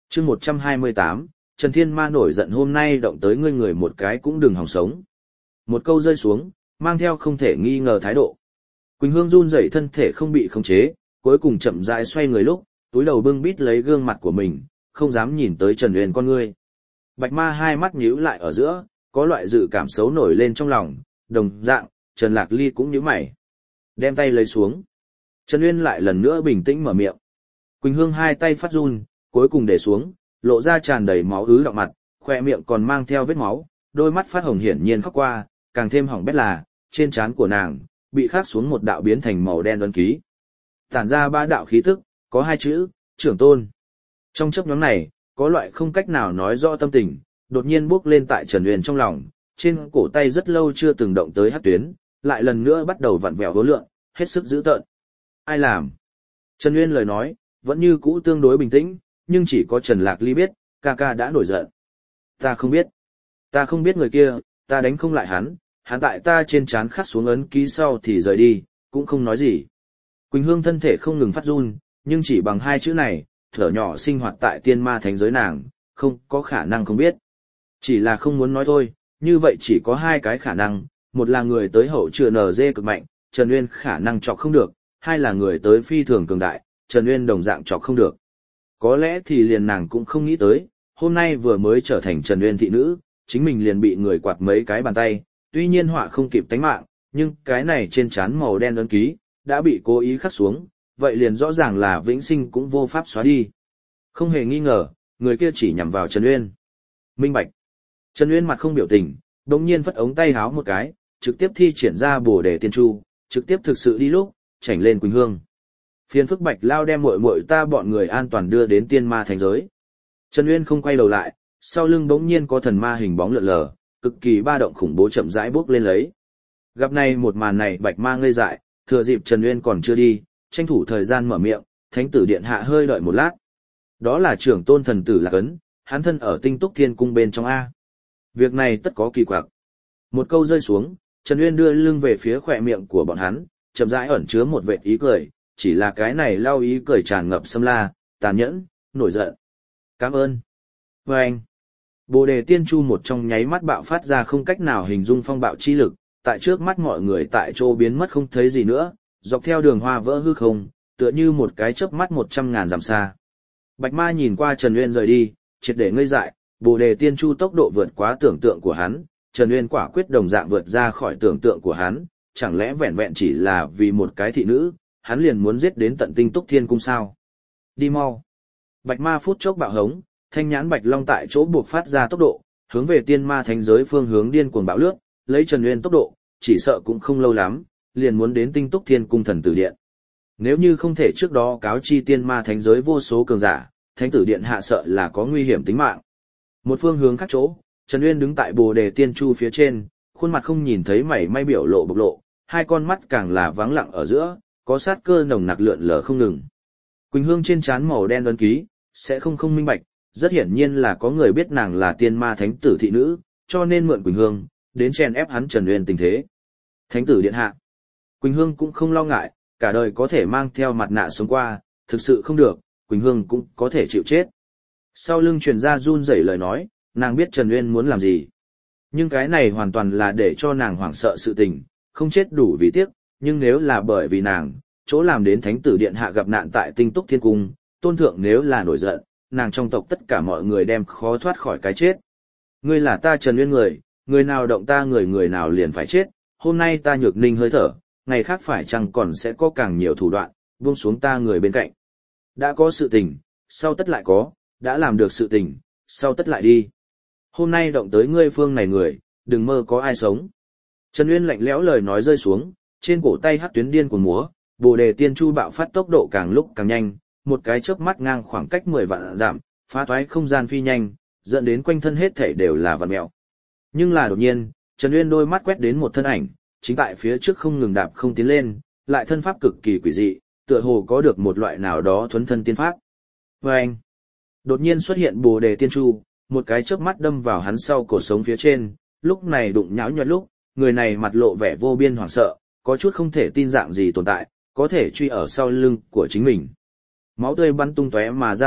Chương 128, Trần Thiên Ma nổi giận hôm nay động tới ngươi người một cái cũng đừng hòng sống. Một câu rơi xuống, mang theo không thể nghi ngờ thái độ. Quỳnh Hương run rẩy thân thể không bị khống chế, cuối cùng chậm rãi xoay người lúc, túi đầu bưng bít lấy gương mặt của mình, không dám nhìn tới Trần Uyên con ngươi. Bạch Ma hai mắt nhíu lại ở giữa, có loại dự cảm xấu nổi lên trong lòng, đồng dạng, Trần Lạc Ly cũng nhíu mày. Đem tay lấy xuống. Trần Uyên lại lần nữa bình tĩnh mở miệng. Quỳnh Hương hai tay phát run, cuối cùng để xuống, lộ ra tràn đầy máu ứ đọng mặt, khoe miệng còn mang theo vết máu, đôi mắt phát hồng hiển nhiên khóc qua, càng thêm hỏng bét là, trên trán của nàng, bị khắc xuống một đạo biến thành màu đen ấn ký. Tản ra ba đạo khí tức, có hai chữ, trưởng tôn. Trong chốc nhóm này, có loại không cách nào nói rõ tâm tình, đột nhiên bốc lên tại Trần Uyên trong lòng, trên cổ tay rất lâu chưa từng động tới hắc tuyến, lại lần nữa bắt đầu vặn vẹo hố lượng, hết sức dữ tợn. Ai làm? Trần Uyên lời nói, vẫn như cũ tương đối bình tĩnh, nhưng chỉ có Trần Lạc Ly biết, ca ca đã nổi giận. Ta không biết. Ta không biết người kia, ta đánh không lại hắn tại ta trên trán khắc xuống ấn ký sau thì rời đi, cũng không nói gì. Quỳnh Hương thân thể không ngừng phát run, nhưng chỉ bằng hai chữ này, thở nhỏ sinh hoạt tại tiên ma thánh giới nàng, không có khả năng không biết. Chỉ là không muốn nói thôi, như vậy chỉ có hai cái khả năng, một là người tới hậu chưa NG cực mạnh, Trần Uyên khả năng chọc không được, hai là người tới phi thường cường đại, Trần Uyên đồng dạng chọc không được. Có lẽ thì liền nàng cũng không nghĩ tới, hôm nay vừa mới trở thành Trần Uyên thị nữ, chính mình liền bị người quạt mấy cái bàn tay, tuy nhiên họa không kịp tánh mạng, nhưng cái này trên trán màu đen ấn ký, đã bị cố ý khắc xuống, vậy liền rõ ràng là vĩnh sinh cũng vô pháp xóa đi. Không hề nghi ngờ, người kia chỉ nhằm vào Trần Uyên. Minh bạch. Trần Uyên mặt không biểu tình, đột nhiên phất ống tay háo một cái, trực tiếp thi triển ra Bồ Đề Tiên Chu, trực tiếp thực sự đi lúc, chảnh lên Quỳnh Hương. Phiền phức Bạch Lao đem muội muội ta bọn người an toàn đưa đến tiên ma thành giới. Trần Uyên không quay đầu lại, sau lưng bỗng nhiên có thần ma hình bóng lượn lờ, cực kỳ ba động khủng bố chậm rãi bước lên lấy. Gặp này một màn này Bạch Ma ngây dại, thừa dịp Trần Uyên còn chưa đi, tranh thủ thời gian mở miệng, Thánh tử điện hạ hơi đợi một lát. Đó là trưởng tôn thần tử Lạc Ấn, hắn thân ở Tinh Túc Thiên cung bên trong a. Việc này tất có kỳ quặc. Một câu rơi xuống, Trần Uyên đưa lưng về phía khỏe miệng của bọn hắn, chậm rãi ẩn chứa một vệt ý cười, chỉ là cái này lao ý cười tràn ngập xâm la, tàn nhẫn, nổi giận. Cảm ơn. Và anh. Bồ Đề Tiên Chu một trong nháy mắt bạo phát ra không cách nào hình dung phong bạo chi lực, tại trước mắt mọi người tại chỗ biến mất không thấy gì nữa, dọc theo đường hoa vỡ hư không, tựa như một cái chớp mắt 100.000 dặm xa. Bạch Ma nhìn qua Trần Uyên rời đi, triệt để ngây dại, Bồ Đề Tiên Chu tốc độ vượt quá tưởng tượng của hắn, Trần Uyên quả quyết đồng dạng vượt ra khỏi tưởng tượng của hắn, chẳng lẽ vẹn vẹn chỉ là vì một cái thị nữ, hắn liền muốn giết đến tận Tinh Túc Thiên cung sao? Đi mau. Bạch Ma phút chốc bạo hống, thanh nhãn Bạch Long tại chỗ buộc phát ra tốc độ, hướng về tiên ma thánh giới phương hướng điên cuồng bạo lướt, lấy Trần Uyên tốc độ, chỉ sợ cũng không lâu lắm, liền muốn đến Tinh Túc Thiên cung thần tử điện. Nếu như không thể trước đó cáo chi tiên ma thánh giới vô số cường giả, thánh tử điện hạ sợ là có nguy hiểm tính mạng. Một phương hướng khác chỗ, Trần Uyên đứng tại Bồ Đề Tiên Chu phía trên, khuôn mặt không nhìn thấy mảy may biểu lộ bộc lộ, hai con mắt càng là vắng lặng ở giữa, có sát cơ nồng nặc lượn lờ không ngừng. Quỳnh Hương trên trán màu đen ấn ký, sẽ không minh bạch, rất hiển nhiên là có người biết nàng là tiên ma thánh tử thị nữ, cho nên mượn Quỳnh Hương, đến chèn ép hắn Trần Uyên tình thế. Thánh tử điện hạ. Quỳnh Hương cũng không lo ngại, cả đời có thể mang theo mặt nạ sống qua, thực sự không được, Quỳnh Hương cũng có thể chịu chết. Sau lưng truyền ra run rẩy lời nói, nàng biết Trần Uyên muốn làm gì. Nhưng cái này hoàn toàn là để cho nàng hoảng sợ sự tình, không chết đủ vì tiếc, nhưng nếu là bởi vì nàng, chỗ làm đến thánh tử điện hạ gặp nạn tại Tinh Túc Thiên cung, tôn thượng nếu là nổi giận, nàng trong tộc tất cả mọi người đem khó thoát khỏi cái chết. Ngươi là ta Trần Uyên người nào động ta người nào liền phải chết, hôm nay ta Nhược Ninh hơi thở, ngày khác phải chăng còn sẽ có càng nhiều thủ đoạn, buông xuống ta người bên cạnh. Đã có sự tình, sau tất lại có, đã làm được sự tình, sau tất lại đi. Hôm nay động tới ngươi phương này người, đừng mơ có ai sống. Trần Uyên lạnh lẽo lời nói rơi xuống, trên cổ tay hắc tuyến điên của múa, Bồ Đề Tiên Chu bạo phát tốc độ càng lúc càng nhanh, một cái chớp mắt ngang khoảng cách 10 vạn dặm, phá toái không gian phi nhanh, dẫn đến quanh thân hết thảy đều là vặn mèo. Nhưng là đột nhiên, Trần Uyên đôi mắt quét đến một thân ảnh, chính tại phía trước không ngừng đạp không tiến lên, lại thân pháp cực kỳ quỷ dị, tựa hồ có được một loại nào đó thuần thân tiên pháp. Và anh, đột nhiên xuất hiện Bồ Đề Tiên Chu, một cái chớp mắt đâm vào hắn sau cổ sống phía trên, lúc này đụng nhão nhoẹt lúc, người này mặt lộ vẻ vô biên hoảng sợ, có chút không thể tin dạng gì tồn tại, có thể truy ở sau lưng của chính mình. Máu tươi bắn tung tóe mà ra lúc,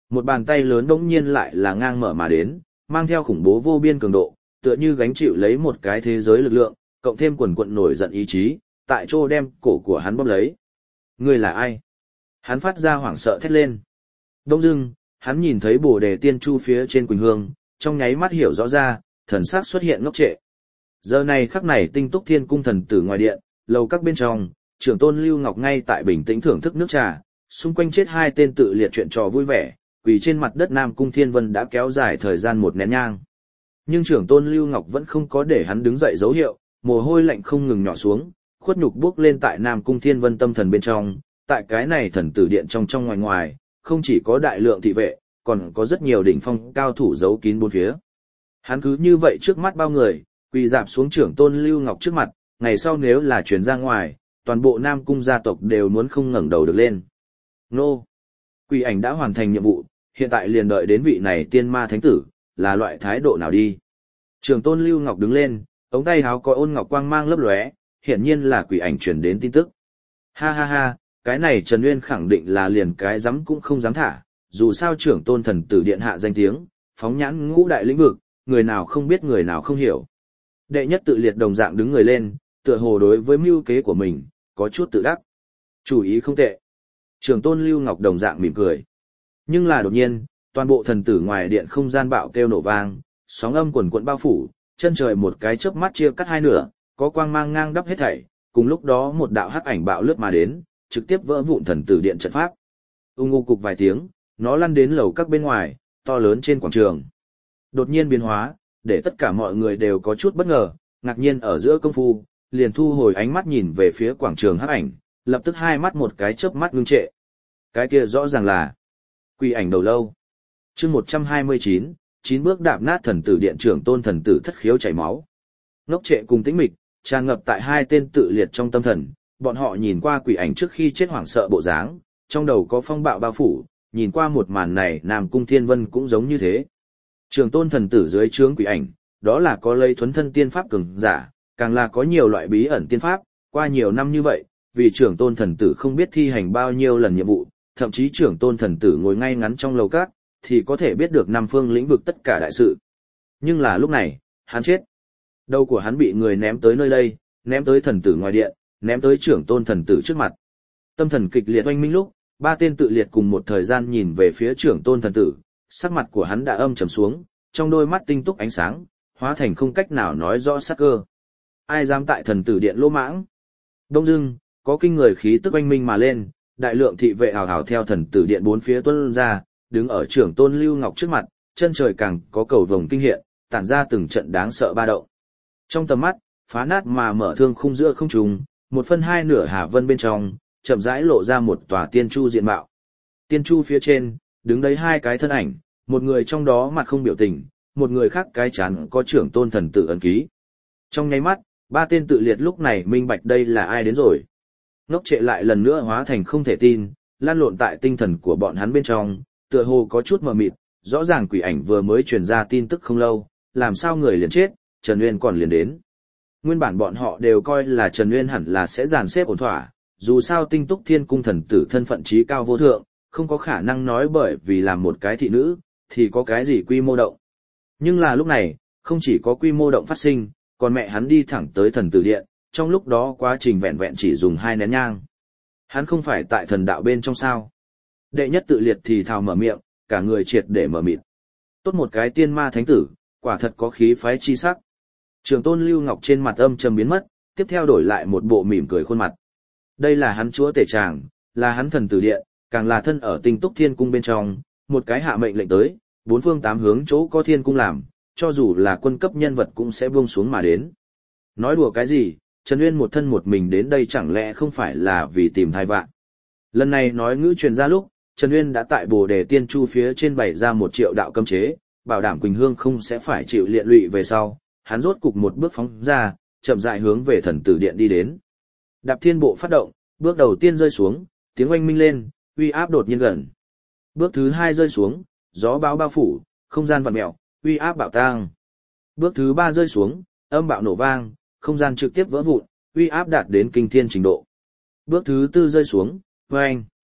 Một bàn tay lớn đống nhiên lại là ngang mở mà đến, mang theo khủng bố vô biên cường độ, tựa như gánh chịu lấy một cái thế giới lực lượng, cộng thêm quần quận nổi giận ý chí, tại chỗ đem cổ của hắn bóp lấy. Ngươi là ai? Hắn phát ra hoảng sợ thét lên. Đông dưng, hắn nhìn thấy Bồ Đề Tiên Chu phía trên Quỳnh Hương, trong nháy mắt hiểu rõ ra, thần sắc xuất hiện ngốc trệ. Giờ này khắc này Tinh Túc Thiên Cung thần tử ngoài điện, lầu các bên trong, trưởng tôn Lưu Ngọc ngay tại bình tĩnh thưởng thức nước trà, xung quanh chết hai tên tự liệt chuyện trò vui vẻ, quỳ trên mặt đất Nam Cung Thiên Vân đã kéo dài thời gian một nén nhang. Nhưng trưởng tôn Lưu Ngọc vẫn không có để hắn đứng dậy dấu hiệu, mồ hôi lạnh không ngừng nhỏ xuống, khuất nhục bước lên tại Nam Cung Thiên Vân tâm thần bên trong, tại cái này thần tử điện trong trong ngoài ngoài, không chỉ có đại lượng thị vệ, còn có rất nhiều đỉnh phong cao thủ giấu kín bốn phía. Hắn cứ như vậy trước mắt bao người, quỳ dạp xuống trưởng tôn Lưu Ngọc trước mặt, ngày sau nếu là truyền ra ngoài, toàn bộ Nam Cung gia tộc đều muốn không ngẩng đầu được lên. Nô! Quỷ ảnh đã hoàn thành nhiệm vụ, hiện tại liền đợi đến vị này tiên ma thánh tử, là loại thái độ nào đi. Trưởng tôn Lưu Ngọc đứng lên, ống tay háo có ôn ngọc quang mang lấp lóe, hiển nhiên là quỷ ảnh truyền đến tin tức. Ha ha ha, cái này Trần Uyên khẳng định là liền cái dám cũng không dám thả, dù sao trưởng tôn thần tử điện hạ danh tiếng, phóng nhãn ngũ đại lĩnh vực, người nào không biết người nào không hiểu. Đệ nhất tự liệt đồng dạng đứng người lên, tựa hồ đối với mưu kế của mình, có chút tự đắc. Chủ ý không tệ. Trưởng tôn Lưu Ngọc đồng dạng mỉm cười. Nhưng là đột nhiên, toàn bộ thần tử ngoài điện không gian bạo kêu nổ vang, sóng âm quần quận bao phủ, chân trời một cái chớp mắt chia cắt hai nửa, có quang mang ngang đắp hết thảy, cùng lúc đó một đạo hắc ảnh bạo lướt mà đến, trực tiếp vỡ vụn thần tử điện trận pháp. Ung ung cục vài tiếng, nó lăn đến lầu các bên ngoài, to lớn trên quảng trường. Đột nhiên biến hóa, để tất cả mọi người đều có chút bất ngờ, ngạc nhiên ở giữa công phu, liền thu hồi ánh mắt nhìn về phía quảng trường hắc ảnh, lập tức hai mắt một cái chớp mắt ngưng trệ. Cái kia rõ ràng là quỷ ảnh đầu lâu. Chương 129, 9 bước đạp nát thần tử điện trưởng tôn thần tử thất khiếu chảy máu. Ngốc trệ cùng tĩnh mịch, tràn ngập tại hai tên tự liệt trong tâm thần, bọn họ nhìn qua quỷ ảnh trước khi chết hoảng sợ bộ dáng, trong đầu có phong bạo bao phủ, nhìn qua một màn này Nam Cung Thiên Vân cũng giống như thế. Trưởng tôn thần tử dưới trướng quỷ ảnh, đó là có lấy thuấn thân tiên pháp cường giả, càng là có nhiều loại bí ẩn tiên pháp, qua nhiều năm như vậy, vì trưởng tôn thần tử không biết thi hành bao nhiêu lần nhiệm vụ, thậm chí trưởng tôn thần tử ngồi ngay ngắn trong lầu cát, thì có thể biết được năm phương lĩnh vực tất cả đại sự. Nhưng là lúc này, hắn chết. Đầu của hắn bị người ném tới nơi đây, ném tới thần tử ngoài điện, ném tới trưởng tôn thần tử trước mặt. Tâm thần kịch liệt oanh minh lúc, ba tên tự liệt cùng một thời gian nhìn về phía trưởng tôn thần tử, sắc mặt của hắn đã âm trầm xuống, trong đôi mắt tinh túc ánh sáng, hóa thành không cách nào nói rõ sắc cơ. Ai dám tại thần tử điện lỗ mãng? Đông dưng, có kinh người khí tức oanh minh mà lên, đại lượng thị vệ hào hào theo thần tử điện bốn phía tuôn ra, đứng ở trưởng tôn Lưu Ngọc trước mặt, chân trời càng có cầu vồng kinh hiện, tản ra từng trận đáng sợ ba động. Trong tầm mắt, phá nát mà mở thương khung giữa không trùng, một phân hai nửa hà vân bên trong, chậm rãi lộ ra một tòa tiên chu diện mạo. Tiên chu phía trên, đứng đấy hai cái thân ảnh, một người trong đó mặt không biểu tình, một người khác cái chán có trưởng tôn thần tử ấn ký. Trong nháy mắt, ba tên tự liệt lúc này minh bạch đây là ai đến rồi. Ngốc trệ lại lần nữa hóa thành không thể tin, lan lộn tại tinh thần của bọn hắn bên trong, tựa hồ có chút mờ mịt, rõ ràng quỷ ảnh vừa mới truyền ra tin tức không lâu, làm sao người liền chết, Trần Uyên còn liền đến. Nguyên bản bọn họ đều coi là Trần Uyên hẳn là sẽ dàn xếp ổn thỏa, dù sao Tinh Túc Thiên Cung thần tử thân phận trí cao vô thượng, không có khả năng nói bởi vì làm một cái thị nữ, thì có cái gì quy mô động. Nhưng là lúc này, không chỉ có quy mô động phát sinh, còn mẹ hắn đi thẳng tới thần tử điện, trong lúc đó quá trình vẹn vẹn chỉ dùng 2 nén nhang. Hắn không phải tại thần đạo bên trong sao. Đệ nhất tự liệt thì thào mở miệng, cả người triệt để mở mịt. Tốt một cái tiên ma thánh tử, quả thật có khí phái chi sắc. Trường tôn Lưu Ngọc trên mặt âm trầm biến mất, tiếp theo đổi lại một bộ mỉm cười khuôn mặt. Đây là hắn chúa tể tràng, là hắn thần tử điện, càng là thân ở Tinh Túc Thiên Cung bên trong, một cái hạ mệnh lệnh tới, 4 phương 8 hướng chỗ có thiên cung làm, cho dù là quân cấp nhân vật cũng sẽ buông xuống mà đến. Nói đùa cái gì, Trần Uyên một thân một mình đến đây chẳng lẽ không phải là vì tìm thai vạn. Lần này nói ngữ truyền ra lúc, Trần Uyên đã tại Bồ Đề Tiên Chu phía trên bày ra 1 triệu đạo cấm chế, bảo đảm Quỳnh Hương không sẽ phải chịu liệt lụy về sau, hắn rốt cục một bước phóng ra, chậm rãi hướng về thần tử điện đi đến. Đạp thiên bộ phát động, bước đầu tiên rơi xuống, tiếng oanh minh lên, uy áp đột nhiên gần. Bước thứ 2 rơi xuống, gió bão bao phủ, không gian vặn mèo, uy áp bạo tang. Bước thứ 3 rơi xuống, âm bạo nổ vang, không gian trực tiếp vỡ vụn, uy áp đạt đến kinh thiên trình độ. Bước thứ 4 rơi xuống, oanh.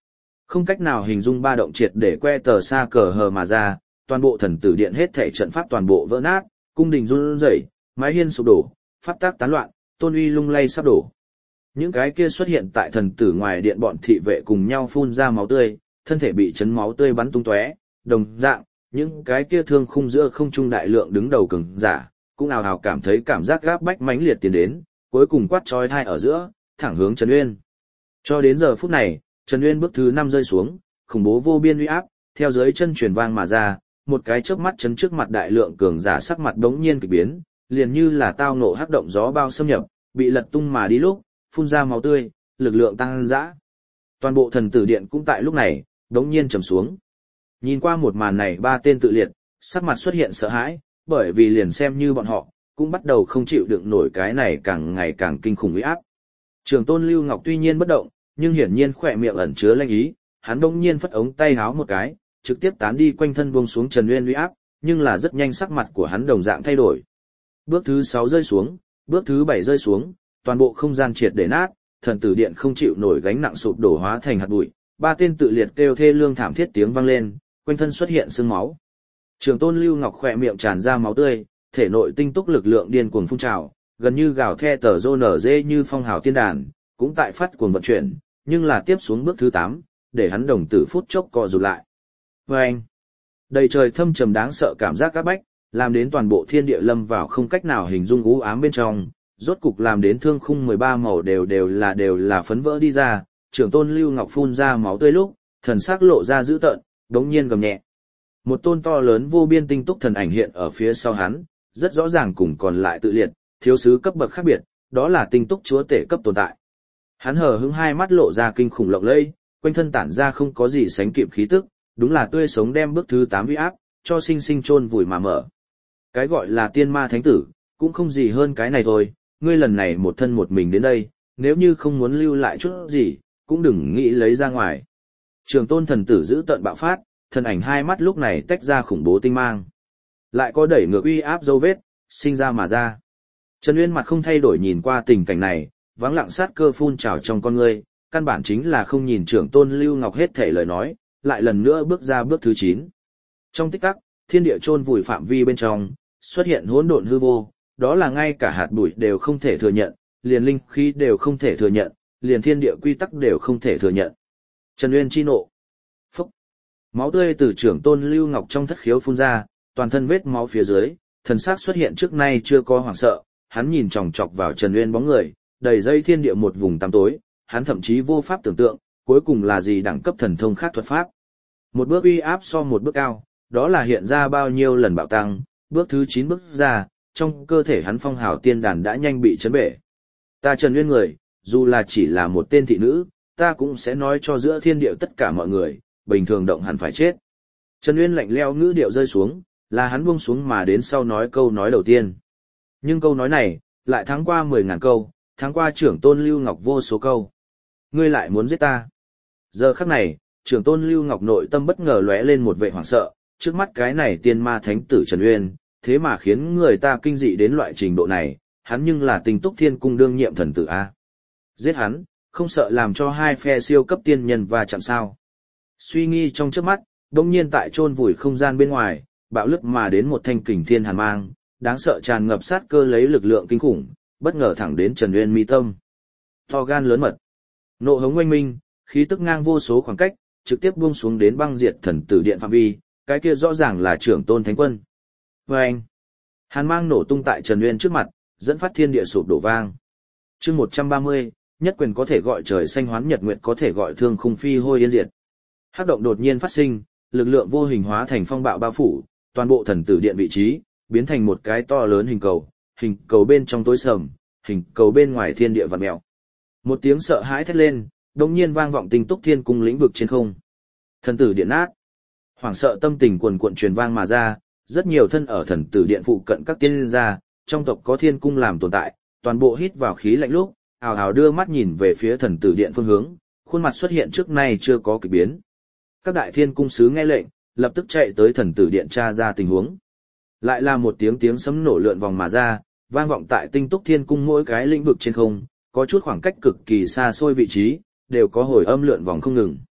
Không cách nào hình dung ba động triệt để que tờ xa cờ hờ mà ra, toàn bộ thần tử điện hết thảy trận pháp toàn bộ vỡ nát, cung đình run rẩy, mái hiên sụp đổ, pháp tác tán loạn, tôn uy lung lay sắp đổ. Những cái kia xuất hiện tại thần tử ngoài điện bọn thị vệ cùng nhau phun ra máu tươi, thân thể bị chấn máu tươi bắn tung tóe, đồng dạng, những cái kia thương khung giữa không trung đại lượng đứng đầu cường giả, cũng ào ào cảm thấy cảm giác gáp bách mãnh liệt tiến đến, cuối cùng quát chói tai ở giữa, thẳng hướng Trần Uyên. Cho đến giờ phút này, Trần Uyên bước thứ 5 rơi xuống, khủng bố vô biên uy áp, theo dưới chân truyền vang mà ra, một cái chớp mắt chấn trước mặt đại lượng cường giả sắc mặt đống nhiên kỳ biến, liền như là tao ngộ hắc động gió bao xâm nhập, bị lật tung mà đi lúc, phun ra máu tươi, lực lượng tăng dã. Toàn bộ thần tử điện cũng tại lúc này, đống nhiên trầm xuống. Nhìn qua một màn này, ba tên tự liệt, sắc mặt xuất hiện sợ hãi, bởi vì liền xem như bọn họ, cũng bắt đầu không chịu đựng nổi cái này càng ngày càng kinh khủng uy áp. Trường tôn Lưu Ngọc tuy nhiên bất động, nhưng hiển nhiên khỏe miệng ẩn chứa lanh ý, hắn đống nhiên phất ống tay háo một cái, trực tiếp tán đi quanh thân buông xuống Trần Uyên uy áp, nhưng là rất nhanh sắc mặt của hắn đồng dạng thay đổi. Bước thứ 6 rơi xuống, bước thứ 7 rơi xuống, toàn bộ không gian triệt để nát, thần tử điện không chịu nổi gánh nặng sụp đổ hóa thành hạt bụi, ba tên tự liệt kêu thê lương thảm thiết tiếng vang lên, quanh thân xuất hiện sương máu. Trường tôn Lưu Ngọc khỏe miệng tràn ra máu tươi, thể nội tinh túc lực lượng điên cuồng phun trào, gần như gào the tờ rô nở dê như phong hào tiên đàn, cũng tại phát cuồng vận chuyển, nhưng là tiếp xuống bước thứ 8, để hắn đồng tử phút chốc co rụt lại. Vâng! Đầy trời thâm trầm đáng sợ cảm giác các bách, làm đến toàn bộ thiên địa lâm vào không cách nào hình dung u ám bên trong, rốt cục làm đến thương khung 13 màu đều là phấn vỡ đi ra, trưởng tôn Lưu Ngọc phun ra máu tươi lúc, thần sắc lộ ra dữ tợn, đống nhiên gầm nhẹ. Một tôn to lớn vô biên tinh túc thần ảnh hiện ở phía sau hắn, rất rõ ràng cùng còn lại tự liệt, thiếu sứ cấp bậc khác biệt, đó là tinh túc chúa tể cấp tồn tại. Hắn hờ hững hai mắt lộ ra kinh khủng lộng lẫy, quanh thân tản ra không có gì sánh kịp khí tức, đúng là tươi sống đem bước thứ 8 uy áp cho sinh sinh chôn vùi mà mở. Cái gọi là tiên ma thánh tử, cũng không gì hơn cái này thôi, ngươi lần này một thân một mình đến đây, nếu như không muốn lưu lại chút gì, cũng đừng nghĩ lấy ra ngoài. Trường tôn thần tử giữ tận bạo phát, thần ảnh hai mắt lúc này tách ra khủng bố tinh mang. Lại có đẩy ngược uy áp dấu vết, sinh ra mà ra. Trần Uyên mặt không thay đổi nhìn qua tình cảnh này, vắng lặng sát cơ phun trào trong con ngươi, căn bản chính là không nhìn trưởng tôn Lưu Ngọc hết thể lời nói, lại lần nữa bước ra bước thứ 9. Trong tích tắc, thiên địa chôn vùi phạm vi bên trong, xuất hiện hỗn độn hư vô, đó là ngay cả hạt bụi đều không thể thừa nhận, liền linh khí đều không thể thừa nhận, liền thiên địa quy tắc đều không thể thừa nhận. Trần Uyên chi nộ. Phúc. Máu tươi từ trưởng tôn Lưu Ngọc trong thất khiếu phun ra, toàn thân vết máu phía dưới, thần sắc xuất hiện trước nay chưa có hoảng sợ, hắn nhìn chòng chọc vào Trần Uyên bóng người, đầy dây thiên địa một vùng tăm tối, hắn thậm chí vô pháp tưởng tượng, cuối cùng là gì đẳng cấp thần thông khác thuật pháp. Một bước uy áp so một bước cao, đó là hiện ra bao nhiêu lần bạo tăng, bước thứ 9 bước ra, trong cơ thể hắn phong hào tiên đàn đã nhanh bị chấn bể. Ta Trần Uyên người, dù là chỉ là một tên thị nữ, ta cũng sẽ nói cho giữa thiên địa tất cả mọi người, bình thường động hẳn phải chết. Trần Uyên lạnh lẽo ngữ điệu rơi xuống, là hắn buông xuống mà đến sau nói câu nói đầu tiên. Nhưng câu nói này, lại thắng qua 10.000 câu, thắng qua trưởng tôn Lưu Ngọc vô số câu. Ngươi lại muốn giết ta. Giờ khắc này, trưởng tôn Lưu Ngọc nội tâm bất ngờ lóe lên một vẻ hoảng sợ, trước mắt cái này tiên ma thánh tử Trần Uyên, thế mà khiến người ta kinh dị đến loại trình độ này, hắn nhưng là Tinh Túc Thiên Cung đương nhiệm thần tử A. Giết hắn, không sợ làm cho hai phe siêu cấp tiên nhân và chạm sao. Suy nghi trong trước mắt, đông nhiên tại chôn vùi không gian bên ngoài, bạo lướt mà đến một thanh kình thiên hàn mang, đáng sợ tràn ngập sát cơ lấy lực lượng kinh khủng, bất ngờ thẳng đến Trần Uyên mi tâm. To gan lớn mật. Nộ hống oanh minh, khí tức ngang vô số khoảng cách, trực tiếp buông xuống đến băng diệt thần tử điện phạm vi, cái kia rõ ràng là trưởng tôn thánh quân. Vâng! Hàn mang nổ tung tại Trần Uyên trước mặt, dẫn phát thiên địa sụp đổ vang. Chương 130, nhất quyền có thể gọi trời xanh hoán nhật nguyệt có thể gọi thương khung phi hôi yên diệt. Hắc động đột nhiên phát sinh, lực lượng vô hình hóa thành phong bạo bao phủ, toàn bộ thần tử điện vị trí, biến thành một cái to lớn hình cầu bên trong tối sầm, hình cầu bên ngoài thiên địa vặn mèo. Một tiếng sợ hãi thét lên, đột nhiên vang vọng Tinh Túc Thiên Cung lĩnh vực trên không. Thần tử điện nát. Hoảng sợ tâm tình cuồn cuộn truyền vang mà ra, rất nhiều thân ở thần tử điện phụ cận các tiên gia, trong tộc có thiên cung làm tồn tại, toàn bộ hít vào khí lạnh lúc, ào ào đưa mắt nhìn về phía thần tử điện phương hướng, khuôn mặt xuất hiện trước nay chưa có kỳ biến. Các đại thiên cung sứ nghe lệnh, lập tức chạy tới thần tử điện tra ra tình huống. Lại là một tiếng sấm nổ lượn vòng mà ra, vang vọng tại Tinh Túc Thiên Cung mỗi cái lĩnh vực trên không, có chút khoảng cách cực kỳ xa xôi vị trí, đều có hồi âm lượn vòng không ngừng.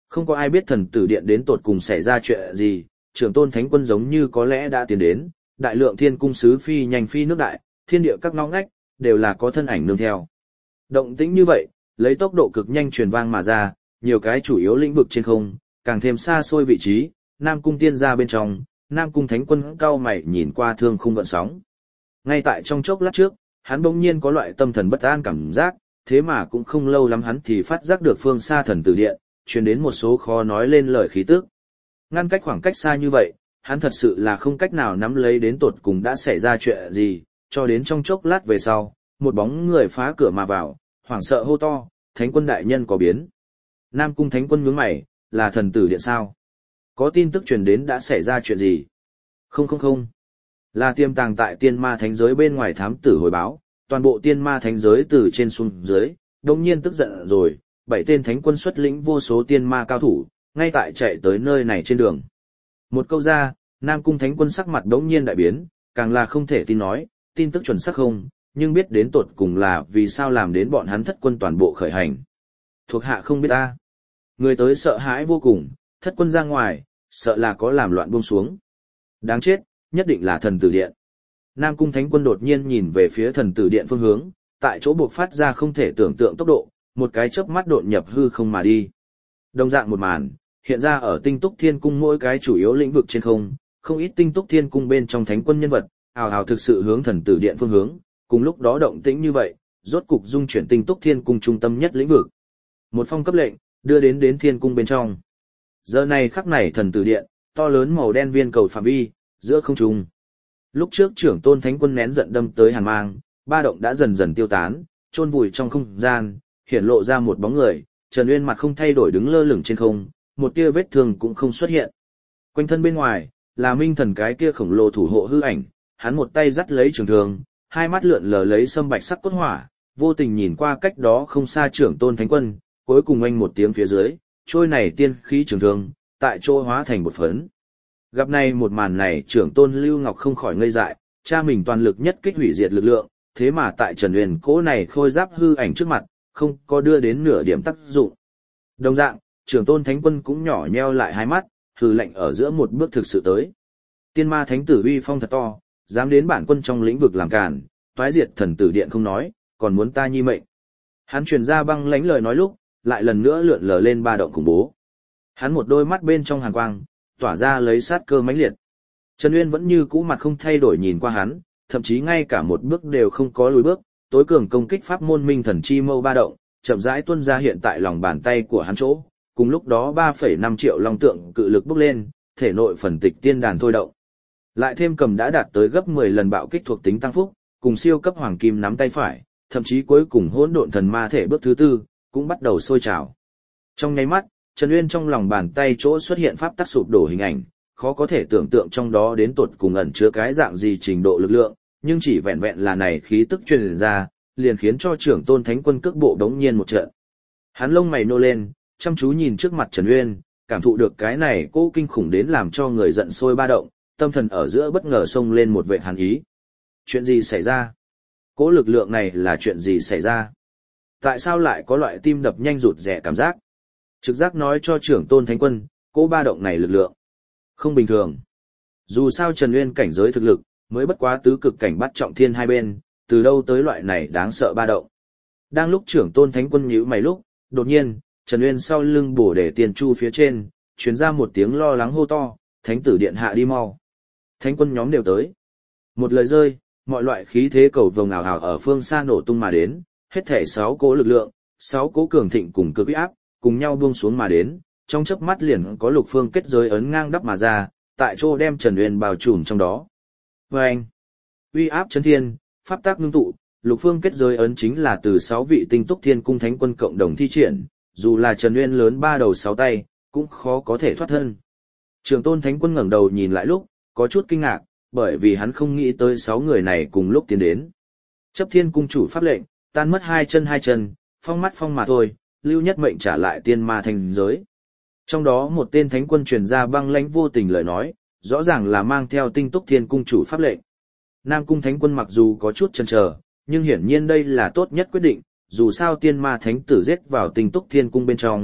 Không có ai biết thần tử điện đến tột cùng xảy ra chuyện gì, trưởng tôn thánh quân giống như có lẽ đã tiến đến, đại lượng thiên cung sứ phi nhanh phi nước đại, thiên địa các ngõ ngách, đều là có thân ảnh nương theo. Động tĩnh như vậy, lấy tốc độ cực nhanh truyền vang mà ra, nhiều cái chủ yếu lĩnh vực trên không, càng thêm xa xôi vị trí, Nam cung tiên gia bên trong, Nam cung thánh quân cao mày nhìn qua thương khung gợn sóng. Ngay tại trong chốc lát trước, hắn bỗng nhiên có loại tâm thần bất an cảm giác, thế mà cũng không lâu lắm hắn thì phát giác được phương xa thần tử điện, truyền đến một số khó nói lên lời khí tức. Ngăn cách khoảng cách xa như vậy, hắn thật sự là không cách nào nắm lấy đến tột cùng đã xảy ra chuyện gì, cho đến trong chốc lát về sau, một bóng người phá cửa mà vào, hoảng sợ hô to, thánh quân đại nhân có biến. Nam cung thánh quân nhướng mày, là thần tử điện sao? Có tin tức truyền đến đã xảy ra chuyện gì? Không. Là tiềm tàng tại tiên ma thánh giới bên ngoài thám tử hồi báo, toàn bộ tiên ma thánh giới từ trên xuống dưới, đồng nhiên tức giận rồi, 7 tên thánh quân xuất lĩnh vô số tiên ma cao thủ, ngay tại chạy tới nơi này trên đường. Một câu ra, Nam cung thánh quân sắc mặt đống nhiên đại biến, càng là không thể tin nói, tin tức chuẩn xác không, nhưng biết đến tột cùng là vì sao làm đến bọn hắn thất quân toàn bộ khởi hành. Thuộc hạ không biết ta. Người tới sợ hãi vô cùng, thất quân ra ngoài, sợ là có làm loạn buông xuống. Đáng chết, nhất định là thần tử điện. Nam cung thánh quân đột nhiên nhìn về phía thần tử điện phương hướng, tại chỗ buộc phát ra không thể tưởng tượng tốc độ, một cái chớp mắt đột nhập hư không mà đi. Đồng dạng một màn, hiện ra ở tinh túc thiên cung mỗi cái chủ yếu lĩnh vực trên không, không ít tinh túc thiên cung bên trong thánh quân nhân vật, ào ào thực sự hướng thần tử điện phương hướng, cùng lúc đó động tĩnh như vậy, rốt cục dung chuyển tinh túc thiên cung trung tâm nhất lĩnh vực. Một phong cấp lệnh, đưa đến thiên cung bên trong. Giờ này khắc này thần tử điện, to lớn màu đen viên cầu phạm vi, giữa không trung. Lúc trước trưởng tôn thánh quân nén giận đâm tới hàn mang, ba động đã dần dần tiêu tán, chôn vùi trong không gian, hiển lộ ra một bóng người, Trần Uyên mặt không thay đổi đứng lơ lửng trên không, một tia vết thương cũng không xuất hiện. Quanh thân bên ngoài, là minh thần cái kia khổng lồ thủ hộ hư ảnh, hắn một tay dắt lấy trường thương, hai mắt lượn lờ lấy sâm bạch sắc cốt hỏa, vô tình nhìn qua cách đó không xa trưởng tôn thánh quân, cuối cùng anh một tiếng phía dưới, trôi này tiên khí trường thương, tại chỗ hóa thành một phấn. Gặp này một màn này trưởng tôn Lưu Ngọc không khỏi ngây dại, cha mình toàn lực nhất kích hủy diệt lực lượng, thế mà tại Trần Uyên cỗ này khôi giáp hư ảnh trước mặt, không có đưa đến nửa điểm tác dụng. Đồng dạng, trưởng tôn thánh quân cũng nhỏ nheo lại hai mắt, hừ lạnh ở giữa một bước thực sự tới. Tiên ma thánh tử uy phong thật to, dám đến bản quân trong lĩnh vực làm cản, toái diệt thần tử điện không nói, còn muốn ta nhi mệnh. Hắn truyền ra băng lãnh lời nói lúc, lại lần nữa lượn lờ lên ba động khủng bố. Hắn một đôi mắt bên trong hàn quang, tỏa ra lấy sát cơ mãnh liệt. Trần Uyên vẫn như cũ mặt không thay đổi nhìn qua hắn, thậm chí ngay cả một bước đều không có lùi bước, tối cường công kích pháp môn minh thần chi mâu ba động, chậm rãi tuôn ra hiện tại lòng bàn tay của hắn chỗ, cùng lúc đó 3,5 triệu long tượng cự lực bốc lên, thể nội phần tịch tiên đàn thôi động. Lại thêm cầm đã đạt tới gấp 10 lần bạo kích thuộc tính tăng phúc, cùng siêu cấp hoàng kim nắm tay phải, thậm chí cuối cùng hỗn độn thần ma thể bước thứ tư, cũng bắt đầu sôi trào. Trong nháy mắt, Trần Uyên trong lòng bàn tay chỗ xuất hiện pháp tắc sụp đổ hình ảnh, khó có thể tưởng tượng trong đó đến tột cùng ẩn chứa cái dạng gì trình độ lực lượng, nhưng chỉ vẹn vẹn là này khí tức truyền ra, liền khiến cho trưởng tôn thánh quân cước bộ đống nhiên một trận. Hắn lông mày nô lên, chăm chú nhìn trước mặt Trần Uyên, cảm thụ được cái này cố kinh khủng đến làm cho người giận sôi ba động, tâm thần ở giữa bất ngờ xông lên một vệt hàn ý. Chuyện gì xảy ra? Cố lực lượng này là chuyện gì xảy ra? Tại sao lại có loại tim đập nhanh rụt rè cảm giác? Trực giác nói cho trưởng tôn thánh quân, cố ba động này lực lượng không bình thường. Dù sao Trần Uyên cảnh giới thực lực, mới bất quá tứ cực cảnh bắt trọng thiên hai bên, từ đâu tới loại này đáng sợ ba động. Đang lúc trưởng tôn thánh quân nhíu mày lúc, đột nhiên, Trần Uyên sau lưng bổ để tiền chu phía trên, truyền ra một tiếng lo lắng hô to, thánh tử điện hạ đi mau. Thánh quân nhóm đều tới. Một lời rơi, mọi loại khí thế cầu vồng ảo ảo ở phương xa nổ tung mà đến, hết thể 6 cỗ lực lượng, 6 cỗ cường thịnh cùng cực uy áp, cùng nhau buông xuống mà đến, trong chớp mắt liền có lục phương kết giới ấn ngang đắp mà ra, tại chỗ đem Trần Uyên bao trùm trong đó. Vâng! Uy áp chấn thiên, pháp tác ngưng tụ, lục phương kết giới ấn chính là từ 6 vị tinh túc thiên cung thánh quân cộng đồng thi triển, dù là Trần Uyên lớn 3 đầu 6 tay, cũng khó có thể thoát thân. Trường tôn thánh quân ngẩng đầu nhìn lại lúc, có chút kinh ngạc, bởi vì hắn không nghĩ tới 6 người này cùng lúc tiến đến. Chấp thiên cung chủ pháp lệnh, tan mất hai chân, phong mắt phong mà thôi, lưu nhất mệnh trả lại tiên ma thành giới. Trong đó một tên thánh quân truyền ra băng lãnh vô tình lời nói, rõ ràng là mang theo tinh túc thiên cung chủ pháp lệnh. Nam cung thánh quân mặc dù có chút chần chờ, nhưng hiển nhiên đây là tốt nhất quyết định, dù sao tiên ma thánh tử giết vào tinh túc thiên cung bên trong,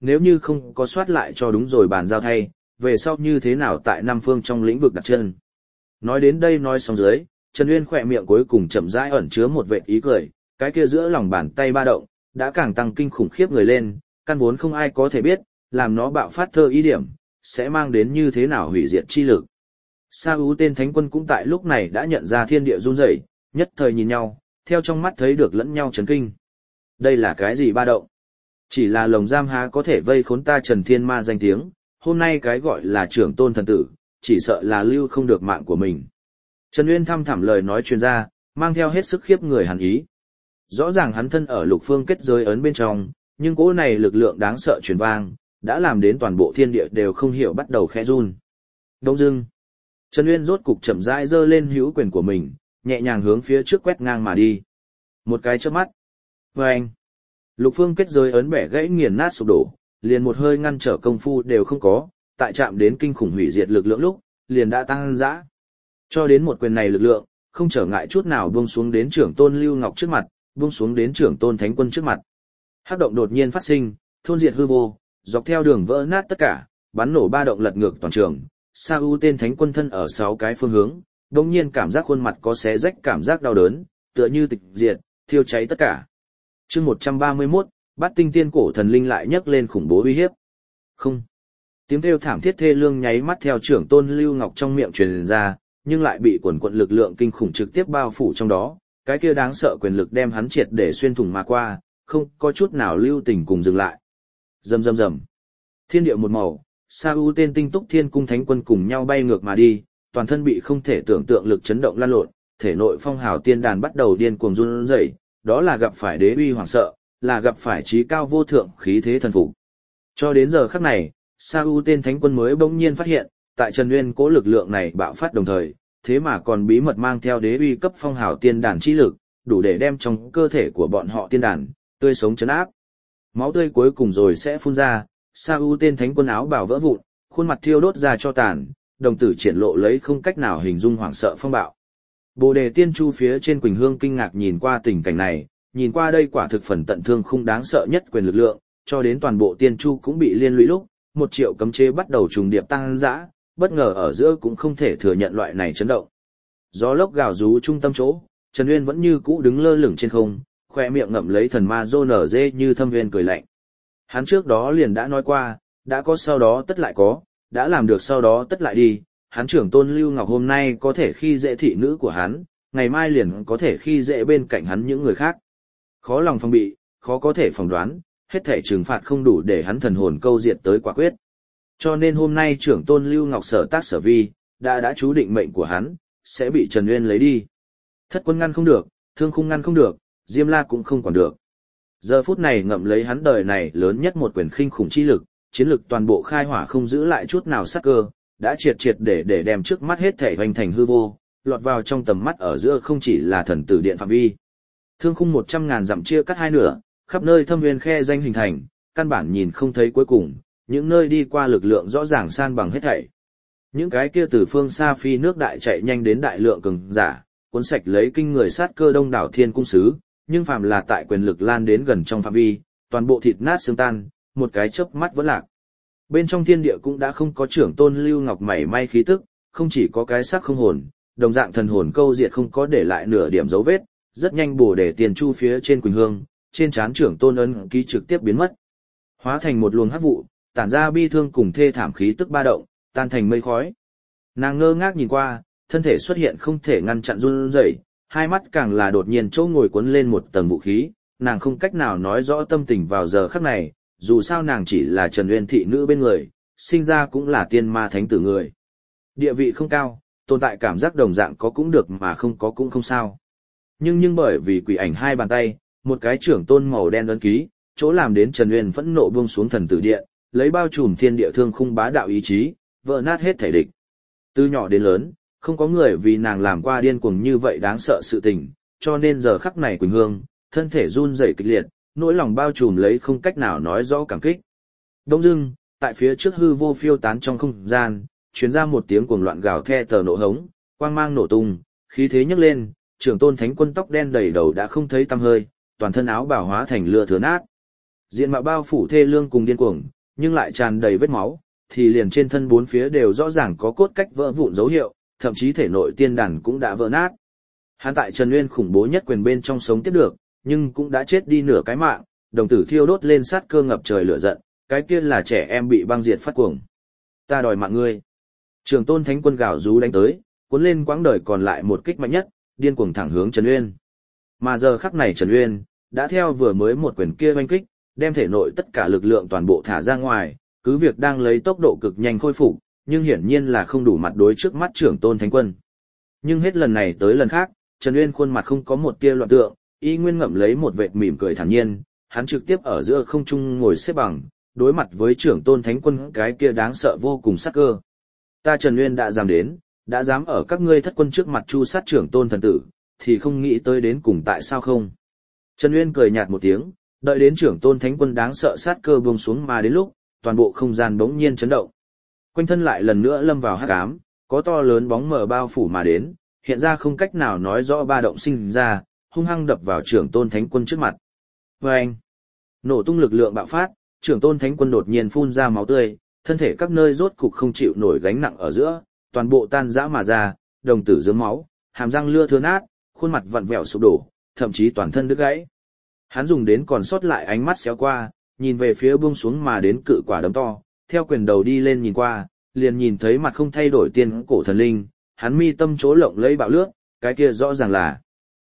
nếu như không có soát lại cho đúng rồi bàn giao thay, về sau như thế nào tại Nam Phương trong lĩnh vực đặt chân. Nói đến đây nói xong dưới, Trần Uyên khỏe miệng cuối cùng chậm rãi ẩn chứa một vệt ý cười, cái kia giữa lòng bàn tay ba động, đã càng tăng kinh khủng khiếp người lên, căn vốn không ai có thể biết, làm nó bạo phát thơ ý điểm, sẽ mang đến như thế nào hủy diệt chi lực. Sa Ú tên thánh quân cũng tại lúc này đã nhận ra thiên địa run rẩy, nhất thời nhìn nhau, theo trong mắt thấy được lẫn nhau chấn kinh. Đây là cái gì ba động? Chỉ là lồng giam há có thể vây khốn ta Trần Thiên Ma danh tiếng, hôm nay cái gọi là trưởng tôn thần tử, chỉ sợ là lưu không được mạng của mình. Trần Uyên thăm thẳm lời nói truyền ra, mang theo hết sức khiếp người hàn ý. Rõ ràng hắn thân ở lục phương kết giới ấn bên trong, nhưng cỗ này lực lượng đáng sợ truyền vang, đã làm đến toàn bộ thiên địa đều không hiểu bắt đầu khẽ run. Đông dưng, Trần Uyên rốt cục chậm rãi giơ lên hữu quyền của mình, nhẹ nhàng hướng phía trước quét ngang mà đi. Một cái chớp mắt. Vâng! Lục phương kết giới ấn bẻ gãy nghiền nát sụp đổ, liền một hơi ngăn trở công phu đều không có, tại chạm đến kinh khủng hủy diệt lực lượng lúc, liền đã tăng dã. Cho đến một quyền này lực lượng, không trở ngại chút nào buông xuống đến trưởng tôn Lưu Ngọc trước mặt, buông xuống đến trưởng tôn Thánh Quân trước mặt. Hắc động đột nhiên phát sinh, thôn diệt hư vô, dọc theo đường vỡ nát tất cả, bắn nổ ba động lật ngược toàn trường. Sa U tên Thánh Quân thân ở 6 cái phương hướng, đột nhiên cảm giác khuôn mặt có xé rách cảm giác đau đớn, tựa như tịch diệt, thiêu cháy tất cả. Chương 131, Bát Tinh Tiên cổ thần linh lại nhấc lên khủng bố uy hiếp. Không. Tiếng kêu thảm thiết thê lương nháy mắt theo trưởng tôn Lưu Ngọc trong miệng truyền ra, nhưng lại bị quần quận lực lượng kinh khủng trực tiếp bao phủ trong đó, cái kia đáng sợ quyền lực đem hắn triệt để xuyên thủng mà qua, không có chút nào lưu tình cùng dừng lại. Rầm rầm rầm. Thiên địa một màu, Sa U tên Tinh Túc Thiên Cung Thánh Quân cùng nhau bay ngược mà đi, toàn thân bị không thể tưởng tượng lực chấn động lan lộn, thể nội phong hào tiên đàn bắt đầu điên cuồng run rẩy, đó là gặp phải đế uy hoảng sợ, là gặp phải trí cao vô thượng khí thế thần phục. Cho đến giờ khắc này, Sa U tên Thánh Quân mới bỗng nhiên phát hiện, tại Trần Uyên cố lực lượng này bạo phát đồng thời, thế mà còn bí mật mang theo đế uy cấp phong hào tiên đàn chi lực, đủ để đem trong cơ thể của bọn họ tiên đàn tươi sống chấn áp. Máu tươi cuối cùng rồi sẽ phun ra, Sa U tên Thánh Quân áo bào vỡ vụn, khuôn mặt thiêu đốt ra cho tàn, đồng tử triển lộ lấy không cách nào hình dung hoảng sợ phong bạo. Bồ Đề Tiên Chu phía trên Quỳnh Hương kinh ngạc nhìn qua tình cảnh này, nhìn qua đây quả thực phần tận thương khung đáng sợ nhất quyền lực lượng, cho đến toàn bộ Tiên Chu cũng bị liên lụy lúc, 1 triệu cấm chế bắt đầu trùng điệp tăng dã, bất ngờ ở giữa cũng không thể thừa nhận loại này chấn động. Gió lốc gào rú trung tâm chỗ, Trần Uyên vẫn như cũ đứng lơ lửng trên không, khoe miệng ngậm lấy thần ma rô nở dê như thâm viên cười lạnh. Hắn trước đó liền đã nói qua, đã có sau đó tất lại có, đã làm được sau đó tất lại đi, hắn trưởng tôn Lưu Ngọc hôm nay có thể khi dễ thị nữ của hắn, ngày mai liền có thể khi dễ bên cạnh hắn những người khác. Khó lòng phòng bị, khó có thể phỏng đoán, hết thể trừng phạt không đủ để hắn thần hồn câu diệt tới quả quyết. Cho nên hôm nay trưởng tôn Lưu Ngọc sở tác sở vi, đã chú định mệnh của hắn, sẽ bị Trần Uyên lấy đi. Thất quân ngăn không được, thương khung ngăn không được, Diêm La cũng không còn được. Giờ phút này ngậm lấy hắn đời này lớn nhất một quyền khinh khủng chi lực, chiến lực toàn bộ khai hỏa không giữ lại chút nào sắc cơ, đã triệt để đem trước mắt hết thể hoành thành hư vô, lọt vào trong tầm mắt ở giữa không chỉ là thần tử điện phạm vi. Thương khung 100.000 dặm chia cắt hai nửa, khắp nơi thâm nguyên khe danh hình thành, căn bản nhìn không thấy cuối cùng, những nơi đi qua lực lượng rõ ràng san bằng hết thảy. Những cái kia từ phương xa phi nước đại chạy nhanh đến đại lượng cường giả, cuốn sạch lấy kinh người sát cơ đông đảo thiên cung sứ, nhưng phàm là tại quyền lực lan đến gần trong phạm vi, toàn bộ thịt nát xương tan, một cái chớp mắt vẫn lạc. Bên trong thiên địa cũng đã không có trưởng tôn Lưu Ngọc mảy may khí tức, không chỉ có cái xác không hồn, đồng dạng thần hồn câu diệt không có để lại nửa điểm dấu vết, rất nhanh Bồ Đề Tiền Chu phía trên Quỳnh Hương, trên trán trưởng tôn ấn ký trực tiếp biến mất. Hóa thành một luồng hắc vụ, tản ra bi thương cùng thê thảm khí tức ba động, tan thành mây khói. Nàng ngơ ngác nhìn qua, thân thể xuất hiện không thể ngăn chặn run rẩy, hai mắt càng là đột nhiên chỗ ngồi cuốn lên một tầng vũ khí, nàng không cách nào nói rõ tâm tình vào giờ khắc này, dù sao nàng chỉ là Trần Uyên thị nữ bên người, sinh ra cũng là tiên ma thánh tử người. Địa vị không cao, tồn tại cảm giác đồng dạng có cũng được mà không có cũng không sao. Nhưng bởi vì quỷ ảnh hai bàn tay, một cái trưởng tôn màu đen ấn ký, chỗ làm đến Trần Uyên phẫn nộ buông xuống thần tử điện, lấy bao trùm thiên địa thương khung bá đạo ý chí, vỡ nát hết thể địch. Từ nhỏ đến lớn, không có người vì nàng làm qua điên cuồng như vậy đáng sợ sự tình, cho nên giờ khắc này Quỳnh Hương, thân thể run rẩy kịch liệt, nỗi lòng bao trùm lấy không cách nào nói rõ cảm kích. Đông dưng, tại phía trước hư vô phiêu tán trong không gian, truyền ra một tiếng cuồng loạn gào the tờ nổ hống, quang mang nổ tung, khí thế nhấc lên, trưởng tôn thánh quân tóc đen đầy đầu đã không thấy tăm hơi, toàn thân áo bào hóa thành lửa thừa nát. Diện mạo bao phủ thê lương cùng điên cuồng, nhưng lại tràn đầy vết máu, thì liền trên thân bốn phía đều rõ ràng có cốt cách vỡ vụn dấu hiệu, thậm chí thể nội tiên đàn cũng đã vỡ nát. Hắn tại Trần Uyên khủng bố nhất quyền bên trong sống tiếp được, nhưng cũng đã chết đi nửa cái mạng, đồng tử thiêu đốt lên sát cơ ngập trời lửa giận, cái kia là trẻ em bị băng diệt phát cuồng. Ta đòi mạng ngươi. Trường Tôn Thánh Quân gào rú đánh tới, cuốn lên quãng đời còn lại một kích mạnh nhất, điên cuồng thẳng hướng Trần Uyên. Mà giờ khắc này Trần Uyên đã theo vừa mới một quyền kia oanh kích, đem thể nội tất cả lực lượng toàn bộ thả ra ngoài, cứ việc đang lấy tốc độ cực nhanh khôi phục, nhưng hiển nhiên là không đủ mặt đối trước mắt Trưởng Tôn Thánh Quân. Nhưng hết lần này tới lần khác, Trần Uyên khuôn mặt không có một tia loạn tượng, y nguyên ngậm lấy một vệt mỉm cười thản nhiên, hắn trực tiếp ở giữa không trung ngồi xếp bằng, đối mặt với Trưởng Tôn Thánh Quân cái kia đáng sợ vô cùng sắc cơ. Ta Trần Uyên đã dám ở các ngươi thất quân trước mặt chu sát Trưởng Tôn thần tử, thì không nghĩ tới đến cùng tại sao không. Trần Uyên cười nhạt một tiếng, đợi đến Trưởng Tôn Thánh Quân đáng sợ sát cơ buông xuống mà đến lúc, toàn bộ không gian bỗng nhiên chấn động. Quanh thân lại lần nữa lâm vào hắc ám, có to lớn bóng mờ bao phủ mà đến, hiện ra không cách nào nói rõ ba động sinh ra, hung hăng đập vào Trưởng Tôn Thánh Quân trước mặt. Oeng! Nổ tung lực lượng bạo phát, Trưởng Tôn Thánh Quân đột nhiên phun ra máu tươi, thân thể các nơi rốt cục không chịu nổi gánh nặng ở giữa, toàn bộ tan rã mà ra, đồng tử rớm máu, hàm răng lưa thưa nát, khuôn mặt vặn vẹo sụp đổ, thậm chí toàn thân đứt gãy. Hắn dùng đến còn sót lại ánh mắt xéo qua, nhìn về phía buông xuống mà đến cự quả đấm to, theo quyền đầu đi lên nhìn qua, liền nhìn thấy mặt không thay đổi tiên cổ thần linh, hắn mi tâm chỗ lộng lẫy bạo lướt, cái kia rõ ràng là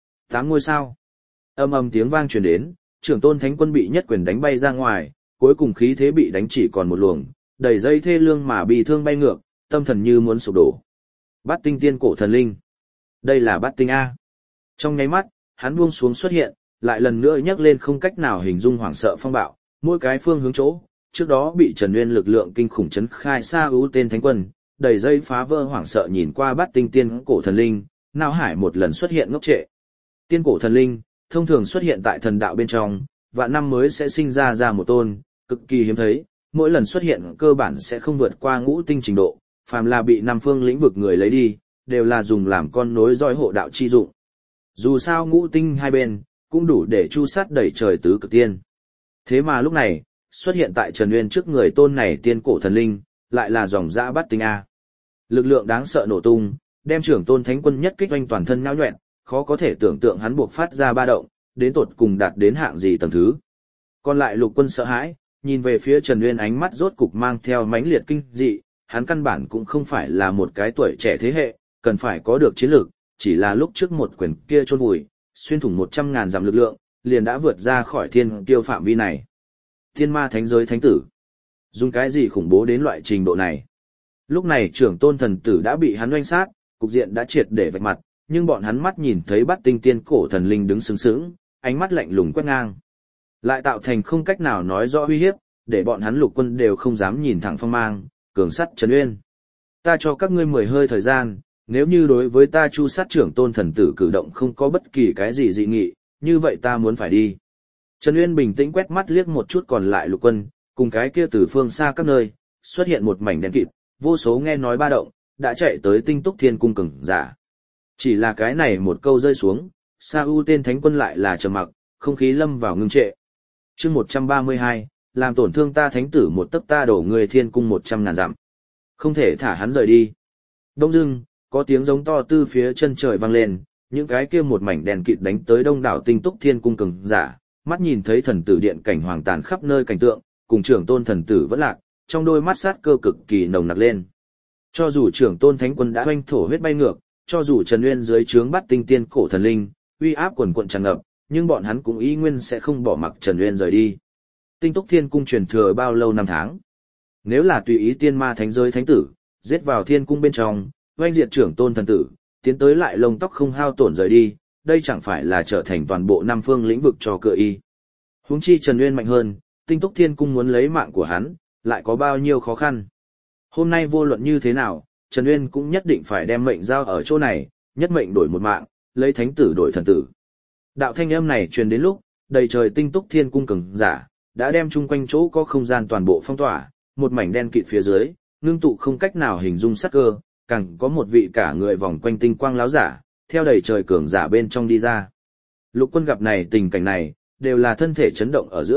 8 ngôi sao. Âm ầm tiếng vang truyền đến, Trưởng Tôn Thánh Quân bị nhất quyền đánh bay ra ngoài, cuối cùng khí thế bị đánh chỉ còn một luồng, đầy dây thê lương mà bị thương bay ngược, tâm thần như muốn sụp đổ. Bát tinh tiên cổ thần linh. Đây là bát tinh A. Trong nháy mắt, hắn buông xuống xuất hiện, lại lần nữa nhấc lên không cách nào hình dung hoảng sợ phong bạo, mỗi cái phương hướng chỗ, trước đó bị Trần Uyên lực lượng kinh khủng chấn khai xa ưu tên Thánh Quân, đầy dây phá vỡ hoảng sợ nhìn qua bát tinh tiên cổ thần linh, não hải một lần xuất hiện ngốc trệ. Tiên cổ thần linh, thông thường xuất hiện tại thần đạo bên trong, vạn năm mới sẽ sinh ra một tôn, cực kỳ hiếm thấy, mỗi lần xuất hiện cơ bản sẽ không vượt qua ngũ tinh trình độ, phàm là bị năm phương lĩnh vực người lấy đi, đều là dùng làm con nối dõi hộ đạo chi dụng. Dù sao ngũ tinh hai bên, cũng đủ để chu sát đẩy trời tứ cực tiên. Thế mà lúc này, xuất hiện tại Trần Uyên trước người tôn này tiên cổ thần linh, lại là dòng dã bát tinh A. Lực lượng đáng sợ nổ tung, đem Trưởng Tôn Thánh Quân nhất kích oanh toàn thân nhão nhọẹn, khó có thể tưởng tượng hắn buộc phát ra ba động, đến tột cùng đạt đến hạng gì tầng thứ. Còn lại Lục Quân sợ hãi, nhìn về phía Trần Uyên ánh mắt rốt cục mang theo mãnh liệt kinh dị, hắn căn bản cũng không phải là một cái tuổi trẻ thế hệ, cần phải có được chiến lược, chỉ là lúc trước một quyền kia chôn vùi, xuyên thủng 100.000 dặm lực lượng, liền đã vượt ra khỏi thiên kiêu phạm vi này. Thiên ma thánh giới thánh tử, dùng cái gì khủng bố đến loại trình độ này? Lúc này Trưởng Tôn thần tử đã bị hắn oanh sát, cục diện đã triệt để vạch mặt, nhưng bọn hắn mắt nhìn thấy Bát tinh tiên cổ thần linh đứng sướng sướng, ánh mắt lạnh lùng quét ngang, lại tạo thành không cách nào nói rõ uy hiếp, để bọn hắn Lục Quân đều không dám nhìn thẳng phong mang, cường sắt Trần Uyên. Ta cho các ngươi 10 hơi thời gian, nếu như đối với ta chu sát Trưởng Tôn thần tử cử động không có bất kỳ cái gì dị nghị, như vậy ta muốn phải đi. Trần Uyên bình tĩnh quét mắt liếc một chút còn lại Lục Quân, cùng cái kia từ phương xa các nơi, xuất hiện một mảnh đen kịt, vô số nghe nói ba động, đã chạy tới Tinh Túc Thiên Cung cường giả. Chỉ là cái này một câu rơi xuống, Sa U tên Thánh Quân lại là trầm mặc, không khí lâm vào ngưng trệ. Chương 132, làm tổn thương ta thánh tử một tấc ta đổ người Thiên Cung 100.000 dặm. Không thể thả hắn rời đi. Đông dưng, có tiếng giống to từ phía chân trời vang lên, những cái kia một mảnh đèn kịt đánh tới đông đảo Tinh Túc Thiên Cung cường giả, mắt nhìn thấy thần tử điện cảnh hoàng tàn khắp nơi cảnh tượng, cùng Trưởng Tôn thần tử vẫn lạc, trong đôi mắt sát cơ cực kỳ nồng nặc lên. Cho dù Trưởng Tôn Thánh Quân đã oanh thổ huyết bay ngược, cho dù Trần Uyên dưới trướng Bát tinh tiên cổ thần linh, uy áp quần quần tràn ngập, nhưng bọn hắn cũng ý nguyên sẽ không bỏ mặc Trần Uyên rời đi. Tinh Túc Thiên Cung truyền thừa bao lâu năm tháng? Nếu là tùy ý tiên ma thánh giới thánh tử, giết vào thiên cung bên trong, oanh diệt Trưởng Tôn thần tử, tiến tới lại lông tóc không hao tổn rời đi, đây chẳng phải là trở thành toàn bộ năm phương lĩnh vực cho cựa y. Huống chi Trần Uyên mạnh hơn, Tinh Túc Thiên Cung muốn lấy mạng của hắn, lại có bao nhiêu khó khăn. Hôm nay vô luận như thế nào, Trần Uyên cũng nhất định phải đem mệnh giao ở chỗ này, nhất mệnh đổi một mạng, lấy thánh tử đổi thần tử. Đạo thanh âm này truyền đến lúc, đầy trời Tinh Túc Thiên Cung cường giả, đã đem chung quanh chỗ có không gian toàn bộ phong tỏa, một mảnh đen kịt phía dưới, ngưng tụ không cách nào hình dung sắc cơ, càng có một vị cả người vòng quanh tinh quang láo giả, theo đầy trời cường giả bên trong đi ra. Lục Quân gặp này tình cảnh này, đều là thân thể chấn động ở giữa,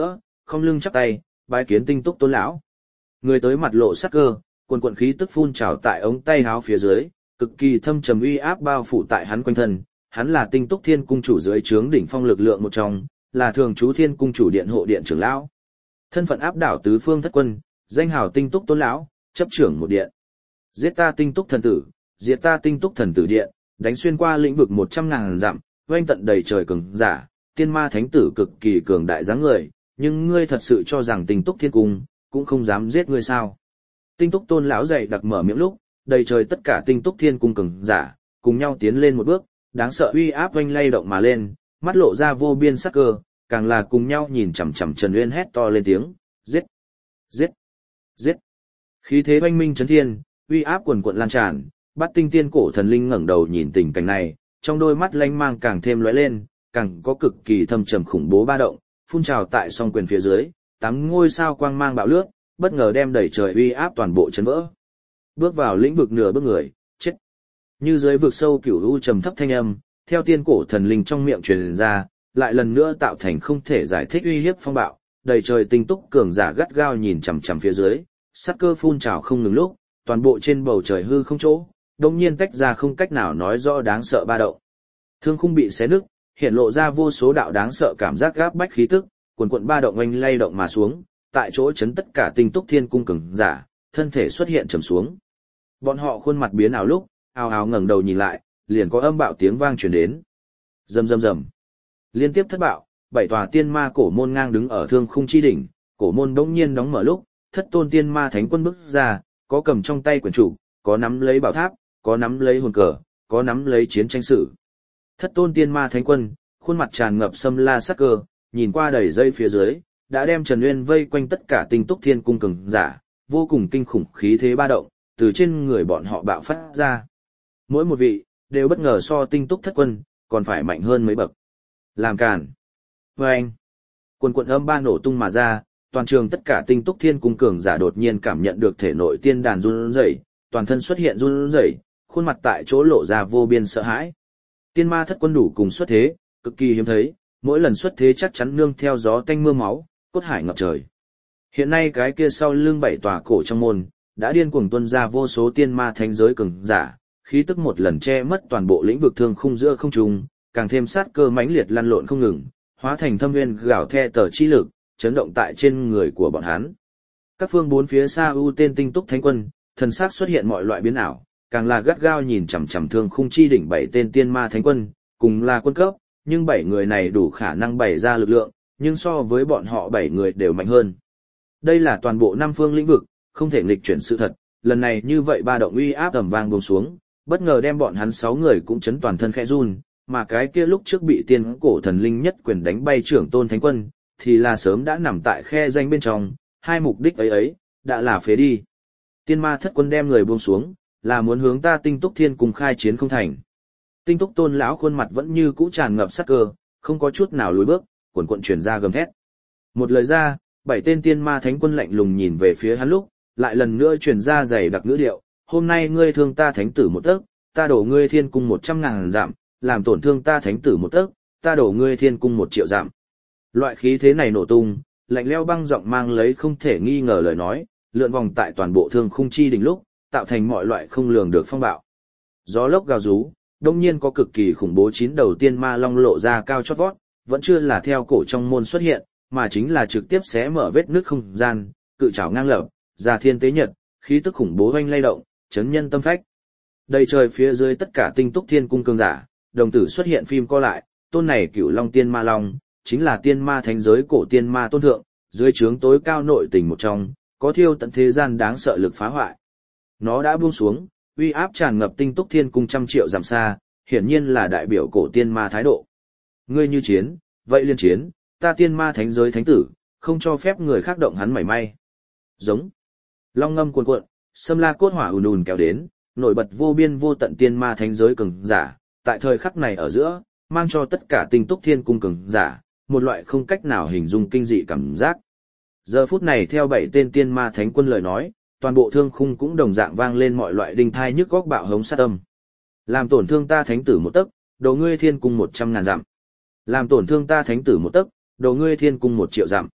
không lưng chắp tay, bái kiến Tinh Túc Tôn lão. Người tới mặt lộ sắc cơ, quần quần khí tức phun trào tại ống tay áo phía dưới, cực kỳ thâm trầm uy áp bao phủ tại hắn quanh thân. Hắn là Tinh Túc Thiên cung chủ dưới trướng đỉnh phong lực lượng một trong, là thường trú Thiên cung chủ điện hộ điện trưởng lão. Thân phận áp đảo tứ phương thất quân, danh hào Tinh Túc Tôn lão, chấp trưởng một điện. Giết ta Tinh Túc thần tử, diệt ta Tinh Túc thần tử điện, đánh xuyên qua lĩnh vực 100.000 dặm, oanh tận đầy trời cường giả, tiên ma thánh tử cực kỳ cường đại dáng người, nhưng ngươi thật sự cho rằng Tinh Túc Thiên cung cũng không dám giết ngươi sao? Tinh Túc Tôn lão dậy đặc mở miệng lúc, đầy trời tất cả Tinh Túc Thiên cung cường giả cùng nhau tiến lên một bước, đáng sợ uy áp oanh lay động mà lên, mắt lộ ra vô biên sắc cơ, càng là cùng nhau nhìn chằm chằm Trần Uyên hét to lên tiếng, giết, giết, giết. Khí thế oanh minh chấn thiên, uy áp quần quận lan tràn, Bát Tinh Tiên cổ thần linh ngẩng đầu nhìn tình cảnh này, trong đôi mắt lanh mang càng thêm lóe lên, càng có cực kỳ thâm trầm khủng bố ba động, phun trào tại song quyền phía dưới, 8 ngôi sao quang mang bạo lướt, bất ngờ đem đẩy trời uy áp toàn bộ chấn vỡ. Bước vào lĩnh vực nửa bước người, chết. Như dưới vực sâu cửu u trầm thấp thanh âm, theo tiên cổ thần linh trong miệng truyền ra, lại lần nữa tạo thành không thể giải thích uy hiếp phong bạo, đầy trời tinh túc cường giả gắt gao nhìn chằm chằm phía dưới, sát cơ phun trào không ngừng lúc, toàn bộ trên bầu trời hư không chỗ, đột nhiên tách ra không cách nào nói rõ đáng sợ ba động. Thương khung bị xé nứt, hiện lộ ra vô số đạo đáng sợ cảm giác gáp bách khí tức, quần quần ba động oanh lay động mà xuống, tại chỗ chấn tất cả Tinh Túc Thiên cung cường giả, thân thể xuất hiện trầm xuống. Bọn họ khuôn mặt biến ảo lúc, ào ào ngẩng đầu nhìn lại, liền có âm bạo tiếng vang truyền đến. Rầm rầm rầm. Liên tiếp thất bạo, 7 tòa tiên ma cổ môn ngang đứng ở thương khung chi đỉnh, cổ môn bỗng nhiên đóng mở lúc, thất tôn tiên ma thánh quân bước ra, có cầm trong tay quyển trục, có nắm lấy bảo tháp, có nắm lấy hồn cờ, có nắm lấy chiến tranh sử. Thất tôn tiên ma thánh quân, khuôn mặt tràn ngập xâm la sắc cơ, nhìn qua đầy dây phía dưới, đã đem Trần Uyên vây quanh tất cả Tinh Túc Thiên cung cường giả, vô cùng kinh khủng khí thế ba động, từ trên người bọn họ bạo phát ra. Mỗi một vị, đều bất ngờ so Tinh Túc thất quân, còn phải mạnh hơn mấy bậc. Làm cản. Vâng. Quần quần âm ba nổ tung mà ra, toàn trường tất cả Tinh Túc Thiên cung cường giả đột nhiên cảm nhận được thể nội tiên đàn run rẩy, toàn thân xuất hiện run rẩy, khuôn mặt tại chỗ lộ ra vô biên sợ hãi. Tiên ma thất quân đủ cùng xuất thế, cực kỳ hiếm thấy, mỗi lần xuất thế chắc chắn nương theo gió tanh mưa máu, cốt hải ngập trời. Hiện nay cái kia sau lưng 7 tòa cổ trong môn, đã điên cuồng tuôn ra vô số tiên ma thánh giới cường giả, khí tức một lần che mất toàn bộ lĩnh vực thương khung giữa không trung, càng thêm sát cơ mãnh liệt lăn lộn không ngừng, hóa thành thâm nguyên gào the tờ chi lực, chấn động tại trên người của bọn hắn. Các phương bốn phía xa ưu tên Tinh Túc thánh quân, thần sắc xuất hiện mọi loại biến ảo, càng là gắt gao nhìn chằm chằm thương khung chi đỉnh 7 tên tiên ma thánh quân, cùng là quân cấp, nhưng 7 người này đủ khả năng bày ra lực lượng, nhưng so với bọn họ 7 người đều mạnh hơn. Đây là toàn bộ 5 phương lĩnh vực, không thể nghịch chuyển sự thật, lần này như vậy ba động uy áp ầm vang buông xuống, bất ngờ đem bọn hắn 6 người cũng chấn toàn thân khẽ run, mà cái kia lúc trước bị tiên cổ thần linh nhất quyền đánh bay trưởng tôn thánh quân, thì là sớm đã nằm tại khe danh bên trong, hai mục đích ấy đã là phế đi. Tiên ma thất quân đem người buông xuống, là muốn hướng ta Tinh Túc Thiên cùng khai chiến không thành. Tinh Túc Tôn lão khuôn mặt vẫn như cũ tràn ngập sát cơ, không có chút nào lùi bước, cuồn cuộn truyền ra gầm thét. Một lời ra, 7 tên tiên ma thánh quân lạnh lùng nhìn về phía hắn lúc, lại lần nữa truyền ra dày đặc ngữ điệu, hôm nay ngươi thương ta thánh tử một tấc, ta đổ ngươi thiên cung 100.000 dặm, làm tổn thương ta thánh tử một tấc, ta đổ ngươi thiên cung 1 triệu dặm. Loại khí thế này nổ tung, lạnh lẽo băng giọng mang lấy không thể nghi ngờ lời nói, lượn vòng tại toàn bộ thương khung chi đỉnh lúc, tạo thành mọi loại không lường được phong bạo. Gió lốc gào rú, đông nhiên có cực kỳ khủng bố 9 đầu tiên ma long lộ ra cao chót vót, vẫn chưa là theo cổ trong môn xuất hiện, mà chính là trực tiếp xé mở vết nước không gian, cự trảo ngang lập, ra thiên tế nhật, khí tức khủng bố oanh lay động, chấn nhân tâm phách. Đầy trời phía dưới tất cả Tinh Túc Thiên cung cường giả, đồng tử xuất hiện phim co lại, tôn này Cửu Long Tiên Ma Long, chính là tiên ma thánh giới cổ tiên ma tôn thượng, dưới trướng tối cao nội tình một trong, có thiêu tận thế gian đáng sợ lực phá hoại. Nó đã buông xuống, uy áp tràn ngập Tinh Túc Thiên cung 100 triệu dặm xa, hiển nhiên là đại biểu cổ tiên ma thái độ. Ngươi như chiến, vậy liên chiến, ta tiên ma thánh giới thánh tử, không cho phép người khác động hắn mảy may. Giống. Long ngâm cuồn cuộn, xâm la cốt hỏa ùn ùn kéo đến, nổi bật vô biên vô tận tiên ma thánh giới cường giả, tại thời khắc này ở giữa, mang cho tất cả Tinh Túc Thiên cung cường giả một loại không cách nào hình dung kinh dị cảm giác. Giờ phút này theo 7 tên tiên ma thánh quân lời nói, toàn bộ thương khung cũng đồng dạng vang lên mọi loại đinh thai nhức góc bạo hống sát âm. Làm tổn thương ta thánh tử một tấc, đồ ngươi thiên cung 100.000 dặm. Làm tổn thương ta thánh tử một tấc, đồ ngươi thiên cung 1 triệu dặm.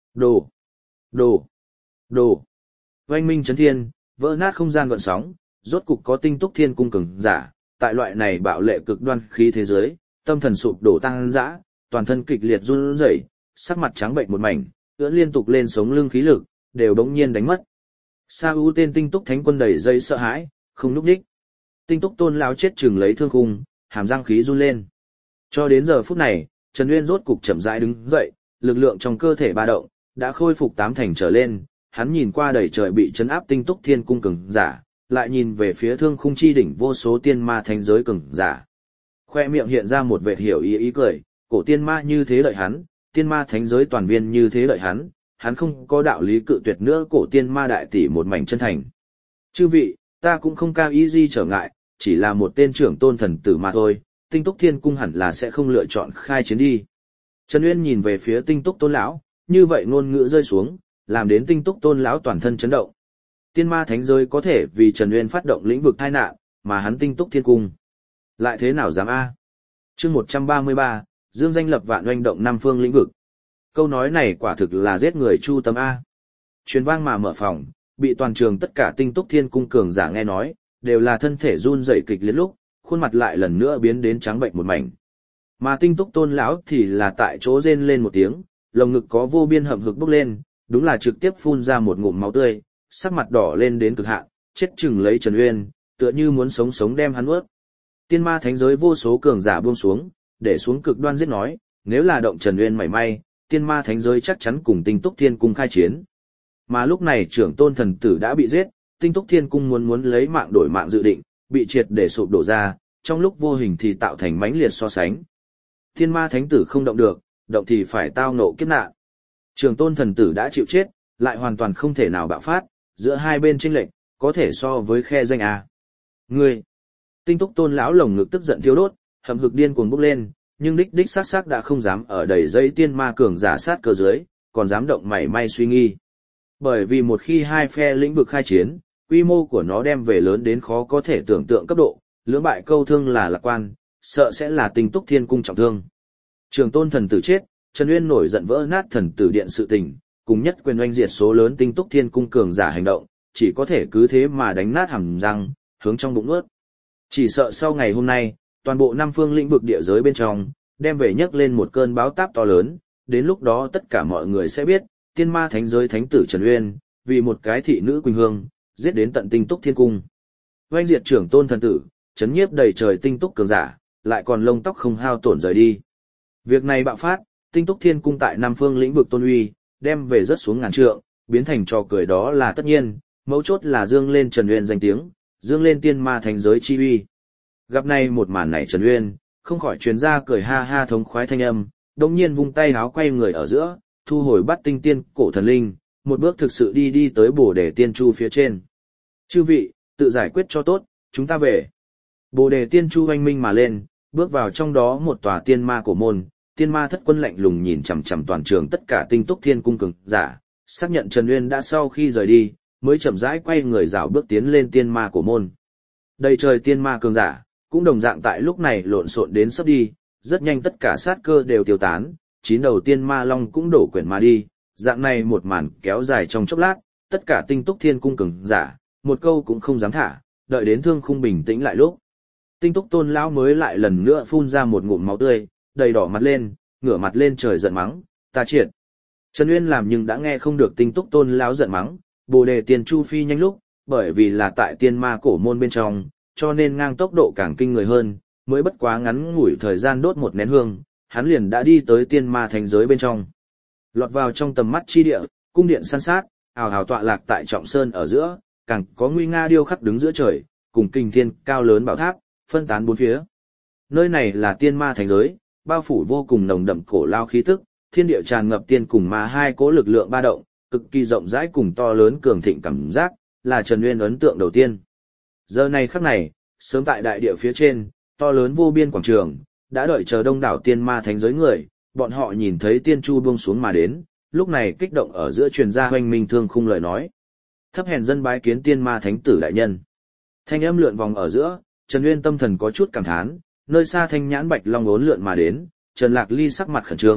Đồ, đồ, đồ. Oanh minh chấn thiên, vỡ nát không gian gợn sóng, rốt cục có tinh túc thiên cung cường giả, tại loại này bạo lệ cực đoan khí thế giới, tâm thần sụp đổ tăng dã, toàn thân kịch liệt run rẩy, sắc mặt trắng bệnh một mảnh, ưỡn liên tục lên sống lưng khí lực, đều đống nhiên đánh mất. Sa U tên tinh túc thánh quân đầy dây sợ hãi, không núp đích. Tinh túc tôn lão chết chừng lấy thương khung, hàm răng khí run lên. Cho đến giờ phút này, Trần Uyên rốt cục chậm rãi đứng dậy, lực lượng trong cơ thể ba động đã khôi phục 8 thành trở lên. Hắn nhìn qua đầy trời bị chấn áp tinh túc thiên cung cường giả, lại nhìn về phía thương khung chi đỉnh vô số tiên ma thánh giới cường giả. Khoe miệng hiện ra một vệt hiểu ý cười, cổ tiên ma như thế đợi hắn, tiên ma thánh giới toàn viên như thế đợi hắn không có đạo lý cự tuyệt nữa cổ tiên ma đại tỷ một mảnh chân thành. Chư vị, ta cũng không cao ý gì trở ngại, chỉ là một tên trưởng tôn thần tử mà thôi, tinh túc thiên cung hẳn là sẽ không lựa chọn khai chiến đi. Trần Uyên nhìn về phía tinh túc tôn lão, như vậy ngôn ngữ rơi xuống, làm đến tinh túc tôn lão toàn thân chấn động. Tiên ma thánh giới có thể vì Trần Uyên phát động lĩnh vực tai nạn, mà hắn tinh túc thiên cung lại thế nào dám a? Chương 133, dương danh lập vạn oanh động năm phương lĩnh vực. Câu nói này quả thực là giết người chu tâm a. Truyền vang mà mở phòng, bị toàn trường tất cả tinh túc thiên cung cường giả nghe nói, đều là thân thể run rẩy kịch liệt lúc, khuôn mặt lại lần nữa biến đến trắng bệnh một mảnh. Mà tinh túc tôn lão thì là tại chỗ rên lên một tiếng, lồng ngực có vô biên hậm hực bốc lên, đúng là trực tiếp phun ra một ngụm máu tươi, sắc mặt đỏ lên đến cực hạn, chết chừng lấy Trần Uyên, tựa như muốn sống sống đem hắn nuốt. Tiên ma thánh giới vô số cường giả buông xuống, để xuống cực đoan giết nói, nếu là động Trần Uyên mảy may, tiên ma thánh giới chắc chắn cùng tinh túc thiên cung khai chiến. Mà lúc này trưởng tôn thần tử đã bị giết, tinh túc thiên cung muốn lấy mạng đổi mạng dự định, bị triệt để sụp đổ ra, trong lúc vô hình thì tạo thành mãnh liệt so sánh. Tiên ma thánh tử không động được, động thì phải tao ngộ kiếp nạn. Trưởng tôn thần tử đã chịu chết, lại hoàn toàn không thể nào bạo phát, giữa hai bên chênh lệch, có thể so với khe danh a. Ngươi, tinh túc tôn lão lồng ngực tức giận thiêu đốt, hậm hực điên cuồng bốc lên, nhưng đích xác đã không dám ở đầy dây tiên ma cường giả sát cơ dưới, còn dám động mảy may suy nghi. Bởi vì một khi hai phe lĩnh vực khai chiến, quy mô của nó đem về lớn đến khó có thể tưởng tượng cấp độ, lưỡng bại câu thương là lạc quan, sợ sẽ là tinh túc thiên cung trọng thương. Trường tôn thần tử chết, Trần Uyên nổi giận vỡ nát thần tử điện sự tình, cùng nhất quyền oanh diệt số lớn tinh túc thiên cung cường giả hành động, chỉ có thể cứ thế mà đánh nát hàm răng, hướng trong bụng nuốt. Chỉ sợ sau ngày hôm nay, toàn bộ năm phương lĩnh vực địa giới bên trong, đem về nhấc lên một cơn báo táp to lớn, đến lúc đó tất cả mọi người sẽ biết, tiên ma thánh giới thánh tử Trần Uyên, vì một cái thị nữ Quỳnh Hương, giết đến tận tinh túc thiên cung. Oanh diệt trưởng tôn thần tử, chấn nhiếp đầy trời tinh túc cường giả, lại còn lông tóc không hao tổn rời đi. Việc này bạo phát, tinh túc thiên cung tại năm phương lĩnh vực tôn uy, đem về rất xuống ngàn trượng, biến thành trò cười đó là tất nhiên, mấu chốt là dương lên Trần Uyên danh tiếng, dương lên tiên ma thánh giới chi uy. Gặp này một màn này Trần Uyên, không khỏi truyền ra cười ha ha thống khoái thanh âm, đồng nhiên vung tay háo quay người ở giữa, thu hồi bắt tinh tiên cổ thần linh, một bước thực sự đi tới Bồ Đề Tiên Chu phía trên. Chư vị, tự giải quyết cho tốt, chúng ta về. Bồ Đề Tiên Chu oanh minh mà lên, bước vào trong đó một tòa tiên ma cổ môn, tiên ma thất quân lạnh lùng nhìn chằm chằm toàn trường tất cả tinh túc thiên cung cường giả, xác nhận Trần Uyên đã sau khi rời đi, mới chậm rãi quay người rảo bước tiến lên tiên ma cổ môn. Đầy trời tiên ma cường giả, cũng đồng dạng tại lúc này lộn xộn đến sắp đi, rất nhanh tất cả sát cơ đều tiêu tán, 9 đầu tiên ma long cũng đổ quyển mà đi, dạng này một màn kéo dài trong chốc lát, tất cả tinh túc thiên cung cường giả, một câu cũng không dám thả, đợi đến thương khung bình tĩnh lại lúc. Tinh túc tôn lão mới lại lần nữa phun ra một ngụm máu tươi, đầy đỏ mặt lên, ngửa mặt lên trời giận mắng, ta triệt. Trần Uyên làm nhưng đã nghe không được tinh túc tôn lão giận mắng, Bồ Đề Tiên Chu phi nhanh lúc, bởi vì là tại tiên ma cổ môn bên trong, cho nên ngang tốc độ càng kinh người hơn, mới bất quá ngắn ngủi thời gian đốt một nén hương, hắn liền đã đi tới tiên ma thành giới bên trong. Lọt vào trong tầm mắt chi địa, cung điện san sát, ào ào tọa lạc tại trọng sơn ở giữa, càng có nguy nga điêu khắc đứng giữa trời, cùng kinh thiên cao lớn bảo tháp, phân tán bốn phía. Nơi này là tiên ma thành giới, bao phủ vô cùng nồng đậm cổ lao khí tức, thiên địa tràn ngập tiên cùng ma hai cỗ lực lượng ba động, cực kỳ rộng rãi cùng to lớn cường thịnh cảm giác, là Trần Uyên ấn tượng đầu tiên. Giờ này khắc này, sớm tại đại địa phía trên, to lớn vô biên quảng trường, đã đợi chờ đông đảo tiên ma thánh giới người, bọn họ nhìn thấy tiên chu buông xuống mà đến, lúc này kích động ở giữa truyền ra hoành minh thương khung lời nói. Thấp hèn dân bái kiến tiên ma thánh tử đại nhân. Thanh âm lượn vòng ở giữa, Trần Uyên tâm thần có chút cảm thán, nơi xa thanh nhãn bạch long ốn lượn mà đến, Trần Lạc Ly sắc mặt khẩn trương,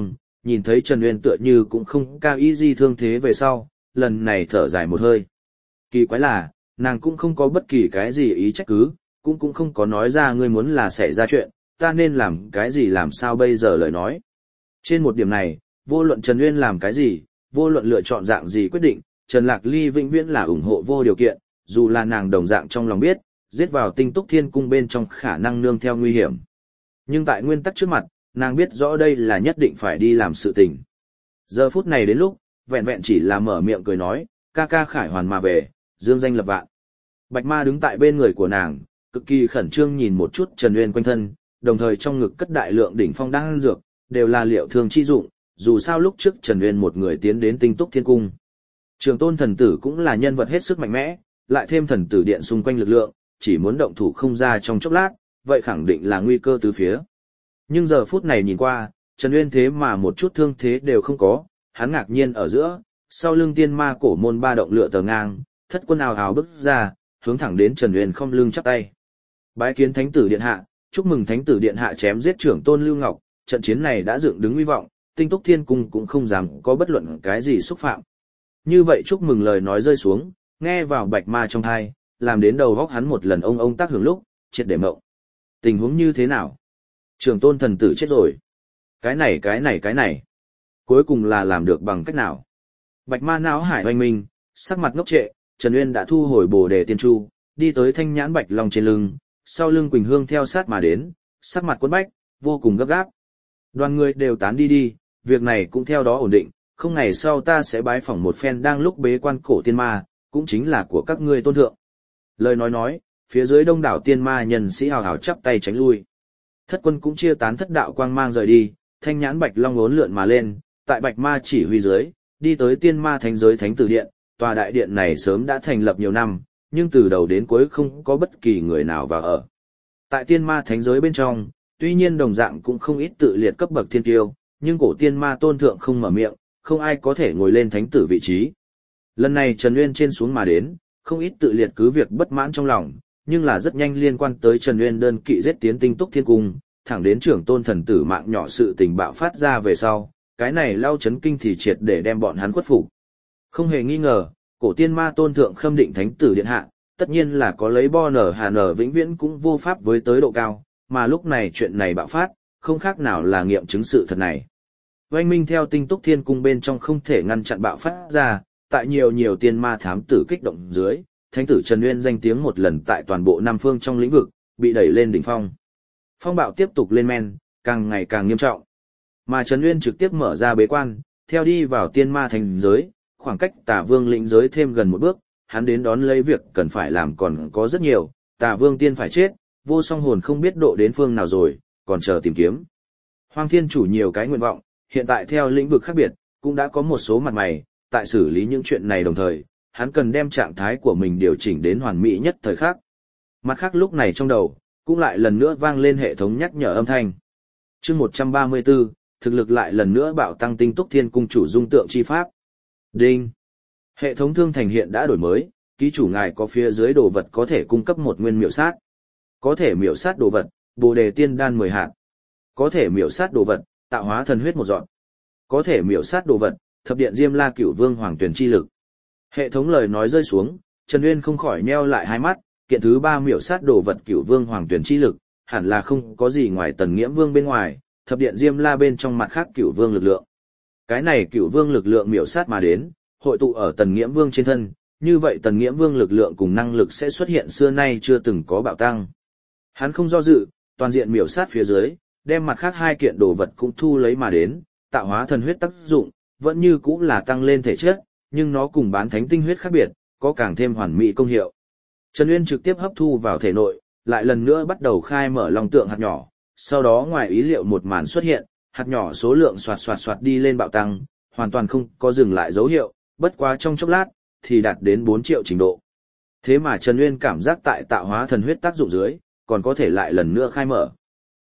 nhìn thấy Trần Uyên tựa như cũng không cao ý gì thương thế về sau, lần này thở dài một hơi. Kỳ quái là, nàng cũng không có bất kỳ cái gì ý trách cứ, cũng không có nói ra ngươi muốn là xảy ra chuyện, ta nên làm cái gì làm sao bây giờ lời nói. Trên một điểm này, vô luận Trần Uyên làm cái gì, vô luận lựa chọn dạng gì quyết định, Trần Lạc Ly vĩnh viễn là ủng hộ vô điều kiện, dù là nàng đồng dạng trong lòng biết, giết vào Tinh Túc Thiên Cung bên trong khả năng nương theo nguy hiểm. Nhưng tại nguyên tắc trước mặt, nàng biết rõ đây là nhất định phải đi làm sự tình. Giờ phút này đến lúc, vẹn vẹn chỉ là mở miệng cười nói, ca ca khải hoàn mà về, dương danh lập vạn. Bạch Ma đứng tại bên người của nàng, cực kỳ khẩn trương nhìn một chút Trần Uyên quanh thân, đồng thời trong ngực cất đại lượng đỉnh phong đan dược, đều là liệu thương chi dụng, dù sao lúc trước Trần Uyên một người tiến đến Tinh Túc Thiên Cung. Trường Tôn thần tử cũng là nhân vật hết sức mạnh mẽ, lại thêm thần tử điện xung quanh lực lượng, chỉ muốn động thủ không ra trong chốc lát, vậy khẳng định là nguy cơ tứ phía. Nhưng giờ phút này nhìn qua, Trần Uyên thế mà một chút thương thế đều không có, hắn ngạc nhiên ở giữa, sau lưng tiên ma cổ môn ba động lựa tờ ngang, thất quân ào ào bước ra, hướng thẳng đến Trần Uyên không lưng chắp tay. Bái kiến thánh tử điện hạ, chúc mừng thánh tử điện hạ chém giết trưởng tôn Lưu Ngọc, trận chiến này đã dựng đứng uy vọng, Tinh Túc Thiên Cung cũng không dám có bất luận cái gì xúc phạm. Như vậy chúc mừng lời nói rơi xuống, nghe vào Bạch Ma trong tai, làm đến đầu góc hắn một lần ông tác hưởng lúc, triệt để mộng. Tình huống như thế nào? Trưởng tôn thần tử chết rồi. Cái này. Cuối cùng là làm được bằng cách nào? Bạch Ma não hải hoành minh, sắc mặt ngốc trệ, Trần Uyên đã thu hồi Bồ Đề Tiên Chu, đi tới thanh nhãn Bạch Long trên lưng, sau lưng Quỳnh Hương theo sát mà đến, sắc mặt quấn bách, vô cùng gấp gáp. Đoàn người đều tán đi, việc này cũng theo đó ổn định, không ngày sau ta sẽ bái phỏng một phen đang lúc bế quan cổ tiên ma, cũng chính là của các ngươi tôn thượng. Lời nói, phía dưới đông đảo tiên ma nhân sĩ hào hào chắp tay tránh lui. Thất quân cũng chia tán thất đạo quang mang rời đi, thanh nhãn Bạch Long uốn lượn mà lên, tại Bạch Ma chỉ huy dưới, đi tới tiên ma thánh giới thánh tử điện, tòa đại điện này sớm đã thành lập nhiều năm, nhưng từ đầu đến cuối không có bất kỳ người nào vào ở. Tại tiên ma thánh giới bên trong, tuy nhiên đồng dạng cũng không ít tự liệt cấp bậc thiên kiêu, nhưng cổ tiên ma tôn thượng không mở miệng, không ai có thể ngồi lên thánh tử vị trí. Lần này Trần Uyên trên xuống mà đến, không ít tự liệt cứ việc bất mãn trong lòng, nhưng là rất nhanh liên quan tới Trần Uyên đơn kỵ giết tiến Tinh Túc Thiên Cung, thẳng đến trưởng tôn thần tử mạng nhỏ sự tình bạo phát ra về sau, cái này lao chấn kinh thì triệt để đem bọn hắn khuất phục. Không hề nghi ngờ, cổ tiên ma tôn thượng khâm định thánh tử điện hạ, tất nhiên là có lấy bo nở hà nở vĩnh viễn cũng vô pháp với tới độ cao, mà lúc này chuyện này bạo phát, không khác nào là nghiệm chứng sự thật này. Oanh minh theo Tinh Túc Thiên Cung bên trong không thể ngăn chặn bạo phát ra, tại nhiều tiên ma thám tử kích động dưới, thánh tử Trần Uyên danh tiếng một lần tại toàn bộ Nam Phương trong lĩnh vực, bị đẩy lên đỉnh phong. Phong bạo tiếp tục lên men, càng ngày càng nghiêm trọng. Mà Trần Uyên trực tiếp mở ra bế quan, theo đi vào tiên ma thành giới, khoảng cách Tà Vương lĩnh giới thêm gần một bước, hắn đến đón lấy việc cần phải làm còn có rất nhiều, Tà Vương tiên phải chết, vô song hồn không biết độ đến phương nào rồi, còn chờ tìm kiếm. Hoang Thiên Chủ nhiều cái nguyện vọng, hiện tại theo lĩnh vực khác biệt, cũng đã có một số mặt mày, tại xử lý những chuyện này đồng thời, hắn cần đem trạng thái của mình điều chỉnh đến hoàn mỹ nhất thời khắc. Mặt khác lúc này trong đầu, cũng lại lần nữa vang lên hệ thống nhắc nhở âm thanh. Chương 134, thực lực lại lần nữa bạo tăng Tinh Túc Thiên Cung chủ dung tượng chi pháp. Đinh. Hệ thống thương thành hiện đã đổi mới, ký chủ ngài có phía dưới đồ vật có thể cung cấp một nguyên miểu sát. Có thể miểu sát đồ vật, Bồ Đề Tiên Đan 10 hạt. Có thể miểu sát đồ vật, Tạo Hóa Thần Huyết 1 giọt. Có thể miểu sát đồ vật, Thập Điện Diêm La Cửu Vương Hoàng Tuyển chi lực. Hệ thống lời nói rơi xuống, Trần Uyên không khỏi nheo lại hai mắt, kiện thứ 3 miểu sát đồ vật Cửu Vương Hoàng Tuyển chi lực, hẳn là không có gì ngoài Tần Nghiễm Vương bên ngoài, Thập Điện Diêm La bên trong mặt khác Cửu Vương lực lượng. Cái này Cửu Vương lực lượng miểu sát mà đến, hội tụ ở Tần Nghiễm Vương trên thân, như vậy Tần Nghiễm Vương lực lượng cùng năng lực sẽ xuất hiện xưa nay chưa từng có bạo tăng. Hắn không do dự, toàn diện miểu sát phía dưới, đem mặt khác 2 kiện đồ vật cũng thu lấy mà đến, Tạo Hóa Thần Huyết tác dụng, vẫn như cũng là tăng lên thể chất, nhưng nó cùng bán thánh tinh huyết khác biệt, có càng thêm hoàn mỹ công hiệu. Trần Uyên trực tiếp hấp thu vào thể nội, lại lần nữa bắt đầu khai mở long tượng hạt nhỏ, sau đó ngoài ý liệu một màn xuất hiện, hạt nhỏ số lượng xoạt đi lên bạo tăng, hoàn toàn không có dừng lại dấu hiệu, bất quá trong chốc lát, thì đạt đến 4 triệu trình độ. Thế mà Trần Uyên cảm giác tại Tạo Hóa Thần Huyết tác dụng dưới, còn có thể lại lần nữa khai mở.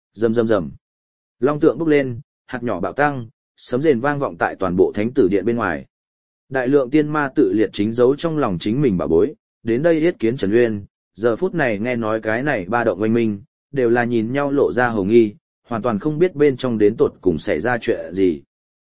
Rầm. Long tượng bốc lên, hạt nhỏ bạo tăng, sấm rền vang vọng tại toàn bộ thánh tử điện bên ngoài. Đại lượng tiên ma tự liệt chính giấu trong lòng chính mình bảo bối, đến đây yết kiến Trần Uyên, giờ phút này nghe nói cái này ba động oanh minh, đều là nhìn nhau lộ ra hồng nghi, hoàn toàn không biết bên trong đến tột cùng xảy ra chuyện gì.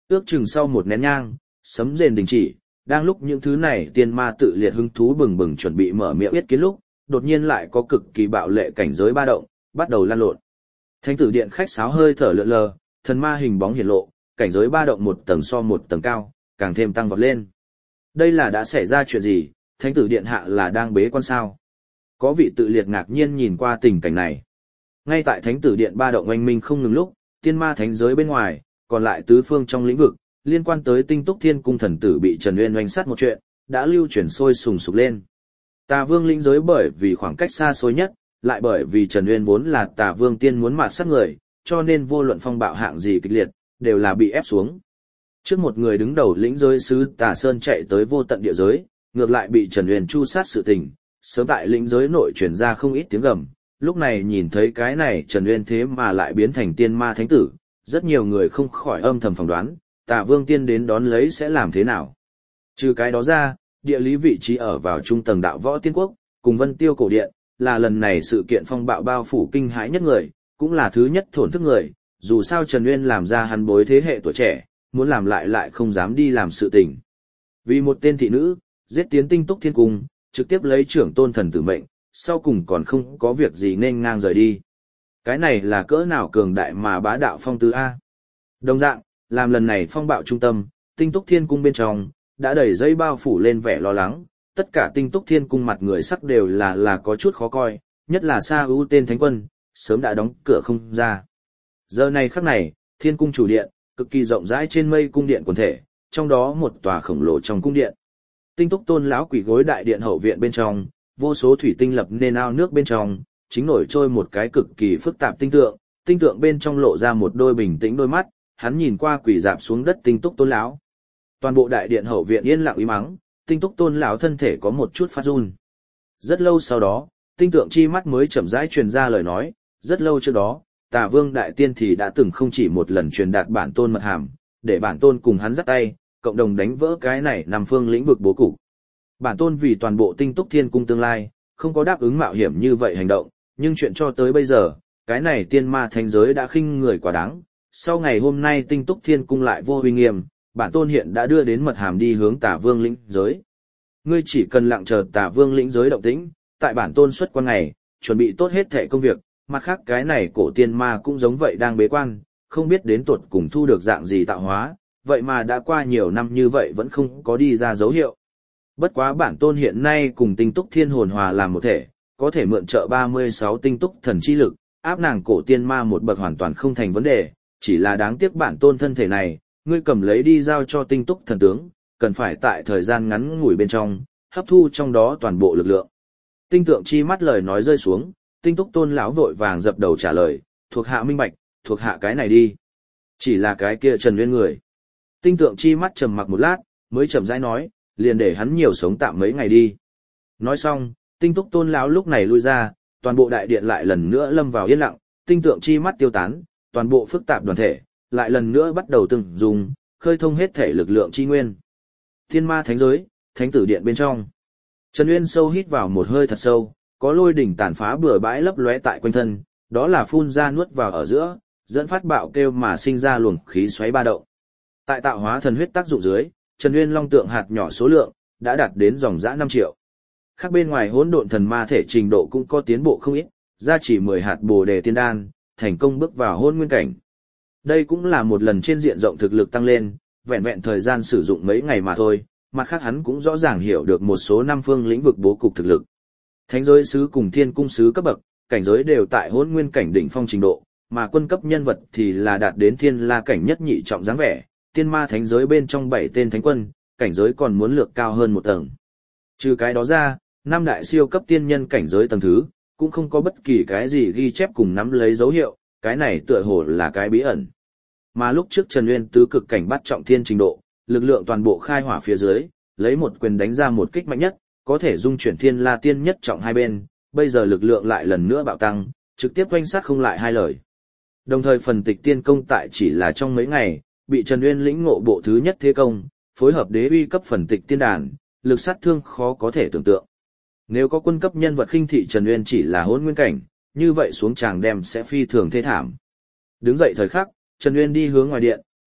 Ước chừng sau một nén nhang, sấm rền đình chỉ, đang lúc những thứ này tiên ma tự liệt hứng thú bừng bừng chuẩn bị mở miệng yết kiến lúc, đột nhiên lại có cực kỳ bạo lệ cảnh giới ba động, bắt đầu lan lộn. Thánh tử điện khách sáo hơi thở lượn lờ, thần ma hình bóng hiển lộ, cảnh giới ba động một tầng so một tầng cao, càng thêm tăng vọt lên. Đây là đã xảy ra chuyện gì, thánh tử điện hạ là đang bế quan sao? Có vị tự liệt ngạc nhiên nhìn qua tình cảnh này. Ngay tại thánh tử điện ba động oanh minh không ngừng lúc, tiên ma thánh giới bên ngoài, còn lại tứ phương trong lĩnh vực, liên quan tới Tinh Túc Thiên cung thần tử bị Trần Uyên oanh sát một chuyện, đã lưu chuyển sôi sùng sục lên. Tà Vương lĩnh giới bởi vì khoảng cách xa xôi nhất, lại bởi vì Trần Uyên vốn là Tà Vương tiên muốn mạt sát người, cho nên vô luận phong bạo hạng gì kịch liệt, đều là bị ép xuống. Trước một người đứng đầu lĩnh giới sứ Tà Sơn chạy tới vô tận địa giới, ngược lại bị Trần Uyên chu sát sự tình, sớm tại lĩnh giới nội truyền ra không ít tiếng gầm. Lúc này nhìn thấy cái này Trần Uyên thế mà lại biến thành tiên ma thánh tử, rất nhiều người không khỏi âm thầm phỏng đoán, Tà Vương tiên đến đón lấy sẽ làm thế nào. Trừ cái đó ra, địa lý vị trí ở vào trung tầng đạo võ tiên quốc, cùng Vân Tiêu cổ điện, là lần này sự kiện phong bạo bao phủ kinh hãi nhất người, cũng là thứ nhất thổn thức người, dù sao Trần Uyên làm ra hắn bối thế hệ tuổi trẻ, muốn làm lại không dám đi làm sự tình. Vì một tên thị nữ, giết tiến Tinh Túc Thiên cung, trực tiếp lấy trưởng tôn thần tử mệnh, sau cùng còn không có việc gì nên ngang rời đi. Cái này là cỡ nào cường đại mà bá đạo phong tứ A. Đồng dạng, làm lần này phong bạo trung tâm, Tinh Túc Thiên cung bên trong, đã đẩy dây bao phủ lên vẻ lo lắng, tất cả Tinh Túc Thiên cung mặt người sắc đều là có chút khó coi, nhất là Sa ưu tên thánh quân, sớm đã đóng cửa không ra. Giờ này khắc này, Thiên cung chủ điện, cực kỳ rộng rãi trên mây cung điện quần thể, trong đó một tòa khổng lồ trong cung điện. Tinh Túc Tôn lão quỷ gối đại điện hậu viện bên trong, vô số thủy tinh lập nên ao nước bên trong, chính nổi trôi một cái cực kỳ phức tạp tinh tượng bên trong lộ ra một đôi bình tĩnh đôi mắt, hắn nhìn qua quỷ dạp xuống đất Tinh Túc Tôn lão. Toàn bộ đại điện hậu viện yên lặng im mắng, Tinh Túc Tôn lão thân thể có một chút phát run. Rất lâu sau đó, tinh tượng chi mắt mới chậm rãi truyền ra lời nói, rất lâu trước đó, Tà Vương đại tiên thì đã từng không chỉ một lần truyền đạt bản tôn mật hàm, để bản tôn cùng hắn dắt tay, cộng đồng đánh vỡ cái này nằm phương lĩnh vực bố cục. Bản tôn vì toàn bộ Tinh Túc Thiên cung tương lai, không có đáp ứng mạo hiểm như vậy hành động, nhưng chuyện cho tới bây giờ, cái này tiên ma thánh giới đã khinh người quá đáng. Sau ngày hôm nay Tinh Túc Thiên cung lại vô uy nghiêm, bản tôn hiện đã đưa đến mật hàm đi hướng Tà Vương lĩnh giới. Ngươi chỉ cần lặng chờ Tà Vương lĩnh giới động tĩnh, tại bản tôn xuất quan ngày, chuẩn bị tốt hết thệ công việc, mặt khác cái này cổ tiên ma cũng giống vậy đang bế quan, không biết đến tuột cùng thu được dạng gì tạo hóa, vậy mà đã qua nhiều năm như vậy vẫn không có đi ra dấu hiệu. Bất quá bản tôn hiện nay cùng Tinh Túc Thiên hồn hòa làm một thể, có thể mượn trợ 36 tinh túc thần chi lực, áp nàng cổ tiên ma một bậc hoàn toàn không thành vấn đề, chỉ là đáng tiếc bản tôn thân thể này, ngươi cầm lấy đi giao cho Tinh Túc thần tướng, cần phải tại thời gian ngắn ngủi bên trong, hấp thu trong đó toàn bộ lực lượng. Tinh tượng chi mắt lời nói rơi xuống, Tinh Túc Tôn lão vội vàng dập đầu trả lời, thuộc hạ minh bạch, thuộc hạ cái này đi. Chỉ là cái kia Trần Uyên người. Tinh tượng chi mắt trầm mặc một lát, mới chậm rãi nói, liền để hắn nhiều sống tạm mấy ngày đi. Nói xong, Tinh Túc Tôn lão lúc này lui ra, toàn bộ đại điện lại lần nữa lâm vào yên lặng, tinh tượng chi mắt tiêu tán, toàn bộ phức tạp đoàn thể, lại lần nữa bắt đầu từng dùng, khơi thông hết thể lực lượng chi nguyên. Thiên ma thánh giới, thánh tử điện bên trong. Trần Uyên sâu hít vào một hơi thật sâu, có lôi đỉnh tàn phá bừa bãi lấp lóe tại quanh thân, đó là phun ra nuốt vào ở giữa, dẫn phát bạo kêu mà sinh ra luồng khí xoáy ba động. Tại tạo hóa thần huyết tác dụng dưới, Trần Uyên long tượng hạt nhỏ số lượng đã đạt đến dòng dã 5 triệu. Khác bên ngoài hỗn độn thần ma thể trình độ cũng có tiến bộ không ít, ra chỉ 10 hạt Bồ đề tiên đan, thành công bước vào hôn nguyên cảnh. Đây cũng là một lần trên diện rộng thực lực tăng lên, vẹn vẹn thời gian sử dụng mấy ngày mà thôi, mặt khác hắn cũng rõ ràng hiểu được một số năm phương lĩnh vực bố cục thực lực. Thánh giới sứ cùng thiên cung sứ cấp bậc, cảnh giới đều tại hôn nguyên cảnh đỉnh phong trình độ, mà quân cấp nhân vật thì là đạt đến thiên la cảnh nhất nhị trọng dáng vẻ, tiên ma thánh giới bên trong 7 tên thánh quân, cảnh giới còn muốn lược cao hơn một tầng. Trừ cái đó ra, 5 đại siêu cấp tiên nhân cảnh giới tầng thứ, cũng không có bất kỳ cái gì ghi chép cùng nắm lấy dấu hiệu, cái này tựa hồ là cái bí ẩn. Mà lúc trước Trần Uyên tứ cực cảnh bắt trọng thiên trình độ, lực lượng toàn bộ khai hỏa phía dưới, lấy một quyền đánh ra một kích mạnh nhất, có thể dung chuyển thiên la tiên nhất trọng hai bên, bây giờ lực lượng lại lần nữa bạo tăng, trực tiếp quanh sát không lại hai lời. Đồng thời phần tịch tiên công tại chỉ là trong mấy ngày, bị Trần Uyên lĩnh ngộ bộ thứ nhất thế công, phối hợp đế uy cấp phần tịch tiên đàn, lực sát thương khó có thể tưởng tượng. Nếu có quân cấp nhân vật khinh thị Trần Uyên chỉ là hỗn nguyên cảnh, như vậy xuống tràng đem sẽ phi thường thê thảm. Đứng dậy thời khắc, Trần Uyên đi hướng ngoài điện,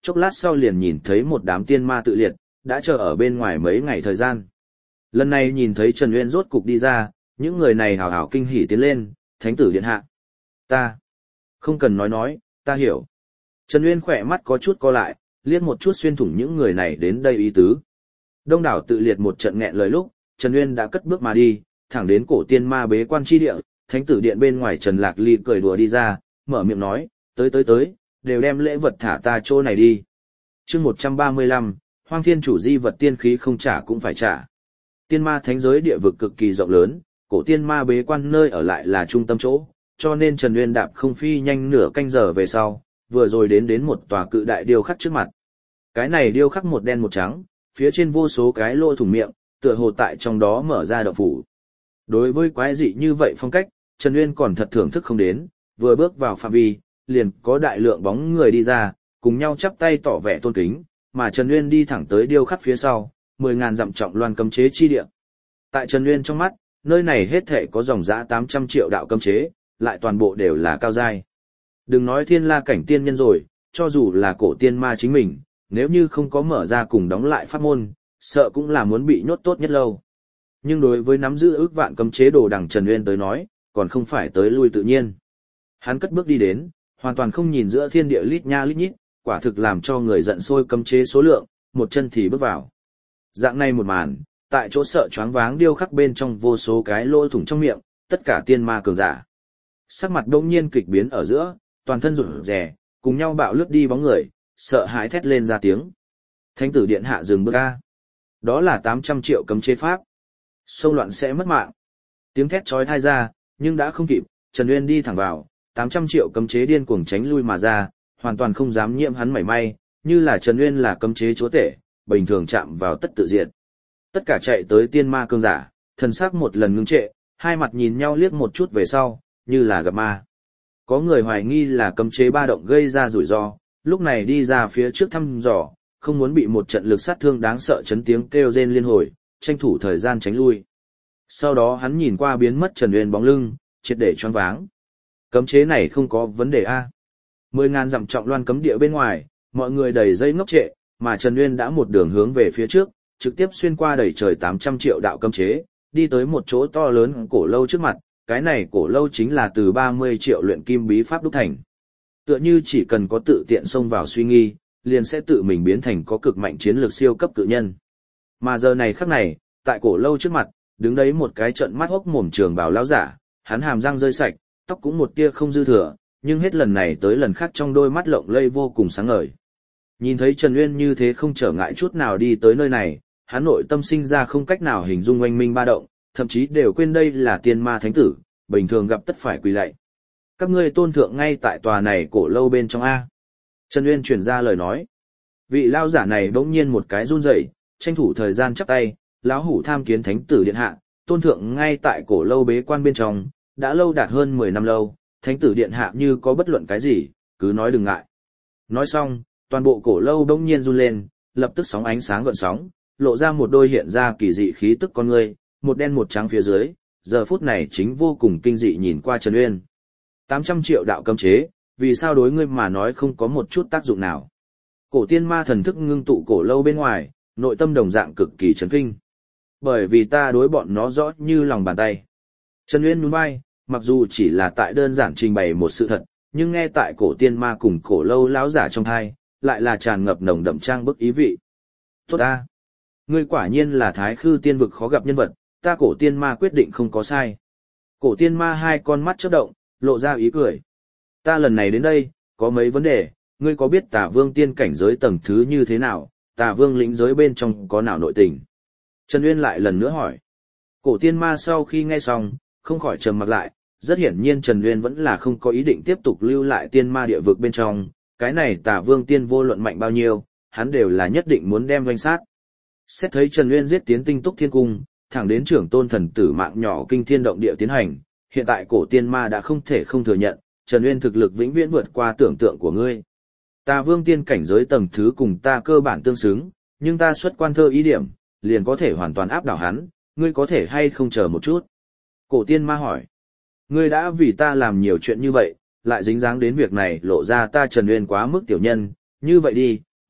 chốc lát sau liền nhìn thấy một đám tiên ma tự liệt, đã chờ ở bên ngoài mấy ngày thời gian. Lần này nhìn thấy Trần Uyên rốt cục đi ra, những người này hào hào kinh hỉ tiến lên, thánh tử điện hạ. Ta, không cần nói, ta hiểu. Trần Uyên khỏe mắt có chút co lại, liếc một chút xuyên thủng những người này đến đây ý tứ. Đông đảo tự liệt một trận nghẹn lời lúc, Trần Uyên đã cất bước mà đi, thẳng đến cổ tiên ma bế quan chi địa, thánh tử điện bên ngoài Trần Lạc Ly cười đùa đi ra, mở miệng nói, tới, đều đem lễ vật thả ta chỗ này đi. Chương 135, Hoang Thiên chủ di vật tiên khí không trả cũng phải trả. Tiên ma thánh giới địa vực cực kỳ rộng lớn, cổ tiên ma bế quan nơi ở lại là trung tâm chỗ, cho nên Trần Uyên đạp không phi nhanh nửa canh giờ về sau, vừa rồi đến một tòa cự đại điêu khắc trước mặt. Cái này điêu khắc một đen một trắng, phía trên vô số cái lỗ thủng miệng, tựa hồ tại trong đó mở ra động phủ. Đối với quái dị như vậy phong cách, Trần Uyên còn thật thưởng thức không đến, vừa bước vào phạm vi, liền có đại lượng bóng người đi ra, cùng nhau chắp tay tỏ vẻ tôn kính, mà Trần Uyên đi thẳng tới điêu khắc phía sau, 10.000 dặm trọng loan cấm chế chi địa. Tại Trần Uyên trong mắt, nơi này hết thể có dòng dã 800 triệu đạo cấm chế, lại toàn bộ đều là cao giai. Đừng nói thiên la cảnh tiên nhân rồi, cho dù là cổ tiên ma chính mình, nếu như không có mở ra cùng đóng lại pháp môn, sợ cũng là muốn bị nhốt tốt nhất lâu. Nhưng đối với nắm giữ ước vạn cấm chế đồ đằng Trần Uyên tới nói, còn không phải tới lui tự nhiên. Hắn cất bước đi đến, hoàn toàn không nhìn giữa thiên địa lít nha lít nhít, quả thực làm cho người giận sôi cấm chế số lượng, một chân thì bước vào. Dạng này một màn, tại chỗ sợ choáng váng điêu khắc bên trong vô số cái lỗ thủng trong miệng, tất cả tiên ma cường giả. Sắc mặt đông nhiên kịch biến ở giữa, toàn thân rụt rè, cùng nhau bạo lướt đi bóng người, sợ hãi thét lên ra tiếng. Thánh tử điện hạ dừng bước a. Đó là 800 triệu cấm chế pháp. Xông loạn sẽ mất mạng. Tiếng thét chói tai ra, nhưng đã không kịp, Trần Uyên đi thẳng vào, 800 triệu cấm chế điên cuồng tránh lui mà ra, hoàn toàn không dám nhiễm hắn mảy may, như là Trần Uyên là cấm chế chúa tể, bình thường chạm vào tất tự diệt. Tất cả chạy tới tiên ma cương giả, thần sắc một lần ngưng trệ, hai mặt nhìn nhau liếc một chút về sau, như là gặp ma. Có người hoài nghi là cấm chế ba động gây ra rủi ro, lúc này đi ra phía trước thăm dò, không muốn bị một trận lực sát thương đáng sợ chấn tiếng kêu rên liên hồi, tranh thủ thời gian tránh lui. Sau đó hắn nhìn qua biến mất Trần Uyên bóng lưng, triệt để choáng váng. Cấm chế này không có vấn đề a. 10.000 dặm trọng loan cấm địa bên ngoài, mọi người đầy dây ngốc trệ, mà Trần Uyên đã một đường hướng về phía trước, trực tiếp xuyên qua đầy trời 800 triệu đạo cấm chế, đi tới một chỗ to lớn cổ lâu trước mặt, cái này cổ lâu chính là từ 30 triệu luyện kim bí pháp đúc thành. Tựa như chỉ cần có tự tiện xông vào suy nghi, liền sẽ tự mình biến thành có cực mạnh chiến lược siêu cấp cự nhân. Mà giờ này khắc này, tại cổ lâu trước mặt, đứng đấy một cái trận mắt hốc mồm trường bào lão giả, hắn hàm răng rơi sạch, tóc cũng một tia không dư thừa, nhưng hết lần này tới lần khác trong đôi mắt lộng lây vô cùng sáng ngời. Nhìn thấy Trần Uyên như thế không trở ngại chút nào đi tới nơi này, hắn nội tâm sinh ra không cách nào hình dung oanh minh ba động, thậm chí đều quên đây là tiên ma thánh tử, bình thường gặp tất phải quỳ lạy. Các ngươi tôn thượng ngay tại tòa này cổ lâu bên trong A. Trần Uyên truyền ra lời nói. Vị lao giả này bỗng nhiên một cái run rẩy, tranh thủ thời gian chắp tay, lão hủ tham kiến thánh tử điện hạ, tôn thượng ngay tại cổ lâu bế quan bên trong, đã lâu đạt hơn 10 năm lâu, thánh tử điện hạ như có bất luận cái gì, cứ nói đừng ngại. Nói xong, toàn bộ cổ lâu bỗng nhiên run lên, lập tức sóng ánh sáng gợn sóng, lộ ra một đôi hiện ra kỳ dị khí tức con người, một đen một trắng phía dưới, giờ phút này chính vô cùng kinh dị nhìn qua Trần Uyên. 800 triệu đạo cấm chế, vì sao đối ngươi mà nói không có một chút tác dụng nào? Cổ tiên ma thần thức ngưng tụ cổ lâu bên ngoài, nội tâm đồng dạng cực kỳ chấn kinh. Bởi vì ta đối bọn nó rõ như lòng bàn tay. Trần Uyên nhún vai, mặc dù chỉ là tại đơn giản trình bày một sự thật, nhưng nghe tại cổ tiên ma cùng cổ lâu lão giả trong tai, lại là tràn ngập nồng đậm trang bức ý vị. Tốt ta! Ngươi quả nhiên là thái khư tiên vực khó gặp nhân vật, ta cổ tiên ma quyết định không có sai. Cổ tiên ma hai con mắt chớp động, lộ ra ý cười. Ta lần này đến đây, có mấy vấn đề, ngươi có biết Tà Vương tiên cảnh giới tầng thứ như thế nào, Tà Vương lĩnh giới bên trong có nào nội tình? Trần Uyên lại lần nữa hỏi. Cổ tiên ma sau khi nghe xong, không khỏi trầm mặc lại, rất hiển nhiên Trần Uyên vẫn là không có ý định tiếp tục lưu lại tiên ma địa vực bên trong, cái này Tà Vương tiên vô luận mạnh bao nhiêu, hắn đều là nhất định muốn đem doanh sát. Xét thấy Trần Uyên giết tiến Tinh Túc Thiên Cung, thẳng đến trưởng tôn thần tử mạng nhỏ kinh thiên động địa tiến hành, hiện tại cổ tiên ma đã không thể không thừa nhận, Trần Uyên thực lực vĩnh viễn vượt qua tưởng tượng của ngươi. Ta vương tiên cảnh giới tầng thứ cùng ta cơ bản tương xứng, nhưng ta xuất quan thơ ý điểm, liền có thể hoàn toàn áp đảo hắn, ngươi có thể hay không chờ một chút? Cổ tiên ma hỏi. Ngươi đã vì ta làm nhiều chuyện như vậy, lại dính dáng đến việc này lộ ra ta Trần Uyên quá mức tiểu nhân, như vậy đi,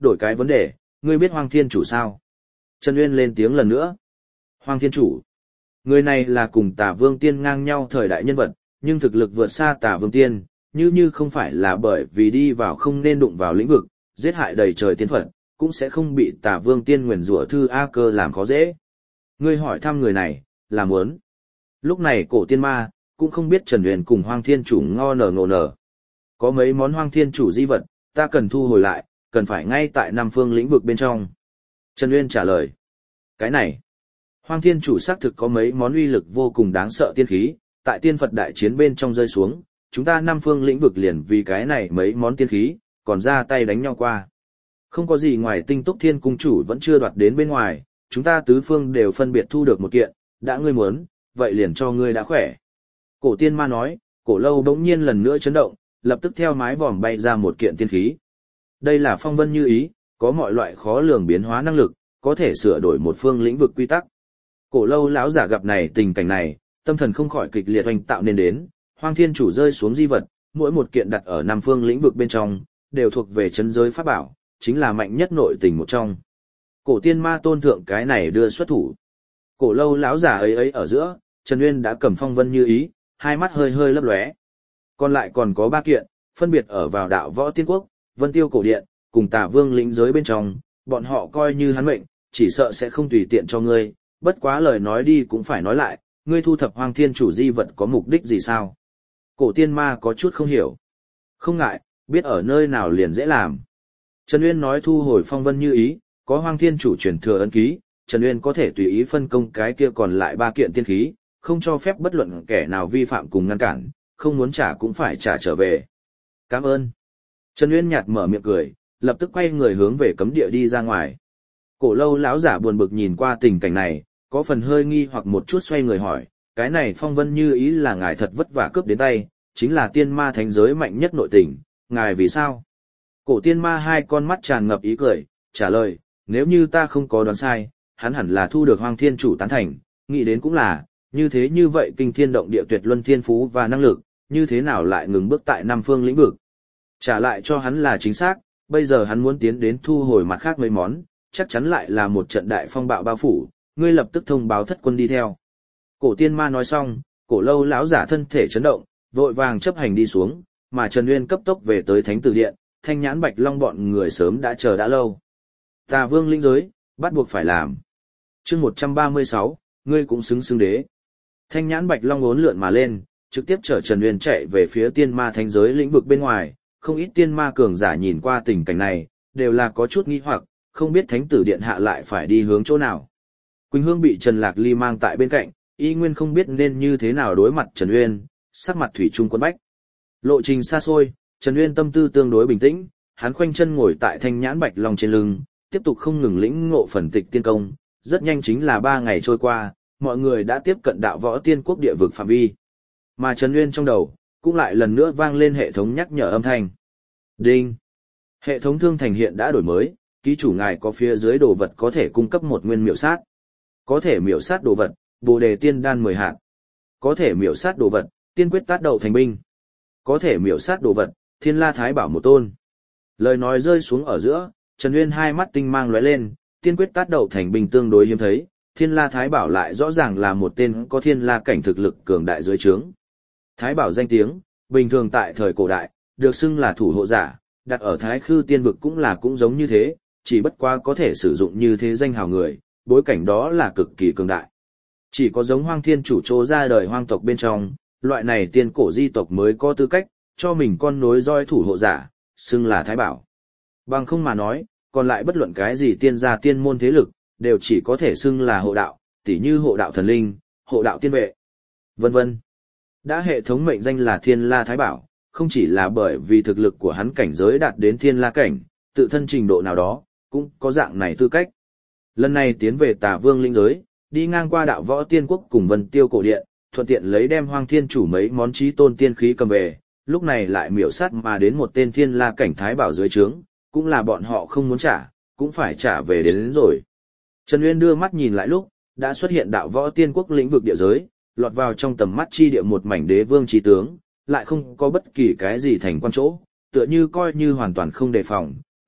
đổi cái vấn đề, ngươi biết Hoang Thiên Chủ sao? Trần Uyên lên tiếng lần nữa. Hoang Thiên Chủ. Người này là cùng Tả Vương Tiên ngang nhau thời đại nhân vật, nhưng thực lực vượt xa Tả Vương Tiên, như không phải là bởi vì đi vào không nên đụng vào lĩnh vực, giết hại đầy trời tiên Phật, cũng sẽ không bị Tả Vương Tiên nguyền rủa Thư A Cơ làm khó dễ. Ngươi hỏi thăm người này, là muốn. Lúc này cổ tiên ma, cũng không biết Trần Uyên cùng Hoang Thiên Chủ ngô nở. Có mấy món Hoang Thiên Chủ di vật, ta cần thu hồi lại, cần phải ngay tại Nam Phương lĩnh vực bên trong. Trần Uyên trả lời. Cái này, Hoang Thiên Chủ xác thực có mấy món uy lực vô cùng đáng sợ tiên khí, tại tiên Phật đại chiến bên trong rơi xuống, chúng ta Nam Phương lĩnh vực liền vì cái này mấy món tiên khí, còn ra tay đánh nhau qua. Không có gì ngoài Tinh Túc Thiên Cung Chủ vẫn chưa đoạt đến bên ngoài, chúng ta tứ phương đều phân biệt thu được một kiện, đã ngươi muốn, vậy liền cho ngươi đã khỏe. Cổ tiên ma nói, cổ lâu bỗng nhiên lần nữa chấn động, lập tức theo mái vòm bay ra một kiện tiên khí. Đây là phong vân như ý, có mọi loại khó lường biến hóa năng lực, có thể sửa đổi một phương lĩnh vực quy tắc. Cổ lâu lão giả gặp này tình cảnh này, tâm thần không khỏi kịch liệt oanh tạo nên đến, Hoang Thiên Chủ rơi xuống di vật, mỗi một kiện đặt ở Nam Phương lĩnh vực bên trong, đều thuộc về chân giới pháp bảo, chính là mạnh nhất nội tình một trong. Cổ tiên ma tôn thượng cái này đưa xuất thủ. Cổ lâu lão giả ấy ở giữa, Trần Uyên đã cầm phong vân như ý, hai mắt hơi hơi lấp lóe. Còn lại còn có ba kiện, phân biệt ở vào đạo võ tiên quốc, Vân Tiêu cổ điện, cùng Tả Vương lĩnh giới bên trong, bọn họ coi như hắn mệnh, chỉ sợ sẽ không tùy tiện cho ngươi, bất quá lời nói đi cũng phải nói lại, ngươi thu thập Hoang Thiên Chủ di vật có mục đích gì sao? Cổ tiên ma có chút không hiểu. Không ngại, biết ở nơi nào liền dễ làm. Trần Uyên nói thu hồi phong vân như ý, có Hoang Thiên Chủ truyền thừa ấn ký, Trần Uyên có thể tùy ý phân công cái kia còn lại ba kiện tiên khí, không cho phép bất luận kẻ nào vi phạm cùng ngăn cản, không muốn trả cũng phải trả trở về. Cảm ơn. Trần Uyên nhạt mở miệng cười, lập tức quay người hướng về cấm địa đi ra ngoài. Cổ lâu lão giả buồn bực nhìn qua tình cảnh này, có phần hơi nghi hoặc một chút xoay người hỏi, cái này phong vân như ý là ngài thật vất vả cướp đến tay, chính là tiên ma thánh giới mạnh nhất nội tình, ngài vì sao? Cổ tiên ma hai con mắt tràn ngập ý cười, trả lời, nếu như ta không có đoán sai, hắn hẳn là thu được Hoang Thiên Chủ tán thành, nghĩ đến cũng là, như vậy kinh thiên động địa tuyệt luân thiên phú và năng lực, như thế nào lại ngừng bước tại Nam Phương lĩnh vực? Trả lại cho hắn là chính xác, bây giờ hắn muốn tiến đến thu hồi mặt khác mấy món, chắc chắn lại là một trận đại phong bạo bao phủ, ngươi lập tức thông báo thất quân đi theo. Cổ tiên ma nói xong, cổ lâu lão giả thân thể chấn động, vội vàng chấp hành đi xuống, mà Trần Uyên cấp tốc về tới Thánh Tử Điện, Thanh Nhãn Bạch Long bọn người sớm đã chờ đã lâu. Tà Vương lĩnh giới, bắt buộc phải làm. Chương 136, ngươi cũng xứng đế. Thanh Nhãn Bạch Long uốn lượn mà lên, trực tiếp chở Trần Uyên chạy về phía tiên ma thánh giới lĩnh vực bên ngoài, không ít tiên ma cường giả nhìn qua tình cảnh này, đều là có chút nghi hoặc, không biết Thánh Tử Điện hạ lại phải đi hướng chỗ nào. Quỳnh Hương bị Trần Lạc Ly mang tại bên cạnh, y nguyên không biết nên như thế nào đối mặt Trần Uyên, sắc mặt thủy chung quân bách. Lộ trình xa xôi, Trần Uyên tâm tư tương đối bình tĩnh, hắn khoanh chân ngồi tại Thanh Nhãn Bạch Long trên lưng, tiếp tục không ngừng lĩnh ngộ phần tịch tiên công, rất nhanh chính là 3 ngày trôi qua, mọi người đã tiếp cận đạo võ tiên quốc địa vực phạm vi. Mà Trần Uyên trong đầu, cũng lại lần nữa vang lên hệ thống nhắc nhở âm thanh. Đinh! Hệ thống thương thành hiện đã đổi mới, ký chủ ngài có phía dưới đồ vật có thể cung cấp một nguyên miểu sát. Có thể miểu sát đồ vật, Bồ Đề Tiên Đan 10 hạt. Có thể miểu sát đồ vật, Tiên Quyết Tát Đậu Thành Binh. Có thể miểu sát đồ vật, Thiên La Thái Bảo một tôn. Lời nói rơi xuống ở giữa, Trần Uyên hai mắt tinh mang lóe lên, Tiên Quyết Tát Đậu Thành Binh tương đối hiếm thấy, Thiên La Thái Bảo lại rõ ràng là một tên có thiên la cảnh thực lực cường đại dưới trướng. Thái Bảo danh tiếng, bình thường tại thời cổ đại, được xưng là thủ hộ giả, đặt ở Thái Khư Tiên vực cũng giống như thế, chỉ bất quá có thể sử dụng như thế danh hào người, bối cảnh đó là cực kỳ cường đại. Chỉ có giống Hoang Thiên Chủ trô ra đời hoang tộc bên trong, loại này tiên cổ di tộc mới có tư cách, cho mình con nối roi thủ hộ giả, xưng là Thái Bảo. Bằng không mà nói, còn lại bất luận cái gì tiên gia tiên môn thế lực, đều chỉ có thể xưng là hộ đạo, tỉ như hộ đạo thần linh, hộ đạo tiên vệ, vân vân. Đã hệ thống mệnh danh là Thiên La Thái Bảo, không chỉ là bởi vì thực lực của hắn cảnh giới đạt đến thiên la cảnh, tự thân trình độ nào đó, cũng có dạng này tư cách. Lần này tiến về Tà Vương lĩnh giới, đi ngang qua đạo võ tiên quốc cùng Vân Tiêu cổ điện, thuận tiện lấy đem Hoang Thiên Chủ mấy món chí tôn tiên khí cầm về, lúc này lại miểu sát mà đến một tên thiên la cảnh Thái Bảo dưới trướng, cũng là bọn họ không muốn trả, cũng phải trả về đến rồi. Trần Uyên đưa mắt nhìn lại lúc, đã xuất hiện đạo võ tiên quốc lĩnh vực địa giới, lọt vào trong tầm mắt chi địa một mảnh đế vương chí tướng, lại không có bất kỳ cái gì thành quan chỗ, tựa như coi như hoàn toàn không đề phòng,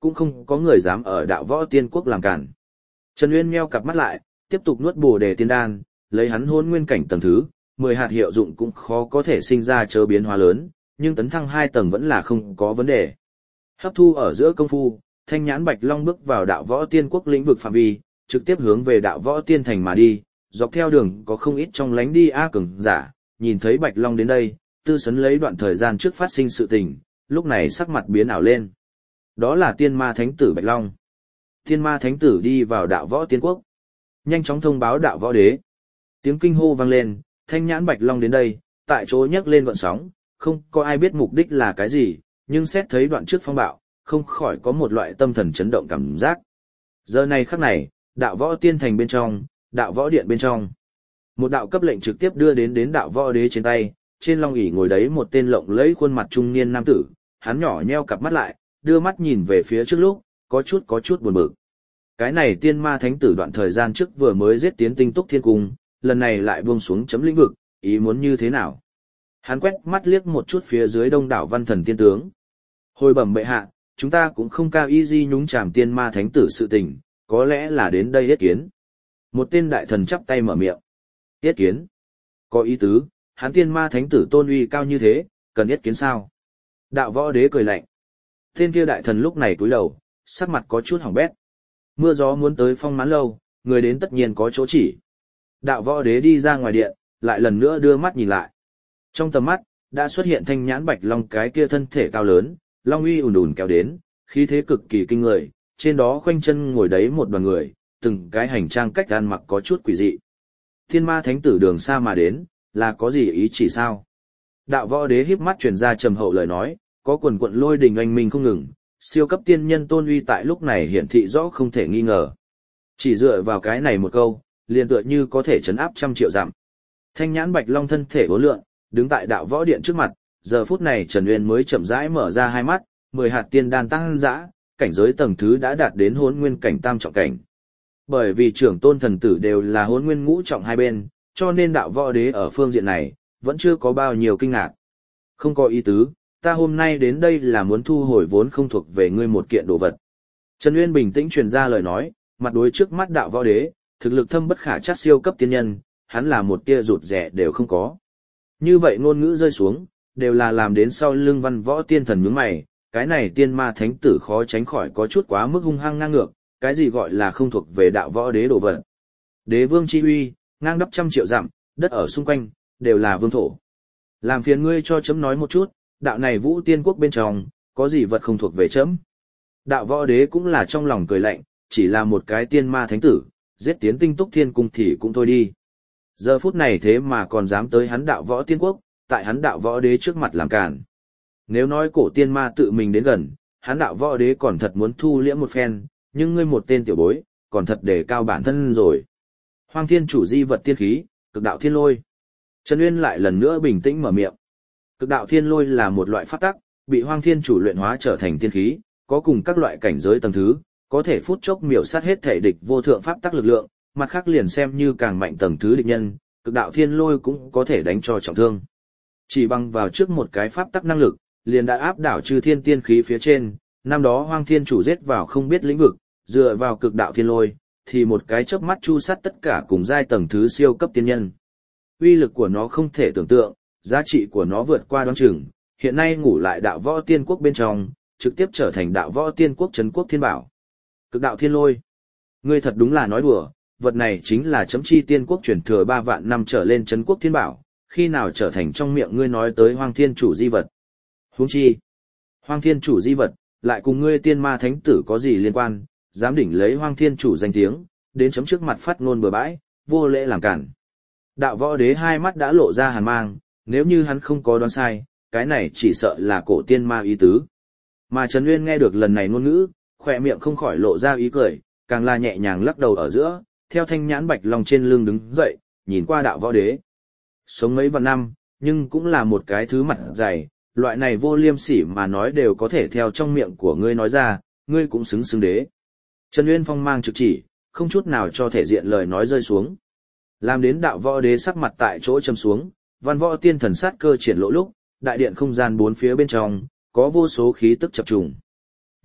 cũng không có người dám ở đạo võ tiên quốc làm cản. Trần Uyên nheo cặp mắt lại, tiếp tục nuốt bồ đề tiên đan, lấy hắn hôn nguyên cảnh tầng thứ, 10 hạt hiệu dụng cũng khó có thể sinh ra chớ biến hóa lớn, nhưng tấn thăng 2 tầng vẫn là không có vấn đề. Hấp thu ở giữa công phu, Thanh Nhãn Bạch Long bước vào đạo võ tiên quốc lĩnh vực phạm vi, trực tiếp hướng về đạo võ tiên thành mà đi, dọc theo đường có không ít trong lánh đi cường giả, nhìn thấy Bạch Long đến đây, tư sấn lấy đoạn thời gian trước phát sinh sự tình, lúc này sắc mặt biến ảo lên. Đó là tiên ma thánh tử Bạch Long. Tiên ma thánh tử đi vào đạo võ tiên quốc, nhanh chóng thông báo đạo võ đế. Tiếng kinh hô vang lên, Thanh Nhãn Bạch Long đến đây, tại chỗ nhấc lên gợn sóng, không có ai biết mục đích là cái gì, nhưng xét thấy đoạn trước phong bạo, không khỏi có một loại tâm thần chấn động cảm giác. Giờ này khắc này, đạo võ tiên thành bên trong, đạo võ điện bên trong. Một đạo cấp lệnh trực tiếp đưa đến đạo võ đế trên tay, trên long ỷ ngồi đấy một tên lộng lẫy khuôn mặt trung niên nam tử, hắn nhỏ nheo cặp mắt lại, đưa mắt nhìn về phía trước lúc, có chút buồn bực. Cái này tiên ma thánh tử đoạn thời gian trước vừa mới giết tiến tinh túc thiên cung, lần này lại buông xuống chấm lĩnh vực, ý muốn như thế nào? Hắn quét mắt liếc một chút phía dưới đông đảo văn thần tiên tướng. Hồi bẩm bệ hạ, chúng ta cũng không cao ý gì nhúng chàm tiên ma thánh tử sự tình, có lẽ là đến đây yết kiến. Một tên đại thần chắp tay mở miệng. Yết kiến? Có ý tứ, hắn tiên ma thánh tử tôn uy cao như thế, cần yết kiến sao? Đạo võ đế cười lạnh. Tên kia đại thần lúc này cúi đầu, sắc mặt có chút hỏng bét. Mưa gió muốn tới phong mãn lâu, người đến tất nhiên có chỗ chỉ. Đạo võ đế đi ra ngoài điện, lại lần nữa đưa mắt nhìn lại. Trong tầm mắt, đã xuất hiện Thanh Nhãn Bạch Long, cái kia thân thể cao lớn, long uy ùn ùn kéo đến, khí thế cực kỳ kinh người, trên đó khoanh chân ngồi đấy một đoàn người, từng cái hành trang cách ăn mặc có chút quỷ dị. Thiên ma thánh tử đường xa mà đến, là có gì ý chỉ sao? Đạo võ đế híp mắt truyền ra trầm hậu lời nói, có quần quận lôi đình oanh minh không ngừng, siêu cấp tiên nhân tôn uy tại lúc này hiển thị rõ không thể nghi ngờ. Chỉ dựa vào cái này một câu, liền tựa như có thể chấn áp 100 triệu dặm. Thanh Nhãn Bạch Long thân thể vô lượng, đứng tại đạo võ điện trước mặt, giờ phút này Trần Uyên mới chậm rãi mở ra hai mắt, 10 hạt tiên đan tăng dã, cảnh giới tầng thứ đã đạt đến Hỗn Nguyên cảnh tam trọng cảnh. Bởi vì trưởng tôn thần tử đều là Hỗn Nguyên ngũ trọng hai bên, cho nên đạo võ đế ở phương diện này vẫn chưa có bao nhiêu kinh ngạc. Không có ý tứ, ta hôm nay đến đây là muốn thu hồi vốn không thuộc về ngươi một kiện đồ vật. Trần Uyên bình tĩnh truyền ra lời nói, mặt đối trước mắt đạo võ đế, thực lực thâm bất khả trắc siêu cấp tiên nhân, hắn là một tia rụt rẻ đều không có. Như vậy ngôn ngữ rơi xuống, đều là làm đến sau lưng văn võ tiên thần nhướng mày, cái này tiên ma thánh tử khó tránh khỏi có chút quá mức hung hăng ngang ngược, cái gì gọi là không thuộc về đạo võ đế đồ vật. Đế vương chi uy, ngang đắp 100 triệu dặm, đất ở xung quanh, đều là vương thổ. Làm phiền ngươi cho chấm nói một chút, đạo này vũ tiên quốc bên trong, có gì vật không thuộc về chấm. Đạo võ đế cũng là trong lòng cười lạnh, chỉ là một cái tiên ma thánh tử, giết tiến tinh túc thiên cung thì cũng thôi đi. Giờ phút này thế mà còn dám tới hắn đạo võ tiên quốc, tại hắn đạo võ đế trước mặt làm cản. Nếu nói cổ tiên ma tự mình đến gần, hắn đạo võ đế còn thật muốn thu liễm một phen, nhưng ngươi một tên tiểu bối, còn thật đề cao bản thân rồi. Hoang thiên chủ di vật tiên khí, cực đạo thiên lôi. Trần Uyên lại lần nữa bình tĩnh mở miệng. Cực đạo thiên lôi là một loại pháp tắc, bị hoang thiên chủ luyện hóa trở thành tiên khí, có cùng các loại cảnh giới tầng thứ, có thể phút chốc miểu sát hết thể địch vô thượng pháp tắc lực lượng, mặt khác liền xem như càng mạnh tầng thứ địch nhân, cực đạo thiên lôi cũng có thể đánh cho trọng thương. Chỉ bằng vào trước một cái pháp tắc năng lực, liền đã áp đảo chư thiên tiên khí phía trên, năm đó hoang thiên chủ giết vào không biết lĩnh vực, dựa vào cực đạo thiên lôi, thì một cái chớp mắt chu sát tất cả cùng giai tầng thứ siêu cấp tiên nhân. Uy lực của nó không thể tưởng tượng, giá trị của nó vượt qua đoán chừng, hiện nay ngủ lại đạo võ tiên quốc bên trong, trực tiếp trở thành đạo võ tiên quốc trấn quốc thiên bảo. Cực đạo thiên lôi. Ngươi thật đúng là nói đùa, vật này chính là chấm chi tiên quốc truyền thừa 3 vạn năm trở lên trấn quốc thiên bảo, khi nào trở thành trong miệng ngươi nói tới hoang thiên chủ di vật. Huống chi, hoang thiên chủ di vật, lại cùng ngươi tiên ma thánh tử có gì liên quan, dám đỉnh lấy hoang thiên chủ danh tiếng, đến chấm trước mặt phát ngôn bừa bãi, vô lễ làm cản. Đạo võ đế hai mắt đã lộ ra hàn mang, nếu như hắn không có đoán sai, cái này chỉ sợ là cổ tiên ma ý tứ. Mà Trần Uyên nghe được lần này ngôn ngữ, khỏe miệng không khỏi lộ ra ý cười, càng là nhẹ nhàng lắc đầu ở giữa, theo Thanh Nhãn Bạch Long trên lưng đứng dậy, nhìn qua đạo võ đế. Sống mấy vạn năm, nhưng cũng là một cái thứ mặt dày, loại này vô liêm sỉ mà nói đều có thể theo trong miệng của ngươi nói ra, ngươi cũng xứng đế. Trần Uyên phong mang trực chỉ, không chút nào cho thể diện lời nói rơi xuống. Làm đến đạo võ đế sắc mặt tại chỗ châm xuống, văn võ tiên thần sát cơ triển lộ lúc, đại điện không gian bốn phía bên trong, có vô số khí tức chập trùng. Nhưng,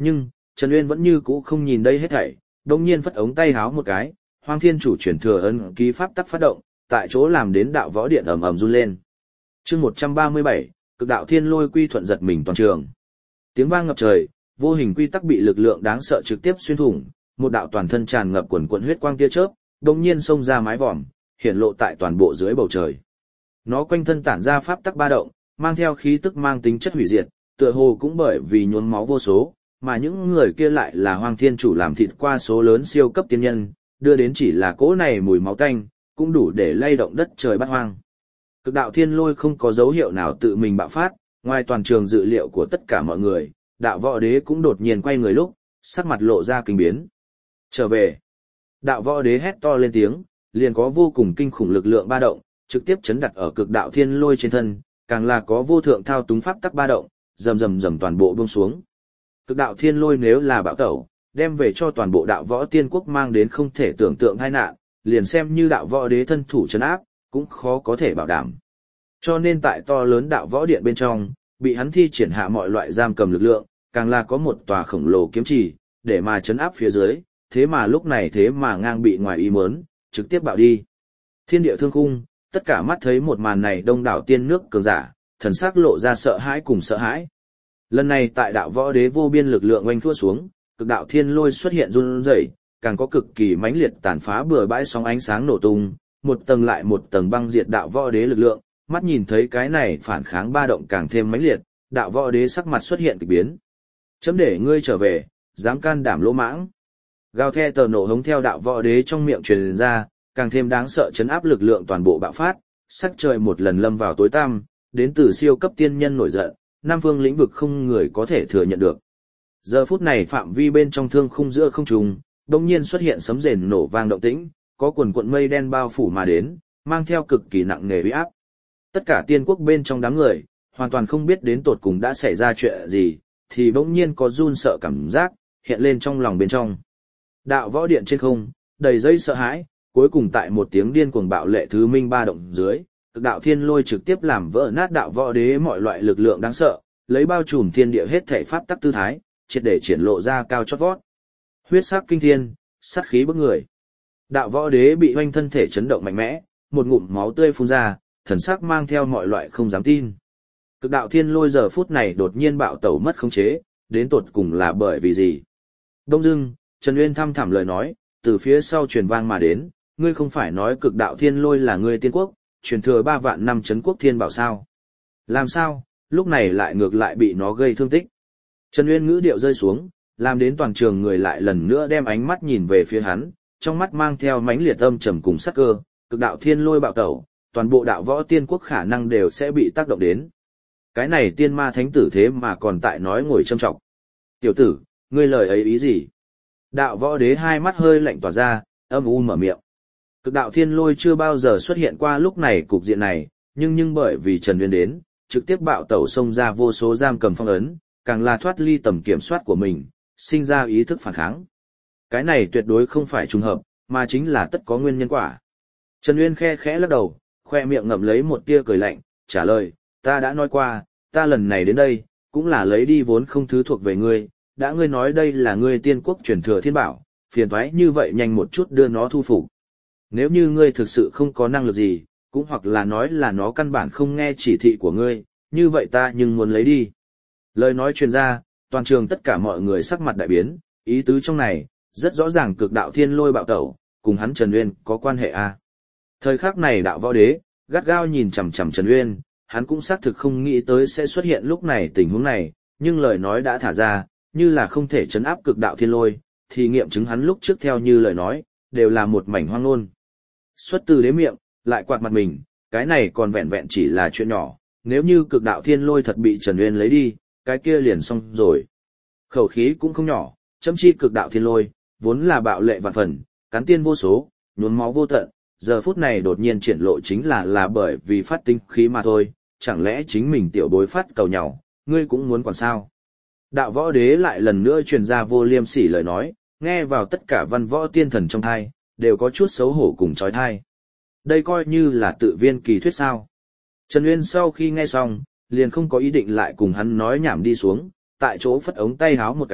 Trần Uyên vẫn như cũ không nhìn đây hết thảy, đồng nhiên phất ống tay háo một cái, Hoang Thiên Chủ chuyển thừa ấn ký pháp tắc phát động, tại chỗ làm đến đạo võ điện ầm ầm run lên. Chương 137, Cực đạo thiên lôi quy thuận giật mình toàn trường. Tiếng vang ngập trời, vô hình quy tắc bị lực lượng đáng sợ trực tiếp xuyên thủng, một đạo toàn thân tràn ngập quần quần huyết quang tia chớp, đột nhiên xông ra mái vòm, hiện lộ tại toàn bộ dưới bầu trời. Nó quanh thân tản ra pháp tắc ba động, mang theo khí tức mang tính chất hủy diệt, tựa hồ cũng bởi vì nhuốm máu vô số, mà những người kia lại là Hoang Thiên Chủ làm thịt qua số lớn siêu cấp tiên nhân, đưa đến chỉ là cỗ này mùi máu tanh, cũng đủ để lay động đất trời bát hoang. Cực đạo thiên lôi không có dấu hiệu nào tự mình bạo phát, ngoài toàn trường dự liệu của tất cả mọi người, đạo võ đế cũng đột nhiên quay người lúc, sắc mặt lộ ra kinh biến. Trở về. Đạo võ đế hét to lên tiếng, liền có vô cùng kinh khủng lực lượng ba động, trực tiếp chấn đặt ở cực đạo thiên lôi trên thân, càng là có vô thượng thao túng pháp tắc ba động, rầm rầm rầm toàn bộ buông xuống. Cực đạo thiên lôi nếu là bạo tẩu, đem về cho toàn bộ đạo võ tiên quốc mang đến không thể tưởng tượng tai nạn, liền xem như đạo võ đế thân thủ trấn áp, cũng khó có thể bảo đảm. Cho nên tại to lớn đạo võ điện bên trong, bị hắn thi triển hạ mọi loại giam cầm lực lượng, càng là có một tòa khổng lồ kiếm trì, để mà trấn áp phía dưới, thế mà lúc này thế mà ngang bị ngoài ý muốn, trực tiếp bạo đi. Thiên địa thương khung, tất cả mắt thấy một màn này đông đảo tiên nước cường giả, thần sắc lộ ra sợ hãi cùng sợ hãi. Lần này tại đạo võ đế vô biên lực lượng oanh thua xuống, cực đạo thiên lôi xuất hiện run rẩy, càng có cực kỳ mãnh liệt tàn phá bừa bãi sóng ánh sáng nổ tung, một tầng lại một tầng băng diệt đạo võ đế lực lượng, mắt nhìn thấy cái này phản kháng ba động càng thêm mãnh liệt, đạo võ đế sắc mặt xuất hiện kỳ biến. Chấm để ngươi trở về, dám can đảm lỗ mãng. Gào the tờ nổ hống theo đạo võ đế trong miệng truyền ra, càng thêm đáng sợ chấn áp lực lượng toàn bộ bạo phát, sắc trời một lần lâm vào tối tăm, đến từ siêu cấp tiên nhân nổi giận, nam phương lĩnh vực không người có thể thừa nhận được. Giờ phút này phạm vi bên trong thương khung giữa không trung, đột nhiên xuất hiện sấm rền nổ vang động tĩnh, có quần cuộn mây đen bao phủ mà đến, mang theo cực kỳ nặng nề uy áp. Tất cả tiên quốc bên trong đám người, hoàn toàn không biết đến tột cùng đã xảy ra chuyện gì, thì bỗng nhiên có run sợ cảm giác hiện lên trong lòng bên trong. Đạo võ điện trên không, đầy dây sợ hãi, cuối cùng tại một tiếng điên cuồng bạo lệ thứ minh ba động dưới, cực đạo thiên lôi trực tiếp làm vỡ nát đạo võ đế mọi loại lực lượng đáng sợ, lấy bao trùm thiên địa hết thể pháp tắc tư thái, triệt để triển lộ ra cao chót vót. Huyết sắc kinh thiên, sát khí bức người. Đạo võ đế bị hoanh thân thể chấn động mạnh mẽ, một ngụm máu tươi phun ra, thần sắc mang theo mọi loại không dám tin. Cực đạo thiên lôi giờ phút này đột nhiên bạo tẩu mất khống chế, đến tột cùng là bởi vì gì? Đông dưng, Trần Uyên thăm thẳm lời nói, từ phía sau truyền vang mà đến, ngươi không phải nói cực đạo thiên lôi là ngươi tiên quốc, truyền thừa 3 vạn năm trấn quốc thiên bảo sao? Làm sao, lúc này lại ngược lại bị nó gây thương tích? Trần Uyên ngữ điệu rơi xuống, làm đến toàn trường người lại lần nữa đem ánh mắt nhìn về phía hắn, trong mắt mang theo mãnh liệt âm trầm cùng sắc cơ, cực đạo thiên lôi bạo tẩu, toàn bộ đạo võ tiên quốc khả năng đều sẽ bị tác động đến. Cái này tiên ma thánh tử thế mà còn tại nói ngồi châm trọng. Tiểu tử, ngươi lời ấy ý gì? Đạo võ đế hai mắt hơi lạnh tỏa ra, âm u mở miệng. Cực đạo thiên lôi chưa bao giờ xuất hiện qua lúc này cục diện này, nhưng bởi vì Trần Uyên đến, trực tiếp bạo tẩu xông ra vô số giam cầm phong ấn, càng là thoát ly tầm kiểm soát của mình, sinh ra ý thức phản kháng. Cái này tuyệt đối không phải trùng hợp, mà chính là tất có nguyên nhân quả. Trần Uyên khe khẽ lắc đầu, khoe miệng ngậm lấy một tia cười lạnh, trả lời, ta đã nói qua, ta lần này đến đây, cũng là lấy đi vốn không thứ thuộc về ngươi, đã ngươi nói đây là ngươi tiên quốc truyền thừa thiên bảo, phiền toái như vậy nhanh một chút đưa nó thu phục. Nếu như ngươi thực sự không có năng lực gì, cũng hoặc là nói là nó căn bản không nghe chỉ thị của ngươi, như vậy ta nhưng muốn lấy đi. Lời nói truyền ra, toàn trường tất cả mọi người sắc mặt đại biến, ý tứ trong này, rất rõ ràng cực đạo thiên lôi bạo tẩu, cùng hắn Trần Uyên có quan hệ a. Thời khắc này đạo võ đế, gắt gao nhìn chằm chằm Trần Uyên, hắn cũng xác thực không nghĩ tới sẽ xuất hiện lúc này tình huống này, nhưng lời nói đã thả ra, như là không thể chấn áp cực đạo thiên lôi, thì nghiệm chứng hắn lúc trước theo như lời nói, đều là một mảnh hoang ngôn. Xuất từ đế miệng, lại quạt mặt mình, cái này còn vẹn vẹn chỉ là chuyện nhỏ, nếu như cực đạo thiên lôi thật bị Trần Uyên lấy đi, cái kia liền xong rồi. Khẩu khí cũng không nhỏ, châm chi cực đạo thiên lôi, vốn là bạo lệ vạn phần, cắn tiên vô số, nhuốm máu vô tận, giờ phút này đột nhiên triển lộ chính là bởi vì phát tinh khí mà thôi, chẳng lẽ chính mình tiểu bối phát cầu nhau, ngươi cũng muốn còn sao? Đạo võ đế lại lần nữa truyền ra vô liêm sỉ lời nói, nghe vào tất cả văn võ tiên thần trong thai, đều có chút xấu hổ cùng trói thai. Đây coi như là tự viên kỳ thuyết sao. Trần Uyên sau khi nghe xong, liền không có ý định lại cùng hắn nói nhảm đi xuống, tại chỗ phất ống tay háo một cái,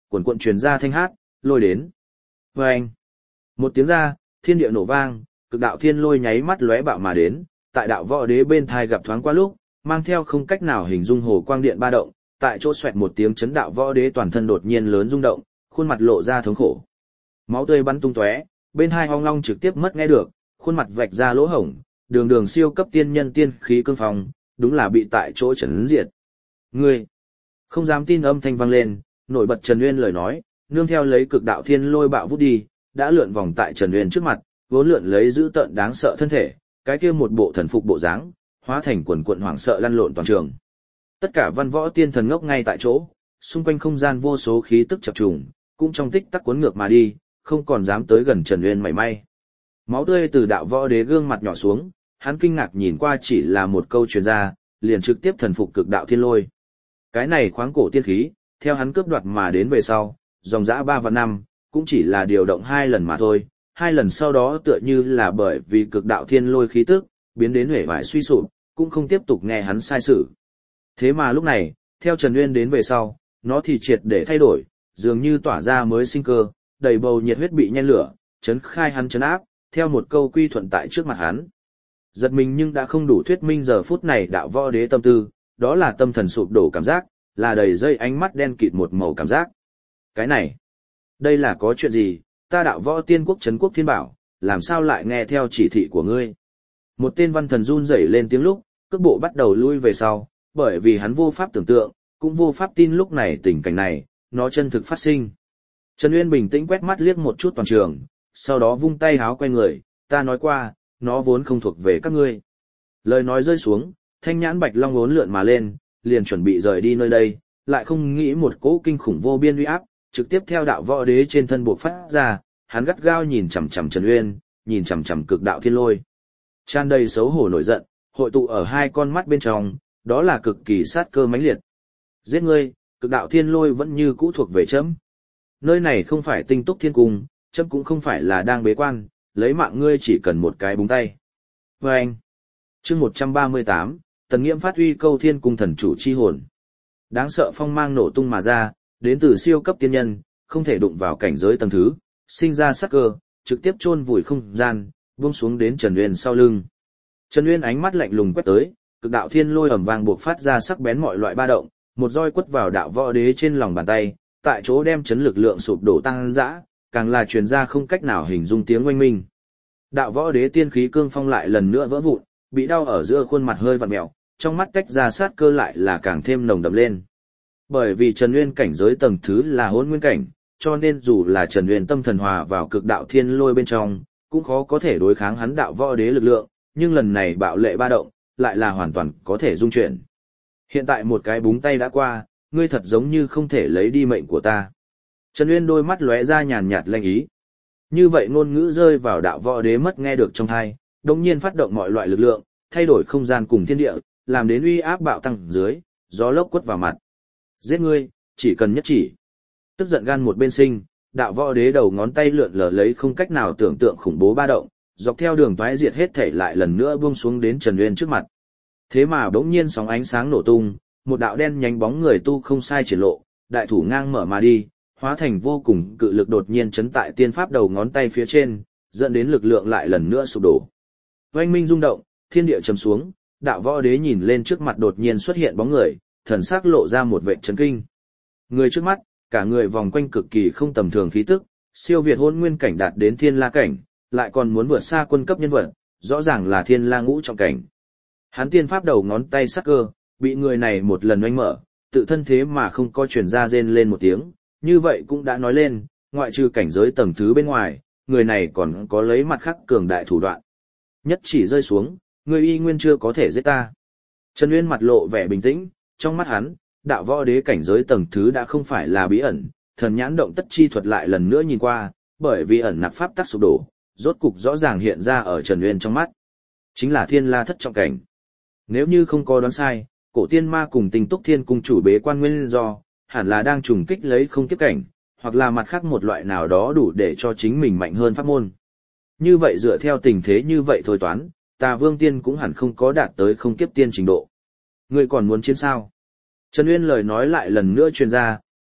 cuồn cuộn truyền ra thanh hát, lôi đến. Vâng! Một tiếng ra, thiên địa nổ vang, cực đạo thiên lôi nháy mắt lóe bạo mà đến, tại đạo võ đế bên thai gặp thoáng qua lúc, mang theo không cách nào hình dung hồ quang điện ba động, tại chỗ xoẹt một tiếng chấn đạo võ đế toàn thân đột nhiên lớn rung động, khuôn mặt lộ ra thống khổ. Máu tươi bắn tung tóe, bên hai ong long trực tiếp mất nghe được, khuôn mặt vạch ra lỗ hổng, đường đường siêu cấp tiên nhân tiên khí cương phong, đúng là bị tại chỗ chấn diệt. Ngươi! Không dám tin âm thanh vang lên, nổi bật Trần Uyên lời nói, nương theo lấy cực đạo thiên lôi bạo vút đi, đã lượn vòng tại Trần Uyên trước mặt, vốn lượn lấy giữ tợn đáng sợ thân thể, cái kia một bộ thần phục bộ dáng, hóa thành quần quần hoảng sợ lăn lộn toàn trường. Tất cả văn võ tiên thần ngốc ngay tại chỗ, xung quanh không gian vô số khí tức chập trùng, cũng trong tích tắc cuốn ngược mà đi, không còn dám tới gần Trần Uyên mảy may. Máu tươi từ đạo võ đế gương mặt nhỏ xuống, hắn kinh ngạc nhìn qua chỉ là một câu truyền ra, liền trực tiếp thần phục cực đạo thiên lôi. Cái này khoáng cổ tiên khí, theo hắn cướp đoạt mà đến về sau, dòng dã 3 và 5, cũng chỉ là điều động 2 lần mà thôi, 2 lần sau đó tựa như là bởi vì cực đạo thiên lôi khí tức, biến đến huệ vải suy sụp, cũng không tiếp tục nghe hắn sai sự. Thế mà lúc này, theo Trần Uyên đến về sau, nó thì triệt để thay đổi, dường như tỏa ra mới sinh cơ, đầy bầu nhiệt huyết bị nhen lửa, chấn khai hắn chấn áp, theo một câu quy thuận tại trước mặt hắn. Giật mình nhưng đã không đủ thuyết minh giờ phút này đạo võ đế tâm tư, đó là tâm thần sụp đổ cảm giác, là đầy dây ánh mắt đen kịt một màu cảm giác. Cái này, đây là có chuyện gì, ta đạo võ tiên quốc trấn quốc thiên bảo, làm sao lại nghe theo chỉ thị của ngươi? Một tên văn thần run rẩy lên tiếng lúc, cước bộ bắt đầu lui về sau, bởi vì hắn vô pháp tưởng tượng, cũng vô pháp tin lúc này tình cảnh này, nó chân thực phát sinh. Trần Uyên bình tĩnh quét mắt liếc một chút toàn trường, sau đó vung tay háo quay người, ta nói qua, nó vốn không thuộc về các ngươi. Lời nói rơi xuống, thanh nhãn bạch long uốn lượn mà lên, liền chuẩn bị rời đi nơi đây, lại không nghĩ một cỗ kinh khủng vô biên uy áp, trực tiếp theo đạo võ đế trên thân buộc phát ra, hắn gắt gao nhìn chằm chằm Trần Uyên, nhìn chằm chằm cực đạo thiên lôi. Tràn đầy xấu hổ nổi giận, hội tụ ở hai con mắt bên trong, đó là cực kỳ sát cơ mãnh liệt. Giết ngươi, cực đạo thiên lôi vẫn như cũ thuộc về chấm. Nơi này không phải tinh túc thiên cung, chấm cũng không phải là đang bế quan, lấy mạng ngươi chỉ cần một cái búng tay. Và anh, chương 138, Tần Nghiễm phát huy câu thiên cung thần chủ chi hồn. Đáng sợ phong mang nổ tung mà ra, đến từ siêu cấp tiên nhân, không thể đụng vào cảnh giới tầng thứ, sinh ra sát cơ, trực tiếp chôn vùi không gian, buông xuống đến Trần Uyên sau lưng. Trần Uyên ánh mắt lạnh lùng quét tới, cực đạo thiên lôi ầm vang buộc phát ra sắc bén mọi loại ba động, một roi quất vào đạo võ đế trên lòng bàn tay, tại chỗ đem chấn lực lượng sụp đổ tăng dã, càng là truyền ra không cách nào hình dung tiếng oanh minh. Đạo võ đế tiên khí cương phong lại lần nữa vỡ vụn, bị đau ở giữa khuôn mặt hơi vặn mèo, trong mắt tách ra sát cơ lại là càng thêm nồng đậm lên. Bởi vì Trần Uyên cảnh giới tầng thứ là hỗn nguyên cảnh, cho nên dù là Trần Uyên tâm thần hòa vào cực đạo thiên lôi bên trong, cũng khó có thể đối kháng hắn đạo võ đế lực lượng, nhưng lần này bạo lệ ba động, lại là hoàn toàn có thể dung chuyển. Hiện tại một cái búng tay đã qua, ngươi thật giống như không thể lấy đi mệnh của ta. Trần Uyên đôi mắt lóe ra nhàn nhạt lanh ý. Như vậy ngôn ngữ rơi vào đạo võ đế mất nghe được trong tai, đồng nhiên phát động mọi loại lực lượng, thay đổi không gian cùng thiên địa, làm đến uy áp bạo tăng dưới, gió lốc quất vào mặt. Giết ngươi, chỉ cần nhất chỉ. Tức giận gan một bên sinh, đạo võ đế đầu ngón tay lượn lờ lấy không cách nào tưởng tượng khủng bố ba động, dọc theo đường toái diệt hết thể lại lần nữa buông xuống đến Trần Uyên trước mặt. Thế mà bỗng nhiên sóng ánh sáng nổ tung, một đạo đen nhánh bóng người tu không sai triển lộ, đại thủ ngang mở mà đi, hóa thành vô cùng cự lực đột nhiên chấn tại tiên pháp đầu ngón tay phía trên, dẫn đến lực lượng lại lần nữa sụp đổ. Oanh minh rung động, thiên địa trầm xuống, đạo võ đế nhìn lên trước mặt đột nhiên xuất hiện bóng người, thần sắc lộ ra một vẻ chấn kinh. Người trước mắt, cả người vòng quanh cực kỳ không tầm thường khí tức, siêu việt hôn nguyên cảnh đạt đến thiên la cảnh, lại còn muốn vượt xa quân cấp nhân vật, rõ ràng là thiên la ngũ trọng cảnh. Hắn tiên pháp đầu ngón tay sắc cơ, bị người này một lần oanh mở, tự thân thế mà không có truyền ra rên lên một tiếng, như vậy cũng đã nói lên, ngoại trừ cảnh giới tầng thứ bên ngoài, người này còn có lấy mặt khác cường đại thủ đoạn. Nhất chỉ rơi xuống, người y nguyên chưa có thể giết ta. Trần Uyên mặt lộ vẻ bình tĩnh, trong mắt hắn, đạo võ đế cảnh giới tầng thứ đã không phải là bí ẩn, thần nhãn động tất chi thuật lại lần nữa nhìn qua, bởi vì ẩn nặc pháp tắc sụp đổ, rốt cục rõ ràng hiện ra ở Trần Uyên trong mắt. Chính là thiên la thất trọng cảnh. Nếu như không có đoán sai, cổ tiên ma cùng tinh túc thiên cung chủ bế quan nguyên do, hẳn là đang trùng kích lấy không kiếp cảnh, hoặc là mặt khác một loại nào đó đủ để cho chính mình mạnh hơn pháp môn. Như vậy dựa theo tình thế như vậy thôi toán, Tà Vương Tiên cũng hẳn không có đạt tới không kiếp tiên trình độ. Ngươi còn muốn chiến sao? Trần Uyên lời nói lại lần nữa truyền ra,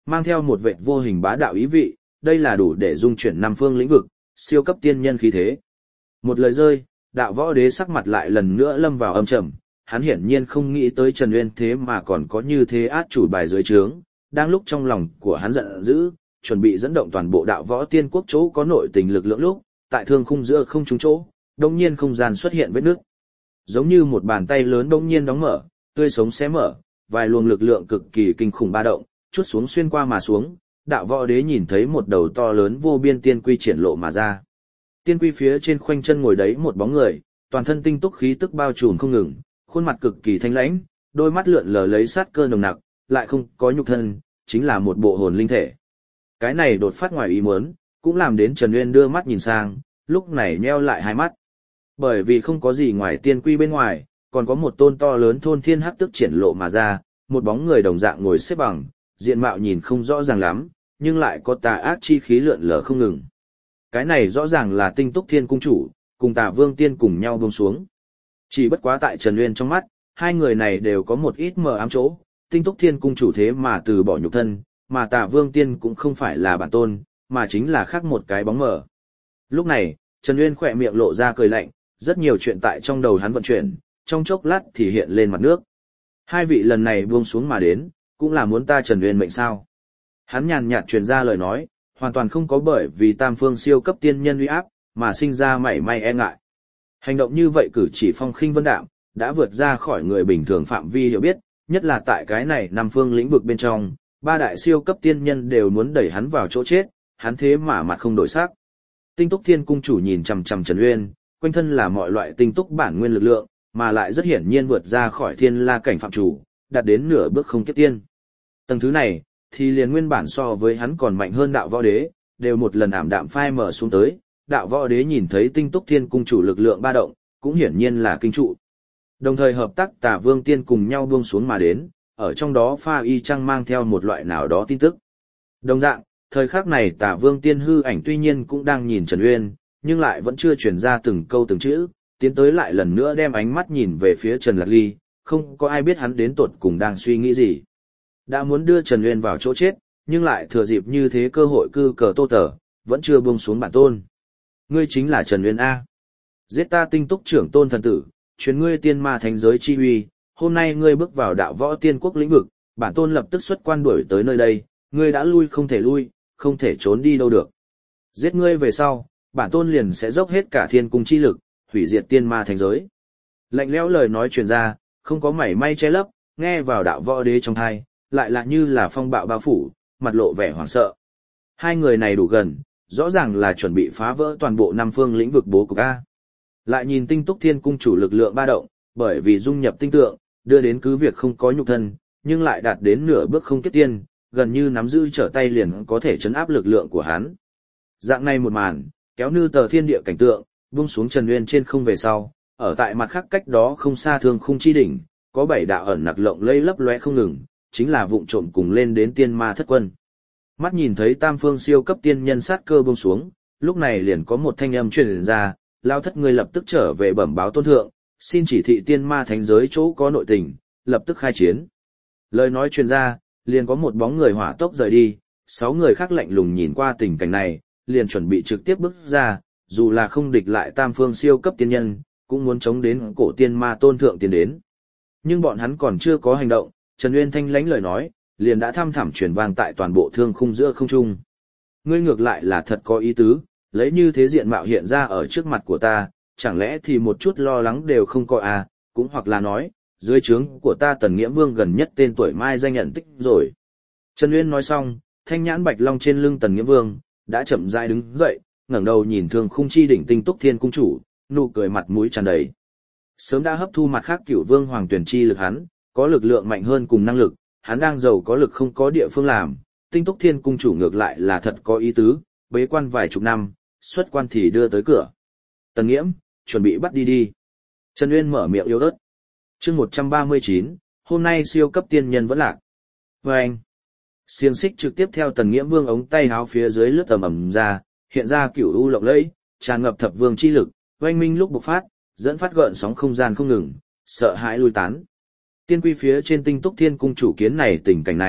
mang theo một vệt vô hình bá đạo ý vị, đây là đủ để dung chuyển năm phương lĩnh vực, siêu cấp tiên nhân khí thế. Một lời rơi, đạo võ đế sắc mặt lại lần nữa lâm vào âm trầm, hắn hiển nhiên không nghĩ tới Trần Uyên thế mà còn có như thế át chủ bài dưới trướng, đang lúc trong lòng của hắn giận dữ, chuẩn bị dẫn động toàn bộ đạo võ tiên quốc chỗ có nội tình lực lượng lúc, tại thương khung giữa không trúng chỗ, đột nhiên không gian xuất hiện vết nước. Giống như một bàn tay lớn đột nhiên đóng mở, tươi sống xé mở, vài luồng lực lượng cực kỳ kinh khủng ba động, chuốt xuống xuyên qua mà xuống, đạo võ đế nhìn thấy một đầu to lớn vô biên tiên quy triển lộ mà ra. Tiên quy phía trên khoanh chân ngồi đấy một bóng người, toàn thân tinh túc khí tức bao trùm không ngừng, khuôn mặt cực kỳ thanh lãnh, đôi mắt lượn lờ lấy sát cơ nồng nặc, lại không có nhục thân, chính là một bộ hồn linh thể. Cái này đột phát ngoài ý muốn, cũng làm đến Trần Uyên đưa mắt nhìn sang, lúc này nheo lại hai mắt. Bởi vì không có gì ngoài tiên quy bên ngoài, còn có một tôn to lớn thôn thiên hắc tức triển lộ mà ra, một bóng người đồng dạng ngồi xếp bằng, diện mạo nhìn không rõ ràng lắm, nhưng lại có tà ác chi khí lượn lờ không ngừng. Cái này rõ ràng là Tinh Túc Thiên cung chủ, cùng Tà Vương Tiên cùng nhau buông xuống. Chỉ bất quá tại Trần Uyên trong mắt, hai người này đều có một ít mờ ám chỗ, Tinh Túc Thiên cung chủ thế mà từ bỏ nhục thân, mà Tà Vương Tiên cũng không phải là bản tôn, mà chính là khác một cái bóng mờ. Lúc này, Trần Uyên khỏe miệng lộ ra cười lạnh, rất nhiều chuyện tại trong đầu hắn vận chuyển, trong chốc lát thì hiện lên mặt nước. Hai vị lần này buông xuống mà đến, cũng là muốn ta Trần Uyên mệnh sao. Hắn nhàn nhạt truyền ra lời nói, hoàn toàn không có bởi vì tam phương siêu cấp tiên nhân uy áp, mà sinh ra mảy may e ngại. Hành động như vậy cử chỉ phong khinh vân đạm, đã vượt ra khỏi người bình thường phạm vi hiểu biết, nhất là tại cái này năm phương lĩnh vực bên trong, ba đại siêu cấp tiên nhân đều muốn đẩy hắn vào chỗ chết, hắn thế mà mặt không đổi sắc. Tinh Túc Thiên cung chủ nhìn chằm chằm Trần Uyên, quanh thân là mọi loại tinh túc bản nguyên lực lượng, mà lại rất hiển nhiên vượt ra khỏi thiên la cảnh phạm chủ, đạt đến nửa bước không kiếp tiên. Tầng thứ này, thì liền nguyên bản so với hắn còn mạnh hơn đạo võ đế, đều một lần ảm đạm phai mở xuống tới, đạo võ đế nhìn thấy Tinh Túc Thiên cung chủ lực lượng ba động, cũng hiển nhiên là kinh trụ. Đồng thời hợp tác Tà Vương Tiên cùng nhau buông xuống mà đến, ở trong đó pha y chang mang theo một loại nào đó tin tức. Đồng dạng, thời khắc này Tà Vương Tiên hư ảnh tuy nhiên cũng đang nhìn Trần Uyên, nhưng lại vẫn chưa truyền ra từng câu từng chữ, tiến tới lại lần nữa đem ánh mắt nhìn về phía Trần Lạc Ly, không có ai biết hắn đến tột cùng đang suy nghĩ gì. Đã muốn đưa Trần Uyên vào chỗ chết, nhưng lại thừa dịp như thế cơ hội cư cờ tô tờ, vẫn chưa buông xuống bản tôn. Ngươi chính là Trần Uyên A. Giết ta Tinh Túc trưởng tôn thần tử, truyền ngươi tiên ma thánh giới chi uy, hôm nay ngươi bước vào đạo võ tiên quốc lĩnh vực, bản tôn lập tức xuất quan đuổi tới nơi đây, ngươi đã lui không thể lui, không thể trốn đi đâu được. Giết ngươi về sau, bản tôn liền sẽ dốc hết cả thiên cung chi lực, hủy diệt tiên ma thánh giới. Lạnh lẽo lời nói truyền ra, không có mảy may che lấp, nghe vào đạo võ đế trong tai, lại là như là phong bạo bao phủ, mặt lộ vẻ hoảng sợ. Hai người này đủ gần, rõ ràng là chuẩn bị phá vỡ toàn bộ năm phương lĩnh vực bố cục A. Lại nhìn Tinh Túc Thiên cung chủ lực lượng ba động, bởi vì dung nhập tinh tượng, đưa đến cứ việc không có nhục thân, nhưng lại đạt đến nửa bước không kết tiên, gần như nắm giữ trở tay liền có thể chấn áp lực lượng của hắn. Dạng này một màn, kéo nư tờ thiên địa cảnh tượng, buông xuống Trần Uyên trên không về sau, ở tại mặt khác cách đó không xa thương khung chi đỉnh, có bảy đạo ẩn nặc lộng lây lấp lóe không ngừng, chính là vụng trộm cùng lên đến tiên ma thất quân. Mắt nhìn thấy tam phương siêu cấp tiên nhân sát cơ buông xuống, lúc này liền có một thanh âm truyền ra, lao thất người lập tức trở về bẩm báo tôn thượng, xin chỉ thị tiên ma thánh giới chỗ có nội tình, lập tức khai chiến. Lời nói truyền ra, liền có một bóng người hỏa tốc rời đi, 6 người khác lạnh lùng nhìn qua tình cảnh này, liền chuẩn bị trực tiếp bước ra, dù là không địch lại tam phương siêu cấp tiên nhân, cũng muốn chống đến cổ tiên ma tôn thượng tiến đến. Nhưng bọn hắn còn chưa có hành động, Trần Uyên thanh lãnh lời nói, liền đã thăm thẳm truyền vang tại toàn bộ thương khung giữa không trung. Ngươi ngược lại là thật có ý tứ, lấy như thế diện mạo hiện ra ở trước mặt của ta, chẳng lẽ thì một chút lo lắng đều không có à, cũng hoặc là nói, dưới trướng của ta Tần Nghiễm Vương gần nhất tên tuổi mai danh nhận tích rồi. Trần Uyên nói xong, thanh nhãn bạch long trên lưng Tần Nghiễm Vương, đã chậm rãi đứng dậy, ngẩng đầu nhìn thương khung chi đỉnh Tinh Túc Thiên cung chủ, nụ cười mặt mũi tràn đầy. Sớm đã hấp thu mặt khác Cửu Vương Hoàng Tuyển chi lực hắn, có lực lượng mạnh hơn cùng năng lực, hắn đang giàu có lực không có địa phương làm, Tinh Túc Thiên cung chủ ngược lại là thật có ý tứ, bế quan vài chục năm, xuất quan thì đưa tới cửa. Tần Nghiễm, chuẩn bị bắt đi đi. Trần Uyên mở miệng yếu ớt. Chương 139, hôm nay siêu cấp tiên nhân vẫn lạc. Vâng. Xiềng xích trực tiếp theo Tần Nghiễm Vương ống tay áo phía dưới lướt tầm ầm ra, hiện ra cửu u lộng lẫy, tràn ngập thập vương chi lực, oanh minh lúc bộc phát, dẫn phát gợn sóng không gian không ngừng, sợ hãi lui tán. Tiên quy phía trên Tinh Túc Thiên cung chủ kiến này tình cảnh này,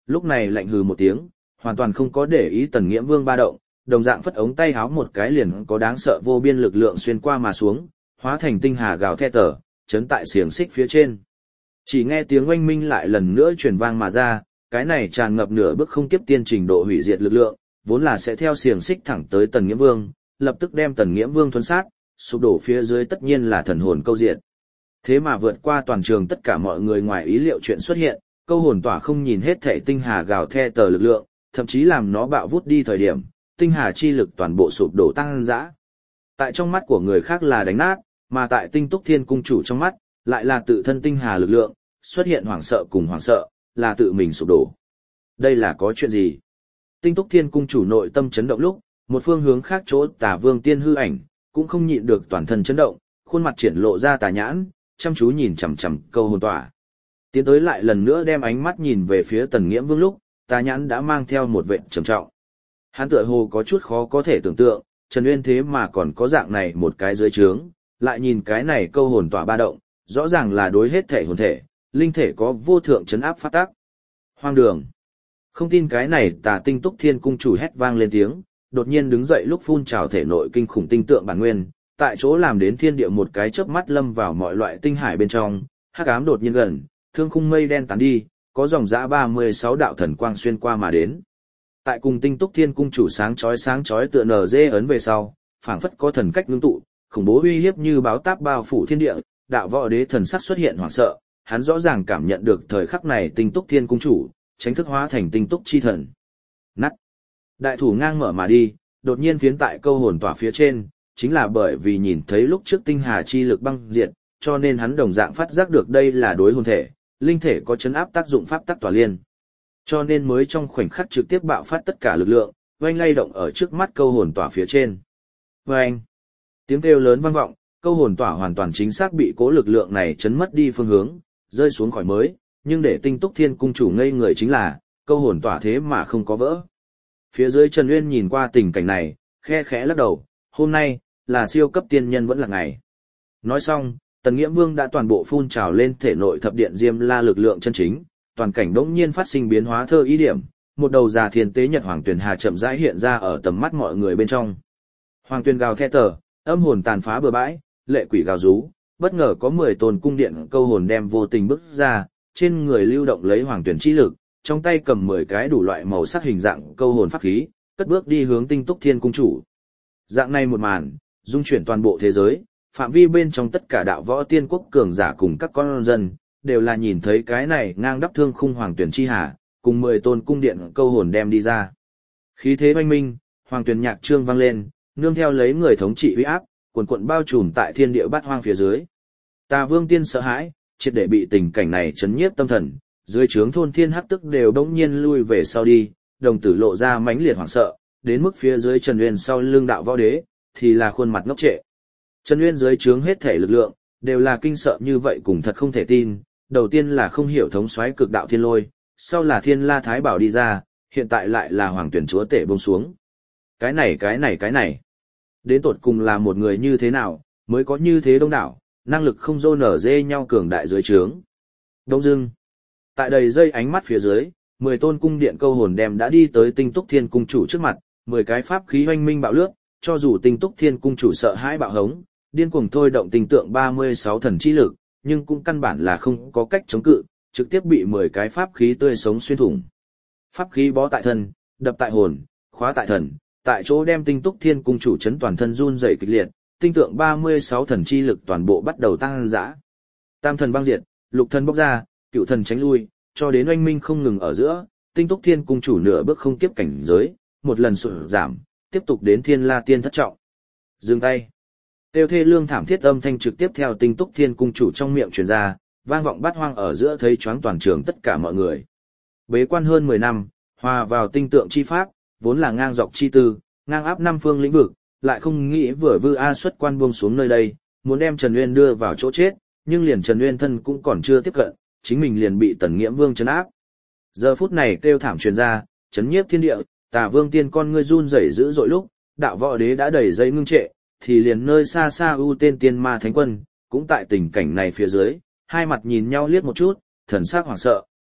lúc này lạnh hừ một tiếng, hoàn toàn không có để ý Tần Nghiễm Vương ba động, đồng dạng phất ống tay háo một cái liền có đáng sợ vô biên lực lượng xuyên qua mà xuống, hóa thành tinh hà gào thét tở, chấn tại xiềng xích phía trên. Chỉ nghe tiếng oanh minh lại lần nữa truyền vang mà ra, cái này tràn ngập nửa bước không kiếp tiên trình độ hủy diệt lực lượng, vốn là sẽ theo xiềng xích thẳng tới Tần Nghiễm Vương, lập tức đem Tần Nghiễm Vương thuần sát, sụp đổ phía dưới tất nhiên là thần hồn câu diệt. Thế mà vượt qua toàn trường tất cả mọi người ngoài ý liệu chuyện xuất hiện, câu hồn tỏa không nhìn hết thể tinh hà gào the tờ lực lượng, thậm chí làm nó bạo vút đi thời điểm, tinh hà chi lực toàn bộ sụp đổ tăng dã. Tại trong mắt của người khác là đánh nát, mà tại Tinh Túc Thiên Cung chủ trong mắt, lại là tự thân tinh hà lực lượng, xuất hiện hoảng sợ cùng hoảng sợ, là tự mình sụp đổ. Đây là có chuyện gì? Tinh Túc Thiên Cung chủ nội tâm chấn động lúc, một phương hướng khác chỗ Tà Vương Tiên hư ảnh, cũng không nhịn được toàn thân chấn động, khuôn mặt triển lộ ra tà nhãn, chăm chú nhìn chằm chằm câu hồn tỏa. Tiến tới lại lần nữa đem ánh mắt nhìn về phía Tần Nghiễm Vương lúc, tà nhãn đã mang theo một vệt trầm trọng. Hắn tựa hồ có chút khó có thể tưởng tượng, Trần Uyên thế mà còn có dạng này một cái dưới trướng, lại nhìn cái này câu hồn tỏa ba động, rõ ràng là đối hết thể hồn thể, linh thể có vô thượng chấn áp phát tác. Hoang đường. Không tin cái này Tà Tinh Túc Thiên Cung chủ hét vang lên tiếng, đột nhiên đứng dậy lúc phun trào thể nội kinh khủng tinh tượng bản nguyên, tại chỗ làm đến thiên địa một cái chớp mắt lâm vào mọi loại tinh hải bên trong, hắc ám đột nhiên gần, thương khung mây đen tán đi, có dòng dã 36 đạo thần quang xuyên qua mà đến. Tại cùng Tinh Túc Thiên Cung chủ sáng chói tựa nở dê ấn về sau, phảng phất có thần cách ngưng tụ, khủng bố uy hiếp như báo táp bao phủ thiên địa, đạo võ đế thần sắc xuất hiện hoảng sợ, hắn rõ ràng cảm nhận được thời khắc này Tinh Túc Thiên Cung chủ, tránh thức hóa thành Tinh Túc chi thần. Nắt. Đại thủ ngang mở mà đi, đột nhiên phiến tại câu hồn tỏa phía trên, chính là bởi vì nhìn thấy lúc trước tinh hà chi lực băng diệt, cho nên hắn đồng dạng phát giác được đây là đối hồn thể, linh thể có chấn áp tác dụng pháp tắc tỏa liên. Cho nên mới trong khoảnh khắc trực tiếp bạo phát tất cả lực lượng, oanh lay động ở trước mắt câu hồn tỏa phía trên. Oanh! Tiếng kêu lớn vang vọng, câu hồn tỏa hoàn toàn chính xác bị cố lực lượng này chấn mất đi phương hướng, rơi xuống khỏi mới, nhưng để Tinh Túc Thiên Cung chủ ngây người chính là, câu hồn tỏa thế mà không có vỡ. Phía dưới Trần Uyên nhìn qua tình cảnh này, khe khẽ lắc đầu, hôm nay, là siêu cấp tiên nhân vẫn là ngày. Nói xong, Tần Nghiễm Vương đã toàn bộ phun trào lên thể nội thập điện diêm la lực lượng chân chính, toàn cảnh đống nhiên phát sinh biến hóa thơ ý điểm, một đầu già thiên tế nhật hoàng tuyền hà chậm rãi hiện ra ở tầm mắt mọi người bên trong. Hoàng tuyền gào thét tờ, âm hồn tàn phá bừa bãi, lệ quỷ gào rú, bất ngờ có 10 tôn cung điện câu hồn đem vô tình bức ra, trên người lưu động lấy hoàng tuyền chi lực, trong tay cầm 10 cái đủ loại màu sắc hình dạng câu hồn pháp khí, cất bước đi hướng Tinh Túc Thiên Cung chủ. Dạng này một màn, dung chuyển toàn bộ thế giới, phạm vi bên trong tất cả đạo võ tiên quốc cường giả cùng các con dân, đều là nhìn thấy cái này ngang đắp thương khung hoàng tuyển chi hà, cùng 10 tôn cung điện câu hồn đem đi ra. Khí thế oanh minh, hoàng tuyển nhạc trương vang lên, nương theo lấy người thống trị uy áp, quần quận bao trùm tại thiên địa bát hoang phía dưới. Tà Vương Tiên sợ hãi, triệt để bị tình cảnh này chấn nhiếp tâm thần, dưới trướng thôn thiên hắc tức đều đống nhiên lui về sau đi, đồng tử lộ ra mãnh liệt hoảng sợ, đến mức phía dưới Trần Uyên sau lưng đạo võ đế, thì là khuôn mặt ngốc trệ. Trần Uyên dưới trướng hết thể lực lượng, đều là kinh sợ như vậy cùng thật không thể tin, đầu tiên là không hiểu thống soái cực đạo thiên lôi, sau là thiên la thái bảo đi ra, hiện tại lại là hoàng tuyển chúa tể buông xuống. Cái này. Đến tột cùng là một người như thế nào, mới có như thế đông đảo, năng lực không dô nở dê nhau cường đại dưới trướng. Đông dưng. Tại đầy dây ánh mắt phía dưới, 10 tôn cung điện câu hồn đem đã đi tới Tinh Túc Thiên Cung chủ trước mặt, 10 cái pháp khí oanh minh bạo lướt, cho dù Tinh Túc Thiên Cung chủ sợ hãi bạo hống, điên cuồng thôi động tình tượng 36 thần chi lực, nhưng cũng căn bản là không có cách chống cự, trực tiếp bị 10 cái pháp khí tươi sống xuyên thủng. Pháp khí bó tại thân, đập tại hồn, khóa tại thần, tại chỗ đem Tinh Túc Thiên Cung chủ chấn toàn thân run rẩy kịch liệt, tinh tượng 36 thần chi lực toàn bộ bắt đầu tăng dã. Tam thần băng diệt, lục thần bốc ra, cựu thần tránh lui, cho đến oanh minh không ngừng ở giữa, Tinh Túc Thiên Cung chủ nửa bước không kiếp cảnh giới, một lần sụt giảm, tiếp tục đến Thiên La Tiên thất trọng. Dừng tay. Tiêu thê lương thảm thiết âm thanh trực tiếp theo Tinh Túc Thiên Cung chủ trong miệng truyền ra, vang vọng bát hoang ở giữa thấy choáng toàn trường tất cả mọi người. Bế quan hơn 10 năm, hòa vào tinh tượng chi pháp, vốn là ngang dọc chi tư, ngang áp năm phương lĩnh vực, lại không nghĩ vừa vư a xuất quan buông xuống nơi đây, muốn đem Trần Uyên đưa vào chỗ chết, nhưng liền Trần Uyên thân cũng còn chưa tiếp cận, chính mình liền bị Tần Nghiễm Vương trấn áp. Giờ phút này kêu thảm truyền ra, chấn nhiếp thiên địa, Tà Vương Tiên con ngươi run rẩy dữ dội lúc, đạo võ đế đã đẩy dây ngưng trệ, thì liền nơi xa xa ưu tên tiên ma thánh quân, cũng tại tình cảnh này phía dưới, hai mặt nhìn nhau liếc một chút, thần sắc hoảng sợ.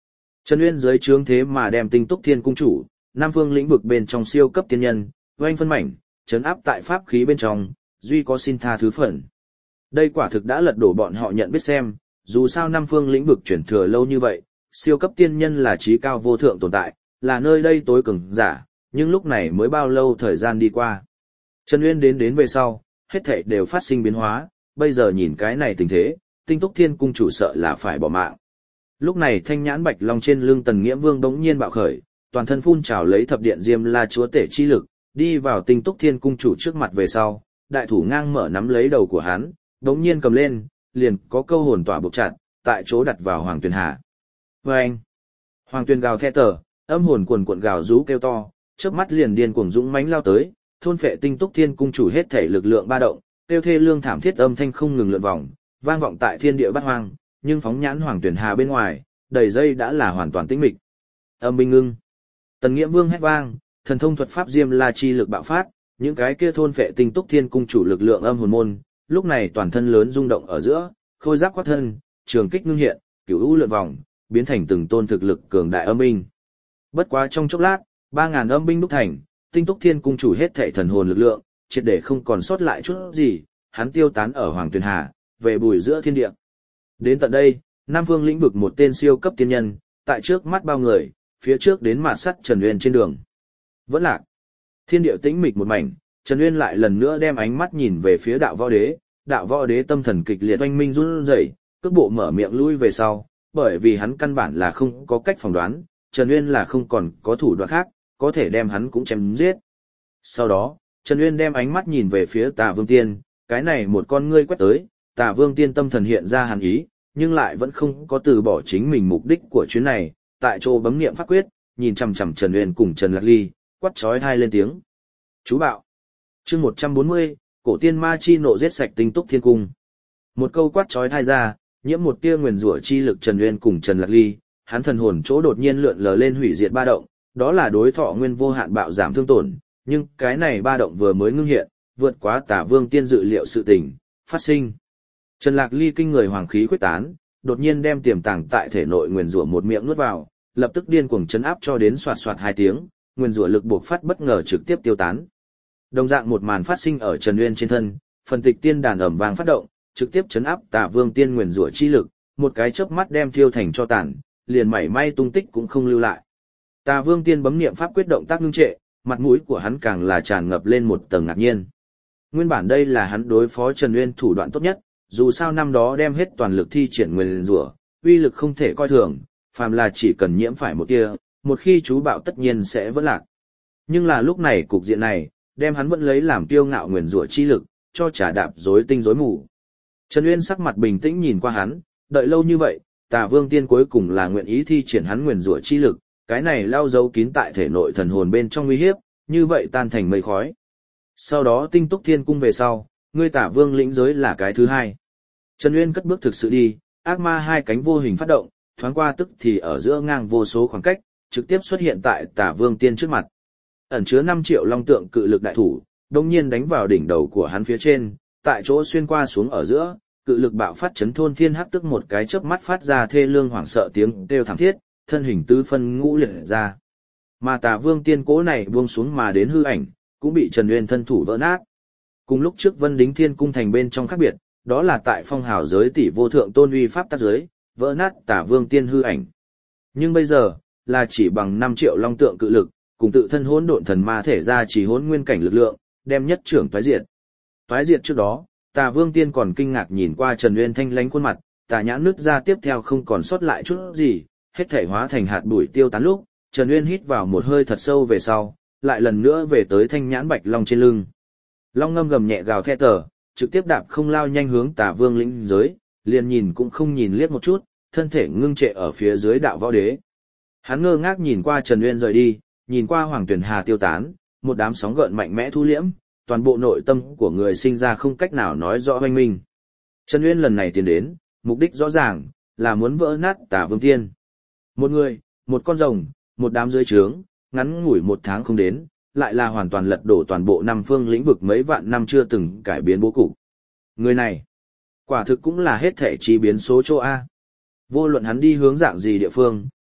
Trần Uyên dưới trướng thế mà đem Tinh Túc Thiên cung chủ, Nam Phương lĩnh vực bên trong siêu cấp tiên nhân, oanh phân mảnh, trấn áp tại pháp khí bên trong, duy có xin tha thứ phần. Đây quả thực đã lật đổ bọn họ nhận biết xem, dù sao Nam Phương lĩnh vực chuyển thừa lâu như vậy, siêu cấp tiên nhân là trí cao vô thượng tồn tại, là nơi đây tối cường giả, nhưng lúc này mới bao lâu thời gian đi qua. Trần Uyên đến về sau, hết thảy đều phát sinh biến hóa, bây giờ nhìn cái này tình thế, Tinh Túc Thiên cung chủ sợ là phải bỏ mạng. Lúc này thanh nhãn bạch long trên lưng Tần Nghiễm Vương bỗng nhiên bạo khởi, toàn thân phun trào lấy thập điện diêm la chúa tể chi lực, đi vào Tinh Túc Thiên cung chủ trước mặt về sau, đại thủ ngang mở nắm lấy đầu của hắn, bỗng nhiên cầm lên, liền có câu hồn tỏa buộc chặt, tại chỗ đặt vào Hoàng Tuyền Hà. Vâng! Hoàng Tuyền gào thét tở, âm hồn cuồn cuộn gào rú kêu to, chớp mắt liền điên cuồng dũng mãnh lao tới, thôn phệ Tinh Túc Thiên cung chủ hết thể lực lượng ba động, kêu thê lương thảm thiết âm thanh không ngừng lượn vòng, vang vọng tại thiên địa bát hoang, nhưng phóng nhãn Hoàng Tuyền Hà bên ngoài, đầy dây đã là hoàn toàn tĩnh mịch. Âm binh ngưng. Tần Nghiễm Vương hét vang, thần thông thuật pháp diêm la chi lực bạo phát, những cái kia thôn phệ Tinh Túc Thiên cung chủ lực lượng âm hồn môn, lúc này toàn thân lớn rung động ở giữa, khôi giáp quát thân, trường kích ngưng hiện, cửu u lượn vòng, biến thành từng tôn thực lực cường đại âm binh. Bất quá trong chốc lát, 3000 âm binh đúc thành, Tinh Túc Thiên cung chủ hết thảy thần hồn lực lượng, triệt để không còn sót lại chút gì, hắn tiêu tán ở Hoàng Tuyền Hà, về bùi giữa thiên địa. Đến tận đây, Nam Phương lĩnh vực một tên siêu cấp tiên nhân, tại trước mắt bao người, phía trước đến mạt sắt Trần Uyên trên đường. Vẫn lạc. Thiên địa tĩnh mịch một mảnh, Trần Uyên lại lần nữa đem ánh mắt nhìn về phía đạo võ đế tâm thần kịch liệt oanh minh run rẩy, cước bộ mở miệng lui về sau, bởi vì hắn căn bản là không có cách phỏng đoán, Trần Uyên là không còn có thủ đoạn khác, có thể đem hắn cũng chém giết. Sau đó, Trần Uyên đem ánh mắt nhìn về phía Tà Vương Tiên, cái này một con ngươi quét tới, Tà Vương Tiên tâm thần hiện ra hàn ý, nhưng lại vẫn không có từ bỏ chính mình mục đích của chuyến này, tại chỗ bấm niệm pháp quyết, nhìn chằm chằm Trần Uyên cùng Trần Lạc Ly, quát chói tai lên tiếng. Chú bạo. Chương 140, cổ tiên ma chi nộ giết sạch Tinh Túc Thiên cung. Một câu quát chói tai ra, nhiễm một tia nguyền rủa chi lực Trần Uyên cùng Trần Lạc Ly, hắn thần hồn chỗ đột nhiên lượn lờ lên hủy diệt ba động, đó là đối thọ nguyên vô hạn bạo giảm thương tổn, nhưng cái này ba động vừa mới ngưng hiện, vượt quá Tả Vương Tiên dự liệu sự tình, phát sinh. Trần Lạc Ly kinh người hoàng khí quyết tán, đột nhiên đem tiềm tàng tại thể nội nguyền rủa một miệng nuốt vào, lập tức điên cuồng chấn áp cho đến xoạt xoạt 2 tiếng, nguyền rủa lực buộc phát bất ngờ trực tiếp tiêu tán. Đồng dạng một màn phát sinh ở Trần Uyên trên thân, phần tịch tiên đàn ầm vang phát động, trực tiếp chấn áp Tả Vương Tiên nguyền rủa chi lực, một cái chớp mắt đem thiêu thành cho tàn, liền mảy may tung tích cũng không lưu lại. Tà Vương Tiên bấm niệm pháp quyết động tác ngưng trệ, mặt mũi của hắn càng là tràn ngập lên một tầng ngạc nhiên. Nguyên bản đây là hắn đối phó Trần Uyên thủ đoạn tốt nhất, dù sao năm đó đem hết toàn lực thi triển nguyền rủa, uy lực không thể coi thường, phàm là chỉ cần nhiễm phải một tia, một khi chú bạo tất nhiên sẽ vỡ lạc. Nhưng là lúc này cục diện này, đem hắn vẫn lấy làm kiêu ngạo nguyền rủa chi lực, cho trả đạp rối tinh rối mù. Trần Uyên sắc mặt bình tĩnh nhìn qua hắn, đợi lâu như vậy, Tà Vương Tiên cuối cùng là nguyện ý thi triển hắn nguyền rủa chi lực, cái này lao dấu kín tại thể nội thần hồn bên trong nguy hiếp, như vậy tan thành mây khói. Sau đó Tinh Túc Thiên cung về sau, ngươi Tả Vương lĩnh giới là cái thứ hai. Trần Uyên cất bước thực sự đi, ác ma hai cánh vô hình phát động, thoáng qua tức thì ở giữa ngang vô số khoảng cách, trực tiếp xuất hiện tại Tả Vương Tiên trước mặt. Ẩn chứa 5 triệu long tượng cự lực đại thủ, đồng nhiên đánh vào đỉnh đầu của hắn phía trên, tại chỗ xuyên qua xuống ở giữa, cự lực bạo phát chấn thôn thiên hắc tức một cái chớp mắt phát ra thê lương hoảng sợ tiếng kêu thảm thiết, thân hình tứ phân ngũ liệt ra. Mà Tà Vương Tiên cố này buông xuống mà đến hư ảnh, cũng bị Trần Uyên thân thủ vỡ nát. Cùng lúc trước Vân Đính Thiên cung thành bên trong khác biệt, đó là tại phong hào giới tỷ vô thượng tôn uy pháp tác giới, vỡ nát Tà Vương Tiên hư ảnh. Nhưng bây giờ, là chỉ bằng 5 triệu long tượng cự lực, cùng tự thân hỗn độn thần ma thể ra chỉ hỗn nguyên cảnh lực lượng, đem nhất trưởng toái diệt. Toái diệt trước đó, Tà Vương Tiên còn kinh ngạc nhìn qua Trần Uyên thanh lãnh khuôn mặt, tà nhãn nứt ra tiếp theo không còn sót lại chút gì, hết thể hóa thành hạt bụi tiêu tán lúc, Trần Uyên hít vào một hơi thật sâu về sau, lại lần nữa về tới thanh nhãn bạch long trên lưng. Long ngâm gầm nhẹ gào thét tờ, trực tiếp đạp không lao nhanh hướng Tà Vương lĩnh giới, liền nhìn cũng không nhìn liếc một chút, thân thể ngưng trệ ở phía dưới đạo võ đế. Hắn ngơ ngác nhìn qua Trần Uyên rời đi, nhìn qua Hoàng Tuyền Hà tiêu tán, một đám sóng gợn mạnh mẽ thu liễm, toàn bộ nội tâm của người sinh ra không cách nào nói rõ hoanh minh. Trần Uyên lần này tiến đến, mục đích rõ ràng, là muốn vỡ nát Tà Vương Tiên. Một người, một con rồng, một đám dưới trướng, ngắn ngủi 1 tháng không đến, lại là hoàn toàn lật đổ toàn bộ Nam Phương lĩnh vực mấy vạn năm chưa từng cải biến bố cục. Người này, quả thực cũng là hết thể chi biến số chỗ A. Vô luận hắn đi hướng dạng gì địa phương,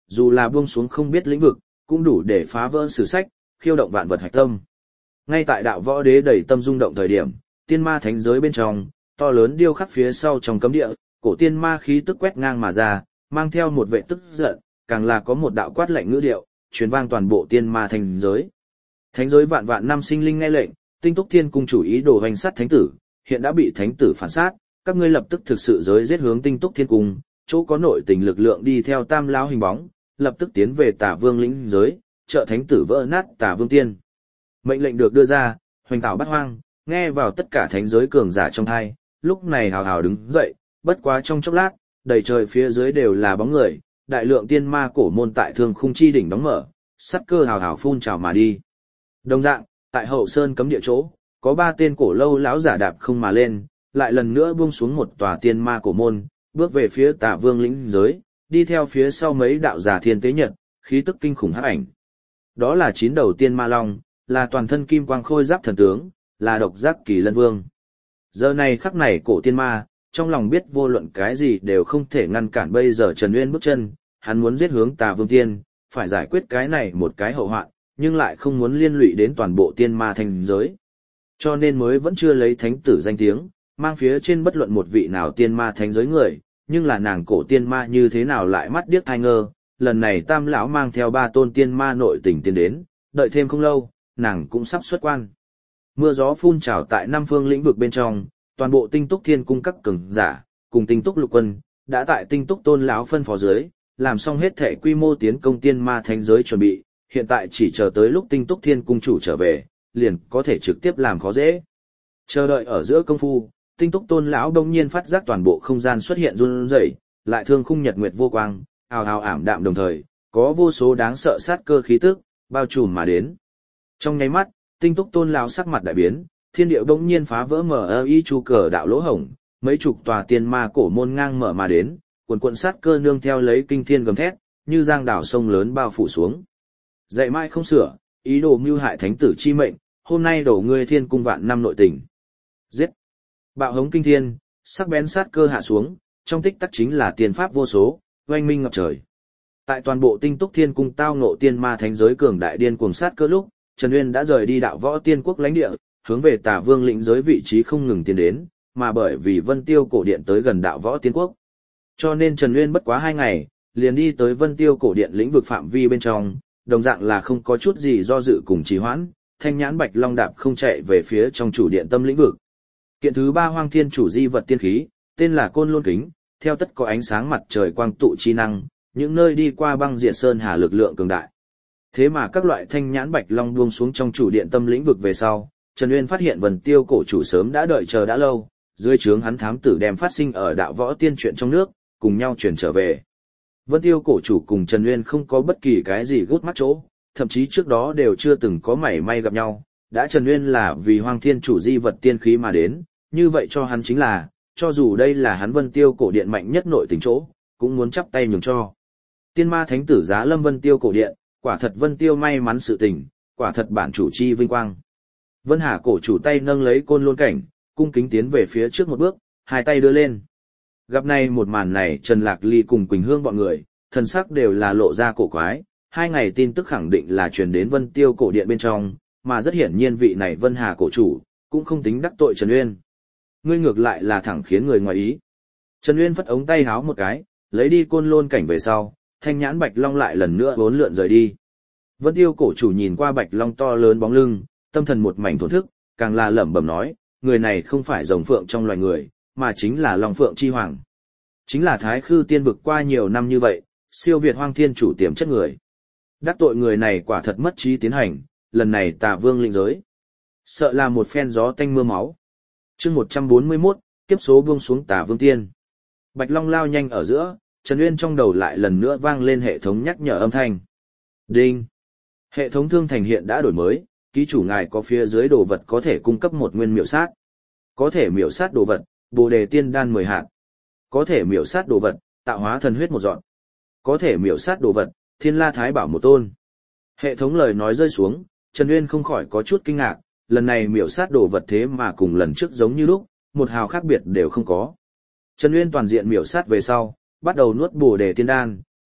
dù là buông xuống không biết lĩnh vực, cũng đủ để phá vỡ sử sách, khiêu động vạn vật hạch tâm. Ngay tại đạo võ đế đầy tâm rung động thời điểm, tiên ma thánh giới bên trong, to lớn điêu khắc phía sau trong cấm địa, cổ tiên ma khí tức quét ngang mà ra, mang theo một vệ tức giận, càng là có một đạo quát lạnh ngữ điệu, truyền vang toàn bộ tiên ma thánh giới. Thánh giới vạn vạn năm sinh linh nghe lệnh, Tinh Túc Thiên cung chủ ý đồ hoành sát thánh tử, hiện đã bị thánh tử phản sát, các ngươi lập tức thực sự giới giết hướng Tinh Túc Thiên cung, chỗ có nội tình lực lượng đi theo Tam lão hình bóng, lập tức tiến về Tả Vương lĩnh giới, trợ thánh tử vỡ nát Tả Vương tiên. Mệnh lệnh được đưa ra, hoành tảo bát hoang, nghe vào tất cả thánh giới cường giả trong hai, lúc này hào hào đứng dậy, bất quá trong chốc lát, đầy trời phía dưới đều là bóng người, đại lượng tiên ma cổ môn tại Thương Khung chi đỉnh đóng mở, sắt cơ hào hào phun trào mà đi. Đồng dạng, tại Hậu Sơn cấm địa chỗ, có 3 tên cổ lâu lão giả đạp không mà lên, lại lần nữa buông xuống một tòa tiên ma cổ môn, bước về phía Tả Vương lĩnh giới, đi theo phía sau mấy đạo giả thiên tế nhật, khí tức kinh khủng hắc ảnh. Đó là 9 đầu tiên ma long, là toàn thân kim quang khôi giáp thần tướng, là độc giác kỳ lân vương. Giờ này khắc này cổ tiên ma, trong lòng biết vô luận cái gì đều không thể ngăn cản bây giờ Trần Uyên bước chân, hắn muốn giết hướng Tà Vương Tiên, phải giải quyết cái này một cái hậu hoạn, nhưng lại không muốn liên lụy đến toàn bộ tiên ma thành giới. Cho nên mới vẫn chưa lấy thánh tử danh tiếng, mang phía trên bất luận một vị nào tiên ma thánh giới người, nhưng là nàng cổ tiên ma như thế nào lại mắt điếc thai ngơ, lần này Tam lão mang theo 3 tôn tiên ma nội tình tiến đến, đợi thêm không lâu, nàng cũng sắp xuất quan. Mưa gió phun trào tại năm phương lĩnh vực bên trong, toàn bộ Tinh Túc Thiên cung các cường giả, cùng Tinh Túc Lục Quân, đã tại Tinh Túc Tôn lão phân phó dưới, làm xong hết thể quy mô tiến công tiên ma thánh giới chuẩn bị, hiện tại chỉ chờ tới lúc Tinh Túc Thiên cung chủ trở về, liền có thể trực tiếp làm khó dễ. Chờ đợi ở giữa công phu, Tinh Túc Tôn lão đông nhiên phát giác toàn bộ không gian xuất hiện run rẩy, lại thương khung nhật nguyệt vô quang, ào ào ảm đạm đồng thời, có vô số đáng sợ sát cơ khí tức bao trùm mà đến. Trong nháy mắt, Tinh Túc Tôn lão sắc mặt đại biến, thiên địa bỗng nhiên phá vỡ mở y chu cờ đạo lỗ hổng, mấy chục tòa tiên ma cổ môn ngang mở mà đến, cuồn sát cơ nương theo lấy kinh thiên gầm thét, như giang đảo sông lớn bao phủ xuống. Dạy mãi không sửa, ý đồ mưu hại thánh tử chi mệnh, hôm nay đổ ngươi thiên cung vạn năm nội tình. Giết! Bạo hống kinh thiên, sắc bén sát cơ hạ xuống, trong tích tắc chính là tiền pháp vô số, oanh minh ngập trời. Tại toàn bộ Tinh Túc Thiên cung tao ngộ tiên ma thánh giới cường đại điên cuồng sát cơ lúc, Trần Uyên đã rời đi đạo võ tiên quốc lãnh địa, hướng về Tả Vương lĩnh giới vị trí không ngừng tiến đến, mà bởi vì Vân Tiêu cổ điện tới gần đạo võ tiên quốc. Cho nên Trần Uyên bất quá 2 ngày, liền đi tới Vân Tiêu cổ điện lĩnh vực phạm vi bên trong, đồng dạng là không có chút gì do dự cùng trì hoãn, thanh nhãn bạch long đạp không chạy về phía trong chủ điện tâm lĩnh vực. Kiện thứ 3 hoang thiên chủ di vật tiên khí, tên là Côn Lôn Kính, theo tất có ánh sáng mặt trời quang tụ chi năng, những nơi đi qua băng diệt sơn hà lực lượng cường đại. Thế mà các loại thanh nhãn bạch long buông xuống trong chủ điện tâm lĩnh vực về sau, Trần Uyên phát hiện Vân Tiêu cổ chủ sớm đã đợi chờ đã lâu, dưới trướng hắn thám tử đem phát sinh ở đạo võ tiên chuyện trong nước, cùng nhau chuyển trở về. Vân Tiêu cổ chủ cùng Trần Uyên không có bất kỳ cái gì gút mắt chỗ, thậm chí trước đó đều chưa từng có mảy may gặp nhau, đã Trần Uyên là vì Hoang Thiên chủ di vật tiên khí mà đến, như vậy cho hắn chính là, cho dù đây là hắn Vân Tiêu cổ điện mạnh nhất nội tình chỗ, cũng muốn chắp tay nhường cho. Tiên ma thánh tử giá lâm Vân Tiêu cổ điện, quả thật Vân Tiêu may mắn sự tình, quả thật bản chủ chi vinh quang. Vân Hà cổ chủ tay nâng lấy Côn Lôn cảnh, cung kính tiến về phía trước một bước, hai tay đưa lên. Gặp này một màn này, Trần Lạc Ly cùng Quỳnh Hương bọn người, thần sắc đều là lộ ra cổ quái, 2 ngày tin tức khẳng định là truyền đến Vân Tiêu cổ điện bên trong, mà rất hiển nhiên vị này Vân Hà cổ chủ, cũng không tính đắc tội Trần Uyên. Ngươi ngược lại là thẳng khiến người ngoài ý. Trần Uyên phất ống tay háo một cái, lấy đi Côn Lôn cảnh về sau, thanh nhãn bạch long lại lần nữa vốn lượn rời đi. Vân Tiêu cổ chủ nhìn qua bạch long to lớn bóng lưng, tâm thần một mảnh thổn thức, càng là lẩm bẩm nói, người này không phải rồng phượng trong loài người, mà chính là long phượng chi hoàng. Chính là Thái Khư tiên vực qua nhiều năm như vậy, siêu việt Hoang Thiên chủ tiềm chất người. Đắc tội người này quả thật mất trí tiến hành, lần này Tả Vương lĩnh giới, sợ là một phen gió tanh mưa máu. Chương 141, kiếp số buông xuống Tả Vương tiên. Bạch long lao nhanh ở giữa, Trần Uyên trong đầu lại lần nữa vang lên hệ thống nhắc nhở âm thanh. Đinh. Hệ thống thương thành hiện đã đổi mới, ký chủ ngài có phía dưới đồ vật có thể cung cấp một nguyên miểu sát. Có thể miểu sát đồ vật, Bồ đề tiên đan 10 hạt. Có thể miểu sát đồ vật, tạo hóa thần huyết 1 dọn. Có thể miểu sát đồ vật, Thiên La Thái Bảo 1 tôn. Hệ thống lời nói rơi xuống, Trần Uyên không khỏi có chút kinh ngạc, lần này miểu sát đồ vật thế mà cùng lần trước giống như lúc, một hào khác biệt đều không có. Trần Uyên toàn diện miểu sát về sau, bắt đầu nuốt Bồ đề tiên đan,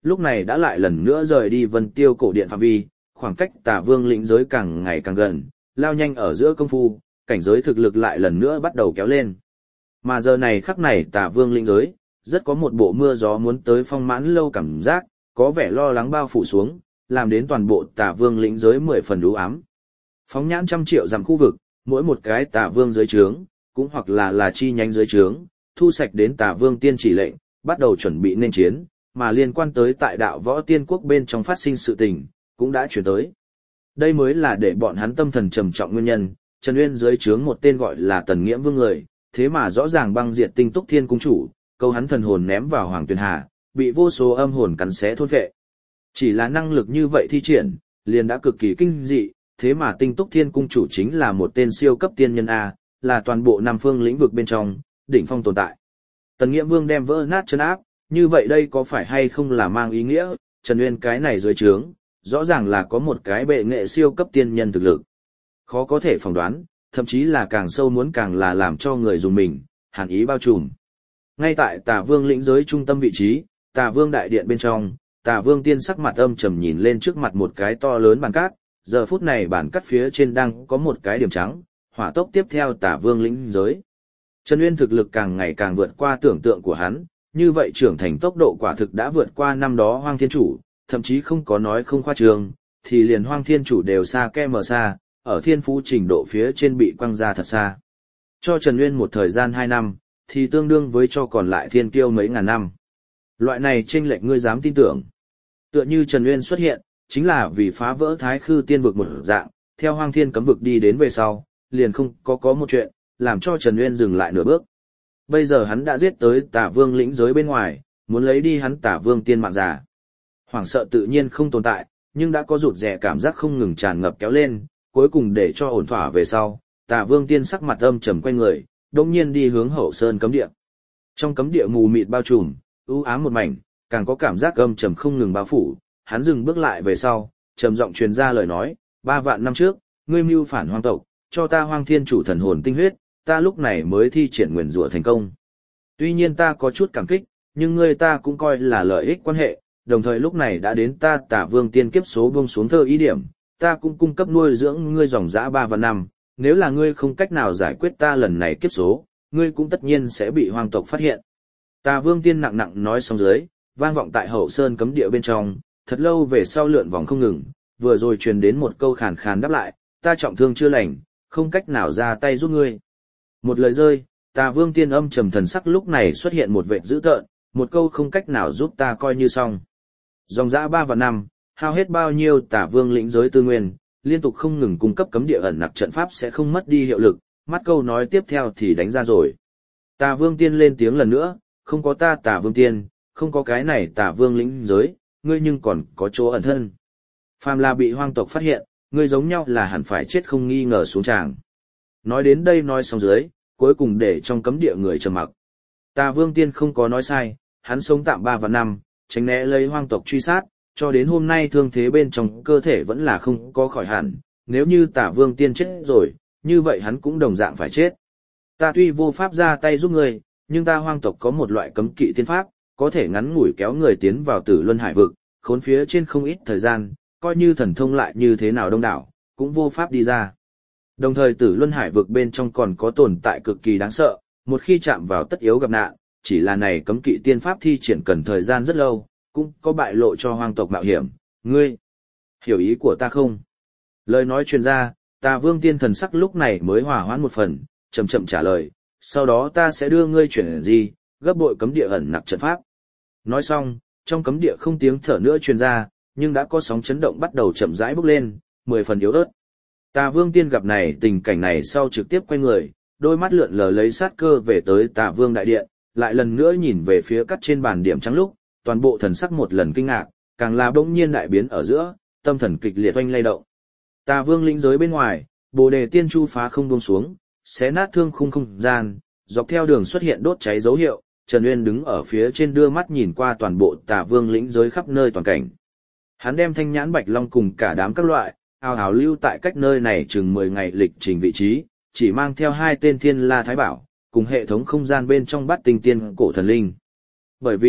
lúc này đã lại lần nữa rời đi Vân Tiêu cổ điện phạm vi, khoảng cách Tả Vương lĩnh giới càng ngày càng gần, lao nhanh ở giữa công phu, cảnh giới thực lực lại lần nữa bắt đầu kéo lên. Mà giờ này khắc này Tả Vương lĩnh giới, rất có một bộ mưa gió muốn tới phong mãn lâu cảm giác, có vẻ lo lắng bao phủ xuống, làm đến toàn bộ Tả Vương lĩnh giới 10 phần u ám. Phóng nhãn trăm triệu dặm khu vực, mỗi một cái Tả Vương giới trướng, cũng hoặc là chi nhánh giới trướng, thu sạch đến Tả Vương tiên chỉ lệnh, bắt đầu chuẩn bị nên chiến, mà liên quan tới tại đạo võ tiên quốc bên trong phát sinh sự tình, cũng đã chuyển tới. Đây mới là để bọn hắn tâm thần trầm trọng nguyên nhân, Trần Uyên dưới trướng một tên gọi là Tần Nghiễm Vương người, thế mà rõ ràng băng diệt Tinh Túc Thiên cung chủ, câu hắn thần hồn ném vào Hoàng Tuyền Hà, bị vô số âm hồn cắn xé thôn phệ. Chỉ là năng lực như vậy thi triển, liền đã cực kỳ kinh dị, thế mà Tinh Túc Thiên cung chủ chính là một tên siêu cấp tiên nhân A, là toàn bộ Nam Phương lĩnh vực bên trong, đỉnh phong tồn tại. Tần Nghiễm Vương đem vỡ nát chân áp, như vậy đây có phải hay không là mang ý nghĩa, Trần Uyên cái này dưới trướng, rõ ràng là có một cái bệ nghệ siêu cấp tiên nhân thực lực. Khó có thể phỏng đoán, thậm chí là càng sâu muốn càng là làm cho người dùng mình, hàn ý bao trùm. Ngay tại Tả Vương lĩnh giới trung tâm vị trí, Tả Vương đại điện bên trong, Tả Vương tiên sắc mặt âm trầm nhìn lên trước mặt một cái to lớn bàn cát, giờ phút này bàn cát phía trên đang có một cái điểm trắng, hỏa tốc tiếp theo Tả Vương lĩnh giới. Trần Uyên thực lực càng ngày càng vượt qua tưởng tượng của hắn, như vậy trưởng thành tốc độ quả thực đã vượt qua năm đó Hoang Thiên Chủ, thậm chí không có nói không khoa trương, thì liền Hoang Thiên Chủ đều xa ke mờ xa, ở thiên phú trình độ phía trên bị quăng ra thật xa. Cho Trần Uyên một thời gian 2 năm, thì tương đương với cho còn lại thiên kiêu mấy ngàn năm. Loại này chênh lệch ngươi dám tin tưởng. Tựa như Trần Uyên xuất hiện, chính là vì phá vỡ Thái Khư tiên vực một dạng, theo Hoang Thiên cấm vực đi đến về sau, liền không có một chuyện, làm cho Trần Uyên dừng lại nửa bước. Bây giờ hắn đã giết tới Tả Vương lĩnh giới bên ngoài, muốn lấy đi hắn Tả Vương tiên mạng già. Hoảng sợ tự nhiên không tồn tại, nhưng đã có rụt rè cảm giác không ngừng tràn ngập kéo lên, cuối cùng để cho ổn thỏa về sau, Tả Vương tiên sắc mặt âm trầm quay người, đột nhiên đi hướng Hậu Sơn cấm địa. Trong cấm địa mù mịt bao trùm, u ám một mảnh, càng có cảm giác âm trầm không ngừng bao phủ, hắn dừng bước lại về sau, trầm giọng truyền ra lời nói, 3 vạn năm trước, ngươi mưu phản hoang tộc, cho ta Hoang Thiên Chủ thần hồn tinh huyết, ta lúc này mới thi triển nguyền rủa thành công. Tuy nhiên ta có chút cảm kích, nhưng ngươi ta cũng coi là lợi ích quan hệ, đồng thời lúc này đã đến ta Tả Vương tiên kiếp số buông xuống thơ ý điểm, ta cũng cung cấp nuôi dưỡng ngươi dòng dã 3 vạn năm, nếu là ngươi không cách nào giải quyết ta lần này kiếp số, ngươi cũng tất nhiên sẽ bị hoang tộc phát hiện. Tả Vương tiên nặng nặng nói xong dưới, vang vọng tại Hậu Sơn cấm địa bên trong, thật lâu về sau lượn vòng không ngừng, vừa rồi truyền đến một câu khàn khàn đáp lại, ta trọng thương chưa lành, không cách nào ra tay giúp ngươi. Một lời rơi, Tả Vương tiên âm trầm thần sắc lúc này xuất hiện một vệt dữ tợn, một câu không cách nào giúp ta coi như xong. Dòng dã 3 vạn năm, hao hết bao nhiêu Tả Vương lĩnh giới tư nguyên, liên tục không ngừng cung cấp cấm địa ẩn nặc trận pháp sẽ không mất đi hiệu lực, mắt câu nói tiếp theo thì đánh ra rồi. Tả Vương tiên lên tiếng lần nữa, không có ta Tả Vương tiên, không có cái này Tả Vương lĩnh giới, ngươi nhưng còn có chỗ ẩn thân. Phàm là bị hoang tộc phát hiện, ngươi giống nhau là hẳn phải chết không nghi ngờ xuống tràng. Nói đến đây nói xong dưới, cuối cùng để trong cấm địa người trầm mặc. Tả Vương tiên không có nói sai, hắn sống tạm 3 vạn năm, tránh né lấy hoang tộc truy sát, cho đến hôm nay thương thế bên trong cơ thể vẫn là không có khỏi hẳn, nếu như Tả Vương tiên chết rồi, như vậy hắn cũng đồng dạng phải chết. Ta tuy vô pháp ra tay giúp ngươi, nhưng ta hoang tộc có một loại cấm kỵ tiên pháp, có thể ngắn ngủi kéo người tiến vào Tử Luân Hải vực, khốn phía trên không ít thời gian, coi như thần thông lại như thế nào đông đảo, cũng vô pháp đi ra. Đồng thời Tử Luân Hải vực bên trong còn có tồn tại cực kỳ đáng sợ, một khi chạm vào tất yếu gặp nạn, chỉ là này cấm kỵ tiên pháp thi triển cần thời gian rất lâu, cũng có bại lộ cho hoang tộc mạo hiểm, ngươi hiểu ý của ta không? Lời nói truyền ra, Tả Vương tiên thần sắc lúc này mới hòa hoãn một phần, chậm chậm trả lời, sau đó ta sẽ đưa ngươi chuyển gì, gấp bội cấm địa ẩn nặc trận pháp. Nói xong, trong cấm địa không tiếng thở nữa truyền ra, nhưng đã có sóng chấn động bắt đầu chậm rãi bốc lên, 10 phần yếu ớt. Tả Vương tiên gặp này tình cảnh này sau trực tiếp quay người, đôi mắt lượn lờ lấy sát cơ về tới Tả Vương đại điện, lại lần nữa nhìn về phía cắt trên bàn điểm trắng lúc, toàn bộ thần sắc một lần kinh ngạc, càng là bỗng nhiên đại biến ở giữa, tâm thần kịch liệt oanh lay động. Tả Vương lĩnh giới bên ngoài, Bồ Đề tiên chu phá không buông xuống, xé nát thương khung không gian, dọc theo đường xuất hiện đốt cháy dấu hiệu, Trần Uyên đứng ở phía trên đưa mắt nhìn qua toàn bộ Tả Vương lĩnh giới khắp nơi toàn cảnh. Hắn đem Thanh Nhãn Bạch Long cùng cả đám các loại, ào ào lưu tại cách nơi này chừng 10 ngày lịch trình vị trí, chỉ mang theo 2 tên Thiên La Thái Bảo, cùng hệ thống không gian bên trong Bát Tinh Tiên cổ thần linh. Bởi vì,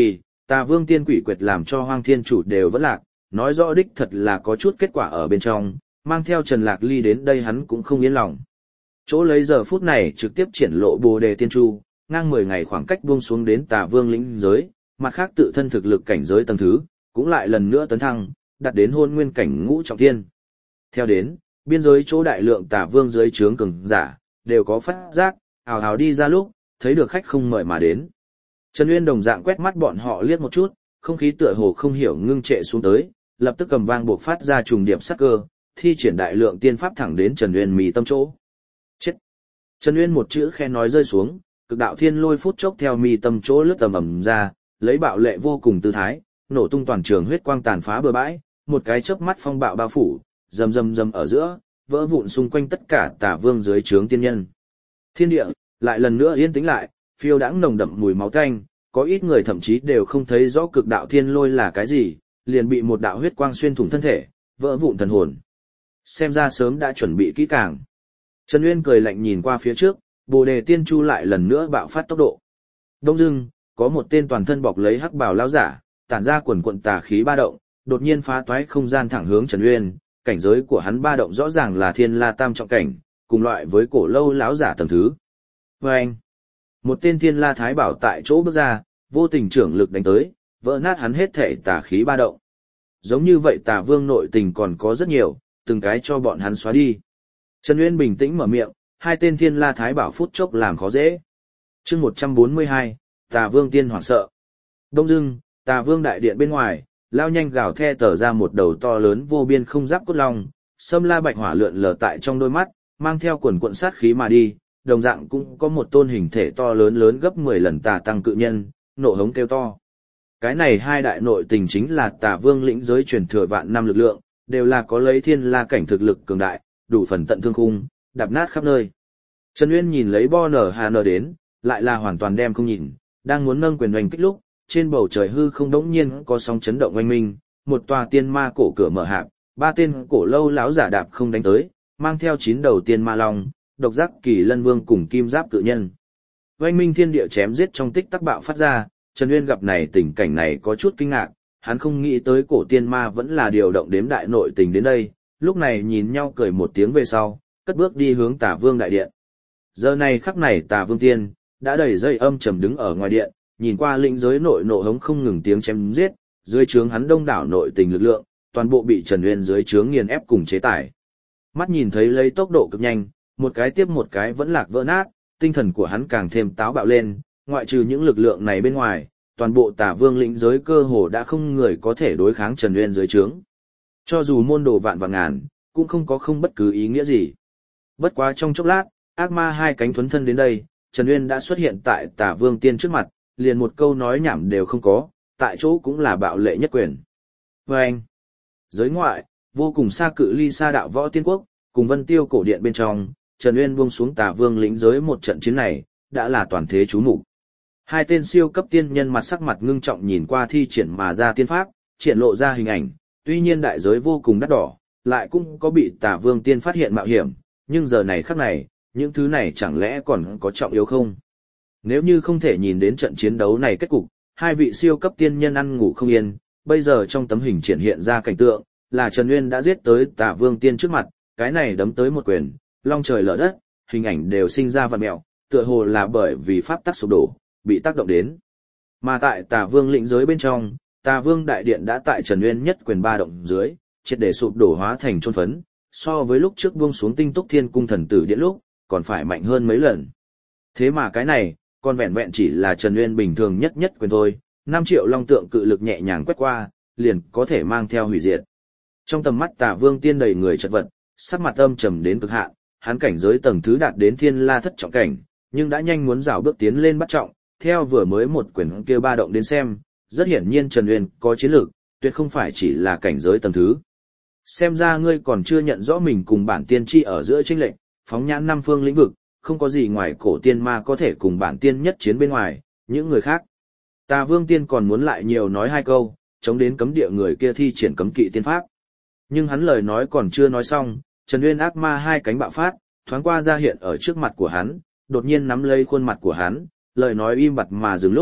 Tà Vương tiên quỷ quyệt làm cho Hoang Thiên Chủ đều vẫn lạc, nói rõ đích thật là có chút kết quả ở bên trong, mang theo Trần Lạc Ly đến đây hắn cũng không yên lòng. Chỗ lấy giờ phút này trực tiếp triển lộ Bồ Đề Tiên Chu, ngang 10 ngày khoảng cách buông xuống đến Tà Vương lĩnh giới, mặt khác tự thân thực lực cảnh giới tầng thứ, cũng lại lần nữa tấn thăng, đạt đến hôn nguyên cảnh ngũ trọng thiên. Theo đến, biên giới chỗ đại lượng Tà Vương dưới trướng cường giả, đều có phát giác, hào hào đi ra lúc, thấy được khách không mời mà đến. Trần Uyên đồng dạng quét mắt bọn họ liếc một chút, không khí tựa hồ không hiểu ngưng trệ xuống tới, lập tức cầm vang buộc phát ra trùng điệp sắc cơ, thi triển đại lượng tiên pháp thẳng đến Trần Uyên mì tâm chỗ. Chết! Trần Uyên một chữ khe nói rơi xuống, cực đạo thiên lôi phút chốc theo mì tâm chỗ lướt tầm ầm ra, lấy bạo lệ vô cùng tư thái, nổ tung toàn trường huyết quang tàn phá bờ bãi, một cái chớp mắt phong bạo bao phủ, rầm rầm rầm ở giữa, vỡ vụn xung quanh tất cả Tà Vương dưới trướng tiên nhân. Thiên địa lại lần nữa yên tĩnh lại, phiêu đãng nồng đậm mùi máu tanh, có ít người thậm chí đều không thấy rõ cực đạo thiên lôi là cái gì, liền bị một đạo huyết quang xuyên thủng thân thể, vỡ vụn thần hồn. Xem ra sớm đã chuẩn bị kỹ càng. Trần Uyên cười lạnh nhìn qua phía trước, Bồ Đề Tiên Chu lại lần nữa bạo phát tốc độ. Đông dưng, có một tên toàn thân bọc lấy hắc bào lão giả, tản ra quần quần tà khí ba động, đột nhiên phá toái không gian thẳng hướng Trần Uyên, cảnh giới của hắn ba động rõ ràng là Thiên La Tam trọng cảnh, cùng loại với cổ lâu lão giả tầng thứ. Oeng! Một tên Thiên La Thái Bảo tại chỗ bước ra, vô tình trưởng lực đánh tới, vỡ nát hắn hết thể tà khí ba động. Giống như vậy Tà Vương nội tình còn có rất nhiều, từng cái cho bọn hắn xóa đi. Trần Uyên bình tĩnh mở miệng, hai tên Thiên La Thái Bảo phút chốc làm khó dễ. Chương 142, Tà Vương tiên hoảng sợ. Đông dưng, Tà Vương đại điện bên ngoài, lao nhanh gào the tở ra một đầu to lớn vô biên không giáp cốt long, sâm la bạch hỏa lượn lờ tại trong đôi mắt, mang theo quần quận sát khí mà đi, đồng dạng cũng có một tôn hình thể to lớn lớn gấp 10 lần Tà Tăng cự nhân, nộ hống kêu to. Cái này hai đại nội tình chính là Tà Vương lĩnh giới truyền thừa vạn năm lực lượng, đều là có lấy Thiên La cảnh thực lực cường đại, đủ phần tận thương khung, đạp nát khắp nơi. Trần Uyên nhìn lấy Bo Nở Hà Nở đến, lại là hoàn toàn đem không nhìn, đang muốn nâng quyền oanh kích lúc, trên bầu trời hư không đống nhiên có sóng chấn động oanh minh, một tòa tiên ma cổ cửa mở hạp, ba tên cổ lâu láo giả đạp không đánh tới, mang theo 9 đầu tiên ma long, độc giác kỳ lân vương cùng kim giáp cự nhân. Oanh minh thiên địa chém giết trong tích tắc bạo phát ra, Trần Uyên gặp này tình cảnh này có chút kinh ngạc, hắn không nghĩ tới cổ tiên ma vẫn là điều động đếm đại nội tình đến đây, lúc này nhìn nhau cười một tiếng về sau, cất bước đi hướng Tà Vương đại điện. Giờ này khắc này Tà Vương tiên đã đẩy dây âm trầm đứng ở ngoài điện, nhìn qua lĩnh giới nội nộ hống không ngừng tiếng chém giết, dưới trướng hắn đông đảo nội tình lực lượng, toàn bộ bị Trần Uyên dưới trướng nghiền ép cùng chế tải. Mắt nhìn thấy lấy tốc độ cực nhanh, một cái tiếp một cái vẫn lạc vỡ nát, tinh thần của hắn càng thêm táo bạo lên, ngoại trừ những lực lượng này bên ngoài, toàn bộ Tà Vương lĩnh giới cơ hồ đã không người có thể đối kháng Trần Uyên dưới trướng. Cho dù môn đồ vạn và ngàn, cũng không có không bất cứ ý nghĩa gì. Bất quá trong chốc lát, ác ma hai cánh thuấn thân đến đây, Trần Uyên đã xuất hiện tại Tà Vương tiên trước mặt, liền một câu nói nhảm đều không có, tại chỗ cũng là bạo lệ nhất quyền. Và anh, giới ngoại, vô cùng xa cự ly xa đạo võ tiên quốc, cùng Vân Tiêu cổ điện bên trong, Trần Uyên buông xuống Tà Vương lĩnh giới một trận chiến này, đã là toàn thế chú mục. Hai tên siêu cấp tiên nhân mặt sắc mặt ngưng trọng nhìn qua thi triển mà ra tiên pháp, triển lộ ra hình ảnh, tuy nhiên đại giới vô cùng đắt đỏ, lại cũng có bị Tà Vương tiên phát hiện mạo hiểm, nhưng giờ này khắc này, những thứ này chẳng lẽ còn có trọng yếu không? Nếu như không thể nhìn đến trận chiến đấu này kết cục, hai vị siêu cấp tiên nhân ăn ngủ không yên, bây giờ trong tấm hình triển hiện ra cảnh tượng, là Trần Uyên đã giết tới Tà Vương tiên trước mặt, cái này đấm tới một quyền, long trời lở đất, hình ảnh đều sinh ra vặn mẹo, tựa hồ là bởi vì pháp tắc sụp đổ, bị tác động đến. Mà tại Tà Vương lĩnh giới bên trong, Tà Vương đại điện đã tại Trần Uyên nhất quyền ba động dưới, triệt để sụp đổ hóa thành chôn phấn, so với lúc trước buông xuống Tinh Túc Thiên Cung thần tử điện lúc, còn phải mạnh hơn mấy lần. Thế mà cái này, còn vẹn vẹn chỉ là Trần Uyên bình thường nhất quyền thôi, 5 triệu long tượng cự lực nhẹ nhàng quét qua, liền có thể mang theo hủy diệt. Trong tầm mắt Tà Vương tiên đầy người chật vật, sắc mặt âm trầm đến cực hạn, hắn cảnh giới tầng thứ đạt đến Thiên La thất trọng cảnh, nhưng đã nhanh muốn rảo bước tiến lên bắt trọng, theo vừa mới một quyền kia ba động đến xem, rất hiển nhiên Trần Uyên có chiến lược, tuyệt không phải chỉ là cảnh giới tầng thứ. Xem ra ngươi còn chưa nhận rõ mình cùng bản tiên tri ở giữa chênh lệch, phóng nhãn năm phương lĩnh vực, không có gì ngoài cổ tiên ma có thể cùng bản tiên nhất chiến bên ngoài, những người khác. Tà Vương tiên còn muốn lại nhiều nói hai câu, chống đến cấm địa người kia thi triển cấm kỵ tiên pháp. Nhưng hắn lời nói còn chưa nói xong, Trần Uyên ác ma hai cánh bạo phát, thoáng qua ra hiện ở trước mặt của hắn, đột nhiên nắm lấy khuôn mặt của hắn, lời nói im bặt mà dừng lúc,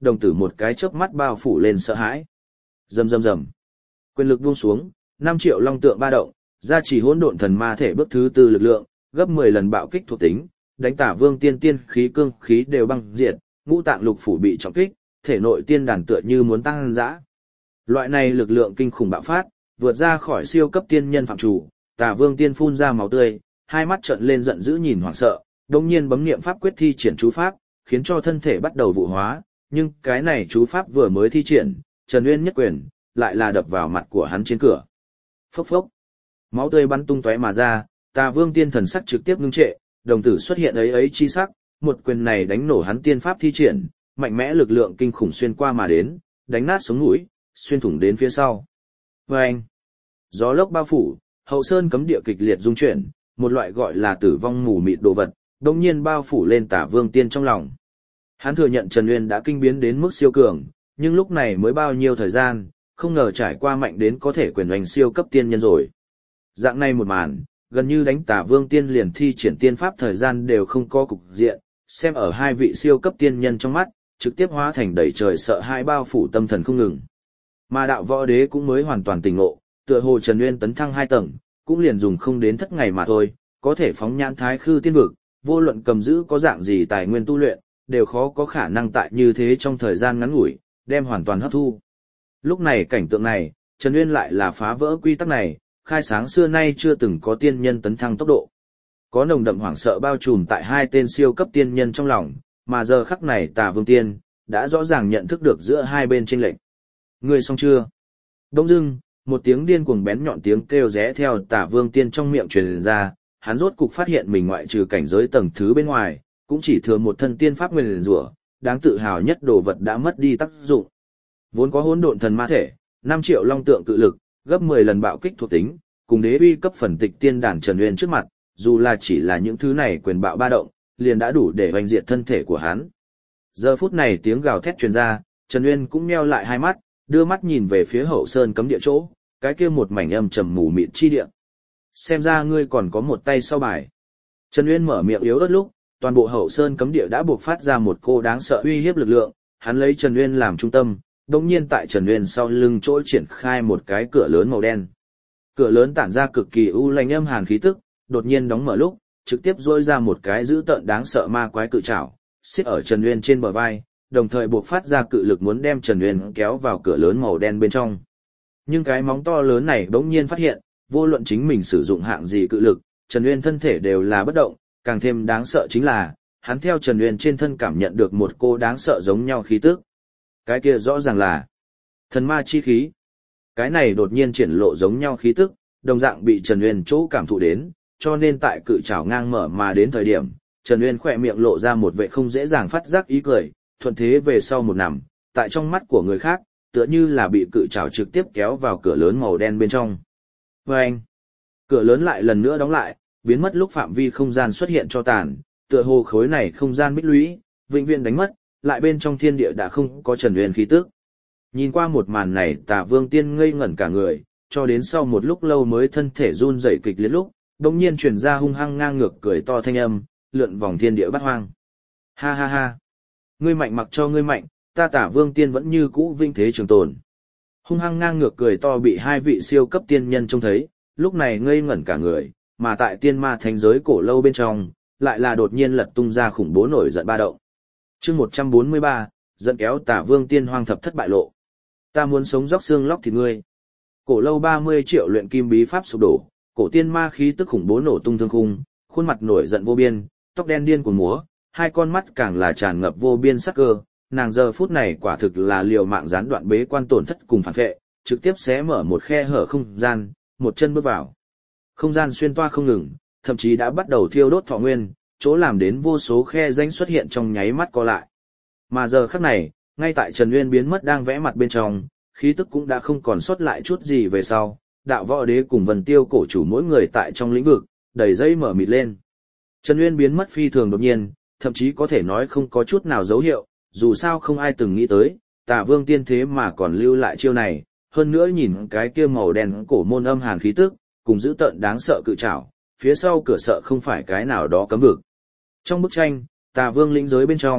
đồng tử một cái chớp mắt bao phủ lên sợ hãi. Rầm rầm rầm. Quyền lực buông xuống, 5 triệu long tượng ba động, gia trì hỗn độn thần ma thể bước thứ tư lực lượng, gấp 10 lần bạo kích thuộc tính, đánh Tả Vương tiên tiên khí cương khí đều băng diệt, ngũ tạng lục phủ bị trọng kích, thể nội tiên đàn tựa như muốn tăng dã. Loại này lực lượng kinh khủng bạo phát, vượt ra khỏi siêu cấp tiên nhân phạm chủ, Tả Vương tiên phun ra máu tươi, hai mắt trợn lên giận dữ nhìn hoảng sợ, đột nhiên bấm niệm pháp quyết thi triển chú pháp, khiến cho thân thể bắt đầu vụ hóa, nhưng cái này chú pháp vừa mới thi triển, Trần Uyên nhất quyền, lại là đập vào mặt của hắn trên cửa. Phốc phốc. Máu tươi bắn tung tóe mà ra, Tà Vương tiên thần sắc trực tiếp ngưng trệ, đồng tử xuất hiện ấy chi sắc, một quyền này đánh nổ hắn tiên pháp thi triển, mạnh mẽ lực lượng kinh khủng xuyên qua mà đến, đánh nát sống mũi, xuyên thủng đến phía sau. Oeng! Gió lốc bao phủ, hậu sơn cấm địa kịch liệt rung chuyển, một loại gọi là tử vong mù mịt đồ vật, đột nhiên bao phủ lên Tả Vương tiên trong lòng. Hắn thừa nhận Trần Uyên đã kinh biến đến mức siêu cường, nhưng lúc này mới bao nhiêu thời gian, không ngờ trải qua mạnh đến có thể quyền hành siêu cấp tiên nhân rồi. Dạng này một màn, gần như đánh Tả Vương tiên liền thi triển tiên pháp thời gian đều không có cục diện, xem ở hai vị siêu cấp tiên nhân trong mắt, trực tiếp hóa thành đầy trời sợ hãi bao phủ tâm thần không ngừng. Mà đạo võ đế cũng mới hoàn toàn tỉnh ngộ, tựa hồ Trần Uyên tấn thăng 2 tầng, cũng liền dùng không đến thất ngày mà thôi, có thể phóng nhãn thái khư tiên vực, vô luận cầm giữ có dạng gì tài nguyên tu luyện, đều khó có khả năng tại như thế trong thời gian ngắn ngủi, đem hoàn toàn hấp thu. Lúc này cảnh tượng này, Trần Uyên lại là phá vỡ quy tắc này, khai sáng xưa nay chưa từng có tiên nhân tấn thăng tốc độ. Có nồng đậm hoảng sợ bao trùm tại hai tên siêu cấp tiên nhân trong lòng, mà giờ khắc này Tà Vương tiên đã rõ ràng nhận thức được giữa hai bên chênh lệch. Ngươi xong chưa? Đông dưng, một tiếng điên cuồng bén nhọn tiếng kêu rẽ theo Tà Vương tiên trong miệng truyền ra, hắn rốt cục phát hiện mình ngoại trừ cảnh giới tầng thứ bên ngoài, cũng chỉ thừa một thân tiên pháp nguyên rủa, đáng tự hào nhất đồ vật đã mất đi tác dụng. Vốn có hỗn độn thần ma thể, 5 triệu long tượng cự lực, gấp 10 lần bạo kích thuộc tính, cùng đế uy cấp phần tịch tiên đàn Trần Uyên trước mặt, dù là chỉ là những thứ này quyền bạo ba động, liền đã đủ để hoành diệt thân thể của hắn. Giờ phút này tiếng gào thét truyền ra, Trần Uyên cũng nheo lại hai mắt, đưa mắt nhìn về phía hậu sơn cấm địa chỗ, cái kia một mảnh âm trầm mù mịt chi địa. Xem ra ngươi còn có một tay sau bài. Trần Uyên mở miệng yếu ớt lúc, toàn bộ hậu sơn cấm địa đã buộc phát ra một cô đáng sợ uy hiếp lực lượng, hắn lấy Trần Uyên làm trung tâm, đồng nhiên tại Trần Uyên sau lưng chỗ triển khai một cái cửa lớn màu đen. Cửa lớn tản ra cực kỳ u lạnh âm hàn khí tức, đột nhiên đóng mở lúc, trực tiếp rôi ra một cái dữ tợn đáng sợ ma quái cự trảo, xiết ở Trần Uyên trên bờ vai, đồng thời buộc phát ra cự lực muốn đem Trần Uyên kéo vào cửa lớn màu đen bên trong. Nhưng cái móng to lớn này bỗng nhiên phát hiện, vô luận chính mình sử dụng hạng gì cự lực, Trần Uyên thân thể đều là bất động, càng thêm đáng sợ chính là, hắn theo Trần Uyên trên thân cảm nhận được một cô đáng sợ giống nhau khí tức. Cái kia rõ ràng là thần ma chi khí. Cái này đột nhiên triển lộ giống nhau khí tức, đồng dạng bị Trần Uyên chỗ cảm thụ đến, cho nên tại cự trảo ngang mở mà đến thời điểm, Trần Uyên khỏe miệng lộ ra một vẻ không dễ dàng phát giác ý cười, thuận thế về sau một nằm, tại trong mắt của người khác, tựa như là bị cự trảo trực tiếp kéo vào cửa lớn màu đen bên trong. Vâng! Cửa lớn lại lần nữa đóng lại, biến mất lúc phạm vi không gian xuất hiện cho tàn, tựa hồ khối này không gian bích lũy, vĩnh viễn đánh mất, lại bên trong thiên địa đã không có Trần Uyên khí tức. Nhìn qua một màn này, Tà Vương tiên ngây ngẩn cả người, cho đến sau một lúc lâu mới thân thể run rẩy kịch liệt lúc, đột nhiên truyền ra hung hăng ngang ngược cười to thanh âm, lượn vòng thiên địa bát hoang. Ha ha ha! Ngươi mạnh mặc cho ngươi mạnh, ta Tà Vương tiên vẫn như cũ vinh thế trường tồn. Hung hăng ngang ngược cười to bị hai vị siêu cấp tiên nhân trông thấy, lúc này ngây ngẩn cả người, mà tại tiên ma thánh giới cổ lâu bên trong, lại là đột nhiên lật tung ra khủng bố nổi giận ba động. Chương 143, dẫn kéo Tả Vương tiên hoang thập thất bại lộ. Ta muốn sống róc xương lóc thịt ngươi. Cổ lâu 30 triệu luyện kim bí pháp sụp đổ, cổ tiên ma khí tức khủng bố nổ tung thương khung, khuôn mặt nổi giận vô biên, tóc đen điên cuồng múa, hai con mắt càng là tràn ngập vô biên sắc cơ, nàng giờ phút này quả thực là liều mạng gián đoạn bế quan tổn thất cùng phản vệ, trực tiếp xé mở một khe hở không gian, một chân bước vào. Không gian xuyên toa không ngừng, thậm chí đã bắt đầu thiêu đốt thọ nguyên, chỗ làm đến vô số khe rãnh xuất hiện trong nháy mắt co lại. Mà giờ khắc này, ngay tại Trần Uyên biến mất đang vẽ mặt bên trong, khí tức cũng đã không còn sót lại chút gì về sau, đạo võ đế cùng Vân Tiêu cổ chủ mỗi người tại trong lĩnh vực, đầy dây mở mịt lên. Trần Uyên biến mất phi thường đột nhiên, thậm chí có thể nói không có chút nào dấu hiệu, dù sao không ai từng nghĩ tới, Tà Vương tiên thế mà còn lưu lại chiêu này, hơn nữa nhìn cái kia màu đen cổ môn âm hàn khí tức, cùng giữ tợn đáng sợ cự trảo, phía sau cửa sợ không phải cái nào đó cấm vực. Trong bức tranh, Tà Vương lĩnh giới bên trong,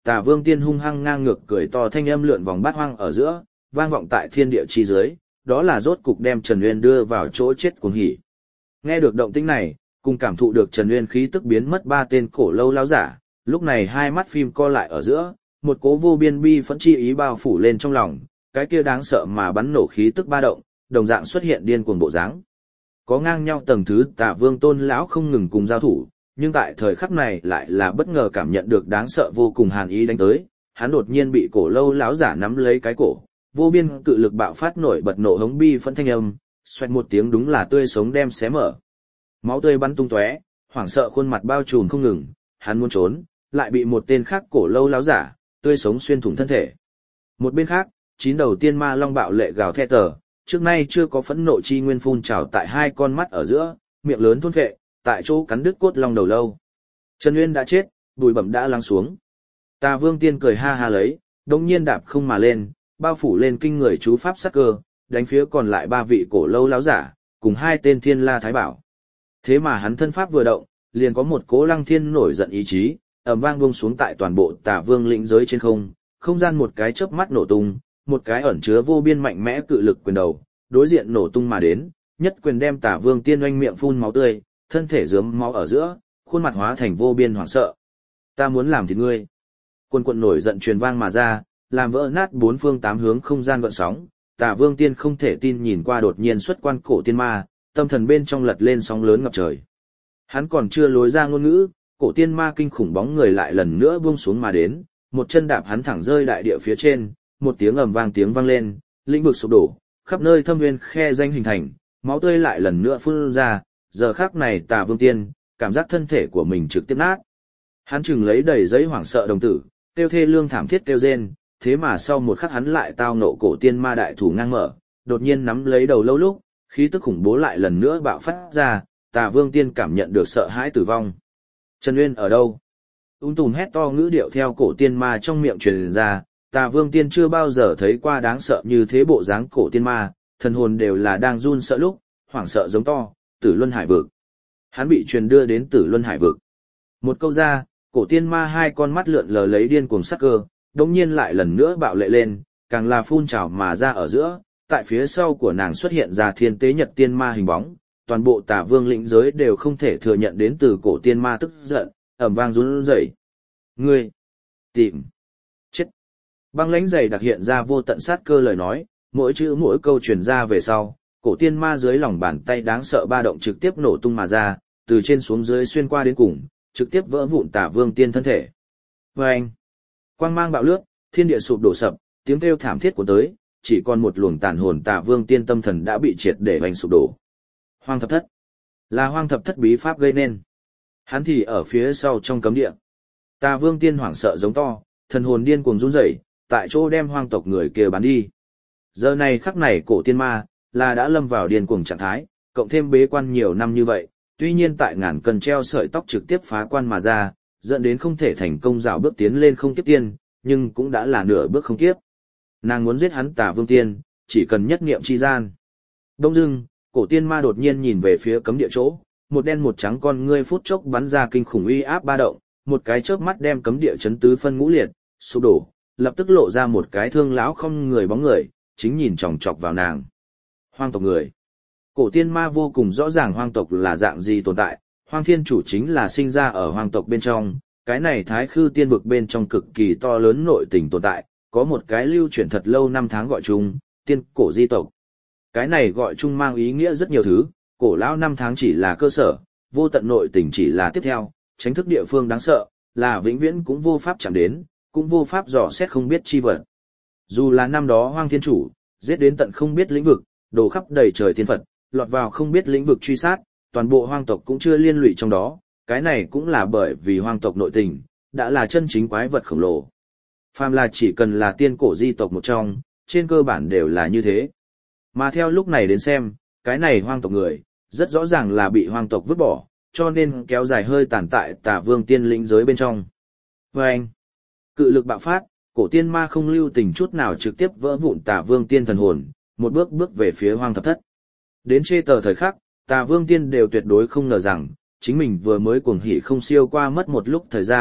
Tà Vương Tiên hung hăng ngang ngược cười to thanh âm lượn vòng bát hoang ở giữa, vang vọng tại thiên địa chi dưới, đó là rốt cục đem Trần Uyên đưa vào chỗ chết cuồng hỉ. Nghe được động tĩnh này, cùng cảm thụ được Trần Uyên khí tức biến mất ba tên cổ lâu lão giả, lúc này hai mắt phim co lại ở giữa, một cố vô biên bi phẫn chi ý bao phủ lên trong lòng, cái kia đáng sợ mà bắn nổ khí tức ba động, đồng dạng xuất hiện điên cuồng bộ dáng. Có ngang nhau tầng thứ Tà Vương Tôn lão không ngừng cùng giao thủ, nhưng tại thời khắc này lại là bất ngờ cảm nhận được đáng sợ vô cùng hàn ý đánh tới, hắn đột nhiên bị cổ lâu lão giả nắm lấy cái cổ, vô biên cự lực bạo phát nổi bật nổ hống bi phẫn thanh âm, xoẹt một tiếng đúng là tươi sống đem xé mở. Máu tươi bắn tung tóe, hoảng sợ khuôn mặt bao trùm không ngừng, hắn muốn trốn, lại bị một tên khác cổ lâu lão giả tươi sống xuyên thủng thân thể. Một bên khác, 9 đầu tiên ma long bạo lệ gào thét tờ, trước nay chưa có phẫn nộ chi nguyên phun trào tại hai con mắt ở giữa, miệng lớn thôn phệ, tại chỗ cắn đứt cốt long đầu lâu. Trần Uyên đã chết, bụi bặm đã lắng xuống. Tà Vương Tiên cười ha ha lấy, đống nhiên đạp không mà lên, bao phủ lên kinh người chú pháp sắc cơ, đánh phía còn lại 3 vị cổ lâu lão giả, cùng 2 tên thiên la thái bảo. Thế mà hắn thân pháp vừa động, liền có một cố lăng thiên nổi giận ý chí, ầm vang buông xuống tại toàn bộ Tà Vương lĩnh giới trên không, không gian một cái chớp mắt nổ tung, một cái ẩn chứa vô biên mạnh mẽ cự lực quyền đầu, đối diện nổ tung mà đến, nhất quyền đem Tà Vương Tiên oanh miệng phun máu tươi, thân thể rớm máu ở giữa, khuôn mặt hóa thành vô biên hoảng sợ. Ta muốn làm thịt ngươi. Quân quận nổi giận truyền vang mà ra, làm vỡ nát 4 phương 8 hướng không gian gợn sóng. Tà Vương Tiên không thể tin nhìn qua đột nhiên xuất quan cổ tiên ma, tâm thần bên trong lật lên sóng lớn ngập trời. Hắn còn chưa lối ra ngôn ngữ, cổ tiên ma kinh khủng bóng người lại lần nữa buông xuống mà đến, một chân đạp hắn thẳng rơi đại địa phía trên, một tiếng ầm vang tiếng vang lên, lĩnh vực sụp đổ, khắp nơi thâm nguyên khe danh hình thành, máu tươi lại lần nữa phun ra, giờ khắc này Tà Vương Tiên, cảm giác thân thể của mình trực tiếp nát. Hắn chừng lấy đầy giấy hoảng sợ đồng tử, tiêu thê lương thảm thiết kêu rên, thế mà sau một khắc hắn lại tao nộ cổ tiên ma đại thủ ngang mở, đột nhiên nắm lấy đầu lâu lúc, khí tức khủng bố lại lần nữa bạo phát ra, Tà Vương Tiên cảm nhận được sợ hãi tử vong. Trần Uyên ở đâu? Tùm hét to ngữ điệu theo cổ tiên ma trong miệng truyền ra, Tà Vương Tiên chưa bao giờ thấy qua đáng sợ như thế bộ dáng cổ tiên ma, thần hồn đều là đang run sợ lúc, hoảng sợ giống to, Tử Luân Hải vực. Hắn bị truyền đưa đến Tử Luân Hải vực. Một câu ra, cổ tiên ma hai con mắt lượn lờ lấy điên cuồng sắc cơ, đống nhiên lại lần nữa bạo lệ lên, càng là phun trào mà ra ở giữa, tại phía sau của nàng xuất hiện ra thiên tế nhật tiên ma hình bóng, toàn bộ Tà Vương lĩnh giới đều không thể thừa nhận đến từ cổ tiên ma tức giận, ầm vang run rẩy. Ngươi tìm chết. Băng lãnh dày đặc hiện ra vô tận sát cơ lời nói, mỗi chữ mỗi câu truyền ra về sau, cổ tiên ma dưới lòng bàn tay đáng sợ ba động trực tiếp nổ tung mà ra, từ trên xuống dưới xuyên qua đến cùng, trực tiếp vỡ vụn Tà Vương Tiên thân thể. Vâng! Quang mang bạo lướt, thiên địa sụp đổ sập, tiếng kêu thảm thiết của tới, chỉ còn một luồng tàn hồn Tà Vương Tiên tâm thần đã bị triệt để vành sụp đổ. Hoang thập thất. Là hoang thập thất bí pháp gây nên. Hắn thì ở phía sau trong cấm địa. Tà Vương Tiên hoảng sợ giống to, thần hồn điên cuồng run rẩy, tại chỗ đem hoang tộc người kia bắn đi. Giờ này khắc này cổ tiên ma, là đã lâm vào điên cuồng trạng thái, cộng thêm bế quan nhiều năm như vậy, tuy nhiên tại ngàn cân treo sợi tóc trực tiếp phá quan mà ra, dẫn đến không thể thành công dạo bước tiến lên không kiếp tiên, nhưng cũng đã là nửa bước không kiếp. Nàng muốn giết hắn Tà Vương Tiên, chỉ cần nhất niệm chi gian. Đông dưng, cổ tiên ma đột nhiên nhìn về phía cấm địa chỗ, một đen một trắng con ngươi phút chốc bắn ra kinh khủng uy áp ba động, một cái chớp mắt đem cấm địa chấn tứ phân ngũ liệt, sụp đổ, lập tức lộ ra một cái thương lão không người bóng người, chính nhìn chòng chọc vào nàng. Hoang tộc người. Cổ tiên ma vô cùng rõ ràng hoang tộc là dạng gì tồn tại, hoang thiên chủ chính là sinh ra ở hoang tộc bên trong, cái này thái khư tiên vực bên trong cực kỳ to lớn nội tình tồn tại, có một cái lưu truyền thật lâu năm tháng gọi chung, tiên cổ di tộc. Cái này gọi chung mang ý nghĩa rất nhiều thứ, cổ lão năm tháng chỉ là cơ sở, vô tận nội tình chỉ là tiếp theo, tránh thức địa phương đáng sợ, là vĩnh viễn cũng vô pháp chạm đến, cũng vô pháp dò xét không biết chi vật. Dù là năm đó hoang thiên chủ, giết đến tận không biết lĩnh vực, đổ khắp đầy trời tiên Phật, lọt vào không biết lĩnh vực truy sát, toàn bộ hoang tộc cũng chưa liên lụy trong đó, cái này cũng là bởi vì hoang tộc nội tình, đã là chân chính quái vật khổng lồ. Phàm là chỉ cần là tiên cổ di tộc một trong, trên cơ bản đều là như thế. Mà theo lúc này đến xem, cái này hoang tộc người, rất rõ ràng là bị hoang tộc vứt bỏ, cho nên kéo dài hơi tàn tại Tà Vương Tiên lĩnh giới bên trong. Vâng! Cự lực bạo phát, cổ tiên ma không lưu tình chút nào trực tiếp vỡ vụn Tà Vương Tiên thần hồn, một bước bước về phía hoang thập thất. Đến chê tờ thời khắc, Tà Vương Tiên đều tuyệt đối không ngờ rằng, chính mình vừa mới cuồng hỉ không siêu qua mất một lúc thời gian,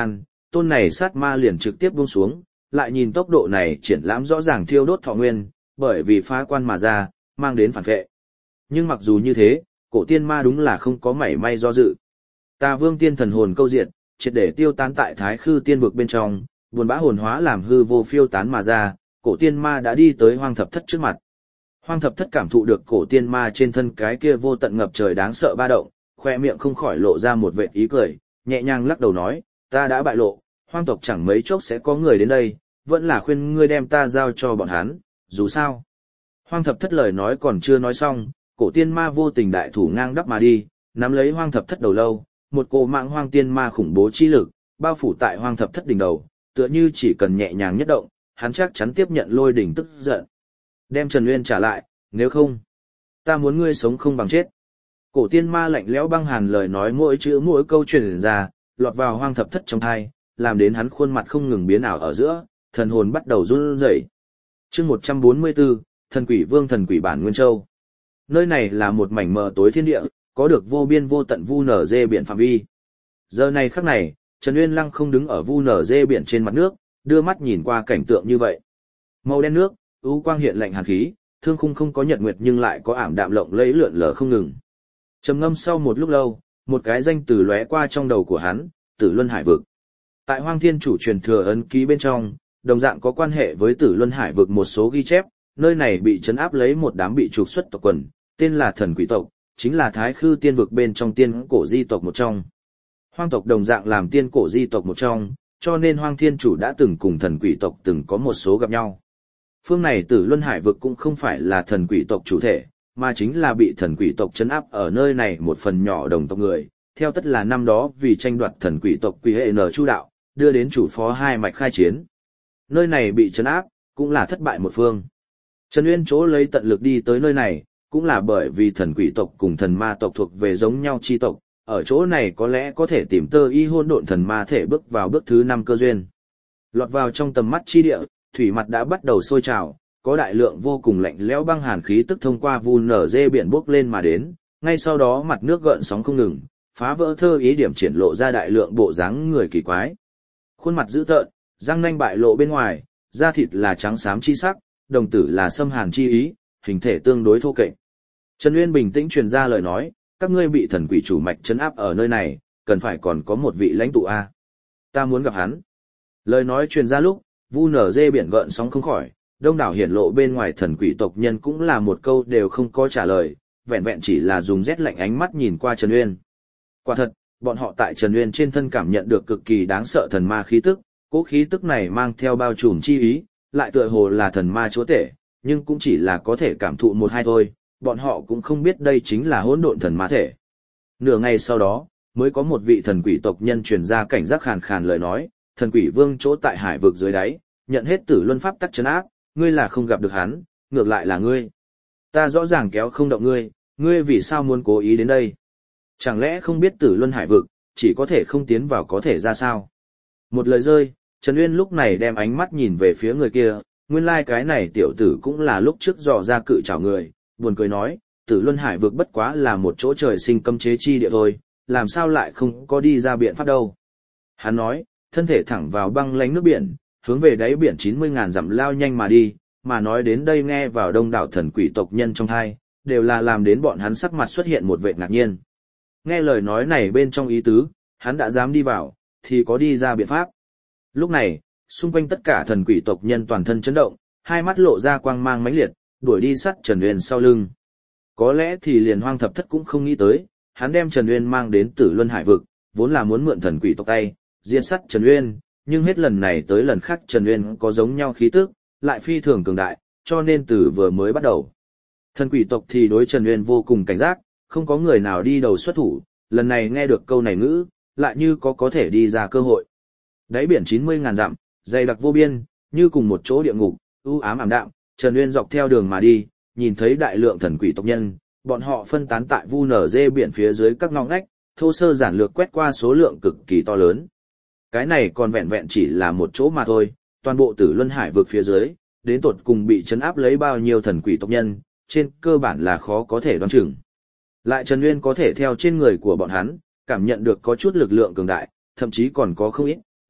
tôn này sát ma liền trực tiếp buông xuống, lại nhìn tốc độ này triển lãm rõ ràng thiêu đốt thọ nguyên, bởi vì phá quan mà ra, mang đến phản vệ. Nhưng mặc dù như thế, cổ tiên ma đúng là không có mảy may do dự. Tà Vương tiên thần hồn câu diệt, triệt để tiêu tán tại Thái Khư tiên vực bên trong, buồn bã hồn hóa làm hư vô phiêu tán mà ra, cổ tiên ma đã đi tới Hoang Thập Thất trước mặt. Hoang Thập Thất cảm thụ được cổ tiên ma trên thân cái kia vô tận ngập trời đáng sợ ba động, khoe miệng không khỏi lộ ra một vệt ý cười, nhẹ nhàng lắc đầu nói, ta đã bại lộ, hoang tộc chẳng mấy chốc sẽ có người đến đây, vẫn là khuyên ngươi đem ta giao cho bọn hắn, dù sao. Hoang Thập Thất lời nói còn chưa nói xong, cổ tiên ma vô tình đại thủ ngang đắp mà đi, nắm lấy Hoang Thập Thất đầu lâu, một cỗ mạng hoang tiên ma khủng bố chi lực, bao phủ tại Hoang Thập Thất đỉnh đầu, tựa như chỉ cần nhẹ nhàng nhất động, hắn chắc chắn tiếp nhận lôi đỉnh tức giận. Đem Trần Uyên trả lại, nếu không, ta muốn ngươi sống không bằng chết. Cổ tiên ma lạnh lẽo băng hàn lời nói mỗi chữ mỗi câu truyền ra, lọt vào Hoang Thập Thất trong tai, làm đến hắn khuôn mặt không ngừng biến ảo ở giữa, thần hồn bắt đầu run rẩy. Chương 144, Thần Quỷ Vương Thần Quỷ Bản Nguyên Châu. Nơi này là một mảnh mờ tối thiên địa, có được vô biên vô tận vu nở dê biển phạm vi. Giờ này khắc này, Trần Uyên Lăng không đứng ở vu nở dê biển trên mặt nước, đưa mắt nhìn qua cảnh tượng như vậy. Màu đen nước, u quang hiện lạnh hàn khí, thương khung không có nhật nguyệt nhưng lại có ảm đạm lộng lẫy lượn lờ không ngừng. Trầm ngâm sau một lúc lâu, một cái danh từ lóe qua trong đầu của hắn, Tử Luân Hải vực. Tại Hoang Thiên Chủ truyền thừa ấn ký bên trong, đồng dạng có quan hệ với Tử Luân Hải vực một số ghi chép, nơi này bị trấn áp lấy một đám bị trục xuất tộc quần, tên là Thần Quỷ tộc, chính là Thái Khư tiên vực bên trong tiên cổ di tộc một trong. Hoang tộc đồng dạng làm tiên cổ di tộc một trong, cho nên Hoang Thiên Chủ đã từng cùng Thần Quỷ tộc từng có một số gặp nhau. Phương này Tử Luân Hải vực cũng không phải là Thần Quỷ tộc chủ thể, mà chính là bị Thần Quỷ tộc trấn áp ở nơi này một phần nhỏ đồng tộc người, theo tất là năm đó vì tranh đoạt Thần Quỷ tộc Quỷ Hệ N Chu đạo, đưa đến chủ phó hai mạch khai chiến. Nơi này bị trấn áp, cũng là thất bại một phương. Trần Uyên chỗ lấy tận lực đi tới nơi này, cũng là bởi vì Thần Quỷ tộc cùng thần ma tộc thuộc về giống nhau chi tộc, ở chỗ này có lẽ có thể tìm tơ y hôn độn thần ma thể bước vào bước thứ 5 cơ duyên. Lọt vào trong tầm mắt chi địa, thủy mặt đã bắt đầu sôi trào, có đại lượng vô cùng lạnh lẽo băng hàn khí tức thông qua vu nở dê biển bốc lên mà đến, ngay sau đó mặt nước gợn sóng không ngừng, phá vỡ thơ ý điểm triển lộ ra đại lượng bộ dáng người kỳ quái. Khuôn mặt dữ tợn, răng nanh bại lộ bên ngoài, da thịt là trắng xám chi sắc, đồng tử là xâm hàn chi ý, hình thể tương đối thô kệch. Trần Uyên bình tĩnh truyền ra lời nói, các ngươi bị thần quỷ chủ mạch trấn áp ở nơi này, cần phải còn có một vị lãnh tụ a. Ta muốn gặp hắn. Lời nói truyền ra lúc, vu nở dê biển gợn sóng không khỏi, đông đảo hiển lộ bên ngoài thần quỷ tộc nhân cũng là một câu đều không có trả lời, vẹn vẹn chỉ là dùng rét lạnh ánh mắt nhìn qua Trần Uyên. Quả thật, bọn họ tại Trần Uyên trên thân cảm nhận được cực kỳ đáng sợ thần ma khí tức, cỗ khí tức này mang theo bao trùm chi ý, lại tựa hồ là thần ma chúa tể, nhưng cũng chỉ là có thể cảm thụ một hai thôi, bọn họ cũng không biết đây chính là hỗn độn thần ma thể. Nửa ngày sau đó, mới có một vị thần quỷ tộc nhân truyền ra cảnh giác khàn khàn lời nói, thần quỷ vương chỗ tại hải vực dưới đáy, nhận hết Tử Luân pháp tắc trấn áp, ngươi là không gặp được hắn, ngược lại là ngươi. Ta rõ ràng kéo không động ngươi, ngươi vì sao muốn cố ý đến đây? Chẳng lẽ không biết Tử Luân hải vực, chỉ có thể không tiến vào có thể ra sao? Một lời rơi, Trần Uyên lúc này đem ánh mắt nhìn về phía người kia, nguyên lai cái này tiểu tử cũng là lúc trước dò ra cự chảo người, buồn cười nói, Tử Luân hải vực bất quá là một chỗ trời sinh cấm chế chi địa thôi, làm sao lại không có đi ra biện pháp đâu. Hắn nói, thân thể thẳng vào băng lánh nước biển, hướng về đáy biển 90.000 dặm lao nhanh mà đi, mà nói đến đây nghe vào đông đảo thần quỷ tộc nhân trong hai, đều là làm đến bọn hắn sắc mặt xuất hiện một vẻ ngạc nhiên. Nghe lời nói này bên trong ý tứ, hắn đã dám đi vào, thì có đi ra biện pháp. Lúc này, xung quanh tất cả thần quỷ tộc nhân toàn thân chấn động, hai mắt lộ ra quang mang mãnh liệt, đuổi đi sát Trần Uyên sau lưng. Có lẽ thì liền Hoang Thập Thất cũng không nghĩ tới, hắn đem Trần Uyên mang đến Tử Luân hải vực, vốn là muốn mượn thần quỷ tộc tay, diệt sát Trần Uyên, nhưng hết lần này tới lần khác Trần Uyên có giống nhau khí tức, lại phi thường cường đại, cho nên từ vừa mới bắt đầu. Thần quỷ tộc thì đối Trần Uyên vô cùng cảnh giác, không có người nào đi đầu xuất thủ, lần này nghe được câu này ngữ, lại như có thể đi ra cơ hội. Đáy biển 90.000 dặm, dày đặc vô biên, như cùng một chỗ địa ngục, u ám ảm đạm, Trần Uyên dọc theo đường mà đi, nhìn thấy đại lượng thần quỷ tộc nhân, bọn họ phân tán tại vu nở dê biển phía dưới các ngõ ngách, thô sơ giản lược quét qua số lượng cực kỳ to lớn. Cái này còn vẹn vẹn chỉ là một chỗ mà thôi, toàn bộ Tử Luân hải vực phía dưới, đến tột cùng bị trấn áp lấy bao nhiêu thần quỷ tộc nhân, trên cơ bản là khó có thể đoán chừng. Lại Trần Uyên có thể theo trên người của bọn hắn, cảm nhận được có chút lực lượng cường đại, thậm chí còn có không ít,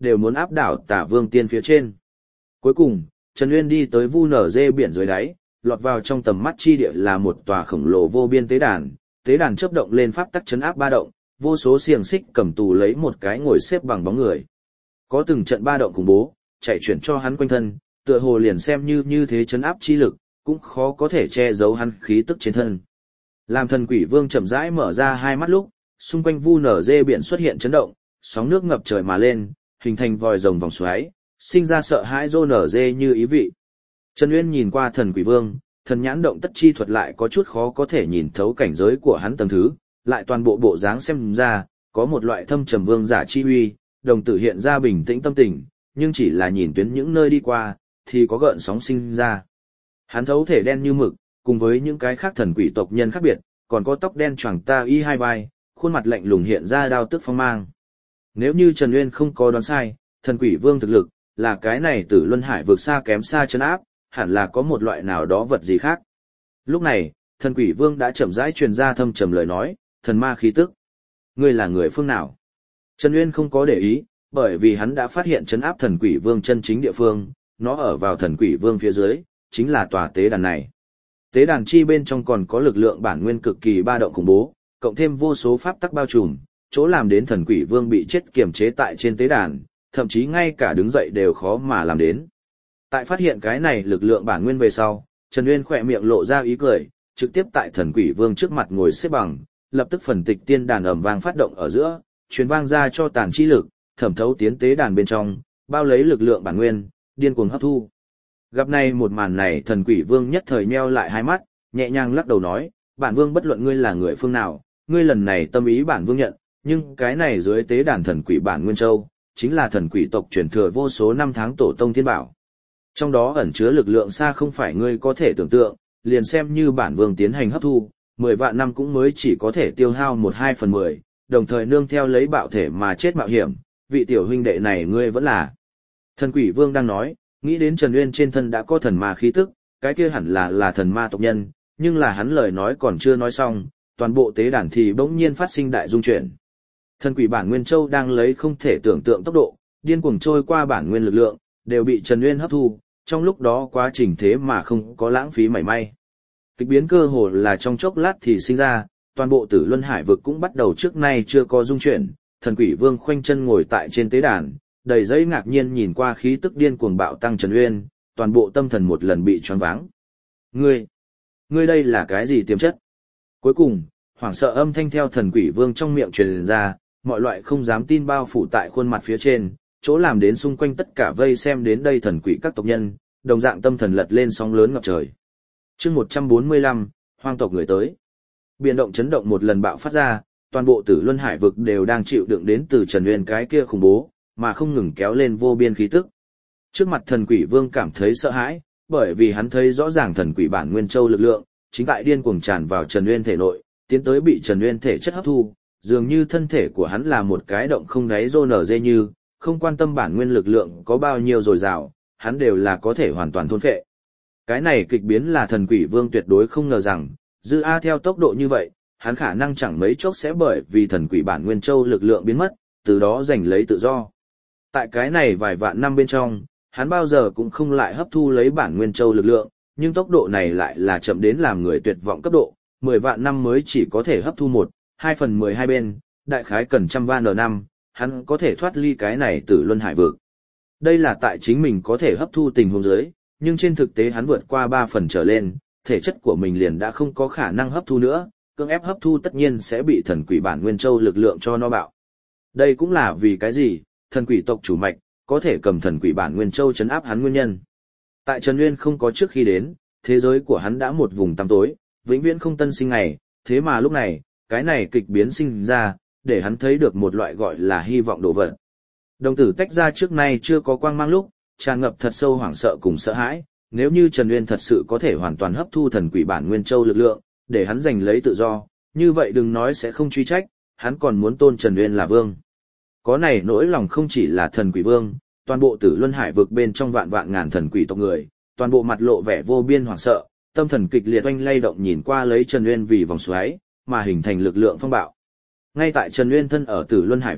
đều muốn áp đảo Tả Vương Tiên phía trên. Cuối cùng, Trần Uyên đi tới vu nở dê biển dưới đáy, lọt vào trong tầm mắt chi địa là một tòa khổng lồ vô biên tế đàn chớp động lên pháp tắc chấn áp ba động, vô số xiềng xích cầm tù lấy một cái ngồi xếp bằng bóng người. Có từng trận ba động khủng bố, chạy chuyển cho hắn quanh thân, tựa hồ liền xem như thế chấn áp chi lực, cũng khó có thể che giấu hắn khí tức trên thân. Làm Thần Quỷ Vương chậm rãi mở ra hai mắt lúc, xung quanh vu nở dê biển xuất hiện chấn động, sóng nước ngập trời mà lên, hình thành vòi rồng vòng xoáy, sinh ra sợ hãi rô nở dê như ý vị. Trần Uyên nhìn qua Thần Quỷ Vương, thần nhãn động tất chi thuật lại có chút khó có thể nhìn thấu cảnh giới của hắn tầng thứ, lại toàn bộ bộ dáng xem ra, có một loại thâm trầm vương giả chi uy, đồng tử hiện ra bình tĩnh tâm tình, nhưng chỉ là nhìn tuyến những nơi đi qua, thì có gợn sóng sinh ra. Hắn thấu thể đen như mực, cùng với những cái khác thần quỷ tộc nhân khác biệt, còn có tóc đen choàng ta y hai vai, khuôn mặt lạnh lùng hiện ra đao tức phong mang. Nếu như Trần Uyên không có đoán sai, Thần Quỷ Vương thực lực là cái này Tử Luân Hải vượt xa kém xa trấn áp, hẳn là có một loại nào đó vật gì khác. Lúc này, Thần Quỷ Vương đã chậm rãi truyền ra thâm trầm lời nói, thần ma khí tức. Ngươi là người phương nào? Trần Uyên không có để ý, bởi vì hắn đã phát hiện trấn áp Thần Quỷ Vương chân chính địa phương, nó ở vào Thần Quỷ Vương phía dưới, chính là tòa tế đàn này. Tế đàn chi bên trong còn có lực lượng bản nguyên cực kỳ ba động khủng bố, cộng thêm vô số pháp tắc bao trùm, chỗ làm đến Thần Quỷ Vương bị chết kiềm chế tại trên tế đàn, thậm chí ngay cả đứng dậy đều khó mà làm đến. Tại phát hiện cái này lực lượng bản nguyên về sau, Trần Uyên khỏe miệng lộ ra ý cười, trực tiếp tại Thần Quỷ Vương trước mặt ngồi xếp bằng, lập tức phần tịch tiên đàn ầm vang phát động ở giữa, truyền vang ra cho tàn chi lực, thẩm thấu tiến tế đàn bên trong, bao lấy lực lượng bản nguyên, điên cuồng hấp thu. Gặp này một màn này, Thần Quỷ Vương nhất thời nheo lại hai mắt, nhẹ nhàng lắc đầu nói, bản vương bất luận ngươi là người phương nào, ngươi lần này tâm ý bản vương nhận, nhưng cái này dưới tế đàn thần quỷ bản Nguyên Châu, chính là thần quỷ tộc truyền thừa vô số năm tháng tổ tông thiên bảo. Trong đó ẩn chứa lực lượng xa không phải ngươi có thể tưởng tượng, liền xem như bản vương tiến hành hấp thu, 10 vạn năm cũng mới chỉ có thể tiêu hao 1/2/10, đồng thời nương theo lấy bạo thể mà chết mạo hiểm, vị tiểu huynh đệ này ngươi vẫn là. Thần Quỷ Vương đang nói, nghĩ đến Trần Uyên trên thân đã có thần ma khí tức, cái kia hẳn là thần ma tộc nhân, nhưng là hắn lời nói còn chưa nói xong, toàn bộ tế đàn thì bỗng nhiên phát sinh đại dung chuyển. Thần quỷ bản Nguyên Châu đang lấy không thể tưởng tượng tốc độ, điên cuồng trôi qua bản nguyên lực lượng, đều bị Trần Uyên hấp thu, trong lúc đó quá trình thế mà không có lãng phí mảy may. Kịch biến cơ hồ là trong chốc lát thì sinh ra, toàn bộ Tử Luân Hải vực cũng bắt đầu trước nay chưa có dung chuyển, Thần Quỷ Vương khoanh chân ngồi tại trên tế đàn, đầy dây ngạc nhiên nhìn qua khí tức điên cuồng bạo tăng Trần Uyên, toàn bộ tâm thần một lần bị choáng váng. Ngươi đây là cái gì tiềm chất? Cuối cùng, hoảng sợ âm thanh theo Thần Quỷ Vương trong miệng truyền ra, mọi loại không dám tin bao phủ tại khuôn mặt phía trên, chỗ làm đến xung quanh tất cả vây xem đến đây thần quỷ các tộc nhân, đồng dạng tâm thần lật lên sóng lớn ngập trời. Chương 145, hoang tộc người tới. Biển động chấn động một lần bạo phát ra, toàn bộ Tử Luân Hải vực đều đang chịu đựng đến từ Trần Uyên cái kia khủng bố, mà không ngừng kéo lên vô biên khí tức. Trước mặt Thần Quỷ Vương cảm thấy sợ hãi, bởi vì hắn thấy rõ ràng thần quỷ bản Nguyên Châu lực lượng, chính tại điên cuồng tràn vào Trần Uyên thể nội, tiến tới bị Trần Uyên thể chất hấp thu, dường như thân thể của hắn là một cái động không đáy rô nở dê như, không quan tâm bản nguyên lực lượng có bao nhiêu dồi dào, hắn đều là có thể hoàn toàn thôn phệ. Cái này kịch biến là Thần Quỷ Vương tuyệt đối không ngờ rằng, dư A theo tốc độ như vậy, hắn khả năng chẳng mấy chốc sẽ bởi vì thần quỷ bản Nguyên Châu lực lượng biến mất, từ đó giành lấy tự do. Tại cái này vài vạn năm bên trong, hắn bao giờ cũng không lại hấp thu lấy bản Nguyên Châu lực lượng, nhưng tốc độ này lại là chậm đến làm người tuyệt vọng cấp độ, 10 vạn năm mới chỉ có thể hấp thu 1/2/12 bên, đại khái cần trăm vạn năm, hắn có thể thoát ly cái này Tử Luân Hải vực. Đây là tại chính mình có thể hấp thu tình huống dưới, nhưng trên thực tế hắn vượt qua 3 phần trở lên, thể chất của mình liền đã không có khả năng hấp thu nữa, cưỡng ép hấp thu tất nhiên sẽ bị thần quỷ bản Nguyên Châu lực lượng cho nó bạo. Đây cũng là vì cái gì, thần quỷ tộc chủ mạch, có thể cầm thần quỷ bản Nguyên Châu trấn áp hắn nguyên nhân. Tại Trần Uyên không có trước khi đến, thế giới của hắn đã một vùng tăm tối, vĩnh viễn không tân sinh ngày, thế mà lúc này, cái này kịch biến sinh ra, để hắn thấy được một loại gọi là hy vọng đồ vật. Đồng tử tách ra trước nay chưa có quang mang lúc, tràn ngập thật sâu hoảng sợ cùng sợ hãi, nếu như Trần Uyên thật sự có thể hoàn toàn hấp thu thần quỷ bản Nguyên Châu lực lượng, để hắn giành lấy tự do, như vậy đừng nói sẽ không truy trách, hắn còn muốn tôn Trần Uyên là vương. Có này nỗi lòng không chỉ là thần quỷ vương, toàn bộ Tử Luân Hải vực bên trong vạn vạn ngàn thần quỷ tộc người, toàn bộ mặt lộ vẻ vô biên hoảng sợ, tâm thần kịch liệt oanh lay động nhìn qua lấy Trần Uyên vì vòng xoáy, mà hình thành lực lượng phong bạo. Ngay tại Trần Uyên thân ở Tử Luân Hải vực,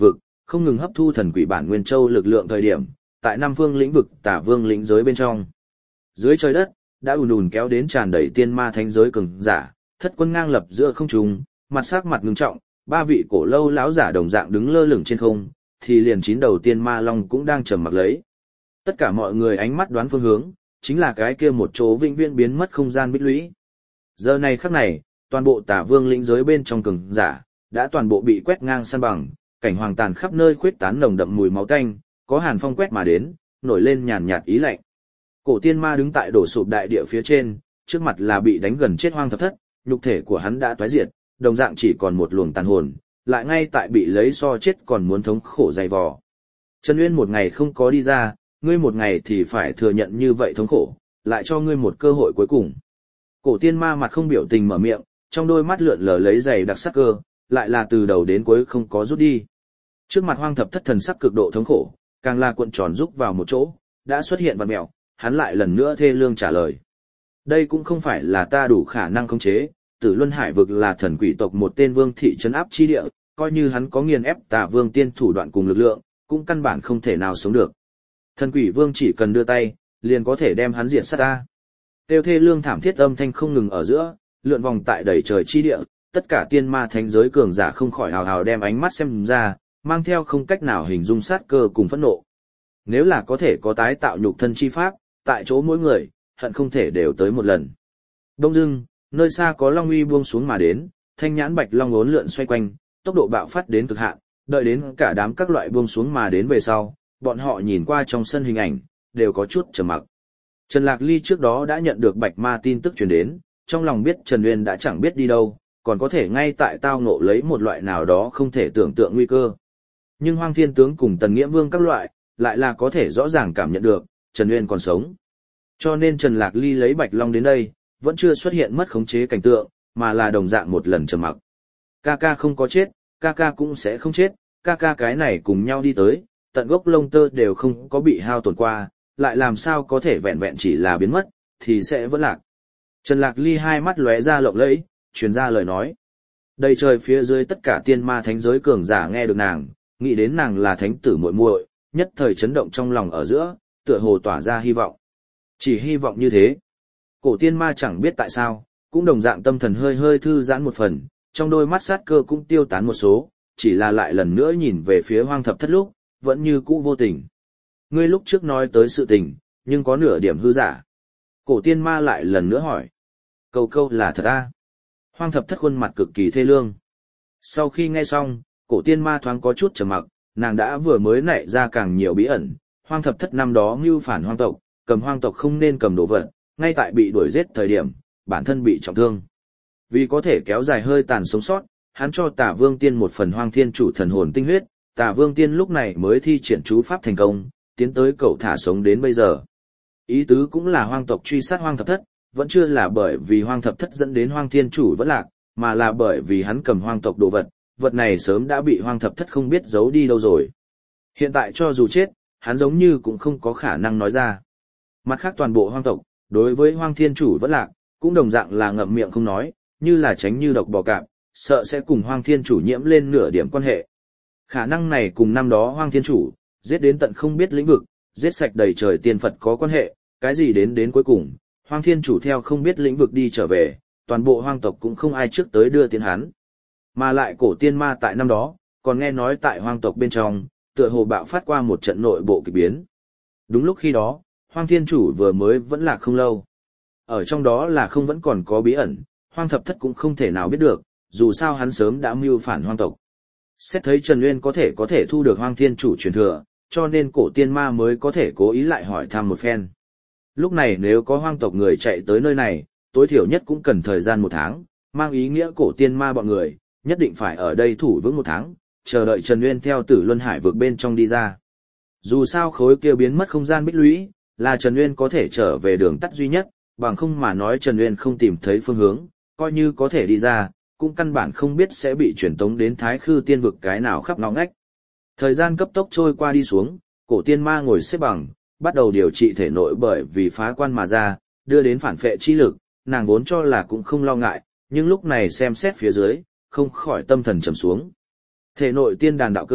không ngừng hấp thu thần quỷ bản nguyên châu lực lượng thời điểm, tại Nam Phương lĩnh vực Tả Vương lĩnh giới bên trong. Dưới trời đất, đã ùn ùn kéo đến tràn đầy tiên ma thánh giới cường giả, thất quân ngang lập giữa không trung, mặt sắc mặt ngưng trọng, ba vị cổ lâu lão giả đồng dạng đứng lơ lửng trên không, thì liền 9 đầu tiên ma long cũng đang trầm mặc lấy. Tất cả mọi người ánh mắt đoán phương hướng, chính là cái kia một chỗ vĩnh viễn biến mất không gian bích lũy. Giờ này khắc này, toàn bộ Tả Vương lĩnh giới bên trong cường giả đã toàn bộ bị quét ngang san bằng, cảnh hoàng tàn khắp nơi khuyết tán nồng đậm mùi máu tanh, có hàn phong quét mà đến, nổi lên nhàn nhạt ý lạnh. Cổ tiên ma đứng tại đổ sụp đại địa phía trên, trước mặt là bị đánh gần chết Hoang Thập Thất, nhục thể của hắn đã toái diệt, đồng dạng chỉ còn một luồng tàn hồn, lại ngay tại bị lấy so chết còn muốn thống khổ dày vò. Trần Uyên một ngày không có đi ra, ngươi một ngày thì phải thừa nhận như vậy thống khổ, lại cho ngươi một cơ hội cuối cùng. Cổ tiên ma mặt không biểu tình mở miệng, trong đôi mắt lượn lờ lấy dày đặc sắc cơ, lại là từ đầu đến cuối không có rút đi. Trước mặt Hoang Thập Thất thần sắc cực độ thống khổ, càng là cuộn tròn rúc vào một chỗ, đã xuất hiện vặn mèo, hắn lại lần nữa thê lương trả lời. Đây cũng không phải là ta đủ khả năng khống chế, Tử Luân Hải vực là thần quỷ tộc một tên vương thị trấn áp chi địa, coi như hắn có nghiền ép Tả Vương tiên thủ đoạn cùng lực lượng, cũng căn bản không thể nào sống được. Thần quỷ vương chỉ cần đưa tay, liền có thể đem hắn diệt sát ta. Tiêu thê lương thảm thiết âm thanh không ngừng ở giữa, lượn vòng tại đầy trời chi địa, tất cả tiên ma thánh giới cường giả không khỏi hào hào đem ánh mắt xem ra, mang theo không cách nào hình dung sát cơ cùng phẫn nộ. Nếu là có thể có tái tạo nhục thân chi pháp, tại chỗ mỗi người, hận không thể đều tới một lần. Đông dưng, nơi xa có long uy buông xuống mà đến, thanh nhãn bạch long uốn lượn xoay quanh, tốc độ bạo phát đến cực hạn, đợi đến cả đám các loại buông xuống mà đến về sau, bọn họ nhìn qua trong sân hình ảnh, đều có chút trầm mặc. Trần Lạc Ly trước đó đã nhận được bạch ma tin tức truyền đến, trong lòng biết Trần Uyên đã chẳng biết đi đâu, còn có thể ngay tại tao ngộ lấy một loại nào đó không thể tưởng tượng nguy cơ. Nhưng Hoang Thiên Tướng cùng Tần Nghĩa Vương các loại, lại là có thể rõ ràng cảm nhận được, Trần Uyên còn sống. Cho nên Trần Lạc Ly lấy Bạch Long đến đây, vẫn chưa xuất hiện mất khống chế cảnh tượng, mà là đồng dạng một lần trầm mặc. Ca ca không có chết, ca ca cũng sẽ không chết, ca ca cái này cùng nhau đi tới, tận gốc lông tơ đều không có bị hao tổn qua, lại làm sao có thể vẹn vẹn chỉ là biến mất, thì sẽ vẫn lạc. Trần Lạc Ly hai mắt lóe ra lộng lẫy, truyền ra lời nói. Đầy trời phía dưới tất cả tiên ma thánh giới cường giả nghe được nàng, nghĩ đến nàng là thánh tử muội muội, nhất thời chấn động trong lòng ở giữa, tựa hồ tỏa ra hy vọng. Chỉ hy vọng như thế. Cổ tiên ma chẳng biết tại sao, cũng đồng dạng tâm thần hơi hơi thư giãn một phần, trong đôi mắt sát cơ cũng tiêu tán một số, chỉ là lại lần nữa nhìn về phía Hoang Thập Thất lúc, vẫn như cũ vô tình. Ngươi lúc trước nói tới sự tình, nhưng có nửa điểm hư giả. Cổ tiên ma lại lần nữa hỏi. Câu là thật à? Hoang Thập Thất khuôn mặt cực kỳ thê lương. Sau khi nghe xong, cổ tiên ma thoáng có chút trầm mặc, nàng đã vừa mới nảy ra càng nhiều bí ẩn. Hoang Thập Thất năm đó mưu phản hoang tộc, cầm hoang tộc không nên cầm đồ vật, ngay tại bị đuổi giết thời điểm, bản thân bị trọng thương. Vì có thể kéo dài hơi tàn sống sót, hắn cho Tả Vương Tiên một phần Hoang Thiên Chủ thần hồn tinh huyết, Tả Vương Tiên lúc này mới thi triển chú pháp thành công, tiến tới cậu thả sống đến bây giờ. Ý tứ cũng là hoang tộc truy sát Hoang Thập Thất, vẫn chưa là bởi vì Hoang Thập Thất dẫn đến Hoang Thiên Chủ vẫn lạc, mà là bởi vì hắn cầm hoang tộc đồ vật, vật này sớm đã bị Hoang Thập Thất không biết giấu đi đâu rồi. Hiện tại cho dù chết, hắn giống như cũng không có khả năng nói ra. Mặt khác toàn bộ hoang tộc, đối với Hoang Thiên Chủ vẫn lạc, cũng đồng dạng là ngậm miệng không nói, như là tránh như độc bò cạp, sợ sẽ cùng Hoang Thiên Chủ nhiễm lên nửa điểm quan hệ. Khả năng này cùng năm đó Hoang Thiên Chủ, giết đến tận không biết lĩnh vực, giết sạch đầy trời tiên Phật có quan hệ, cái gì đến cuối cùng, Hoang Thiên Chủ theo không biết lĩnh vực đi trở về, toàn bộ hoang tộc cũng không ai trước tới đưa tiến hắn. Mà lại cổ tiên ma tại năm đó, còn nghe nói tại hoang tộc bên trong, tựa hồ bạo phát qua một trận nội bộ kỳ biến. Đúng lúc khi đó, Hoang Thiên Chủ vừa mới vẫn lạc không lâu. Ở trong đó là không vẫn còn có bí ẩn, Hoang Thập Thất cũng không thể nào biết được, dù sao hắn sớm đã mưu phản hoang tộc. Xét thấy Trần Uyên có thể thu được Hoang Thiên Chủ truyền thừa, cho nên cổ tiên ma mới có thể cố ý lại hỏi thăm một phen. Lúc này nếu có hoang tộc người chạy tới nơi này, tối thiểu nhất cũng cần thời gian 1 tháng, mang ý nghĩa cổ tiên ma bọn người, nhất định phải ở đây thủ vững 1 tháng, chờ đợi Trần Uyên theo Tử Luân Hải vực bên trong đi ra. Dù sao khối kia biến mất không gian bích lũy, là Trần Uyên có thể trở về đường tắt duy nhất, bằng không mà nói Trần Uyên không tìm thấy phương hướng, coi như có thể đi ra, cũng căn bản không biết sẽ bị chuyển tống đến Thái Khư Tiên vực cái nào khắp ngõ ngách. Thời gian cấp tốc trôi qua đi xuống, cổ tiên ma ngồi xếp bằng, bắt đầu điều trị thể nội bởi vì phá quan mà ra, đưa đến phản phệ chi lực, nàng vốn cho là cũng không lo ngại, nhưng lúc này xem xét phía dưới, không khỏi tâm thần trầm xuống. Thể nội tiên đàn đạo cơ,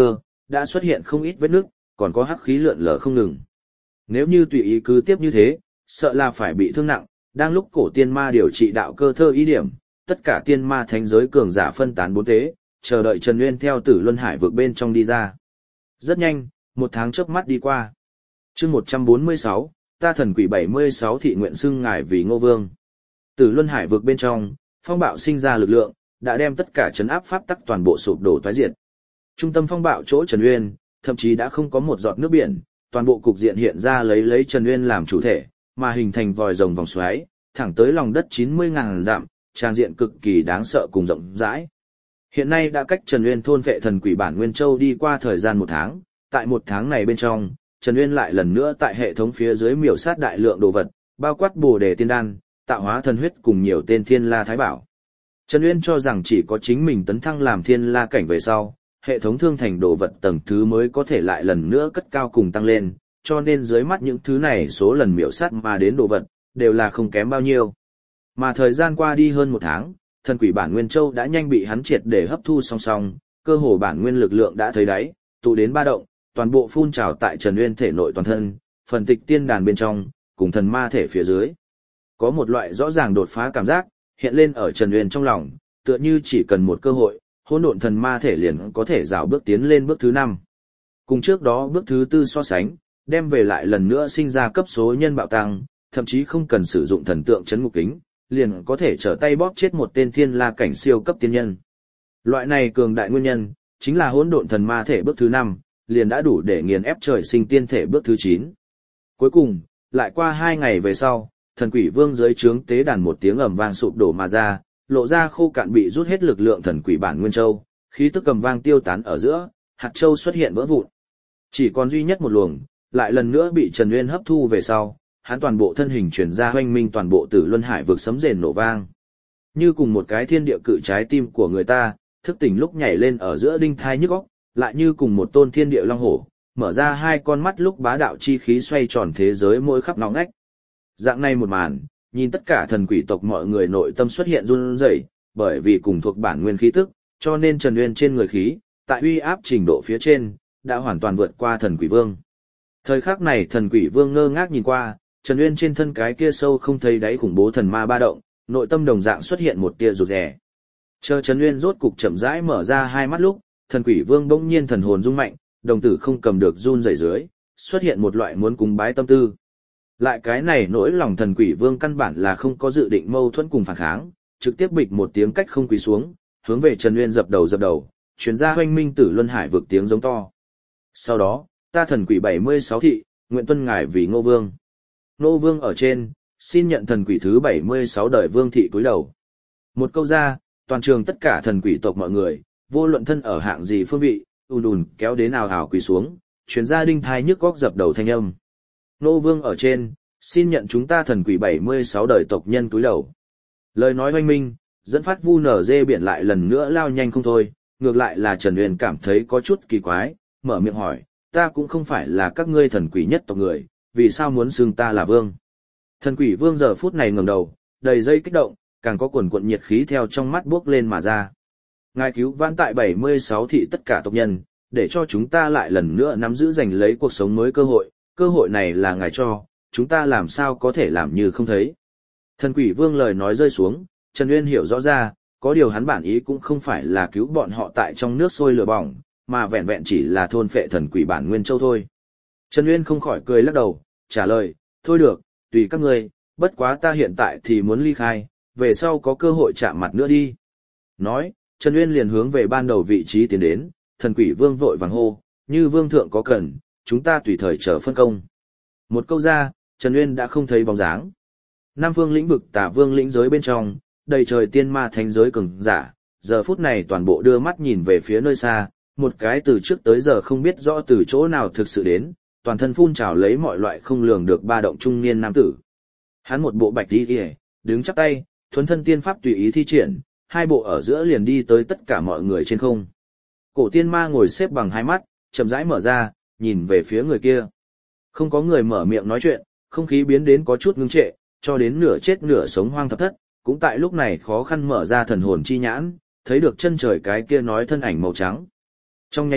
đã xuất hiện không ít vết nước, còn có hắc khí lượn lờ không ngừng. Nếu như tùy ý cứ tiếp như thế, sợ là phải bị thương nặng, đang lúc cổ tiên ma điều trị đạo cơ thơ ý điểm, tất cả tiên ma thánh giới cường giả phân tán bốn thế, chờ đợi Trần Nguyên theo Tử Luân Hải vực bên trong đi ra. Rất nhanh, một tháng chớp mắt đi qua. Chương 146, ta thần quỷ 76 thị nguyện xưng ngài vì Ngô Vương. Tử Luân Hải vực bên trong, phong bạo sinh ra lực lượng, đã đem tất cả trấn áp pháp tắc toàn bộ sụp đổ toái diệt. Trung tâm phong bạo chỗ Trần Uyên, thậm chí đã không có một giọt nước biển, toàn bộ cục diện hiện ra lấy Trần Uyên làm chủ thể, mà hình thành vòi rồng vòng xoáy, thẳng tới lòng đất 90.000 dặm, trang diện cực kỳ đáng sợ cùng rộng rãi. Hiện nay đã cách Trần Uyên thôn vệ thần quỷ bản Nguyên Châu đi qua thời gian một tháng, tại một tháng này bên trong, Trần Uyên lại lần nữa tại hệ thống phía dưới miểu sát đại lượng đồ vật, bao quát Bồ Đề Tiên Đan, tạo hóa thần huyết cùng nhiều tên Thiên La Thái Bảo. Trần Uyên cho rằng chỉ có chính mình tấn thăng làm Thiên La cảnh về sau, hệ thống thương thành đồ vật tầng thứ mới có thể lại lần nữa cất cao cùng tăng lên, cho nên dưới mắt những thứ này số lần miểu sát mà đến đồ vật, đều là không kém bao nhiêu. Mà thời gian qua đi hơn một tháng, thần quỷ bản Nguyên Châu đã nhanh bị hắn triệt để hấp thu song song, cơ hồ bản nguyên lực lượng đã thấy đáy, tụ đến ba động, toàn bộ phun trào tại Trần Uyên thể nội toàn thân, phần tịch tiên đàn bên trong, cùng thần ma thể phía dưới. Có một loại rõ ràng đột phá cảm giác, hiện lên ở Trần Uyên trong lòng, tựa như chỉ cần một cơ hội, hỗn độn thần ma thể liền có thể rào bước tiến lên bước thứ 5. Cùng trước đó bước thứ 4 so sánh, đem về lại lần nữa sinh ra cấp số nhân bạo tăng, thậm chí không cần sử dụng thần tượng chấn ngục kính, liền có thể trở tay bóp chết một tên Thiên La cảnh siêu cấp tiên nhân. Loại này cường đại nguyên nhân, chính là hỗn độn thần ma thể bước thứ 5, liền đã đủ để nghiền ép trời sinh tiên thể bước thứ 9. Cuối cùng, lại qua 2 ngày về sau, thần quỷ vương dưới trướng tế đàn một tiếng ầm vang sụp đổ mà ra, lộ ra khô cạn bị rút hết lực lượng thần quỷ bản Nguyên Châu, khí tức cầm vang tiêu tán ở giữa, hạt châu xuất hiện vỡ vụn. Chỉ còn duy nhất một luồng, lại lần nữa bị Trần Uyên hấp thu về sau, hắn toàn bộ thân hình chuyển ra hoanh minh toàn bộ Tử Luân Hải vực sấm rền nổ vang. Như cùng một cái thiên địa cự trái tim của người ta, thức tỉnh lúc nhảy lên ở giữa đinh thai nhức óc, lại như cùng một tôn thiên địa long hổ, mở ra hai con mắt lúc bá đạo chi khí xoay tròn thế giới mỗi khắp ngõ ngách. Dạng này một màn, nhìn tất cả thần quỷ tộc mọi người nội tâm xuất hiện run rẩy, bởi vì cùng thuộc bản nguyên khí tức, cho nên Trần Uyên trên người khí, tại uy áp trình độ phía trên, đã hoàn toàn vượt qua thần quỷ vương. Thời khắc này thần quỷ vương ngơ ngác nhìn qua, Trần Uyên trên thân cái kia sâu không thấy đáy khủng bố thần ma ba động, nội tâm đồng dạng xuất hiện một tia rụt rè. Chờ Trần Uyên rốt cục chậm rãi mở ra hai mắt lúc, thần quỷ vương bỗng nhiên thần hồn rung mạnh, đồng tử không cầm được run rẩy dưới, xuất hiện một loại muốn cúng bái tâm tư. Lại cái này nỗi lòng thần quỷ vương căn bản là không có dự định mâu thuẫn cùng phản kháng, trực tiếp bịch một tiếng cách không quỳ xuống, hướng về Trần Uyên dập đầu, truyền ra hoanh minh Tử Luân Hải vực tiếng giống to. Sau đó, ta thần quỷ 76 thị, nguyện tuân ngài vì Ngô Vương. Ngô Vương ở trên, xin nhận thần quỷ thứ 76 đời vương thị cúi đầu. Một câu ra, toàn trường tất cả thần quỷ tộc mọi người, vô luận thân ở hạng gì phương vị, ùn kéo đến ào ào quỳ xuống, truyền ra đinh thai nhức góc dập đầu thanh âm. Ngô Vương ở trên, xin nhận chúng ta thần quỷ 76 đời tộc nhân cúi đầu. Lời nói hoanh minh, dẫn phát vu nở dê biển lại lần nữa lao nhanh không thôi, ngược lại là Trần Uyên cảm thấy có chút kỳ quái, mở miệng hỏi, ta cũng không phải là các ngươi thần quỷ nhất tộc người, vì sao muốn xưng ta là vương? Thần quỷ vương giờ phút này ngẩng đầu, đầy dây kích động, càng có quần quận nhiệt khí theo trong mắt bước lên mà ra. Ngài cứu vãn tại 76 thị tất cả tộc nhân, để cho chúng ta lại lần nữa nắm giữ giành lấy cuộc sống mới cơ hội này là ngài cho, chúng ta làm sao có thể làm như không thấy. Thần quỷ vương lời nói rơi xuống, Trần Uyên hiểu rõ ra, có điều hắn bản ý cũng không phải là cứu bọn họ tại trong nước sôi lửa bỏng, mà vẹn vẹn chỉ là thôn phệ thần quỷ bản Nguyên Châu thôi. Trần Uyên không khỏi cười lắc đầu, trả lời, thôi được, tùy các ngươi, bất quá ta hiện tại thì muốn ly khai, về sau có cơ hội chạm mặt nữa đi. Nói, Trần Uyên liền hướng về ban đầu vị trí tiến đến, thần quỷ vương vội vàng hô, như vương thượng có cần, chúng ta tùy thời chờ phân công. Một câu ra, Trần Uyên đã không thấy bóng dáng. Nam phương lĩnh vực Tả Vương lĩnh giới bên trong, đầy trời tiên ma thánh giới cường giả, giờ phút này toàn bộ đưa mắt nhìn về phía nơi xa, một cái từ trước tới giờ không biết rõ từ chỗ nào thực sự đến, toàn thân phun trào lấy mọi loại không lường được ba động trung niên nam tử. Hắn một bộ bạch y, đứng chắp tay, thuần thân tiên pháp tùy ý thi triển, hai bộ ở giữa liền đi tới tất cả mọi người trên không. Cổ tiên ma ngồi xếp bằng hai mắt, chậm rãi mở ra, nhìn về phía người kia. Không có người mở miệng nói chuyện, không khí biến đến có chút ngưng trệ, cho đến nửa chết nửa sống hoang thập thất, cũng tại lúc này khó khăn mở ra thần hồn chi nhãn, thấy được chân trời cái kia nói thân ảnh màu trắng. Trong nháy mắt,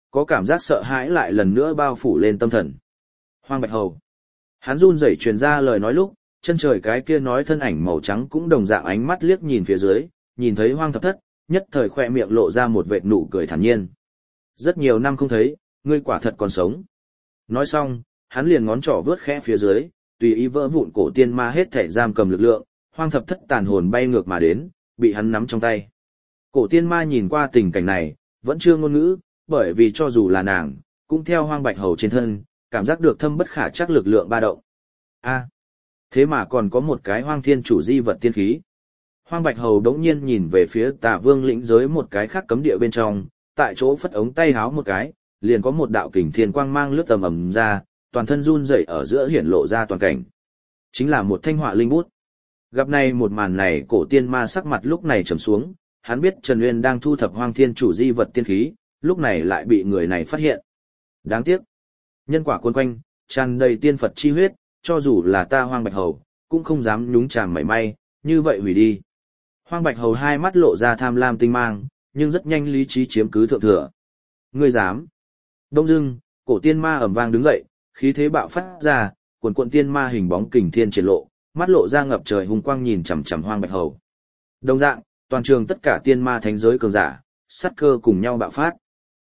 có cảm giác sợ hãi lại lần nữa bao phủ lên tâm thần. Hoang Bạch Hầu. Hắn run rẩy truyền ra lời nói lúc, chân trời cái kia nói thân ảnh màu trắng cũng đồng dạng ánh mắt liếc nhìn phía dưới, nhìn thấy Hoang Thập Thất, nhất thời khoe miệng lộ ra một vệt nụ cười thản nhiên. Rất nhiều năm không thấy, ngươi quả thật còn sống. Nói xong, hắn liền ngón trỏ vướt khẽ phía dưới, tùy ý vỡ vụn cổ tiên ma hết thể giam cầm lực lượng, Hoang Thập Thất tàn hồn bay ngược mà đến, bị hắn nắm trong tay. Cổ tiên ma nhìn qua tình cảnh này, vẫn chưa ngôn ngữ, bởi vì cho dù là nàng, cũng theo Hoang Bạch Hầu trên thân, cảm giác được thâm bất khả chắc lực lượng ba động. A, thế mà còn có một cái Hoang Thiên Chủ di vật tiên khí. Hoang Bạch Hầu đống nhiên nhìn về phía Tà Vương lĩnh giới một cái khác cấm địa bên trong, tại chỗ phất ống tay háo một cái, liền có một đạo kình thiên quang mang lướt tầm ầm ra, toàn thân run rẩy ở giữa hiển lộ ra toàn cảnh. Chính là một thanh họa linh bút. Gặp này một màn này, cổ tiên ma sắc mặt lúc này trầm xuống, hắn biết Trần Uyên đang thu thập Hoang Thiên Chủ di vật tiên khí, lúc này lại bị người này phát hiện. Đáng tiếc, nhân quả cuốn quanh, tràn đầy tiên Phật chi huyết, cho dù là ta Hoang Bạch Hầu, cũng không dám nhúng chàm mảy may, như vậy hủy đi. Hoang Bạch Hầu hai mắt lộ ra tham lam tinh mang, nhưng rất nhanh lý trí chiếm cứ thượng thừa. Ngươi dám? Đông dưng, cổ tiên ma ầm vang đứng dậy, khí thế bạo phát ra, cuồn cuộn tiên ma hình bóng kình thiên triển lộ, mắt lộ ra ngập trời hung quang nhìn chằm chằm Hoang Bạch Hầu. Đồng dạng, toàn trường tất cả tiên ma thánh giới cường giả, sát cơ cùng nhau bạo phát.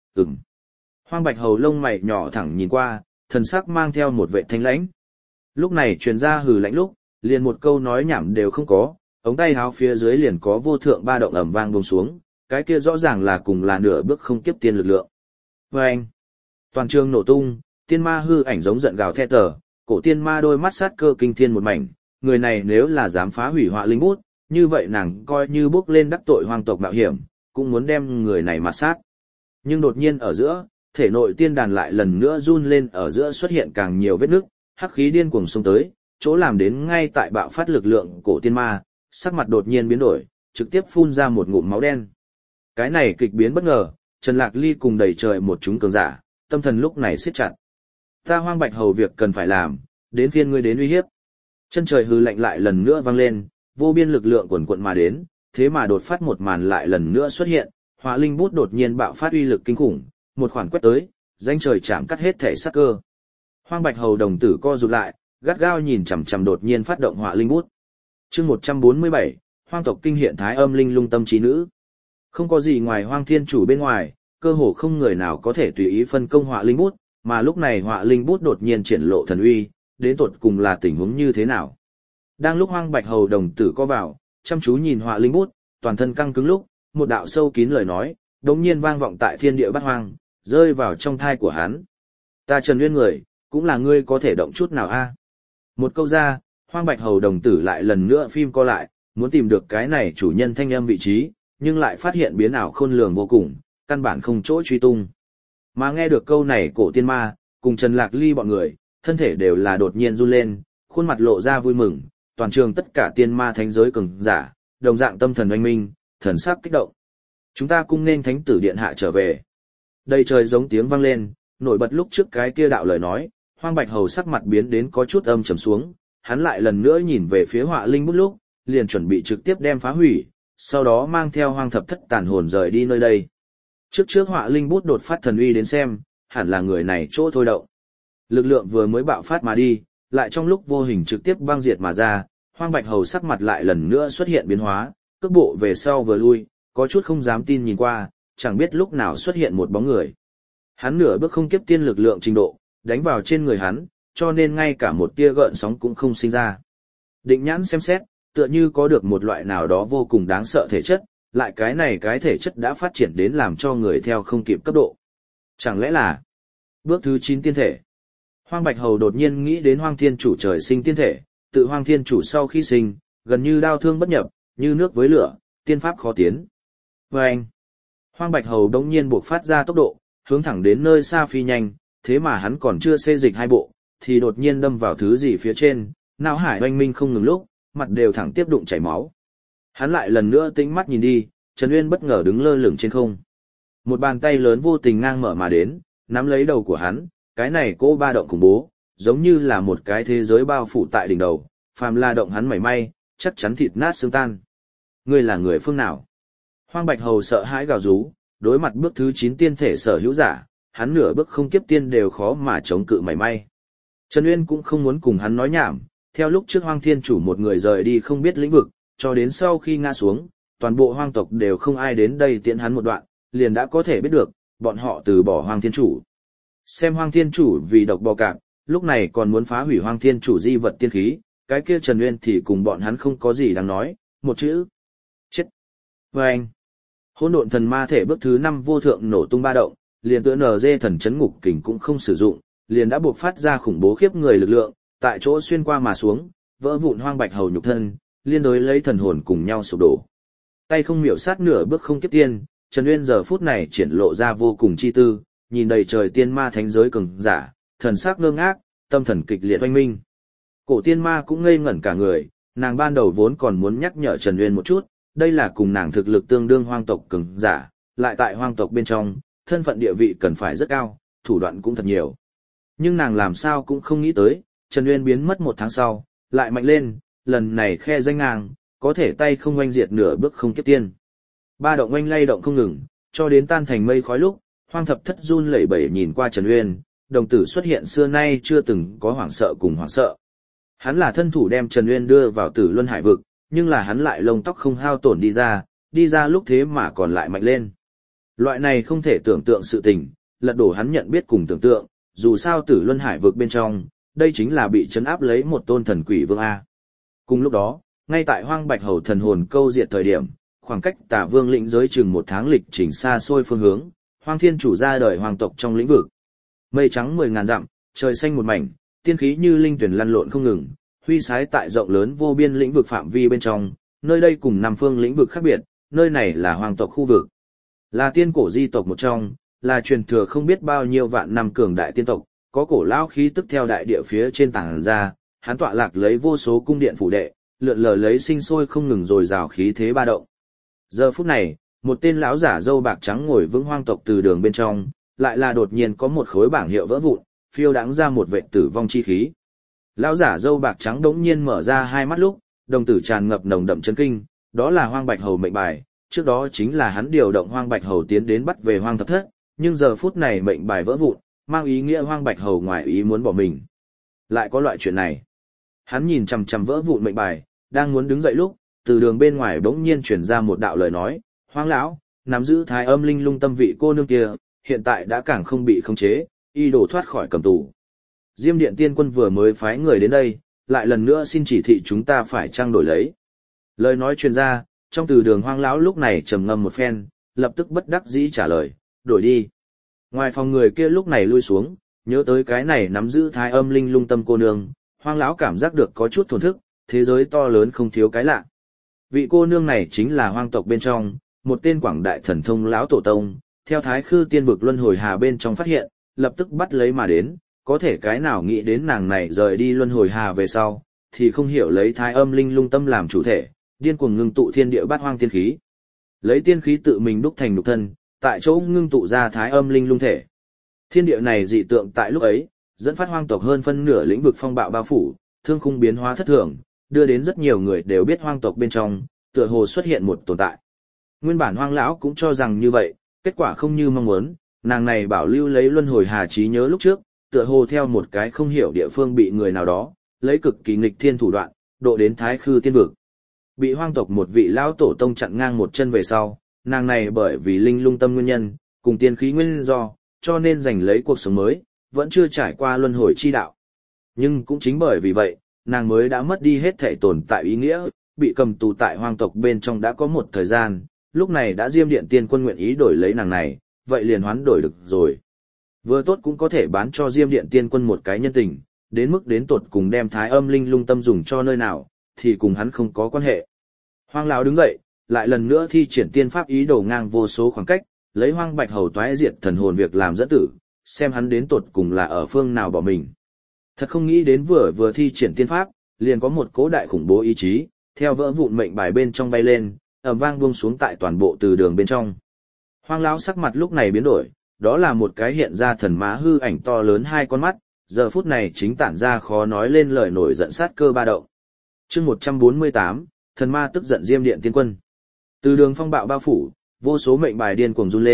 Hoang Bạch Hầu lông mày nhỏ thẳng nhìn qua, thần sắc mang theo một vệ thanh lãnh. Lúc này truyền ra hừ lạnh lúc, liền một câu nói nhảm đều không có, ống tay háo phía dưới liền có vô thượng ba động ầm vang buông xuống, cái kia rõ ràng là cùng là nửa bước không kiếp tiên lực lượng. Vâng! Toàn trường nổ tung, tiên ma hư ảnh giống giận gào thét tờ, cổ tiên ma đôi mắt sát cơ kinh thiên một mảnh, người này nếu là dám phá hủy họa linh bút, như vậy nàng coi như bước lên đắc tội hoang tộc mạo hiểm, cũng muốn đem người này mà sát. Nhưng đột nhiên ở giữa, thể nội tiên đàn lại lần nữa run lên, ở giữa xuất hiện càng nhiều vết nứt, hắc khí điên cuồng xông tới, chỗ làm đến ngay tại bạo phát lực lượng cổ tiên ma, sắc mặt đột nhiên biến đổi, trực tiếp phun ra một ngụm máu đen. Cái này kịch biến bất ngờ, Trần Lạc Ly cùng đầy trời một chúng cường giả, tâm thần lúc này siết chặt. Ta Hoang Bạch Hầu việc cần phải làm, đến phiên ngươi đến uy hiếp. Chân trời hư lạnh lại lần nữa vang lên, vô biên lực lượng quần quận mà đến, thế mà đột phát một màn lại lần nữa xuất hiện, hỏa linh bút đột nhiên bạo phát uy lực kinh khủng, một khoản quét tới, danh trời chạm cắt hết thể sắc cơ. Hoang Bạch Hầu đồng tử co rụt lại, gắt gao nhìn chằm chằm đột nhiên phát động hỏa linh bút. Chương 147, Hoang tộc kinh hiện thái âm linh lung tâm trí nữ. Không có gì ngoài Hoang Thiên Chủ bên ngoài, cơ hồ không người nào có thể tùy ý phân công hỏa linh bút, mà lúc này hỏa linh bút đột nhiên triển lộ thần uy, đến tột cùng là tình huống như thế nào? Đang lúc Hoang Bạch Hầu đồng tử co vào, chăm chú nhìn hỏa linh bút, toàn thân căng cứng lúc, một đạo sâu kín lời nói, đột nhiên vang vọng tại thiên địa bát hoang, rơi vào trong thai của hắn. Ta Trần Uyên người, cũng là ngươi có thể động chút nào a? Một câu ra, Hoang Bạch Hầu đồng tử lại lần nữa phim co lại, muốn tìm được cái này chủ nhân thanh âm vị trí, nhưng lại phát hiện biến ảo khôn lường vô cùng, căn bản không chỗ truy tung. Mà nghe được câu này cổ tiên ma, cùng Trần Lạc Ly bọn người, thân thể đều là đột nhiên run lên, khuôn mặt lộ ra vui mừng, toàn trường tất cả tiên ma thánh giới cường giả, đồng dạng tâm thần oanh minh, thần sắc kích động. Chúng ta cung nên thánh tử điện hạ trở về. Đầy trời giống tiếng vang lên, nổi bật lúc trước cái kia đạo lời nói, Hoang Bạch Hầu sắc mặt biến đến có chút âm trầm xuống, hắn lại lần nữa nhìn về phía họa linh bút lúc, liền chuẩn bị trực tiếp đem phá hủy, sau đó mang theo Hoang Thập Thất tàn hồn rời đi nơi đây. Trước họa linh bút đột phát thần uy đến xem, hẳn là người này chỗ thôi động. Lực lượng vừa mới bạo phát mà đi, lại trong lúc vô hình trực tiếp băng diệt mà ra, Hoang Bạch Hầu sắc mặt lại lần nữa xuất hiện biến hóa, cước bộ về sau vừa lui, có chút không dám tin nhìn qua, chẳng biết lúc nào xuất hiện một bóng người. Hắn nửa bước không kiếp tiên lực lượng trình độ, đánh vào trên người hắn, cho nên ngay cả một tia gợn sóng cũng không sinh ra. Định nhãn xem xét, tựa như có được một loại nào đó vô cùng đáng sợ thể chất, lại cái thể chất đã phát triển đến làm cho người theo không kịp cấp độ. Chẳng lẽ là bước thứ 9 tiên thể? Hoang Bạch Hầu đột nhiên nghĩ đến Hoang Thiên Chủ trời sinh tiên thể, tự Hoang Thiên Chủ sau khi sinh, gần như đao thương bất nhập, như nước với lửa, tiên pháp khó tiến. Vâng! Hoang Bạch Hầu đống nhiên buộc phát ra tốc độ, hướng thẳng đến nơi xa phi nhanh, thế mà hắn còn chưa xê dịch hai bộ, thì đột nhiên đâm vào thứ gì phía trên, não hải oanh minh không ngừng lúc, mặt đều thẳng tiếp đụng chảy máu. Hắn lại lần nữa tĩnh mắt nhìn đi, Trần Uyên bất ngờ đứng lơ lửng trên không. Một bàn tay lớn vô tình ngang mở mà đến, nắm lấy đầu của hắn, cái này cỗ ba động khủng bố, giống như là một cái thế giới bao phủ tại đỉnh đầu, phàm là động hắn mảy may, chắc chắn thịt nát xương tan. Ngươi là người phương nào? Hoang Bạch Hầu sợ hãi gào rú, đối mặt bước thứ 9 tiên thể sở hữu giả, hắn nửa bước không kiếp tiên đều khó mà chống cự mảy may. Trần Uyên cũng không muốn cùng hắn nói nhảm, theo lúc trước Hoang Thiên Chủ một người rời đi không biết lĩnh vực, cho đến sau khi ngã xuống, toàn bộ hoang tộc đều không ai đến đây tiễn hắn một đoạn, liền đã có thể biết được, bọn họ từ bỏ Hoang Thiên Chủ. Xem Hoang Thiên Chủ vì độc bò cạp, lúc này còn muốn phá hủy Hoang Thiên Chủ di vật tiên khí, cái kia Trần Uyên thì cùng bọn hắn không có gì đáng nói, một chữ. Chết. Vâng. Hỗn độn thần ma thể bước thứ 5 vô thượng nổ tung ba động, liền tựa NG thần chấn ngục kình cũng không sử dụng, liền đã buộc phát ra khủng bố khiếp người lực lượng, tại chỗ xuyên qua mà xuống, vỡ vụn Hoang Bạch Hầu nhục thân, liên đối lấy thần hồn cùng nhau sụp đổ. Tay không miểu sát nửa bước không kiếp tiên, Trần Uyên giờ phút này triển lộ ra vô cùng chi tư, nhìn đầy trời tiên ma thánh giới cường giả, thần sắc ngơ ngác, tâm thần kịch liệt oanh minh. Cổ tiên ma cũng ngây ngẩn cả người, nàng ban đầu vốn còn muốn nhắc nhở Trần Uyên một chút, đây là cùng nàng thực lực tương đương hoang tộc cường giả, lại tại hoang tộc bên trong, thân phận địa vị cần phải rất cao, thủ đoạn cũng thật nhiều. Nhưng nàng làm sao cũng không nghĩ tới, Trần Uyên biến mất 1 tháng sau, lại mạnh lên, lần này khe danh nàng, có thể tay không oanh diệt nửa bước không kiếp tiên. Ba động oanh lay động không ngừng, cho đến tan thành mây khói lúc, Hoang Thập Thất run lẩy bẩy nhìn qua Trần Uyên, đồng tử xuất hiện xưa nay chưa từng có hoảng sợ cùng hoảng sợ. Hắn là thân thủ đem Trần Uyên đưa vào Tử Luân Hải vực, nhưng là hắn lại lông tóc không hao tổn đi ra lúc thế mà còn lại mạnh lên. Loại này không thể tưởng tượng sự tình, lật đổ hắn nhận biết cùng tưởng tượng, dù sao Tử Luân Hải vực bên trong, đây chính là bị trấn áp lấy một tôn thần quỷ vương A. Cùng lúc đó, ngay tại Hoang Bạch Hầu thần hồn câu diệt thời điểm, khoảng cách Tả Vương lĩnh giới chừng 1 tháng lịch trình xa xôi phương hướng, Hoang Thiên Chủ ra đời hoàng tộc trong lĩnh vực. Mây trắng 10.000 dặm, trời xanh một mảnh, tiên khí như linh tuyển lăn lộn không ngừng, huy sái tại rộng lớn vô biên lĩnh vực phạm vi bên trong, nơi đây cùng Nam Phương lĩnh vực khác biệt, nơi này là hoàng tộc khu vực. Là tiên cổ di tộc một trong, là truyền thừa không biết bao nhiêu vạn năm cường đại tiên tộc, có cổ lão khí tức theo đại địa phía trên tảng ra, hắn tọa lạc lấy vô số cung điện phủ đệ, lượn lờ lấy sinh sôi không ngừng rồi rào khí thế ba động. Giờ phút này, một tên lão giả râu bạc trắng ngồi vững hoang tộc từ đường bên trong, lại là đột nhiên có một khối bảng hiệu vỡ vụn, phiêu đãng ra một vệt tử vong chi khí. Lão giả râu bạc trắng đống nhiên mở ra hai mắt lúc, đồng tử tràn ngập nồng đậm chấn kinh, đó là Hoang Bạch Hầu mệnh bài, trước đó chính là hắn điều động Hoang Bạch Hầu tiến đến bắt về Hoang Thập Thất, nhưng giờ phút này mệnh bài vỡ vụn, mang ý nghĩa Hoang Bạch Hầu ngoài ý muốn bỏ mình. Lại có loại chuyện này. Hắn nhìn chằm chằm vỡ vụn mệnh bài, đang muốn đứng dậy lúc, từ đường bên ngoài bỗng nhiên truyền ra một đạo lời nói, Hoang lão, nắm giữ Thái Âm Linh Lung tâm vị cô nương kia, hiện tại đã càng không bị khống chế, y đổ thoát khỏi cầm tù. Diêm Điện Tiên Quân vừa mới phái người đến đây, lại lần nữa xin chỉ thị chúng ta phải trang đổi lấy. Lời nói truyền ra, trong từ đường Hoang lão lúc này trầm ngâm một phen, lập tức bất đắc dĩ trả lời, đổi đi. Ngoài phòng người kia lúc này lui xuống, nhớ tới cái này nắm giữ Thái Âm Linh Lung tâm cô nương, Hoang lão cảm giác được có chút thổn thức, thế giới to lớn không thiếu cái lạ. Vị cô nương này chính là hoang tộc bên trong, một tên quảng đại thần thông lão tổ tông, theo Thái Khư Tiên vực luân hồi hà bên trong phát hiện, lập tức bắt lấy mà đến, có thể cái nào nghĩ đến nàng này rời đi luân hồi hà về sau, thì không hiểu lấy Thái Âm Linh Lung tâm làm chủ thể, điên cuồng ngưng tụ thiên địa bát hoang tiên khí. Lấy tiên khí tự mình đúc thành nhục thân, tại chỗ ngưng tụ ra Thái Âm Linh Lung thể. Thiên địa này dị tượng tại lúc ấy, dẫn phát hoang tộc hơn phân nửa lĩnh vực phong bạo bao phủ, thương khung biến hóa thất thường, đưa đến rất nhiều người đều biết hoang tộc bên trong, tựa hồ xuất hiện một tồn tại. Nguyên bản Hoang lão cũng cho rằng như vậy, kết quả không như mong muốn, nàng này bảo lưu lấy luân hồi hà trí nhớ lúc trước, tựa hồ theo một cái không hiểu địa phương bị người nào đó, lấy cực kỳ nghịch thiên thủ đoạn, độ đến Thái Khư Tiên vực. Bị hoang tộc một vị lão tổ tông chặn ngang một chân về sau, nàng này bởi vì linh lung tâm nguyên nhân, cùng tiên khí nguyên do, cho nên giành lấy cuộc sống mới, vẫn chưa trải qua luân hồi chi đạo. Nhưng cũng chính bởi vì vậy, nàng mới đã mất đi hết thể tồn tại ý nghĩa, bị cầm tù tại hoang tộc bên trong đã có một thời gian, lúc này đã Diêm Điện Tiên Quân nguyện ý đổi lấy nàng này, vậy liền hoán đổi được rồi. Vừa tốt cũng có thể bán cho Diêm Điện Tiên Quân một cái nhân tình, đến mức đến tột cùng đem Thái Âm Linh Lung tâm dùng cho nơi nào, thì cùng hắn không có quan hệ. Hoang lão đứng dậy, lại lần nữa thi triển tiên pháp ý đồ ngang vô số khoảng cách, lấy Hoang Bạch Hầu toái diệt thần hồn việc làm dẫn tử, xem hắn đến tột cùng là ở phương nào bỏ mình. Thật không nghĩ đến vừa thi triển tiên pháp, liền có một cố đại khủng bố ý chí, theo vỡ vụn mệnh bài bên trong bay lên, ầm vang buông xuống tại toàn bộ từ đường bên trong. Hoang lão sắc mặt lúc này biến đổi, đó là một cái hiện ra thần má hư ảnh to lớn hai con mắt, giờ phút này chính tản ra khó nói lên lời nổi giận sát cơ ba động. Chương 148, thần ma tức giận Diêm Điện Tiên Quân. Từ đường phong bạo bao phủ, vô số mệnh bài điên cuồng run lên,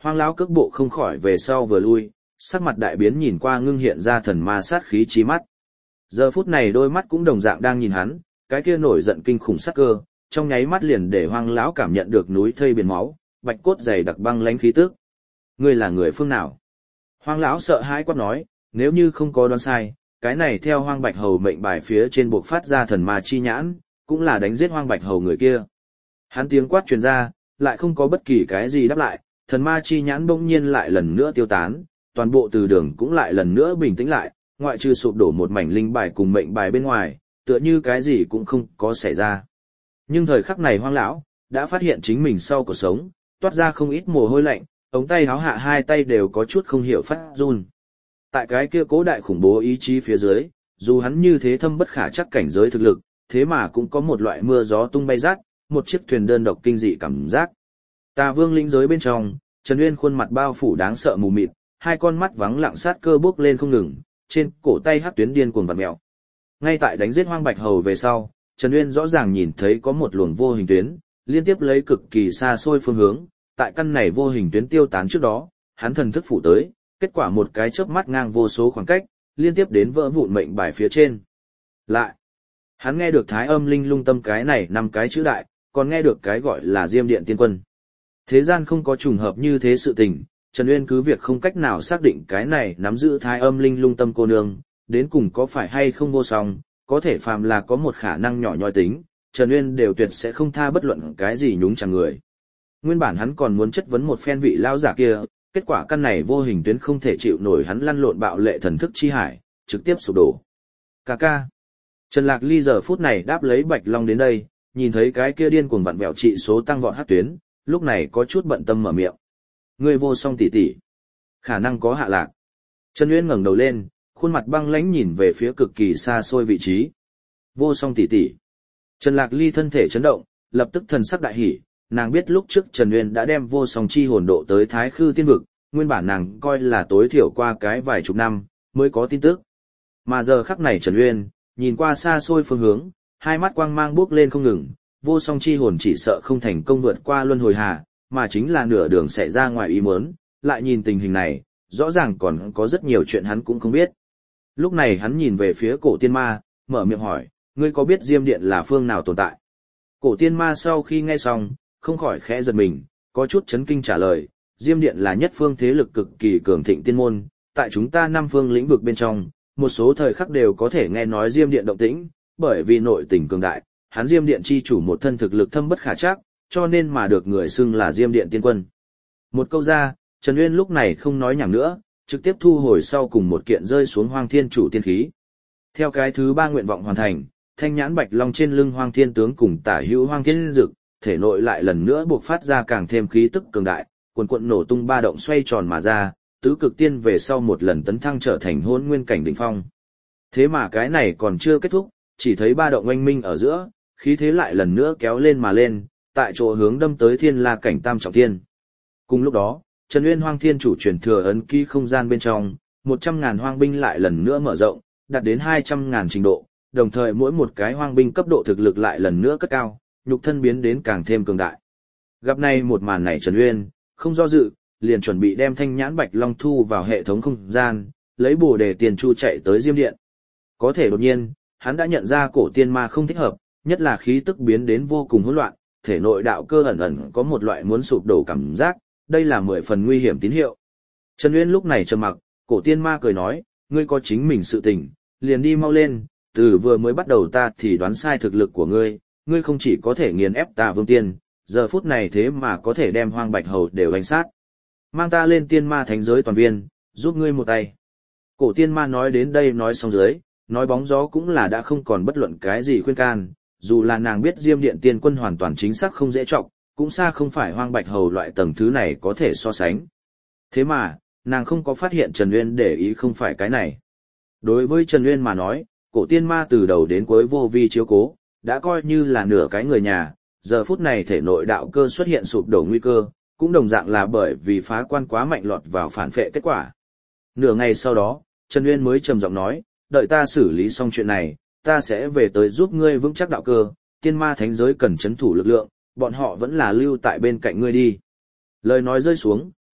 Hoang lão cước bộ không khỏi về sau vừa lui, sắc mặt đại biến nhìn qua ngưng hiện ra thần ma sát khí chí mắt. Giờ phút này đôi mắt cũng đồng dạng đang nhìn hắn, cái kia nổi giận kinh khủng sắc cơ, trong nháy mắt liền để Hoang lão cảm nhận được núi thây biển máu, bạch cốt dày đặc băng lãnh khí tức. Ngươi là người phương nào? Hoang lão sợ hãi quát nói, nếu như không có đoán sai, cái này theo Hoang Bạch Hầu mệnh bài phía trên buộc phát ra thần ma chi nhãn, cũng là đánh giết Hoang Bạch Hầu người kia. Hắn tiếng quát truyền ra, lại không có bất kỳ cái gì đáp lại, thần ma chi nhãn bỗng nhiên lại lần nữa tiêu tán, toàn bộ từ đường cũng lại lần nữa bình tĩnh lại, ngoại trừ sụp đổ một mảnh linh bài cùng mệnh bài bên ngoài, tựa như cái gì cũng không có xảy ra. Nhưng thời khắc này Hoang lão đã phát hiện chính mình sau cuộc sống, toát ra không ít mồ hôi lạnh, ống tay háo hạ hai tay đều có chút không hiểu phát run. Tại cái kia cố đại khủng bố ý chí phía dưới, dù hắn như thế thâm bất khả chắc cảnh giới thực lực, thế mà cũng có một loại mưa gió tung bay rát, một chiếc thuyền đơn độc kinh dị cảm giác. Tà Vương lĩnh giới bên trong, Trần Uyên khuôn mặt bao phủ đáng sợ mù mịt, hai con mắt vắng lặng sát cơ bốc lên không ngừng, trên cổ tay hắc tuyến điên cuồng vặn mèo. Ngay tại đánh giết Hoang Bạch Hầu về sau, Trần Uyên rõ ràng nhìn thấy có một luồng vô hình tuyến, liên tiếp lấy cực kỳ xa xôi phương hướng, tại căn này vô hình tuyến tiêu tán trước đó, hắn thần thức phủ tới, kết quả một cái chớp mắt ngang vô số khoảng cách, liên tiếp đến vỡ vụn mệnh bài phía trên. Lại, hắn nghe được Thái Âm Linh Lung Tâm cái này 5 cái chữ đại, còn nghe được cái gọi là Diêm Điện Tiên Quân. Thế gian không có trùng hợp như thế sự tình, Trần Uyên cứ việc không cách nào xác định cái này nắm giữ Thái Âm Linh Lung Tâm cô nương, đến cùng có phải hay không vô song, có thể phàm là có một khả năng nhỏ nhoi tính, Trần Uyên đều tuyệt sẽ không tha bất luận cái gì nhúng chàng người. Nguyên bản hắn còn muốn chất vấn một phen vị lão giả kia, kết quả căn này vô hình tuyến không thể chịu nổi hắn lăn lộn bạo lệ thần thức chi hải, trực tiếp sụp đổ. Cà ca. Trần Lạc Ly giờ phút này đáp lấy Bạch Long đến đây, nhìn thấy cái kia điên cuồng vặn vẹo trị số tăng vọt hắc tuyến, lúc này có chút bận tâm mở miệng. Ngươi vô song tỷ tỷ, khả năng có hạ lạc. Trần Uyên ngẩng đầu lên, khuôn mặt băng lãnh nhìn về phía cực kỳ xa xôi vị trí. Vô song tỷ tỷ. Trần Lạc Ly thân thể chấn động, lập tức thần sắc đại hỉ, nàng biết lúc trước Trần Uyên đã đem vô song chi hồn độ tới Thái Khư Tiên vực, nguyên bản nàng coi là tối thiểu qua cái vài chục năm mới có tin tức. Mà giờ khắc này Trần Uyên, nhìn qua xa xôi phương hướng, hai mắt quang mang bước lên không ngừng, vô song chi hồn chỉ sợ không thành công vượt qua luân hồi hà, mà chính là nửa đường xảy ra ngoài ý muốn, lại nhìn tình hình này, rõ ràng còn có rất nhiều chuyện hắn cũng không biết. Lúc này hắn nhìn về phía cổ tiên ma, mở miệng hỏi, ngươi có biết Diêm Điện là phương nào tồn tại? Cổ tiên ma sau khi nghe xong, không khỏi khẽ giật mình, có chút chấn kinh trả lời, Diêm Điện là nhất phương thế lực cực kỳ cường thịnh tiên môn, tại chúng ta 5 phương lĩnh vực bên trong, một số thời khắc đều có thể nghe nói Diêm Điện động tĩnh, bởi vì nội tình cường đại, hắn Diêm Điện chi chủ một thân thực lực thâm bất khả trắc, cho nên mà được người xưng là Diêm Điện tiên quân. Một câu ra, Trần Uyên lúc này không nói nhảm nữa, trực tiếp thu hồi sau cùng một kiện rơi xuống Hoang Thiên chủ tiên khí. Theo cái thứ 3 nguyện vọng hoàn thành, thanh nhãn bạch long trên lưng Hoang Thiên tướng cùng tả hữu Hoang Thiên dực, thể nội lại lần nữa buộc phát ra càng thêm khí tức cường đại, cuồn cuộn nổ tung ba động xoay tròn mà ra, tứ cực tiên về sau một lần tấn thăng trở thành hôn nguyên cảnh đỉnh phong. Thế mà cái này còn chưa kết thúc, chỉ thấy ba động oanh minh ở giữa, khí thế lại lần nữa kéo lên mà lên, tại chỗ hướng đâm tới thiên la cảnh tam trọng thiên. Cùng lúc đó, Trần Uyên Hoang Thiên chủ truyền thừa ấn ký không gian bên trong, 100.000 hoang binh lại lần nữa mở rộng, đạt đến 200.000 trình độ, đồng thời mỗi một cái hoang binh cấp độ thực lực lại lần nữa cất cao, nhục thân biến đến càng thêm cường đại. Gặp này một màn này Trần Uyên, không do dự, liền chuẩn bị đem thanh nhãn bạch long thu vào hệ thống không gian, lấy bổ đề tiền chu chạy tới Diêm Điện. Có thể đột nhiên, hắn đã nhận ra cổ tiên ma không thích hợp, nhất là khí tức biến đến vô cùng hỗn loạn, thể nội đạo cơ ẩn ẩn có một loại muốn sụp đổ cảm giác, đây là 10 phần nguy hiểm tín hiệu. Trần Uyên lúc này trầm mặc, cổ tiên ma cười nói, ngươi có chính mình sự tình, liền đi mau lên, từ vừa mới bắt đầu ta thì đoán sai thực lực của ngươi, ngươi không chỉ có thể nghiền ép ta vương tiên, giờ phút này thế mà có thể đem Hoang Bạch Hầu đều đánh sát. Mang ta lên tiên ma thánh giới toàn viên, giúp ngươi một tay. Cổ tiên ma nói đến đây nói xong dưới, nói bóng gió cũng là đã không còn bất luận cái gì khuyên can, dù là nàng biết Diêm Điện tiên quân hoàn toàn chính xác không dễ trọng, cũng xa không phải Hoang Bạch Hầu loại tầng thứ này có thể so sánh. Thế mà, nàng không có phát hiện Trần Uyên để ý không phải cái này. Đối với Trần Uyên mà nói, cổ tiên ma từ đầu đến cuối vô vi chiếu cố, đã coi như là nửa cái người nhà, giờ phút này thể nội đạo cơ xuất hiện sụp đổ nguy cơ, cũng đồng dạng là bởi vì phá quan quá mạnh lọt vào phản phệ kết quả. Nửa ngày sau đó, Trần Uyên mới trầm giọng nói, đợi ta xử lý xong chuyện này, ta sẽ về tới giúp ngươi vững chắc đạo cơ, tiên ma thánh giới cần chấn thủ lực lượng, bọn họ vẫn là lưu tại bên cạnh ngươi đi. Lời nói rơi xuống,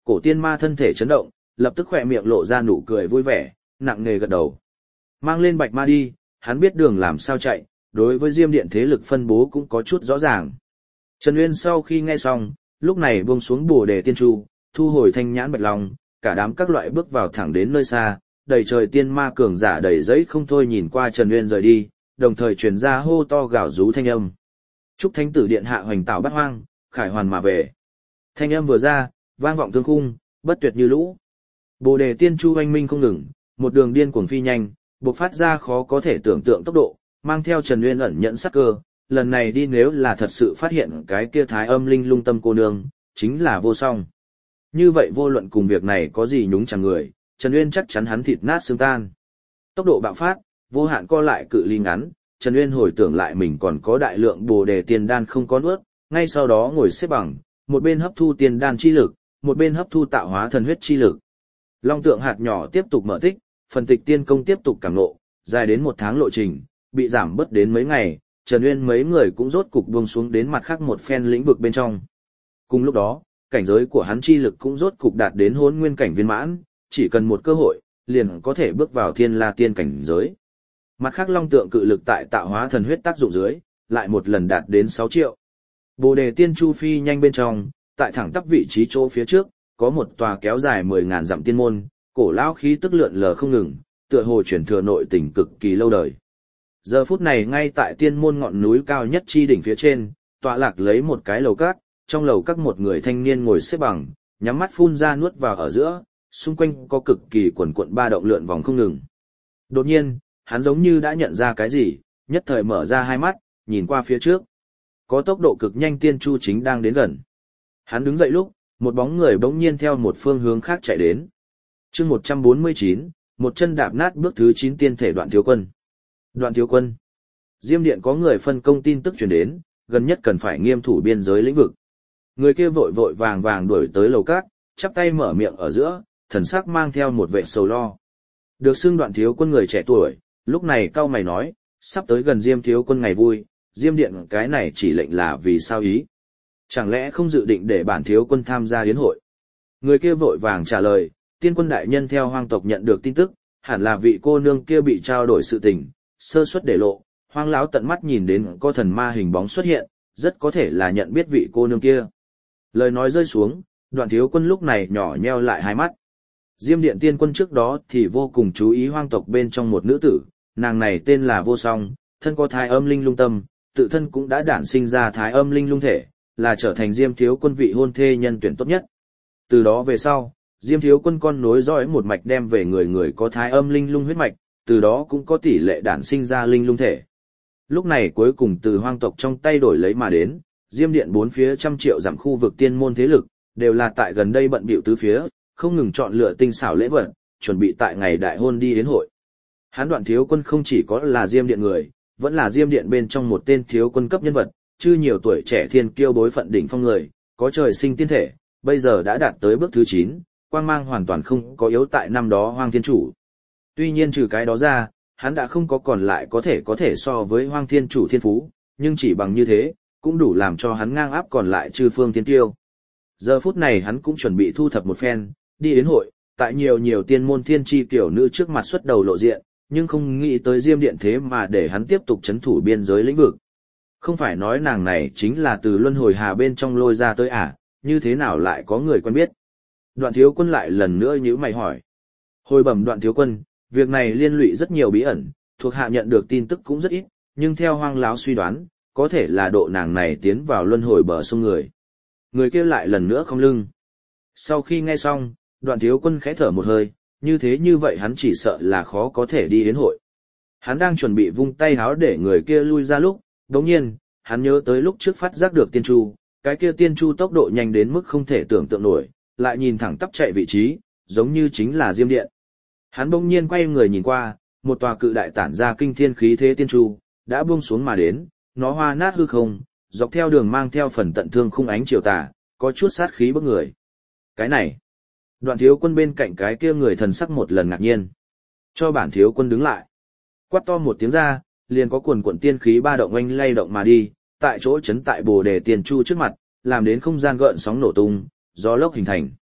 Cổ tiên ma thân thể chấn động, lập tức khỏe miệng lộ ra nụ cười vui vẻ, nặng nề gật đầu. Mang lên bạch ma đi, hắn biết đường làm sao chạy, đối với Diêm Điện thế lực phân bố cũng có chút rõ ràng. Trần Uyên sau khi nghe xong, lúc này buông xuống Bồ Đề Tiên Chu, thu hồi thanh nhãn bạch long, cả đám các loại bước vào thẳng đến nơi xa, đầy trời tiên ma cường giả đầy giấy không thôi nhìn qua Trần Uyên rời đi, đồng thời truyền ra hô to gào rú thanh âm. Chúc Thánh tử điện hạ hoành tạo bát hoang, khải hoàn mà về. Thanh âm vừa ra, vang vọng thương khung, bất tuyệt như lũ. Bồ Đề Tiên Chu oanh minh không ngừng, một đường điên cuồng phi nhanh, bộc phát ra khó có thể tưởng tượng tốc độ, mang theo Trần Uyên ẩn nhẫn sắc cơ, lần này đi nếu là thật sự phát hiện cái kia Thái Âm Linh Lung Tâm cô nương, chính là vô song. Như vậy vô luận cùng việc này có gì nhúng chẳng người, Trần Uyên chắc chắn hắn thịt nát xương tan. Tốc độ bạo phát, vô hạn co lại cự ly ngắn, Trần Uyên hồi tưởng lại mình còn có đại lượng Bồ Đề Tiên Đan không có nuốt, ngay sau đó ngồi xếp bằng, một bên hấp thu tiên đan chi lực, một bên hấp thu tạo hóa thần huyết chi lực. Long tượng hạt nhỏ tiếp tục mở tích, phần tịch tiên công tiếp tục cảm ngộ, dài đến 1 tháng lộ trình, bị giảm bớt đến mấy ngày, Trần Uyên mấy người cũng rốt cục buông xuống đến mặt khác một phen lĩnh vực bên trong. Cùng lúc đó, cảnh giới của hắn chi lực cũng rốt cục đạt đến Hỗn Nguyên cảnh viên mãn, chỉ cần một cơ hội, liền có thể bước vào Thiên La tiên cảnh giới. Mặt khác long tượng cự lực tại tạo hóa thần huyết tác dụng dưới, lại một lần đạt đến 6 triệu. Bồ Đề Tiên Chu phi nhanh bên trong, tại thẳng tắp vị trí chỗ phía trước, có một tòa kéo dài 10.000 dặm tiên môn, cổ lão khí tức lượn lờ không ngừng, tựa hồ truyền thừa nội tình cực kỳ lâu đời. Giờ phút này ngay tại tiên môn ngọn núi cao nhất chi đỉnh phía trên, tọa lạc lấy một cái lầu các, trong lầu các một người thanh niên ngồi xếp bằng, nhắm mắt phun ra nuốt vào ở giữa, xung quanh có cực kỳ quần quận ba động lượn vòng không ngừng. Đột nhiên, hắn giống như đã nhận ra cái gì, nhất thời mở ra hai mắt, nhìn qua phía trước. Có tốc độ cực nhanh tiên chu chính đang đến gần. Hắn đứng dậy lúc, một bóng người bỗng nhiên theo một phương hướng khác chạy đến. Chương 149, một chân đạp nát bước thứ 9 tiên thể Đoạn Thiếu Quân. Đoạn Thiếu Quân. Diêm Điện có người phân công tin tức truyền đến, gần nhất cần phải nghiêm thủ biên giới lĩnh vực. Người kia vội vội vàng vàng đuổi tới lầu các, chắp tay mở miệng ở giữa, thần sắc mang theo một vẻ sầu lo. Được xưng Đoạn Thiếu Quân người trẻ tuổi, lúc này cau mày nói, sắp tới gần Diêm Thiếu Quân ngày vui, Diêm Điện cái này chỉ lệnh là vì sao ý? Chẳng lẽ không dự định để bản Thiếu Quân tham gia yến hội? Người kia vội vàng trả lời, Tiên Quân đại nhân theo Hoang tộc nhận được tin tức, hẳn là vị cô nương kia bị trao đổi sự tình, sơ suất để lộ, Hoang lão tận mắt nhìn đến có thần ma hình bóng xuất hiện, rất có thể là nhận biết vị cô nương kia. Lời nói rơi xuống, Đoạn Thiếu Quân lúc này nhỏ nheo lại hai mắt. Diêm Điện Tiên Quân trước đó thì vô cùng chú ý Hoang tộc bên trong một nữ tử, nàng này tên là Vô Song, thân có Thái Âm Linh Lung Tâm, tự thân cũng đã đản sinh ra Thái Âm Linh Lung thể, là trở thành Diêm Thiếu Quân vị hôn thê nhân tuyển tốt nhất. Từ đó về sau, Diêm Thiếu Quân con nối dõi một mạch đem về người có Thái Âm Linh Lung huyết mạch, từ đó cũng có tỷ lệ đản sinh ra linh lung thể. Lúc này cuối cùng từ Hoang tộc trong tay đổi lấy mà đến, Diêm Điện bốn phía 100 triệu dặm khu vực tiên môn thế lực, đều là tại gần đây bận bịu tứ phía, không ngừng chọn lựa tinh xảo lễ vật, chuẩn bị tại ngày đại hôn đi đến hội. Hán Đoạn Thiếu Quân không chỉ có là Diêm Điện người, vẫn là Diêm Điện bên trong một tên thiếu quân cấp nhân vật, chứ nhiều tuổi trẻ thiên kiêu bối phận đỉnh phong người, có trời sinh tiên thể, bây giờ đã đạt tới bước thứ 9, quang mang hoàn toàn không có yếu tại năm đó Hoang Thiên Chủ. Tuy nhiên trừ cái đó ra, hắn đã không có còn lại có thể so với Hoang Thiên Chủ thiên phú, nhưng chỉ bằng như thế, cũng đủ làm cho hắn ngang áp còn lại chư phương tiên tiêu. Giờ phút này hắn cũng chuẩn bị thu thập một phen, đi đến hội, tại nhiều tiên môn thiên chi tiểu nữ trước mặt xuất đầu lộ diện, nhưng không nghĩ tới Diêm Điện thế mà để hắn tiếp tục chấn thủ biên giới lĩnh vực. Không phải nói nàng này chính là từ luân hồi hà bên trong lôi ra tới à, như thế nào lại có người quen biết? Đoạn Thiếu Quân lại lần nữa nhíu mày hỏi. Hồi bẩm Đoạn Thiếu Quân, việc này liên lụy rất nhiều bí ẩn, thuộc hạ nhận được tin tức cũng rất ít, nhưng theo Hoang lão suy đoán, có thể là độ nàng này tiến vào luân hồi bờ sông người. Người kia lại lần nữa không lưng. Sau khi nghe xong, Đoạn Thiếu Quân khẽ thở một hơi, như vậy hắn chỉ sợ là khó có thể đi đến hội. Hắn đang chuẩn bị vung tay háo để người kia lui ra lúc, đồng nhiên, hắn nhớ tới lúc trước phát giác được tiên chu, cái kia tiên chu tốc độ nhanh đến mức không thể tưởng tượng nổi, lại nhìn thẳng tắp chạy vị trí, giống như chính là Diêm Điện. Hắn bỗng nhiên quay người nhìn qua, một tòa cự đại tản ra kinh thiên khí thế tiên chu, đã buông xuống mà đến, nó hoa nát hư không, dọc theo đường mang theo phần tận thương khung ánh chiều tà, có chút sát khí bức người. Cái này, Đoạn Thiếu Quân bên cạnh cái kia người thần sắc một lần ngạc nhiên. Cho bản Thiếu Quân đứng lại. Quát to một tiếng ra, liền có cuồn cuộn tiên khí ba động oanh lay động mà đi, tại chỗ chấn tại Bồ Đề Tiên Chu trước mặt, làm đến không gian gợn sóng nổ tung, gió lốc hình thành.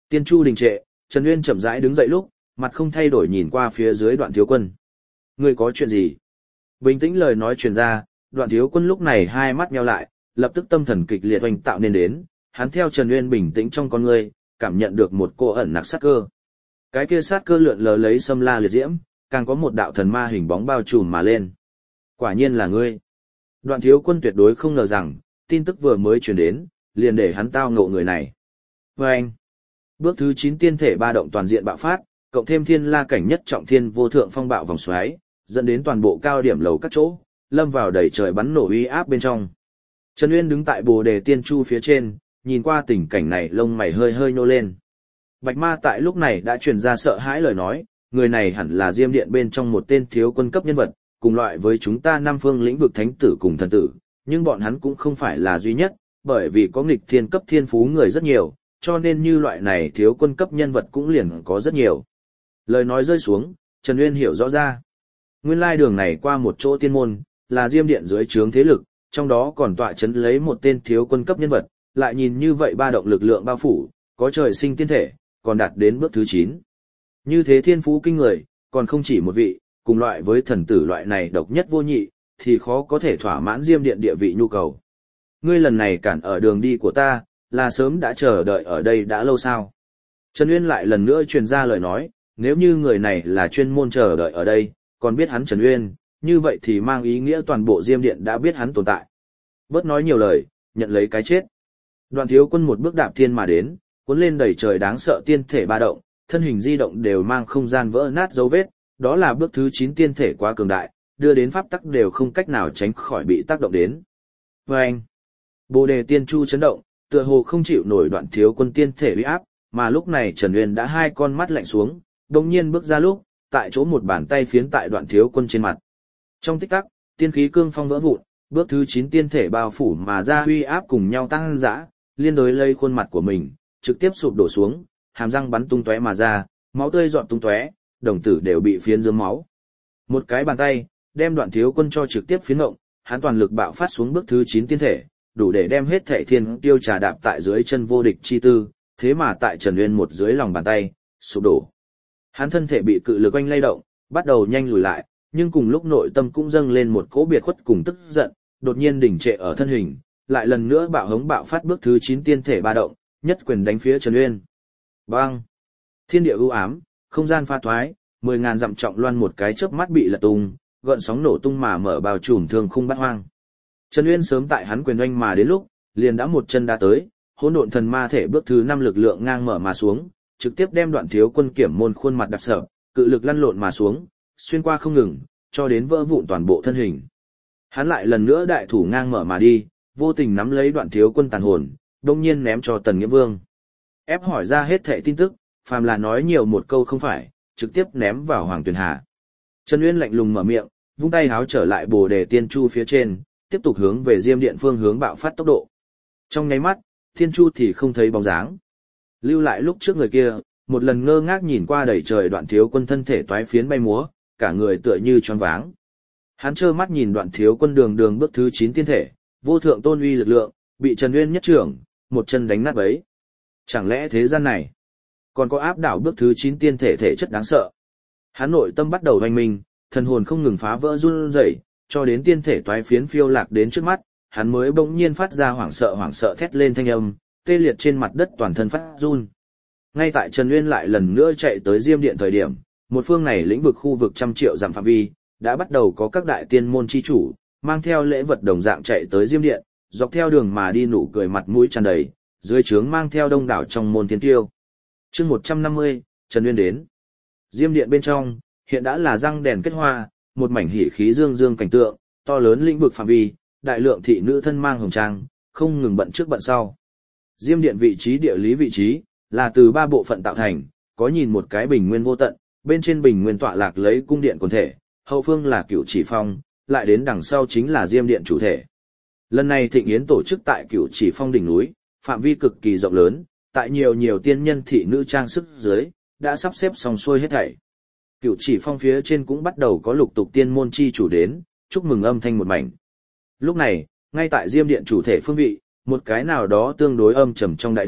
Tiên chu đình trệ, Trần Uyên chậm rãi đứng dậy lúc, mặt không thay đổi nhìn qua phía dưới Đoạn Thiếu Quân. Ngươi có chuyện gì? Bình tĩnh lời nói truyền ra, Đoạn Thiếu Quân lúc này hai mắt nheo lại, lập tức tâm thần kịch liệt oanh tạo nên đến, hắn theo Trần Uyên bình tĩnh trong con ngươi, cảm nhận được một cô ẩn nặc sát cơ. Cái kia sát cơ lượn lờ lấy xâm la liệt diễm, càng có một đạo thần ma hình bóng bao trùm mà lên. Quả nhiên là ngươi. Đoạn Thiếu Quân tuyệt đối không ngờ rằng, tin tức vừa mới truyền đến, liền để hắn tao ngộ người này. Và anh, bước thứ 9 tiên thể ba động toàn diện bạo phát, cộng thêm thiên la cảnh nhất trọng thiên vô thượng phong bạo vòng xoáy, dẫn đến toàn bộ cao điểm lầu các chỗ, lâm vào đầy trời bắn nổ uy áp bên trong. Trần Uyên đứng tại Bồ Đề Tiên Chu phía trên, nhìn qua tình cảnh này lông mày hơi hơi nhô lên. Bạch Ma tại lúc này đã truyền ra sợ hãi lời nói, người này hẳn là Diêm Điện bên trong một tên thiếu quân cấp nhân vật, cùng loại với chúng ta Nam Phương lĩnh vực thánh tử cùng thần tử, nhưng bọn hắn cũng không phải là duy nhất, bởi vì có nghịch thiên cấp thiên phú người rất nhiều, cho nên như loại này thiếu quân cấp nhân vật cũng liền có rất nhiều. Lời nói rơi xuống, Trần Uyên hiểu rõ ra. Nguyên lai đường này qua một chỗ tiên môn, là Diêm Điện dưới trướng thế lực, trong đó còn tọa chấn lấy một tên thiếu quân cấp nhân vật, lại nhìn như vậy ba động lực lượng bao phủ, có trời sinh tiên thể, còn đạt đến bước thứ 9. Như thế thiên phú kinh người, còn không chỉ một vị, cùng loại với thần tử loại này độc nhất vô nhị, thì khó có thể thỏa mãn Diêm Điện địa vị nhu cầu. Ngươi lần này cản ở đường đi của ta, là sớm đã chờ đợi ở đây đã lâu sao? Trần Uyên lại lần nữa truyền ra lời nói, nếu như người này là chuyên môn chờ đợi ở đây, còn biết hắn Trần Uyên, như vậy thì mang ý nghĩa toàn bộ Diêm Điện đã biết hắn tồn tại. Bớt nói nhiều lời, nhận lấy cái chết. Đoạn Thiếu Quân một bước đạp thiên mà đến, cuốn lên đầy trời đáng sợ tiên thể ba động, thân hình di động đều mang không gian vỡ nát dấu vết, đó là bước thứ 9 tiên thể quá cường đại, đưa đến pháp tắc đều không cách nào tránh khỏi bị tác động đến. Và anh, Bồ Đề Tiên Chu chấn động, tựa hồ không chịu nổi Đoạn Thiếu Quân tiên thể uy áp, mà lúc này Trần Uyên đã hai con mắt lạnh xuống, đồng nhiên bước ra lúc, tại chỗ một bàn tay phiến tại Đoạn Thiếu Quân trên mặt. Trong tích tắc, tiên khí cương phong vỡ vụn, bước thứ 9 tiên thể bao phủ mà ra uy áp cùng nhau tăng dã, liên đối lấy khuôn mặt của mình, trực tiếp sụp đổ xuống, hàm răng bắn tung tóe mà ra, máu tươi giọt tung tóe, đồng tử đều bị phiến rớm máu. Một cái bàn tay, đem Đoạn Thiếu Quân cho trực tiếp phiến ngộng, hắn toàn lực bạo phát xuống bước thứ 9 tiên thể, đủ để đem hết thể thiên tiêu trà đạp tại dưới chân vô địch chi tư, thế mà tại Trần Uyên một dưới lòng bàn tay, sụp đổ. Hắn thân thể bị cự lực oanh lay động, bắt đầu nhanh lùi lại, nhưng cùng lúc nội tâm cũng dâng lên một cỗ biệt khuất cùng tức giận, đột nhiên đỉnh trệ ở thân hình, lại lần nữa bạo hống bạo phát bước thứ 9 tiên thể ba động, nhất quyền đánh phía Trần Uyên. Bang! Thiên địa u ám, không gian pha thoái, 10.000 dặm trọng loan một cái chớp mắt bị lật tung, gợn sóng nổ tung mà mở bao trùm thương khung bát hoang. Trần Uyên sớm tại hắn quyền oanh mà đến lúc, liền đã một chân đá tới, hỗn độn thần ma thể bước thứ 5 lực lượng ngang mở mà xuống, trực tiếp đem Đoạn Thiếu Quân kiểm môn khuôn mặt đạp sập, cự lực lăn lộn mà xuống, xuyên qua không ngừng, cho đến vỡ vụn toàn bộ thân hình. Hắn lại lần nữa đại thủ ngang mở mà đi, vô tình nắm lấy Đoạn Thiếu Quân tàn hồn, đông nhiên ném cho Tần Nghĩa Vương. Ép hỏi ra hết thảy tin tức, phàm là nói nhiều một câu không phải, trực tiếp ném vào Hoàng Tuyền Hà. Trần Uyên lạnh lùng mở miệng, vung tay háo trở lại Bồ Đề Tiên Chu phía trên, tiếp tục hướng về Diêm Điện phương hướng bạo phát tốc độ. Trong nháy mắt, Tiên Chu thì không thấy bóng dáng. Lưu lại lúc trước người kia, một lần ngơ ngác nhìn qua đầy trời Đoạn Thiếu Quân thân thể toái phiến bay múa, cả người tựa như choáng váng. Hắn trơ mắt nhìn Đoạn Thiếu Quân đường đường bước thứ 9 tiên thể, vô thượng tôn uy lực lượng, bị Trần Uyên nhất trưởng, một chân đánh nát bấy. Chẳng lẽ thế gian này còn có áp đảo bước thứ 9 tiên thể thể chất đáng sợ? Hắn nội tâm bắt đầu hoành minh, thần hồn không ngừng phá vỡ run rẩy, cho đến tiên thể toái phiến phiêu lạc đến trước mắt, hắn mới bỗng nhiên phát ra hoảng sợ thét lên thanh âm, tê liệt trên mặt đất toàn thân phát run. Ngay tại Trần Uyên lại lần nữa chạy tới Diêm Điện thời điểm, một phương này lĩnh vực khu vực trăm triệu dặm phạm vi, đã bắt đầu có các đại tiên môn chi chủ, mang theo lễ vật đồng dạng chạy tới Diêm Điện, dọc theo đường mà đi nụ cười mặt mũi tràn đầy, dưới trướng mang theo đông đảo trong môn thiên tiêu. Chương 150, Trần Uyên đến. Diêm Điện bên trong, hiện đã là răng đèn kết hoa, một mảnh hỉ khí dương dương cảnh tượng, to lớn lĩnh vực phạm vi, đại lượng thị nữ thân mang hồng trang, không ngừng bận trước bận sau. Diêm Điện vị trí địa lý vị trí, là từ 3 bộ phận tạo thành, có nhìn một cái bình nguyên vô tận, bên trên bình nguyên tọa lạc lấy cung điện quần thể, hậu phương là Cửu Chỉ Phong, lại đến đằng sau chính là Diêm Điện chủ thể. Lần này thịnh yến tổ chức tại Cửu Chỉ Phong đỉnh núi, phạm vi cực kỳ rộng lớn, tại nhiều tiên nhân thị nữ trang sức dưới, đã sắp xếp xong xuôi hết thảy. Cửu Chỉ Phong phía trên cũng bắt đầu có lục tục tiên môn chi chủ đến, chúc mừng âm thanh một mảnh. Lúc này, ngay tại Diêm Điện chủ thể phương vị, một cái nào đó tương đối âm trầm trong đại điện,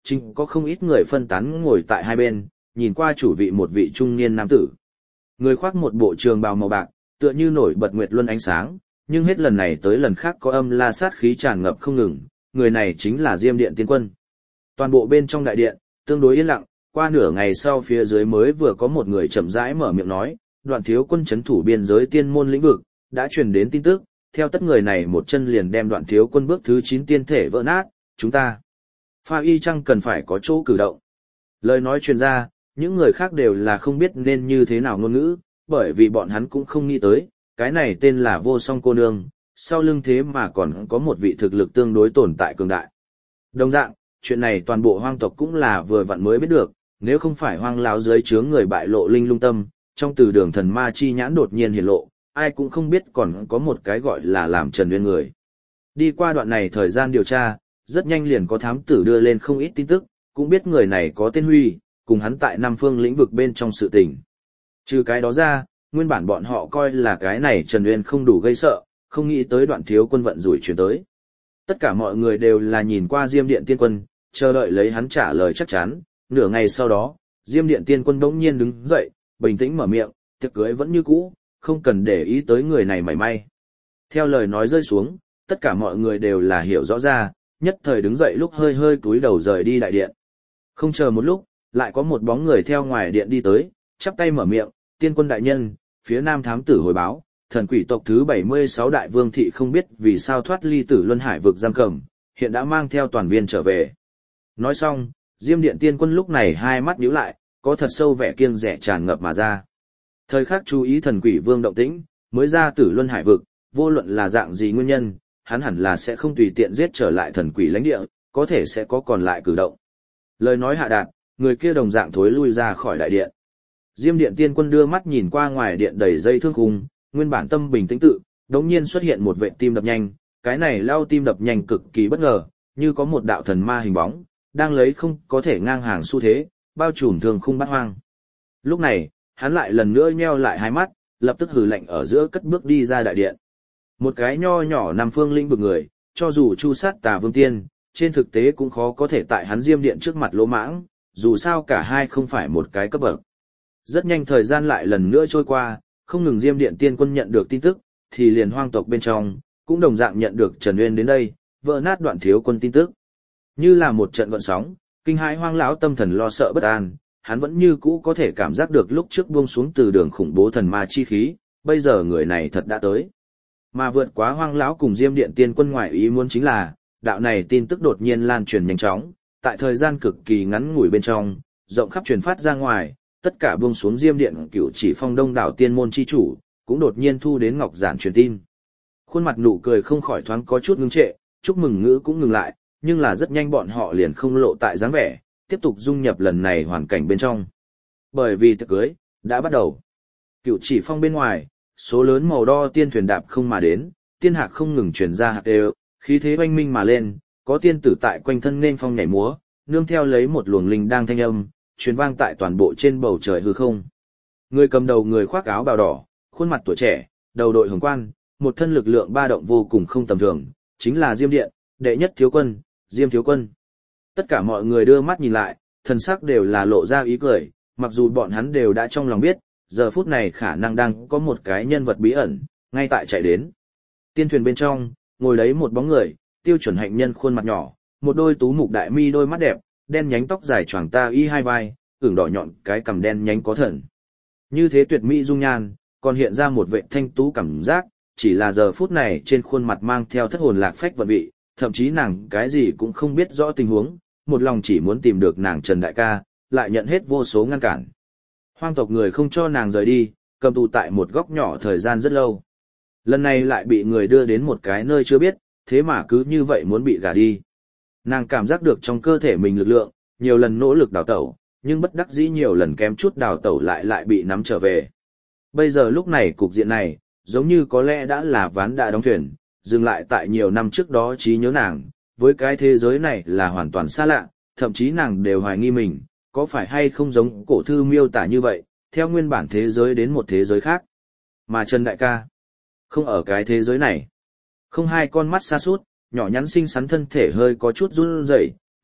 chính có không ít người phân tán ngồi tại hai bên, nhìn qua chủ vị một vị trung niên nam tử. Người khoác một bộ trường bào màu bạc, tựa như nổi bật nguyệt luân ánh sáng, nhưng hết lần này tới lần khác có âm la sát khí tràn ngập không ngừng, người này chính là Diêm Điện Tiên Quân. Toàn bộ bên trong đại điện, tương đối yên lặng, qua nửa ngày sau phía dưới mới vừa có một người chậm rãi mở miệng nói, Đoạn Thiếu Quân trấn thủ biên giới tiên môn lĩnh vực, đã truyền đến tin tức, theo tất người này một chân liền đem Đoạn Thiếu Quân bước thứ 9 tiên thể vỡ nát, chúng ta Pha Y Trăng cần phải có chỗ cử động. Lời nói truyền ra, những người khác đều là không biết nên như thế nào ngôn ngữ, bởi vì bọn hắn cũng không nghĩ tới, cái này tên là Vô Song cô nương, sau lưng thế mà còn có một vị thực lực tương đối tồn tại cường đại. Đồng dạng, chuyện này toàn bộ hoang tộc cũng là vừa vặn mới biết được, nếu không phải hoang lão dưới chướng người bại lộ linh lung tâm, trong từ đường thần ma chi nhãn đột nhiên hiển lộ, ai cũng không biết còn có một cái gọi là làm Trần Uyên người. Đi qua đoạn này thời gian điều tra, rất nhanh liền có thám tử đưa lên không ít tin tức, cũng biết người này có tên Huy, cùng hắn tại Nam Phương lĩnh vực bên trong sự tình. Trừ cái đó ra, nguyên bản bọn họ coi là cái này Trần Uyên không đủ gây sợ, không nghĩ tới Đoạn Thiếu Quân vận rủi chuyển tới. Tất cả mọi người đều là nhìn qua Diêm Điện Tiên Quân, chờ đợi lấy hắn trả lời chắc chắn. Nửa ngày sau đó, Diêm Điện Tiên Quân bỗng nhiên đứng dậy, bình tĩnh mở miệng, tiệc cưới vẫn như cũ, không cần để ý tới người này mảy may. Theo lời nói rơi xuống, tất cả mọi người đều là hiểu rõ ra, nhất thời đứng dậy lúc hơi hơi cúi đầu rời đi đại điện. Không chờ một lúc, lại có một bóng người theo ngoài điện đi tới, chắp tay mở miệng, Tiên Quân đại nhân, phía Nam thám tử hồi báo, thần quỷ tộc thứ 76 đại vương thị không biết vì sao thoát ly Tử Luân Hải vực giam cầm, hiện đã mang theo toàn viên trở về. Nói xong, Diêm Điện Tiên Quân lúc này hai mắt nhíu lại, có thật sâu vẻ kiêng dè tràn ngập mà ra. Thời khắc chú ý thần quỷ vương động tĩnh, mới ra Tử Luân Hải vực, vô luận là dạng gì nguyên nhân, hắn hẳn là sẽ không tùy tiện giết trở lại thần quỷ lãnh địa, có thể sẽ có còn lại cử động. Lời nói hạ đạt, người kia đồng dạng thối lui ra khỏi đại điện. Diêm Điện Tiên Quân đưa mắt nhìn qua ngoài điện đầy dây thương khung, nguyên bản tâm bình tĩnh tự, đống nhiên xuất hiện một vệ tim đập nhanh, cái này lao tim đập nhanh cực kỳ bất ngờ, như có một đạo thần ma hình bóng, đang lấy không có thể ngang hàng xu thế, bao trùm thương khung bát hoang. Lúc này, hắn lại lần nữa nheo lại hai mắt, lập tức hừ lạnh ở giữa cất bước đi ra đại điện. Một cái nho nhỏ Nam Phương lĩnh vực người, cho dù chu sát Tà Vương Tiên, trên thực tế cũng khó có thể tại hắn Diêm Điện trước mặt lỗ mãng, dù sao cả hai không phải một cái cấp bậc. Rất nhanh thời gian lại lần nữa trôi qua, không ngừng Diêm Điện Tiên Quân nhận được tin tức, thì liền hoang tộc bên trong, cũng đồng dạng nhận được Trần Uyên đến đây, vỡ nát Đoạn Thiếu Quân tin tức. Như là một trận gợn sóng, kinh hãi hoang lão tâm thần lo sợ bất an, hắn vẫn như cũ có thể cảm giác được lúc trước buông xuống từ đường khủng bố thần ma chi khí, bây giờ người này thật đã tới. Mà vượt quá hoang lão cùng Diêm Điện Tiên Quân ngoại ý muốn chính là, đạo này tin tức đột nhiên lan truyền nhanh chóng, tại thời gian cực kỳ ngắn ngủi bên trong, rộng khắp truyền phát ra ngoài, tất cả buông xuống Diêm Điện Cửu Chỉ Phong đông đảo tiên môn chi chủ, cũng đột nhiên thu đến ngọc giản truyền tin. Khuôn mặt nụ cười không khỏi thoáng có chút ngưng trệ, chúc mừng ngữ cũng ngừng lại, nhưng là rất nhanh bọn họ liền không lộ tại dáng vẻ, tiếp tục dung nhập lần này hoàn cảnh bên trong. Bởi vì tiệc cưới đã bắt đầu. Cửu Chỉ Phong bên ngoài, số lớn màu đo tiên thuyền đạp không mà đến, tiên hạc không ngừng truyền ra hạt đều, khí thế oanh minh mà lên, có tiên tử tại quanh thân nên phong nhảy múa, nương theo lấy một luồng linh đang thanh âm, truyền vang tại toàn bộ trên bầu trời hư không. Người cầm đầu người khoác áo bào đỏ, khuôn mặt tuổi trẻ, đầu đội hồng quan, một thân lực lượng ba động vô cùng không tầm thường, chính là Diêm Điện, đệ nhất thiếu quân, Diêm thiếu quân. Tất cả mọi người đưa mắt nhìn lại, thần sắc đều là lộ ra ý cười, mặc dù bọn hắn đều đã trong lòng biết, giờ phút này khả năng đang có một cái nhân vật bí ẩn, ngay tại chạy đến. Tiên thuyền bên trong, ngồi đấy một bóng người, tiêu chuẩn hạnh nhân khuôn mặt nhỏ, một đôi tú mục đại mi đôi mắt đẹp, đen nhánh tóc dài choàng ta y hai vai, ửng đỏ nhọn cái cằm đen nhánh có thần. Như thế tuyệt mỹ dung nhan, còn hiện ra một vệ thanh tú cảm giác, chỉ là giờ phút này trên khuôn mặt mang theo thất hồn lạc phách vận vị, thậm chí nàng cái gì cũng không biết rõ tình huống, một lòng chỉ muốn tìm được nàng Trần đại ca, lại nhận hết vô số ngăn cản. Hoang tộc người không cho nàng rời đi, cầm tù tại một góc nhỏ thời gian rất lâu. Lần này lại bị người đưa đến một cái nơi chưa biết, thế mà cứ như vậy muốn bị gả đi. Nàng cảm giác được trong cơ thể mình lực lượng, nhiều lần nỗ lực đào tẩu, nhưng bất đắc dĩ nhiều lần kém chút đào tẩu lại bị nắm trở về. Bây giờ lúc này cục diện này, giống như có lẽ đã là ván đã đóng thuyền, dừng lại tại nhiều năm trước đó trí nhớ nàng, với cái thế giới này là hoàn toàn xa lạ, thậm chí nàng đều hoài nghi mình, có phải hay không giống cổ thư miêu tả như vậy, theo nguyên bản thế giới đến một thế giới khác. Mà Trần đại ca, không ở cái thế giới này. Không hai con mắt xa sút nhỏ nhắn xinh xắn thân thể hơi có chút run rẩy,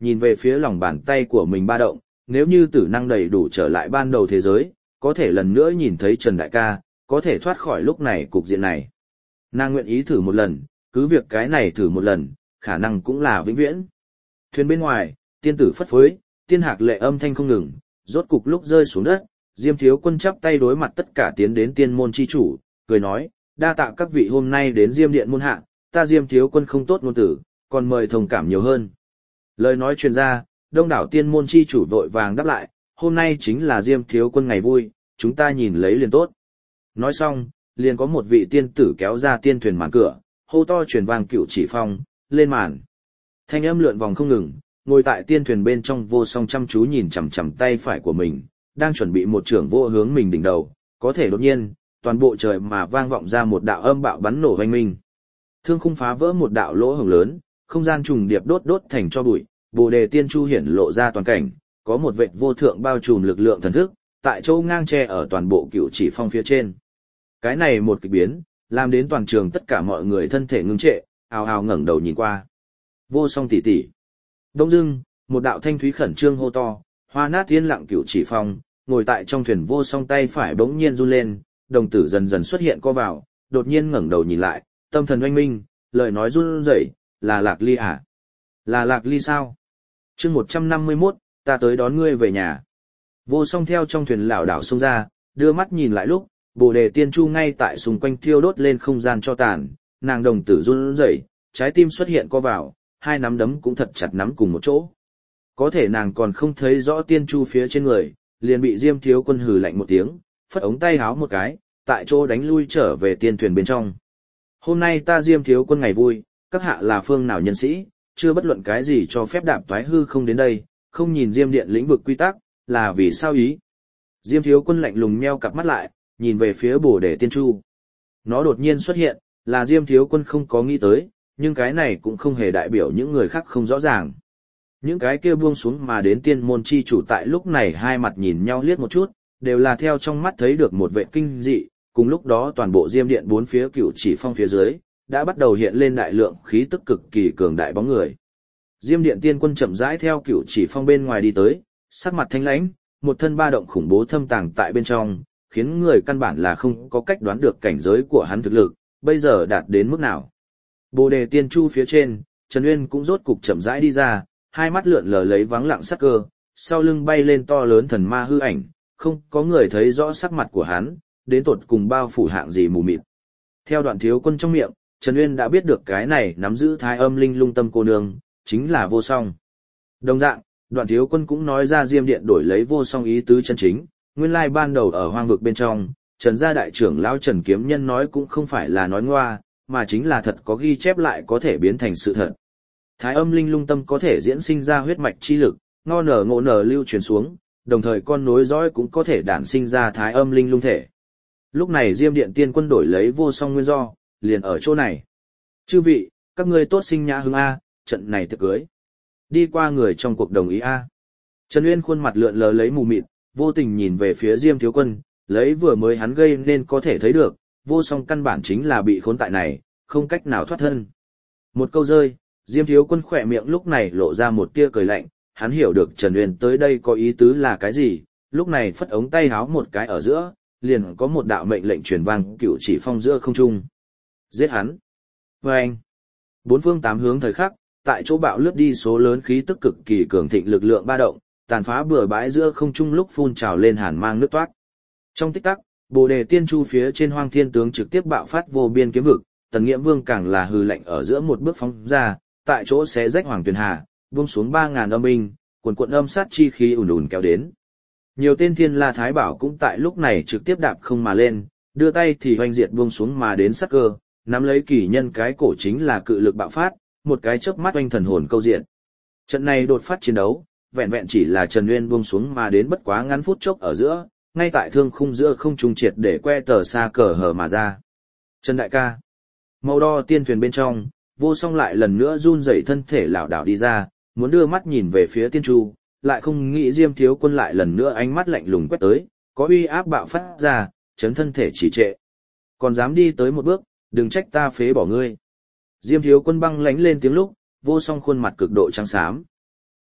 nhìn về phía lòng bàn tay của mình ba động, nếu như tử năng đầy đủ trở lại ban đầu thế giới, có thể lần nữa nhìn thấy Trần Đại ca, có thể thoát khỏi lúc này cục diện này. Nàng nguyện ý thử một lần, cứ việc cái này thử một lần, khả năng cũng là vĩnh viễn. Thuyền bên ngoài, tiên tử phất phới, tiên hạc lệ âm thanh không ngừng, rốt cục lúc rơi xuống đất, Diêm Thiếu Quân chắp tay đối mặt tất cả tiến đến tiên môn chi chủ, cười nói, đa tạ các vị hôm nay đến Diêm Điện môn hạ, ta Diêm Thiếu Quân không tốt ngôn tử, còn mời thông cảm nhiều hơn. Lời nói truyền ra, đông đảo tiên môn chi chủ vội vàng đáp lại, hôm nay chính là Diêm Thiếu Quân ngày vui, chúng ta nhìn lấy liền tốt. Nói xong, liền có một vị tiên tử kéo ra tiên thuyền màn cửa, hô to truyền vang Cựu Chỉ Phong, lên màn. Thanh âm lượn vòng không ngừng, ngồi tại tiên thuyền bên trong Vô Song chăm chú nhìn chằm chằm tay phải của mình, đang chuẩn bị một trưởng vô hướng mình đỉnh đầu, có thể đột nhiên, toàn bộ trời mà vang vọng ra một đạo âm bạo bắn nổ oanh minh. Thương khung phá vỡ một đạo lỗ hổng lớn, không gian trùng điệp đốt đốt thành cho bụi, Bồ Đề Tiên Chu hiển lộ ra toàn cảnh, có một vệt vô thượng bao trùm lực lượng thần thức, tại chỗ ngang tre ở toàn bộ Cựu Chỉ Phong phía trên. Cái này một kịch biến, làm đến toàn trường tất cả mọi người thân thể ngưng trệ, ào ào ngẩng đầu nhìn qua. Vô Song tỷ tỷ. Đông dưng, một đạo thanh thúy khẩn trương hô to, hoa nát thiên lặng Cựu Chỉ Phong, ngồi tại trong thuyền Vô Song tay phải bỗng nhiên run lên, đồng tử dần dần xuất hiện co vào, đột nhiên ngẩng đầu nhìn lại, tâm thần oanh minh, lời nói run rẩy, là Lạc Ly à? Là Lạc Ly sao? Chương 151, ta tới đón ngươi về nhà. Vô Song theo trong thuyền lảo đảo xông ra, đưa mắt nhìn lại lúc, Bồ Đề Tiên Chu ngay tại xung quanh thiêu đốt lên không gian cho tàn, nàng đồng tử run rẩy, trái tim xuất hiện co vào, hai nắm đấm cũng thật chặt nắm cùng một chỗ. Có thể nàng còn không thấy rõ Tiên Chu phía trên người, liền bị Diêm Thiếu Quân hừ lạnh một tiếng, phất ống tay háo một cái, tại chỗ đánh lui trở về tiên thuyền bên trong. Hôm nay ta Diêm Thiếu Quân ngày vui, các hạ là phương nào nhân sĩ, chưa bất luận cái gì cho phép đạp toái hư không đến đây, không nhìn Diêm Điện lĩnh vực quy tắc, là vì sao ý? Diêm Thiếu Quân lạnh lùng nheo cặp mắt lại, nhìn về phía Bồ Đề Tiên Chu. Nó đột nhiên xuất hiện, là Diêm Thiếu Quân không có nghĩ tới, nhưng cái này cũng không hề đại biểu những người khác không rõ ràng. Những cái kia buông xuống mà đến tiên môn chi chủ tại lúc này hai mặt nhìn nhau liếc một chút, đều là theo trong mắt thấy được một vệ kinh dị, cùng lúc đó toàn bộ Diêm Điện bốn phía Cựu Chỉ Phong phía dưới, đã bắt đầu hiện lên đại lượng khí tức cực kỳ cường đại bóng người. Diêm Điện Tiên Quân chậm rãi theo Cựu Chỉ Phong bên ngoài đi tới, sắc mặt thanh lãnh, một thân ba động khủng bố thâm tàng tại bên trong, khiến người căn bản là không có cách đoán được cảnh giới của hắn thực lực, bây giờ đạt đến mức nào. Bồ Đề Tiên Chu phía trên, Trần Uyên cũng rốt cục chậm rãi đi ra, hai mắt lượn lờ lấy vắng lặng sắc cơ, sau lưng bay lên to lớn thần ma hư ảnh, không có người thấy rõ sắc mặt của hắn, đến tột cùng bao phủ hạng gì mù mịt. Theo Đoạn Thiếu Quân trong miệng, Trần Uyên đã biết được cái này nắm giữ thái âm linh lung tâm cô nương, chính là Vô Song. Đồng dạng, Đoạn Thiếu Quân cũng nói ra Diêm Điện đổi lấy Vô Song ý tứ chân chính, nguyên lai ban đầu ở hoang vực bên trong, Trần gia đại trưởng lão Trần Kiếm Nhân nói cũng không phải là nói ngoa, mà chính là thật có ghi chép lại có thể biến thành sự thật. Thái âm linh lung tâm có thể diễn sinh ra huyết mạch chi lực, ngo nở ngộ nở lưu truyền xuống, đồng thời con nối dõi cũng có thể đản sinh ra thái âm linh lung thể. Lúc này Diêm Điện Tiên Quân đổi lấy Vô Song nguyên do, liền ở chỗ này. Chư vị, các ngươi tốt sinh nhã hứng A, trận này tiệc cưới. Đi qua người trong cuộc đồng ý A. Trần Uyên khuôn mặt lượn lờ lấy mù mịt, vô tình nhìn về phía Diêm Thiếu Quân, lấy vừa mới hắn gây nên có thể thấy được, Vô Song căn bản chính là bị khốn tại này, không cách nào thoát thân. Một câu rơi, Diêm Thiếu Quân khỏe miệng lúc này lộ ra một tia cười lạnh, hắn hiểu được Trần Uyên tới đây có ý tứ là cái gì, lúc này phất ống tay háo một cái ở giữa, liền có một đạo mệnh lệnh truyền vang Cựu Chỉ Phong giữa không trung. Giết hắn. Vâng. Bốn phương tám hướng thời khắc, tại chỗ bạo lướt đi số lớn khí tức cực kỳ cường thịnh lực lượng ba động, tàn phá bừa bãi giữa không trung lúc phun trào lên hàn mang nước toát. Trong tích tắc, Bồ Đề Tiên Chu phía trên Hoang Thiên Tướng trực tiếp bạo phát vô biên kiếm vực, Tần Nghiễm Vương càng là hừ lạnh ở giữa một bước phóng ra, tại chỗ xé rách Hoàng Tuyền Hà, buông xuống 3000 âm binh, quần quần âm sát chi khí ùn ùn kéo đến. Nhiều tên Thiên La Thái Bảo cũng tại lúc này trực tiếp đạp không mà lên, đưa tay thì hoành diệt buông xuống mà đến sắc cơ, nắm lấy kỳ nhân cái cổ chính là cự lực bạo phát, một cái chớp mắt oanh thần hồn câu diện. Trận này đột phát chiến đấu, vẹn vẹn chỉ là Trần Uyên buông xuống mà đến bất quá ngắn phút chốc ở giữa, ngay tại thương khung giữa không trung triệt để que tờ xa cờ hở mà ra. Trần đại ca, màu đo tiên thuyền bên trong, Vô Song lại lần nữa run rẩy thân thể lảo đảo đi ra, muốn đưa mắt nhìn về phía Tiên Chu, lại không nghĩ Diêm Thiếu Quân lại lần nữa ánh mắt lạnh lùng quét tới, có uy áp bạo phát ra, chấn thân thể trì trệ. Còn dám đi tới một bước, đừng trách ta phế bỏ ngươi. Diêm Thiếu Quân băng lãnh lên tiếng lúc, Vô Song khuôn mặt cực độ trắng xám.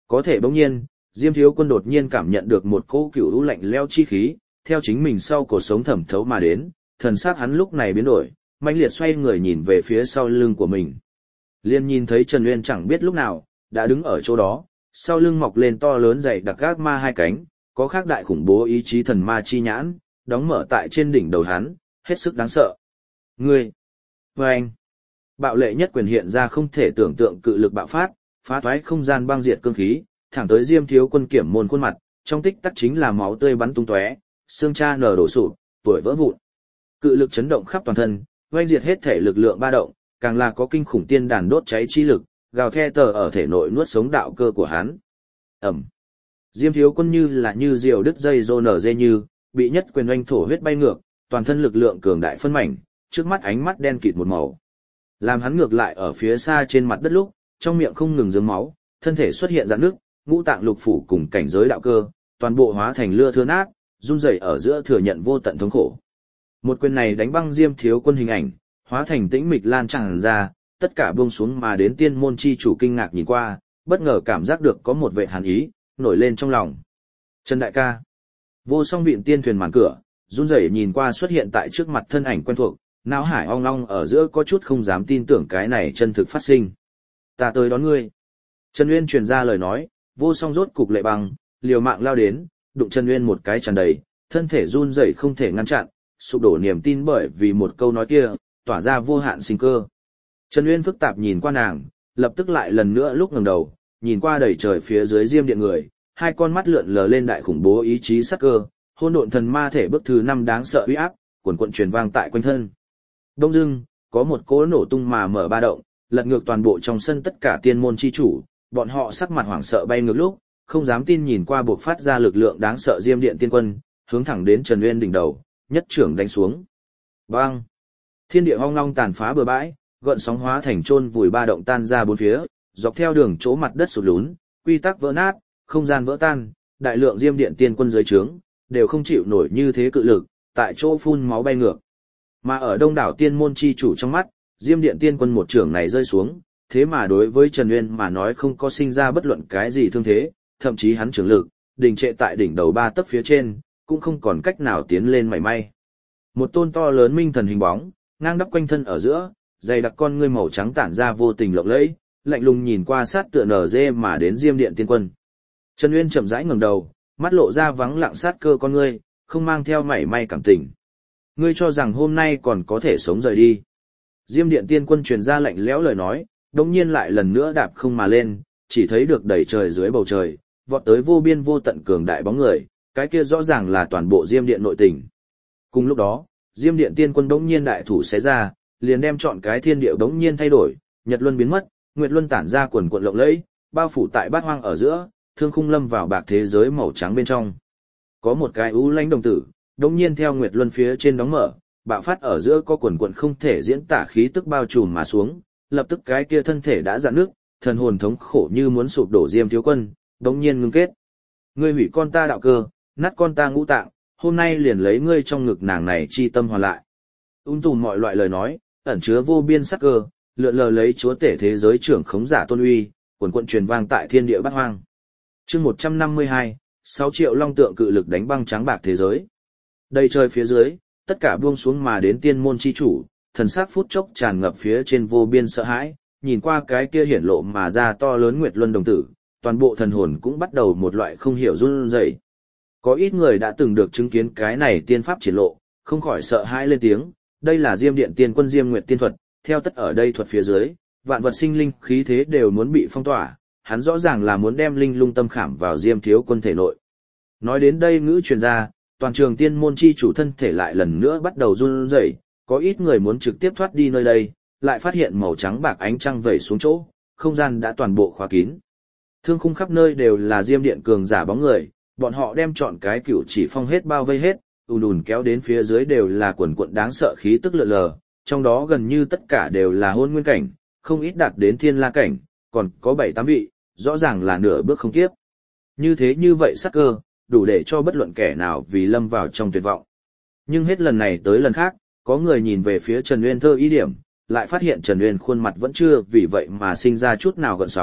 Có thể bỗng nhiên, Diêm Thiếu Quân đột nhiên cảm nhận được một cỗ cửu u lạnh lẽo chi khí, theo chính mình sau cổ sống thẩm thấu mà đến, thần sắc hắn lúc này biến đổi, mãnh liệt xoay người nhìn về phía sau lưng của mình. Liên nhìn thấy Trần Uyên chẳng biết lúc nào, đã đứng ở chỗ đó, sau lưng mọc lên to lớn dày đặc gác ma hai cánh, có khác đại khủng bố ý chí thần ma chi nhãn, đóng mở tại trên đỉnh đầu hắn, hết sức đáng sợ. Ngươi! Và anh! Bạo lệ nhất quyền hiện ra không thể tưởng tượng cự lực bạo phát, phá thoái không gian băng diệt cương khí, thẳng tới Diêm Thiếu Quân kiểm môn khuôn mặt, trong tích tắc chính là máu tươi bắn tung tóe, xương cha nở đổ sụp, tuổi vỡ vụn. Cự lực chấn động khắp toàn thân, oanh diệt hết thể lực lượng ba động, càng là có kinh khủng tiên đàn đốt cháy chi lực, gào the tờ ở thể nội nuốt sống đạo cơ của hắn. Ẩm. Diêm Thiếu Quân như diều đứt dây rô nở dê như, bị nhất quyền oanh thổ huyết bay ngược, toàn thân lực lượng cường đại phân mảnh, trước mắt ánh mắt đen kịt một màu. Làm hắn ngược lại ở phía xa trên mặt đất lúc, trong miệng không ngừng rớm máu, thân thể xuất hiện rạn nước, ngũ tạng lục phủ cùng cảnh giới đạo cơ, toàn bộ hóa thành lưa thưa nát, run rẩy ở giữa thừa nhận vô tận thống khổ. Một quyền này đánh băng Diêm Thiếu Quân hình ảnh, hóa thành tĩnh mịch lan tràn ra, tất cả buông xuống mà đến tiên môn chi chủ kinh ngạc nhìn qua, bất ngờ cảm giác được có một vệ hàn ý nổi lên trong lòng. Trần đại ca. Vô Song Viện tiên thuyền màn cửa, run rẩy nhìn qua xuất hiện tại trước mặt thân ảnh quen thuộc, não hải ong long ở giữa có chút không dám tin tưởng cái này chân thực phát sinh. Ta tới đón ngươi. Trần Uyên truyền ra lời nói, Vô Song rốt cục lệ băng, liều mạng lao đến, đụng Trần Uyên một cái tràn đầy, thân thể run rẩy không thể ngăn chặn, sụp đổ niềm tin bởi vì một câu nói kia, tỏa ra vô hạn sinh cơ. Trần Uyên phức tạp nhìn qua nàng, lập tức lại lần nữa lúc ngẩng đầu, nhìn qua đầy trời phía dưới Diêm điện người, hai con mắt lượn lờ lên đại khủng bố ý chí sắc cơ, hỗn độn thần ma thể bước thứ 5 đáng sợ uy áp, cuồn cuộn truyền vang tại quanh thân. Đông dưng, có một cỗ nổ tung mà mở ba động, lật ngược toàn bộ trong sân tất cả tiên môn chi chủ, bọn họ sắc mặt hoảng sợ bay ngược lúc, không dám tin nhìn qua buộc phát ra lực lượng đáng sợ Diêm điện tiên quân, hướng thẳng đến Trần Uyên đỉnh đầu, nhất trưởng đánh xuống. Bang! Thiên địa hoang long tàn phá bừa bãi, gợn sóng hóa thành chôn vùi ba động tan ra bốn phía, dọc theo đường chỗ mặt đất sụt lún, quy tắc vỡ nát, không gian vỡ tan, đại lượng Diêm điện tiên quân dưới trướng đều không chịu nổi như thế cự lực, tại chỗ phun máu bay ngược. Mà ở đông đảo tiên môn chi chủ trong mắt, Diêm điện tiên quân một trưởng này rơi xuống, thế mà đối với Trần Uyên mà nói không có sinh ra bất luận cái gì thương thế, thậm chí hắn trưởng lực đình trệ tại đỉnh đầu 3 tấc phía trên, cũng không còn cách nào tiến lên mảy may. Một tôn to lớn minh thần hình bóng, ngang đắp quanh thân ở giữa, dày đặc con ngươi màu trắng tản ra vô tình lộng lẫy, lạnh lùng nhìn qua sát tựa nở dê mà đến Diêm điện tiên quân. Trần Uyên chậm rãi ngẩng đầu, mắt lộ ra vắng lặng sát cơ con ngươi, không mang theo mảy may cảm tình. Ngươi cho rằng hôm nay còn có thể sống rời đi? Diêm điện tiên quân truyền ra lạnh lẽo lời nói, đống nhiên lại lần nữa đạp không mà lên, chỉ thấy được đầy trời dưới bầu trời, vọt tới vô biên vô tận cường đại bóng người, cái kia rõ ràng là toàn bộ Diêm điện nội tình. Cùng lúc đó, Diêm điện tiên quân đống nhiên đại thủ xé ra, liền đem chọn cái thiên địa đống nhiên thay đổi, nhật luân biến mất, nguyệt luân tản ra quần quần lộng lẫy, bao phủ tại bát hoang ở giữa, thương khung lâm vào bạc thế giới màu trắng bên trong. Có một cái u lãnh đồng tử, đống nhiên theo nguyệt luân phía trên đóng mở, bạo phát ở giữa có quần quần không thể diễn tả khí tức bao trùm mà xuống, lập tức cái kia thân thể đã rạn nước, thần hồn thống khổ như muốn sụp đổ Diêm thiếu quân, đống nhiên ngưng kết. Ngươi hủy con ta đạo cơ, nát con ta ngũ tạng, hôm nay liền lấy ngươi trong ngực nàng này chi tâm hoàn lại. Tùm mọi loại lời nói, ẩn chứa vô biên sắc cơ, lượn lờ lấy chúa tể thế giới trưởng khống giả tôn uy, quần quận truyền vang tại thiên địa bát hoang. Chương 152, 6 triệu long tượng cự lực đánh băng trắng bạc thế giới. Đầy trời phía dưới, tất cả buông xuống mà đến tiên môn chi chủ, thần sắc phút chốc tràn ngập phía trên vô biên sợ hãi, nhìn qua cái kia hiển lộ mà ra to lớn nguyệt luân đồng tử, toàn bộ thần hồn cũng bắt đầu một loại không hiểu run rẩy. Có ít người đã từng được chứng kiến cái này tiên pháp triển lộ, không khỏi sợ hãi lên tiếng, đây là Diêm điện tiên quân Diêm Nguyệt tiên thuật, theo tất ở đây thuật phía dưới, vạn vật sinh linh khí thế đều muốn bị phong tỏa, hắn rõ ràng là muốn đem linh lung tâm khảm vào Diêm thiếu quân thể nội. Nói đến đây ngữ truyền ra, toàn trường tiên môn chi chủ thân thể lại lần nữa bắt đầu run rẩy, có ít người muốn trực tiếp thoát đi nơi đây, lại phát hiện màu trắng bạc ánh trăng vẩy xuống chỗ, không gian đã toàn bộ khóa kín. Thương khung khắp nơi đều là Diêm điện cường giả bóng người, bọn họ đem chọn cái cửu chỉ phong hết bao vây hết, ùn kéo đến phía dưới đều là quần quận đáng sợ khí tức lượn lờ, trong đó gần như tất cả đều là hôn nguyên cảnh, không ít đạt đến thiên la cảnh, còn có 7-8 vị, rõ ràng là nửa bước không kiếp. Như vậy sắc cơ, đủ để cho bất luận kẻ nào vì lâm vào trong tuyệt vọng. Nhưng hết lần này tới lần khác, có người nhìn về phía Trần Uyên thơ ý điểm, lại phát hiện Trần Uyên khuôn mặt vẫn chưa vì vậy mà sinh ra chút nào gợn sóng,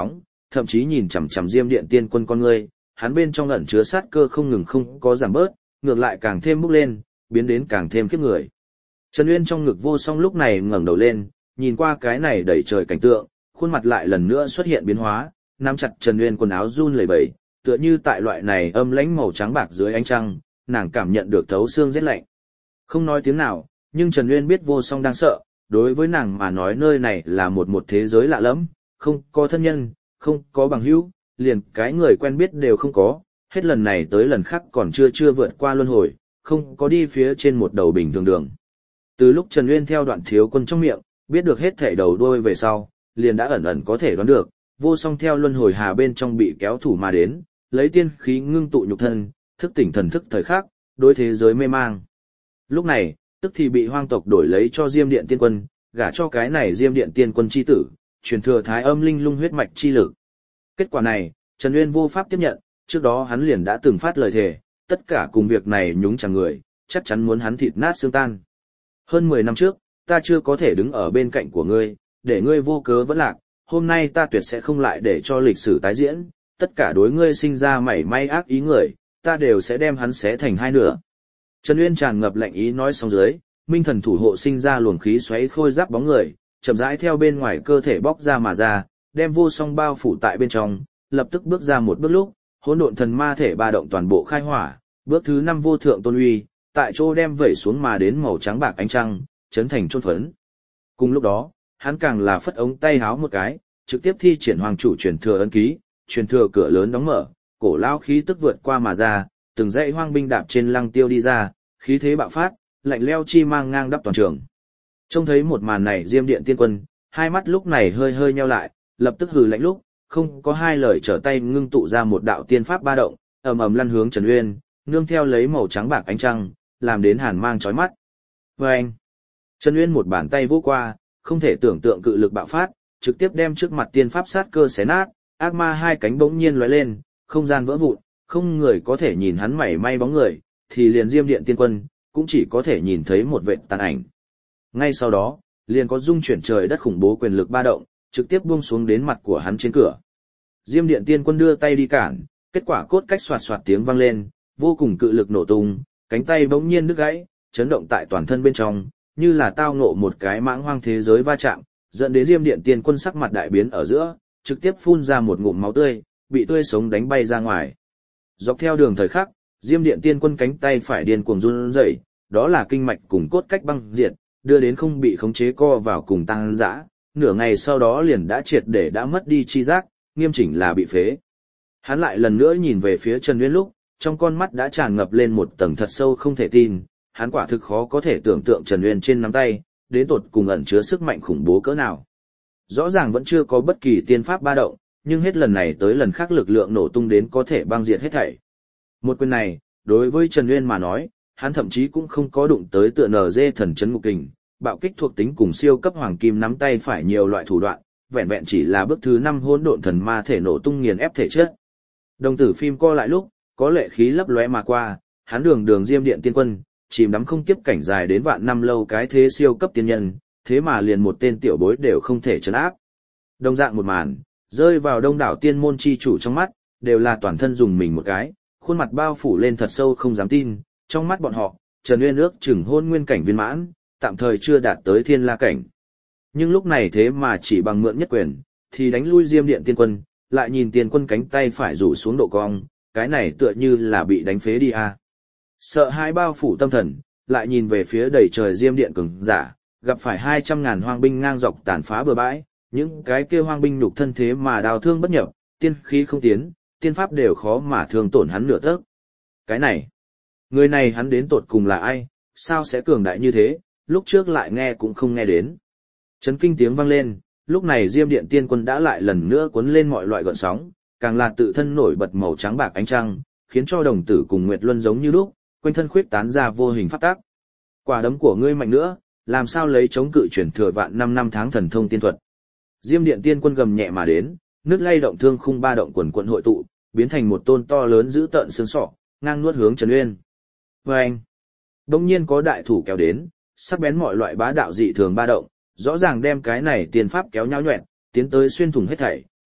thậm chí nhìn chằm chằm Diêm Điện Tiên Quân con ngươi, hắn bên trong ẩn chứa sát cơ không ngừng không có giảm bớt, ngược lại càng thêm bốc lên, biến đến càng thêm khiếp người. Trần Uyên trong ngực Vô Song lúc này ngẩng đầu lên, nhìn qua cái này đầy trời cảnh tượng, khuôn mặt lại lần nữa xuất hiện biến hóa, nắm chặt Trần Uyên quần áo run lẩy bẩy, tựa như tại loại này âm lãnh màu trắng bạc dưới ánh trăng, nàng cảm nhận được thấu xương rét lạnh. Không nói tiếng nào, nhưng Trần Uyên biết Vô Song đang sợ, đối với nàng mà nói nơi này là một thế giới lạ lẫm, không có thân nhân, không có bằng hữu, liền cái người quen biết đều không có, hết lần này tới lần khác còn chưa vượt qua luân hồi, không có đi phía trên một đầu bình thường đường. Từ lúc Trần Uyên theo Đoạn Thiếu Quân trong miệng, biết được hết thảy đầu đuôi về sau, liền đã ẩn ẩn có thể đoán được, Vô Song theo luân hồi hà bên trong bị kéo thủ mà đến, lấy tiên khí ngưng tụ nhục thân, thức tỉnh thần thức thời khắc, đối thế giới mê mang. Lúc này, tức thì bị hoang tộc đổi lấy cho Diêm Điện Tiên Quân, gả cho cái này Diêm Điện Tiên Quân chi tử, truyền thừa Thái Âm Linh Lung huyết mạch chi lực. Kết quả này, Trần Uyên vô pháp tiếp nhận, trước đó hắn liền đã từng phát lời thề, tất cả cùng việc này nhúng chàng người, chắc chắn muốn hắn thịt nát xương tan. Hơn 10 năm trước, ta chưa có thể đứng ở bên cạnh của ngươi, để ngươi vô cớ vẫn lạc, hôm nay ta tuyệt sẽ không lại để cho lịch sử tái diễn, tất cả đối ngươi sinh ra mảy may ác ý người, ta đều sẽ đem hắn xé thành hai nửa. Trần Uyên tràn ngập lạnh ý nói xong dưới, minh thần thủ hộ sinh ra luồng khí xoáy khôi giáp bóng người, chậm rãi theo bên ngoài cơ thể bóc ra mà ra, đem Vô Song bao phủ tại bên trong, lập tức bước ra một bước lúc, hỗn độn thần ma thể ba động toàn bộ khai hỏa, bước thứ 5 vô thượng tôn uy, tại chỗ đem vẩy xuống mà đến màu trắng bạc ánh trăng, chấn thành chôn phấn. Cùng lúc đó, hắn càng là phất ống tay háo một cái, trực tiếp thi triển hoàng chủ truyền thừa ấn ký, truyền thừa cửa lớn đóng mở, cổ lao khí tức vượt qua mà ra, từng dãy hoang binh đạp trên lăng tiêu đi ra, khí thế bạo phát, lạnh leo chi mang ngang đắp toàn trường. Trông thấy một màn này, Diêm Điện Tiên Quân, hai mắt lúc này hơi hơi nheo lại, lập tức hừ lạnh lúc, không có hai lời trở tay ngưng tụ ra một đạo tiên pháp ba động, ầm ầm lăn hướng Trần Uyên, nương theo lấy màu trắng bạc ánh trăng, làm đến hàn mang chói mắt. Vâng! Trần Uyên một bàn tay vỗ qua, không thể tưởng tượng cự lực bạo phát, trực tiếp đem trước mặt tiên pháp sát cơ xé nát, ác ma hai cánh bỗng nhiên lóe lên, không gian vỡ vụn, không người có thể nhìn hắn mảy may bóng người, thì liền Diêm Điện Tiên Quân, cũng chỉ có thể nhìn thấy một vệt tàn ảnh. Ngay sau đó, liền có dung chuyển trời đất khủng bố quyền lực ba động, trực tiếp buông xuống đến mặt của hắn trên cửa. Diêm Điện Tiên Quân đưa tay đi cản, kết quả cốt cách xoạt xoạt tiếng vang lên, vô cùng cự lực nổ tung, cánh tay bỗng nhiên đứt gãy, chấn động tại toàn thân bên trong, như là tao ngộ một cái mãng hoang thế giới va chạm, dẫn đến Diêm Điện Tiên Quân sắc mặt đại biến ở giữa, trực tiếp phun ra một ngụm máu tươi, bị tươi sống đánh bay ra ngoài. Dọc theo đường thời khắc, Diêm Điện Tiên Quân cánh tay phải điên cuồng run rẩy, đó là kinh mạch cùng cốt cách băng diệt, đưa đến không bị khống chế co vào cùng tăng dã, nửa ngày sau đó liền đã triệt để đã mất đi chi giác, nghiêm chỉnh là bị phế. Hắn lại lần nữa nhìn về phía Trần Uyên lúc, trong con mắt đã tràn ngập lên một tầng thật sâu không thể tin, hắn quả thực khó có thể tưởng tượng Trần Uyên trên nắm tay, đến tột cùng ẩn chứa sức mạnh khủng bố cỡ nào. Rõ ràng vẫn chưa có bất kỳ tiên pháp ba động, nhưng hết lần này tới lần khác lực lượng nổ tung đến có thể băng diệt hết thảy. Một quyền này, đối với Trần Uyên mà nói, hắn thậm chí cũng không có đụng tới tựa NG thần chấn ngục kình, bạo kích thuộc tính cùng siêu cấp hoàng kim nắm tay phải nhiều loại thủ đoạn, vẹn vẹn chỉ là bước thứ 5 hỗn độn thần ma thể nổ tung nghiền ép thể chất. Đồng tử phim co lại lúc, có lệ khí lấp lóe mà qua, hắn đường Diêm Điện Tiên Quân, chìm đắm không kiếp cảnh dài đến vạn năm lâu cái thế siêu cấp tiên nhân, thế mà liền một tên tiểu bối đều không thể trấn áp. Đồng dạng một màn, rơi vào đông đảo tiên môn chi chủ trong mắt, đều là toàn thân dùng mình một cái, khuôn mặt bao phủ lên thật sâu không dám tin, trong mắt bọn họ, Trần Uyên ước chừng hôn nguyên cảnh viên mãn, tạm thời chưa đạt tới thiên la cảnh. Nhưng lúc này thế mà chỉ bằng mượn nhất quyền, thì đánh lui Diêm Điện Tiên Quân, lại nhìn Tiên Quân cánh tay phải rủ xuống độ cong, cái này tựa như là bị đánh phế đi à. Sợ hãi bao phủ tâm thần, lại nhìn về phía đầy trời Diêm Điện cường giả, gặp phải 200.000 hoang binh ngang dọc tàn phá bờ bãi, những cái kia hoang binh nhục thân thế mà đào thương bất nhập, tiên khí không tiến, tiên pháp đều khó mà thương tổn hắn nửa tấc. Cái này, người này hắn đến tột cùng là ai, sao sẽ cường đại như thế, lúc trước lại nghe cũng không nghe đến. Chấn kinh tiếng vang lên, lúc này Diêm Điện Tiên Quân đã lại lần nữa cuốn lên mọi loại gợn sóng, càng là tự thân nổi bật màu trắng bạc ánh trăng, khiến cho đồng tử cùng Nguyệt Luân giống như lúc, quanh thân khuyết tán ra vô hình pháp tắc. Quả đấm của ngươi mạnh nữa, làm sao lấy chống cự chuyển thừa vạn 5 năm tháng thần thông tiên thuật. Diêm Điện Tiên Quân gầm nhẹ mà đến, nước lay động thương khung ba động quần quần hội tụ, biến thành một tôn to lớn dữ tợn xương sọ, ngang nuốt hướng Trần Uyên. Vâng! Đông nhiên có đại thủ kéo đến, sắc bén mọi loại bá đạo dị thường ba động, rõ ràng đem cái này tiên pháp kéo nhão nhoẹn, tiến tới xuyên thủng hết thảy,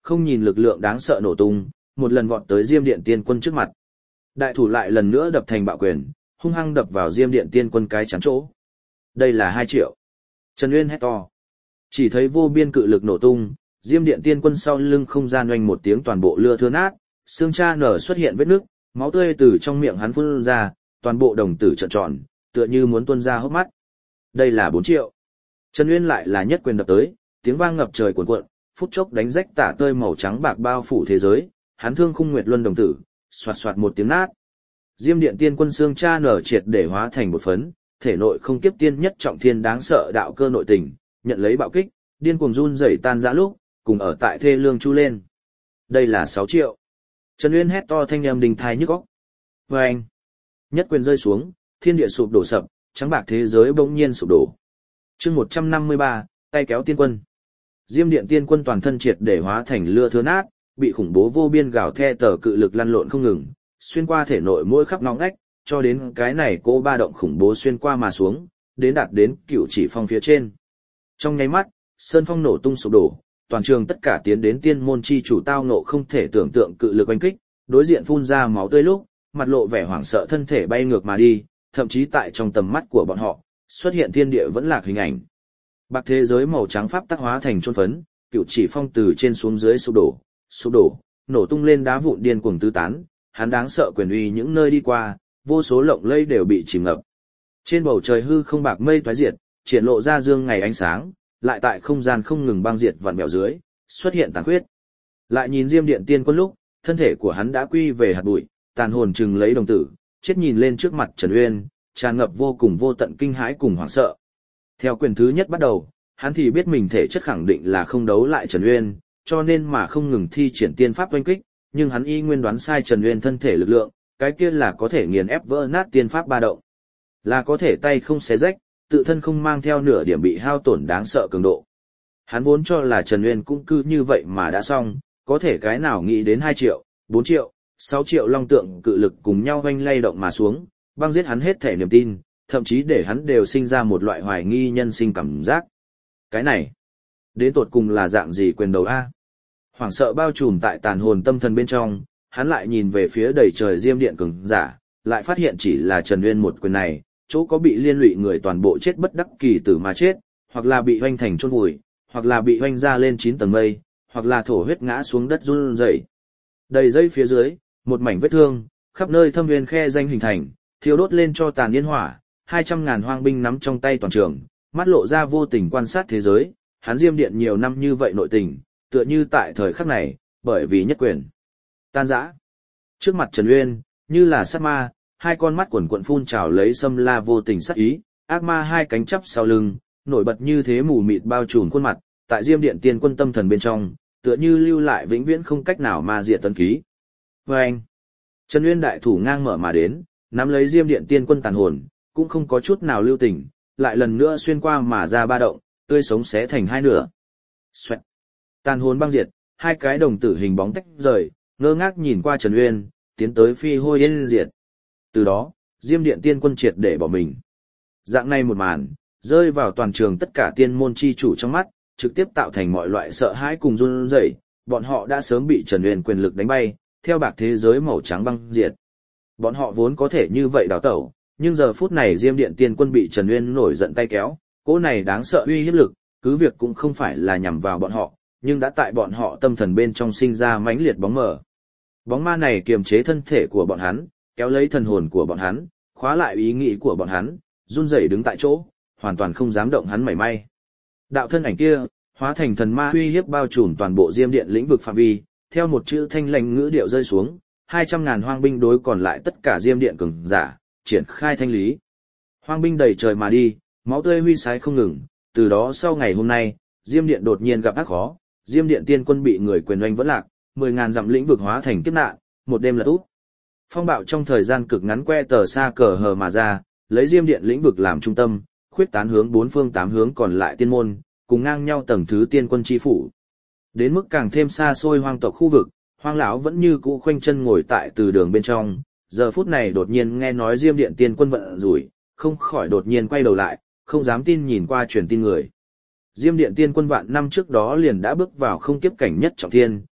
không nhìn lực lượng đáng sợ nổ tung, một lần vọt tới Diêm Điện Tiên Quân trước mặt. Đại thủ lại lần nữa đập thành bạo quyền, hung hăng đập vào Diêm Điện Tiên Quân cái chắn chỗ. Đây là 2 triệu. Trần Uyên hét to. Chỉ thấy vô biên cự lực nổ tung, Diêm Điện Tiên Quân sau lưng không gian oanh một tiếng toàn bộ lưa thưa nát, xương cha nở xuất hiện vết nước, máu tươi từ trong miệng hắn phun ra, toàn bộ đồng tử trợn tròn, tựa như muốn tuôn ra hốc mắt. Đây là 4 triệu. Trần Uyên lại là nhất quyền đập tới, tiếng vang ngập trời cuồn cuộn, phút chốc đánh rách tả tơi màu trắng bạc bao phủ thế giới, hắn thương khung nguyệt luân đồng tử, xoạt xoạt một tiếng nát. Diêm Điện Tiên Quân xương cha nở triệt để hóa thành một phấn, thể nội không kiếp tiên nhất trọng thiên đáng sợ đạo cơ nội tình, nhận lấy bạo kích, điên cuồng run rẩy tan rã lúc, cùng ở tại thê lương chu lên. Đây là 6 triệu. Trần Uyên hét to thanh âm đình thai nhức óc. Oeng! Nhất quyền rơi xuống, thiên địa sụp đổ sập, trắng bạc thế giới bỗng nhiên sụp đổ. Chương 153, tay kéo tiên quân. Diêm Điện Tiên Quân toàn thân triệt để hóa thành lưa thưa nát, bị khủng bố vô biên gào the tờ cự lực lăn lộn không ngừng, xuyên qua thể nội mỗi khắp ngõ ngách, cho đến cái này cô ba động khủng bố xuyên qua mà xuống, đến đạt đến Cửu Chỉ Phong phía trên. Trong nháy mắt, sơn phong nổ tung sụp đổ, toàn trường tất cả tiến đến tiên môn chi chủ tao nộ không thể tưởng tượng cự lực oanh kích, đối diện phun ra máu tươi lúc, mặt lộ vẻ hoảng sợ thân thể bay ngược mà đi, thậm chí tại trong tầm mắt của bọn họ, xuất hiện thiên địa vẫn lạc hình ảnh. Bạc thế giới màu trắng pháp tắc hóa thành chôn phấn, Cửu Chỉ Phong từ trên xuống dưới sụp đổ, nổ tung lên đá vụn điên cuồng tứ tán, hắn đáng sợ quyền uy những nơi đi qua, vô số lộng lẫy đều bị chìm ngập. Trên bầu trời hư không bạc mây toái diệt, triển lộ ra dương ngày ánh sáng, lại tại không gian không ngừng băng diệt vặn vẹo dưới, xuất hiện tàn khuyết. Lại nhìn Diêm Điện Tiên Quân lúc, thân thể của hắn đã quy về hạt bụi, tàn hồn chừng lấy đồng tử, chết nhìn lên trước mặt Trần Uyên, tràn ngập vô cùng vô tận kinh hãi cùng hoảng sợ. Theo quyền thứ nhất bắt đầu, hắn thì biết mình thể chất khẳng định là không đấu lại Trần Uyên, cho nên mà không ngừng thi triển tiên pháp oanh kích, nhưng hắn y nguyên đoán sai Trần Uyên thân thể lực lượng, cái kia là có thể nghiền ép vỡ nát tiên pháp ba động, là có thể tay không xé rách, tự thân không mang theo nửa điểm bị hao tổn đáng sợ cường độ. Hắn vốn cho là Trần Uyên cũng cứ như vậy mà đã xong, có thể cái nào nghĩ đến 2 triệu, 4 triệu, 6 triệu long tượng cự lực cùng nhau oanh lay động mà xuống, băng giết hắn hết thể niềm tin, thậm chí để hắn đều sinh ra một loại hoài nghi nhân sinh cảm giác. Cái này, đến tột cùng là dạng gì quyền đầu a? Hoảng sợ bao trùm tại tàn hồn tâm thần bên trong, hắn lại nhìn về phía đầy trời Diêm Điện cường giả, lại phát hiện chỉ là Trần Uyên một quyền này, chỗ có bị liên lụy người toàn bộ chết bất đắc kỳ tử mà chết, hoặc là bị hoanh thành chôn vùi, hoặc là bị hoanh ra lên 9 tầng mây, hoặc là thổ huyết ngã xuống đất run rẩy. Đầy dây phía dưới, một mảnh vết thương, khắp nơi thâm nguyên khe danh hình thành, thiêu đốt lên cho tàn yên hỏa, 200.000 hoang binh nắm trong tay toàn trường, mắt lộ ra vô tình quan sát thế giới, hắn Diêm Điện nhiều năm như vậy nội tình, tựa như tại thời khắc này, bởi vì nhất quyền tan rã. Trước mặt Trần Uyên, như là sát ma, hai con mắt quần quận phun trào lấy xâm la vô tình sát ý, ác ma hai cánh chắp sau lưng, nổi bật như thế mù mịt bao trùm khuôn mặt, tại Diêm Điện Tiên Quân tâm thần bên trong, tựa như lưu lại vĩnh viễn không cách nào ma diệt tấn ký. Vâng! Trần Uyên đại thủ ngang mở mà đến, nắm lấy Diêm Điện Tiên Quân tàn hồn, cũng không có chút nào lưu tình, lại lần nữa xuyên qua mà ra ba động, tươi sống xé thành hai nửa. Xoẹt! Tàn hồn băng diệt, hai cái đồng tử hình bóng tách rời, ngơ ngác nhìn qua Trần Uyên, tiến tới phi hôi yên diệt. Từ đó, Diêm Điện Tiên Quân triệt để bỏ mình. Dạng này một màn, rơi vào toàn trường tất cả tiên môn chi chủ trong mắt, trực tiếp tạo thành mọi loại sợ hãi cùng run rẩy, bọn họ đã sớm bị Trần Uyên quyền lực đánh bay, theo bạc thế giới màu trắng băng diệt. Bọn họ vốn có thể như vậy đào tẩu, nhưng giờ phút này Diêm Điện Tiên Quân bị Trần Uyên nổi giận tay kéo, cỗ này đáng sợ uy hiếp lực, cứ việc cũng không phải là nhằm vào bọn họ, nhưng đã tại bọn họ tâm thần bên trong sinh ra mãnh liệt bóng mờ. Bóng ma này kiềm chế thân thể của bọn hắn, kéo lấy thần hồn của bọn hắn, khóa lại ý nghĩ của bọn hắn, run rẩy đứng tại chỗ, hoàn toàn không dám động hắn mảy may. Đạo thân ảnh kia, hóa thành thần ma uy hiếp bao trùm toàn bộ Diêm Điện lĩnh vực phạm vi, theo một chữ thanh lãnh ngữ điệu rơi xuống, 200.000 hoang binh đối còn lại tất cả Diêm Điện cường giả, triển khai thanh lý. Hoang binh đầy trời mà đi, máu tươi huy sái không ngừng, từ đó sau ngày hôm nay, Diêm Điện đột nhiên gặp ác khó, Diêm Điện Tiên Quân bị người quyền oanh vẫn lạc, 10.000 dặm lĩnh vực hóa thành kiếp nạn, một đêm lật úp. Phong bạo trong thời gian cực ngắn que tờ xa cờ hờ mà ra, lấy Diêm Điện lĩnh vực làm trung tâm, khuyết tán hướng bốn phương tám hướng còn lại tiên môn, cùng ngang nhau tầng thứ tiên quân chi phủ. Đến mức càng thêm xa xôi hoang tộc khu vực, Hoang lão vẫn như cũ khoanh chân ngồi tại từ đường bên trong, giờ phút này đột nhiên nghe nói Diêm Điện Tiên Quân vận rủi, không khỏi đột nhiên quay đầu lại, không dám tin nhìn qua truyền tin người. Diêm Điện Tiên Quân vạn năm trước đó liền đã bước vào không kiếp cảnh nhất trọng thiên,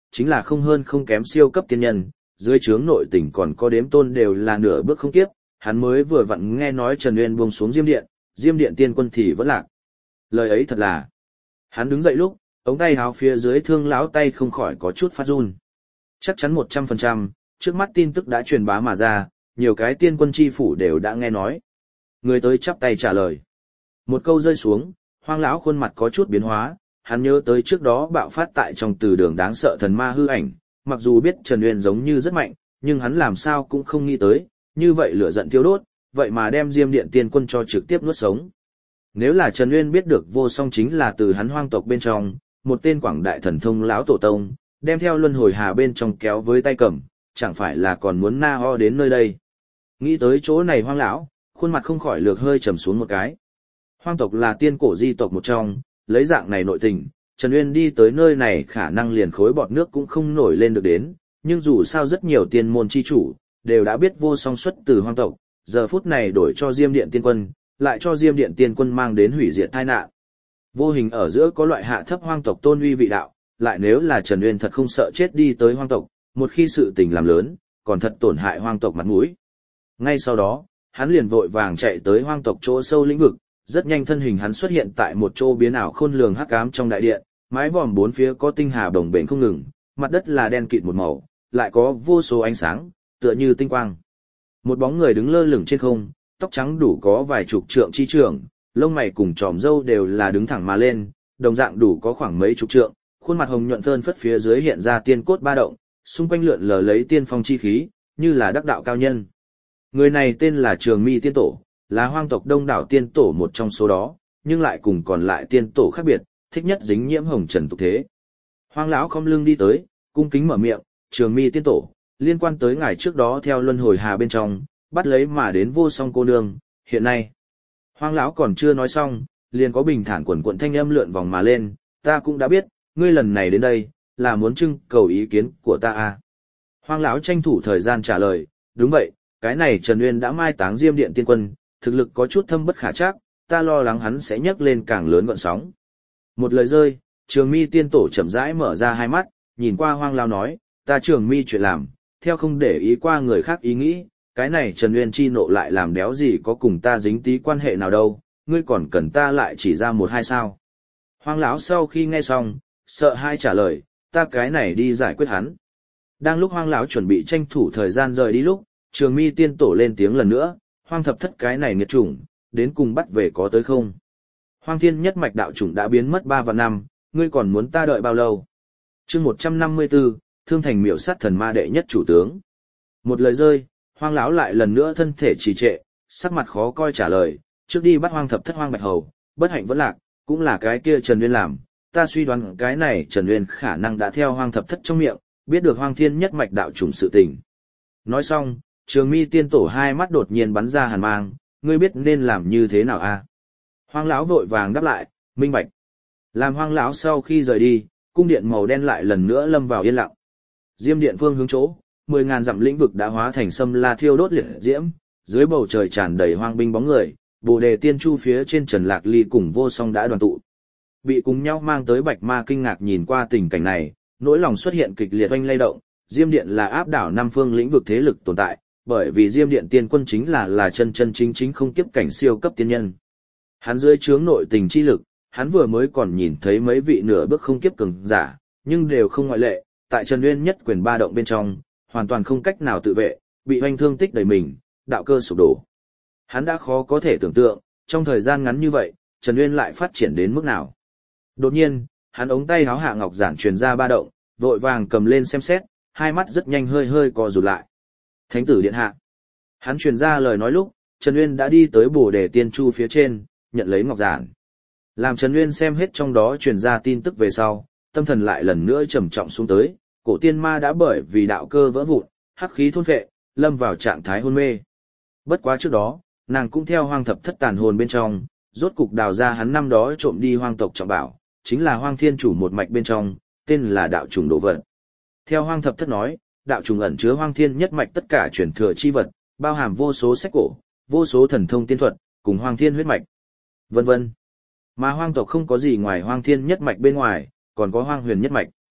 chính là không hơn không kém siêu cấp tiên nhân, dưới trướng nội tình còn có đếm tôn đều là nửa bước không kiếp, hắn mới vừa vặn nghe nói Trần Uyên buông xuống Diêm Điện tiên quân thì vẫn lạc. Lời ấy thật là. Hắn đứng dậy lúc, ống tay áo phía dưới thương lão tay không khỏi có chút phát run. Chắc chắn 100%, trước mắt tin tức đã truyền bá mà ra, nhiều cái tiên quân chi phủ đều đã nghe nói. Người tới chắp tay trả lời. Một câu rơi xuống, Hoang lão khuôn mặt có chút biến hóa, hắn nhớ tới trước đó bạo phát tại trong từ đường đáng sợ thần ma hư ảnh, mặc dù biết Trần Uyên giống như rất mạnh, nhưng hắn làm sao cũng không nghĩ tới, như vậy lửa giận thiêu đốt, vậy mà đem Diêm Điện tiên quân cho trực tiếp nuốt sống. Nếu là Trần Uyên biết được vô song chính là từ hắn hoang tộc bên trong, một tên quảng đại thần thông lão tổ tông, đem theo luân hồi hà bên trong kéo với tay cầm, chẳng phải là còn muốn na ho đến nơi đây. Nghĩ tới chỗ này Hoang lão, khuôn mặt không khỏi lược hơi trầm xuống một cái. Hoang tộc là tiên cổ di tộc một trong, lấy dạng này nội tình, Trần Uyên đi tới nơi này khả năng liền khối bọt nước cũng không nổi lên được đến, nhưng dù sao rất nhiều tiên môn chi chủ, đều đã biết vô song xuất từ hoang tộc, giờ phút này đổi cho Diêm Điện tiên quân, lại cho Diêm Điện tiên quân mang đến hủy diệt tai nạn. Vô hình ở giữa có loại hạ thấp hoang tộc tôn uy vị đạo, lại nếu là Trần Uyên thật không sợ chết đi tới hoang tộc, một khi sự tình làm lớn, còn thật tổn hại hoang tộc mặt mũi. Ngay sau đó, hắn liền vội vàng chạy tới hoang tộc chỗ sâu lĩnh vực, rất nhanh thân hình hắn xuất hiện tại một chỗ biến ảo khôn lường hắc ám trong đại điện, mái vòm bốn phía có tinh hà đồng bền không ngừng, mặt đất là đen kịt một màu, lại có vô số ánh sáng, tựa như tinh quang. Một bóng người đứng lơ lửng trên không, tóc trắng đủ có vài chục trượng chi trường, lông mày cùng tròm râu đều là đứng thẳng mà lên, đồng dạng đủ có khoảng mấy chục trượng, khuôn mặt hồng nhuận phơn phất phía dưới hiện ra tiên cốt ba động, xung quanh lượn lờ lấy tiên phong chi khí, như là đắc đạo cao nhân. Người này tên là Trường Mi tiên tổ, là hoang tộc đông đảo tiên tổ một trong số đó, nhưng lại cùng còn lại tiên tổ khác biệt, thích nhất dính nhiễm hồng trần tục thế. Hoang lão khom lưng đi tới, cung kính mở miệng, Trường Mi tiên tổ, liên quan tới ngài trước đó theo luân hồi hà bên trong, bắt lấy mà đến vô song cô nương, hiện nay. Hoang lão còn chưa nói xong, liền có bình thản quần quận thanh âm lượn vòng mà lên, ta cũng đã biết, ngươi lần này đến đây, là muốn trưng cầu ý kiến của ta à. Hoang lão tranh thủ thời gian trả lời, đúng vậy, cái này Trần Uyên đã mai táng Diêm Điện tiên quân, thực lực có chút thâm bất khả trắc, ta lo lắng hắn sẽ nhấc lên càng lớn gợn sóng. Một lời rơi, Trường Mi tiên tổ chậm rãi mở ra hai mắt, nhìn qua Hoang lão nói, ta Trường Mi chuyện làm, theo không để ý qua người khác ý nghĩ, cái này Trần Uyên chi nộ lại làm đéo gì có cùng ta dính tí quan hệ nào đâu, ngươi còn cần ta lại chỉ ra một hai sao. Hoang lão sau khi nghe xong, sợ hai trả lời, ta cái này đi giải quyết hắn. Đang lúc Hoang lão chuẩn bị tranh thủ thời gian rời đi lúc, Trường Mi tiên tổ lên tiếng lần nữa, Hoang thập thất cái này nghiệt chủng, đến cùng bắt về có tới không? Hoang thiên nhất mạch đạo chủng đã biến mất 3 vạn năm, ngươi còn muốn ta đợi bao lâu? Chương 154, Thương thành miểu sát thần ma đệ nhất chủ tướng. Một lời rơi, Hoang lão lại lần nữa thân thể trì trệ, sắc mặt khó coi trả lời, trước đi bắt Hoang thập thất Hoang Bạch Hầu, bất hạnh vẫn lạc, cũng là cái kia Trần Uyên làm, ta suy đoán cái này Trần Uyên khả năng đã theo Hoang thập thất trong miệng, biết được Hoang thiên nhất mạch đạo chủng sự tình. Nói xong, Trường Mi tiên tổ hai mắt đột nhiên bắn ra hàn mang, ngươi biết nên làm như thế nào à? Hoang lão vội vàng đáp lại, minh bạch. Làm Hoang lão sau khi rời đi, cung điện màu đen lại lần nữa lâm vào yên lặng. Diêm điện phương hướng chỗ, 10.000 dặm lĩnh vực đã hóa thành sâm la thiêu đốt liệt diễm, dưới bầu trời tràn đầy hoang binh bóng người, Bồ Đề Tiên Chu phía trên Trần Lạc Ly cùng Vô Song đã đoàn tụ. Bị cùng nhau mang tới Bạch Ma kinh ngạc nhìn qua tình cảnh này, nỗi lòng xuất hiện kịch liệt oanh lay động, Diêm Điện là áp đảo năm phương lĩnh vực thế lực tồn tại, bởi vì Diêm Điện tiên quân chính là chân chân chính chính không kiếp cảnh siêu cấp tiên nhân. Hắn dưới trướng nội tình chi lực, hắn vừa mới còn nhìn thấy mấy vị nửa bước không kiếp cường giả, nhưng đều không ngoại lệ, tại Trần Uyên nhất quyền ba động bên trong, hoàn toàn không cách nào tự vệ, bị hoanh thương tích đầy mình, đạo cơ sụp đổ. Hắn đã khó có thể tưởng tượng, trong thời gian ngắn như vậy, Trần Uyên lại phát triển đến mức nào. Đột nhiên, hắn ống tay háo hạ ngọc giản truyền ra ba động, vội vàng cầm lên xem xét, hai mắt rất nhanh hơi hơi co rụt lại. Thánh tử điện hạ. Hắn truyền ra lời nói lúc, Trần Uyên đã đi tới Bồ Đề Tiên Chu phía trên, nhận lấy ngọc giản. Làm Trần Uyên xem hết trong đó truyền ra tin tức về sau, tâm thần lại lần nữa trầm trọng xuống tới, cổ tiên ma đã bởi vì đạo cơ vỡ vụn, hắc khí thôn phệ, lâm vào trạng thái hôn mê. Bất quá trước đó, nàng cũng theo Hoang thập thất tàn hồn bên trong, rốt cục đào ra hắn năm đó trộm đi Hoang tộc trọng bảo, chính là Hoang thiên chủ một mạch bên trong, tên là đạo trùng đồ vật. Theo Hoang thập thất nói, đạo trùng ẩn chứa Hoang thiên nhất mạch tất cả truyền thừa chi vật, bao hàm vô số sách cổ, vô số thần thông tiên thuật, cùng Hoang thiên huyết mạch, vân vân. Mà Hoang tộc không có gì ngoài Hoang thiên nhất mạch bên ngoài, còn có Hoang huyền nhất mạch.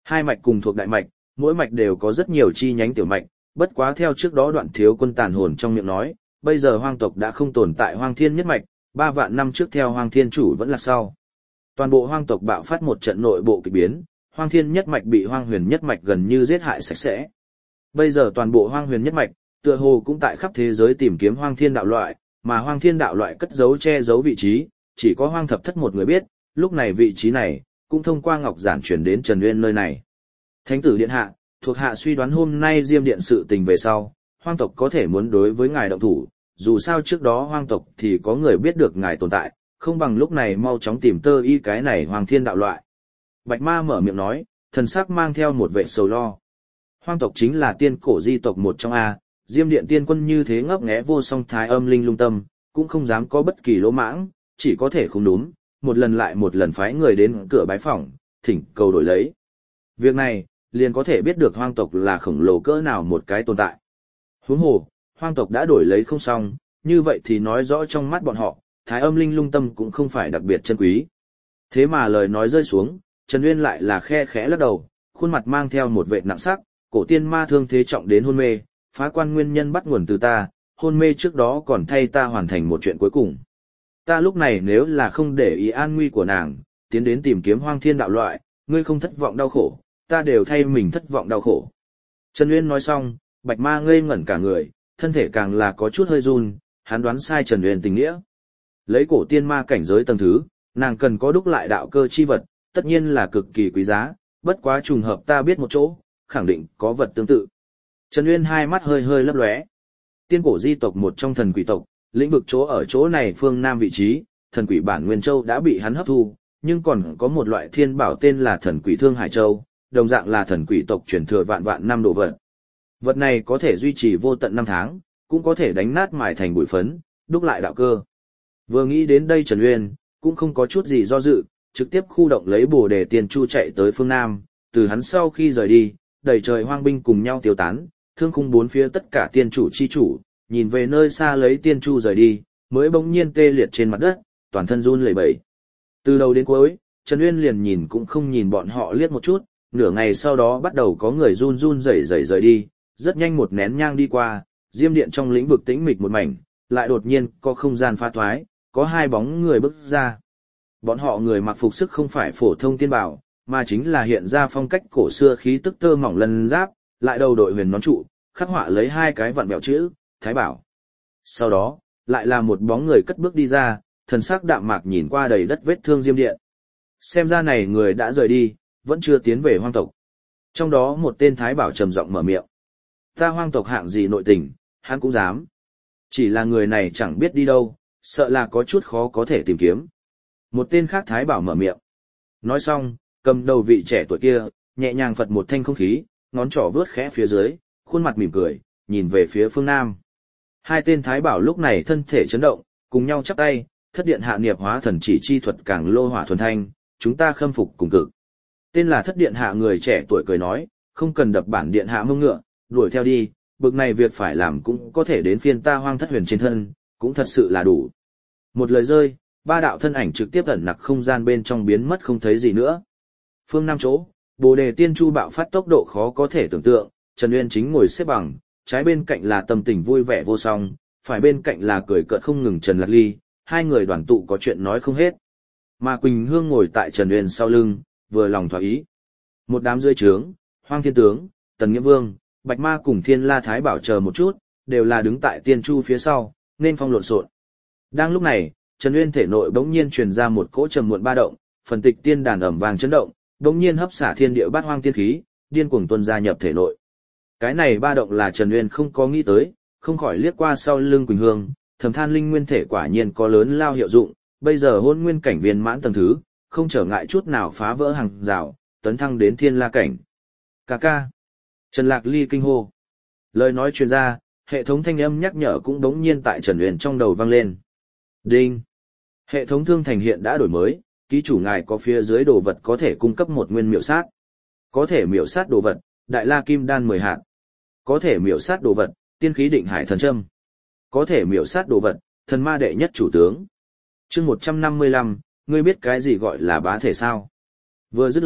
Hai mạch cùng thuộc đại mạch, mỗi mạch đều có rất nhiều chi nhánh tiểu mạch, bất quá theo trước đó Đoạn Thiếu Quân tàn hồn trong miệng nói, bây giờ hoang tộc đã không tồn tại Hoang Thiên nhất mạch, 3 vạn năm trước theo Hoang Thiên chủ vẫn là sau. Toàn bộ hoang tộc bạo phát một trận nội bộ kỳ biến, Hoang Thiên nhất mạch bị Hoang Huyền nhất mạch gần như giết hại sạch sẽ. Bây giờ toàn bộ Hoang Huyền nhất mạch, tựa hồ cũng tại khắp thế giới tìm kiếm Hoang Thiên đạo loại, mà Hoang Thiên đạo loại cất giấu che giấu vị trí, chỉ có Hoang Thập Thất một người biết, lúc này vị trí này cũng thông qua ngọc giản chuyển đến Trần Uyên nơi này. Thánh tử điện hạ, thuộc hạ suy đoán hôm nay Diêm điện sự tình về sau, hoang tộc có thể muốn đối với ngài động thủ, dù sao trước đó hoang tộc thì có người biết được ngài tồn tại, không bằng lúc này mau chóng tìm tơ y cái này Hoàng Thiên đạo loại. Bạch Ma mở miệng nói, thần sắc mang theo một vẻ sầu lo. Hoang tộc chính là tiên cổ di tộc một trong A, Diêm điện tiên quân như thế ngấp nghé vô song thái âm linh lung tâm, cũng không dám có bất kỳ lỗ mãng, chỉ có thể không đúng, một lần lại một lần phái người đến cửa bái phỏng, thỉnh cầu đổi lấy. Việc này, liền có thể biết được hoang tộc là khổng lồ cỡ nào một cái tồn tại. Huống hồ, hoang tộc đã đổi lấy không xong, như vậy thì nói rõ trong mắt bọn họ, thái âm linh lung tâm cũng không phải đặc biệt chân quý. Thế mà lời nói rơi xuống, Trần Uyên lại là khe khẽ lắc đầu, khuôn mặt mang theo một vẻ nặng sắc, cổ tiên ma thương thế trọng đến hôn mê, phá quan nguyên nhân bắt nguồn từ ta, hôn mê trước đó còn thay ta hoàn thành một chuyện cuối cùng. Ta lúc này nếu là không để ý an nguy của nàng, tiến đến tìm kiếm Hoang Thiên đạo loại, ngươi không thất vọng đau khổ, ta đều thay mình thất vọng đau khổ. Trần Uyên nói xong, Bạch Ma ngây ngẩn cả người, thân thể càng là có chút hơi run, hắn đoán sai Trần Uyên tình nghĩa. Lấy cổ tiên ma cảnh giới tầng thứ, nàng cần có đúc lại đạo cơ chi vật, tất nhiên là cực kỳ quý giá, bất quá trùng hợp ta biết một chỗ, khẳng định có vật tương tự. Trần Uyên hai mắt hơi hơi lấp lóe. Tiên cổ di tộc một trong thần quỷ tộc, lĩnh vực chỗ ở chỗ này phương nam vị trí, thần quỷ bản Nguyên Châu đã bị hắn hấp thu, nhưng còn có một loại thiên bảo tên là thần quỷ Thương Hải Châu, đồng dạng là thần quỷ tộc truyền thừa vạn vạn năm đồ vật. Vật này có thể duy trì vô tận năm tháng, cũng có thể đánh nát mài thành bụi phấn, đúc lại đạo cơ. Vừa nghĩ đến đây Trần Uyên cũng không có chút gì do dự, trực tiếp khu động lấy Bồ Đề Tiên Chu chạy tới phương Nam, từ hắn sau khi rời đi, đầy trời hoang binh cùng nhau tiêu tán, thương khung bốn phía tất cả tiên chủ chi chủ, nhìn về nơi xa lấy Tiên Chu rời đi, mới bỗng nhiên tê liệt trên mặt đất, toàn thân run lẩy bẩy. Từ đầu đến cuối, Trần Uyên liền nhìn cũng không nhìn bọn họ liếc một chút, nửa ngày sau đó bắt đầu có người run run rẩy rẩy rời đi, rất nhanh một nén nhang đi qua, Diêm điện trong lĩnh vực tĩnh mịch một mảnh, lại đột nhiên có không gian pha thoái, có hai bóng người bước ra. Bọn họ người mặc phục sức không phải phổ thông tiên bảo, mà chính là hiện ra phong cách cổ xưa khí tức tơ mỏng lân giáp, lại đầu đội huyền nón trụ, khắc họa lấy hai cái vặn vẹo chữ, Thái Bảo. Sau đó, lại là một bóng người cất bước đi ra, thần sắc đạm mạc nhìn qua đầy đất vết thương Diêm điện. Xem ra này người đã rời đi, vẫn chưa tiến về hoang tộc. Trong đó một tên Thái Bảo trầm giọng mở miệng. Ta hoang tộc hạng gì nội tình, hắn cũng dám. Chỉ là người này chẳng biết đi đâu, sợ là có chút khó có thể tìm kiếm. Một tên khác Thái Bảo mở miệng. Nói xong, cầm đầu vị trẻ tuổi kia, nhẹ nhàng phật một thanh không khí, ngón trỏ vướt khẽ phía dưới, khuôn mặt mỉm cười, nhìn về phía phương Nam. Hai tên Thái Bảo lúc này thân thể chấn động, cùng nhau chắp tay, thất điện hạ nghiệp hóa thần chỉ chi thuật càng lô hỏa thuần thanh, chúng ta khâm phục cùng cực. Tên là thất điện hạ người trẻ tuổi cười nói, không cần đập bản điện hạ mông ngựa, đuổi theo đi, bực này việc phải làm cũng có thể đến phiên ta Hoang Thất Huyền trên thân, cũng thật sự là đủ. Một lời rơi, ba đạo thân ảnh trực tiếp ẩn nặc không gian bên trong biến mất không thấy gì nữa. Phương Nam chỗ, Bồ Đề Tiên Chu bạo phát tốc độ khó có thể tưởng tượng, Trần Uyên chính ngồi xếp bằng, trái bên cạnh là tâm tình vui vẻ vô song, phải bên cạnh là cười cợt không ngừng Trần Lạc Ly, hai người đoàn tụ có chuyện nói không hết. Mà Quỳnh Hương ngồi tại Trần Uyên sau lưng, vừa lòng thỏa ý. Một đám dưới trướng, Hoang Thiên Tướng, Tần Nghĩa Vương, Bạch Ma cùng Thiên La Thái Bảo chờ một chút, đều là đứng tại Tiên Chu phía sau, nên phong lộn xộn. Đang lúc này, Trần Uyên thể nội bỗng nhiên truyền ra một cỗ trầm muộn ba động, phần tịch tiên đàn ầm vang chấn động, bỗng nhiên hấp xả thiên địa bát hoang tiên khí, điên cuồng tuôn ra nhập thể nội. Cái này ba động là Trần Uyên không có nghĩ tới, không khỏi liếc qua sau lưng Quỳnh Hương, thầm than linh nguyên thể quả nhiên có lớn lao hiệu dụng, bây giờ hôn nguyên cảnh viên mãn tầng thứ, không trở ngại chút nào phá vỡ hàng rào, tấn thăng đến thiên la cảnh. Cà ca. Trần Lạc Ly kinh hô. Lời nói truyền ra, hệ thống thanh âm nhắc nhở cũng đống nhiên tại Trần Uyên trong đầu vang lên. Đinh. Hệ thống thương thành hiện đã đổi mới, ký chủ ngài có phía dưới đồ vật có thể cung cấp một nguyên miểu sát. Có thể miểu sát đồ vật, Đại La Kim Đan 10 hạt. Có thể miểu sát đồ vật, Tiên khí Định Hải Thần Châm. Có thể miểu sát đồ vật, Thần Ma Đệ Nhất Chủ Tướng. Chương 155, ngươi biết cái gì gọi là bá thể sao? Vừa dứt lời,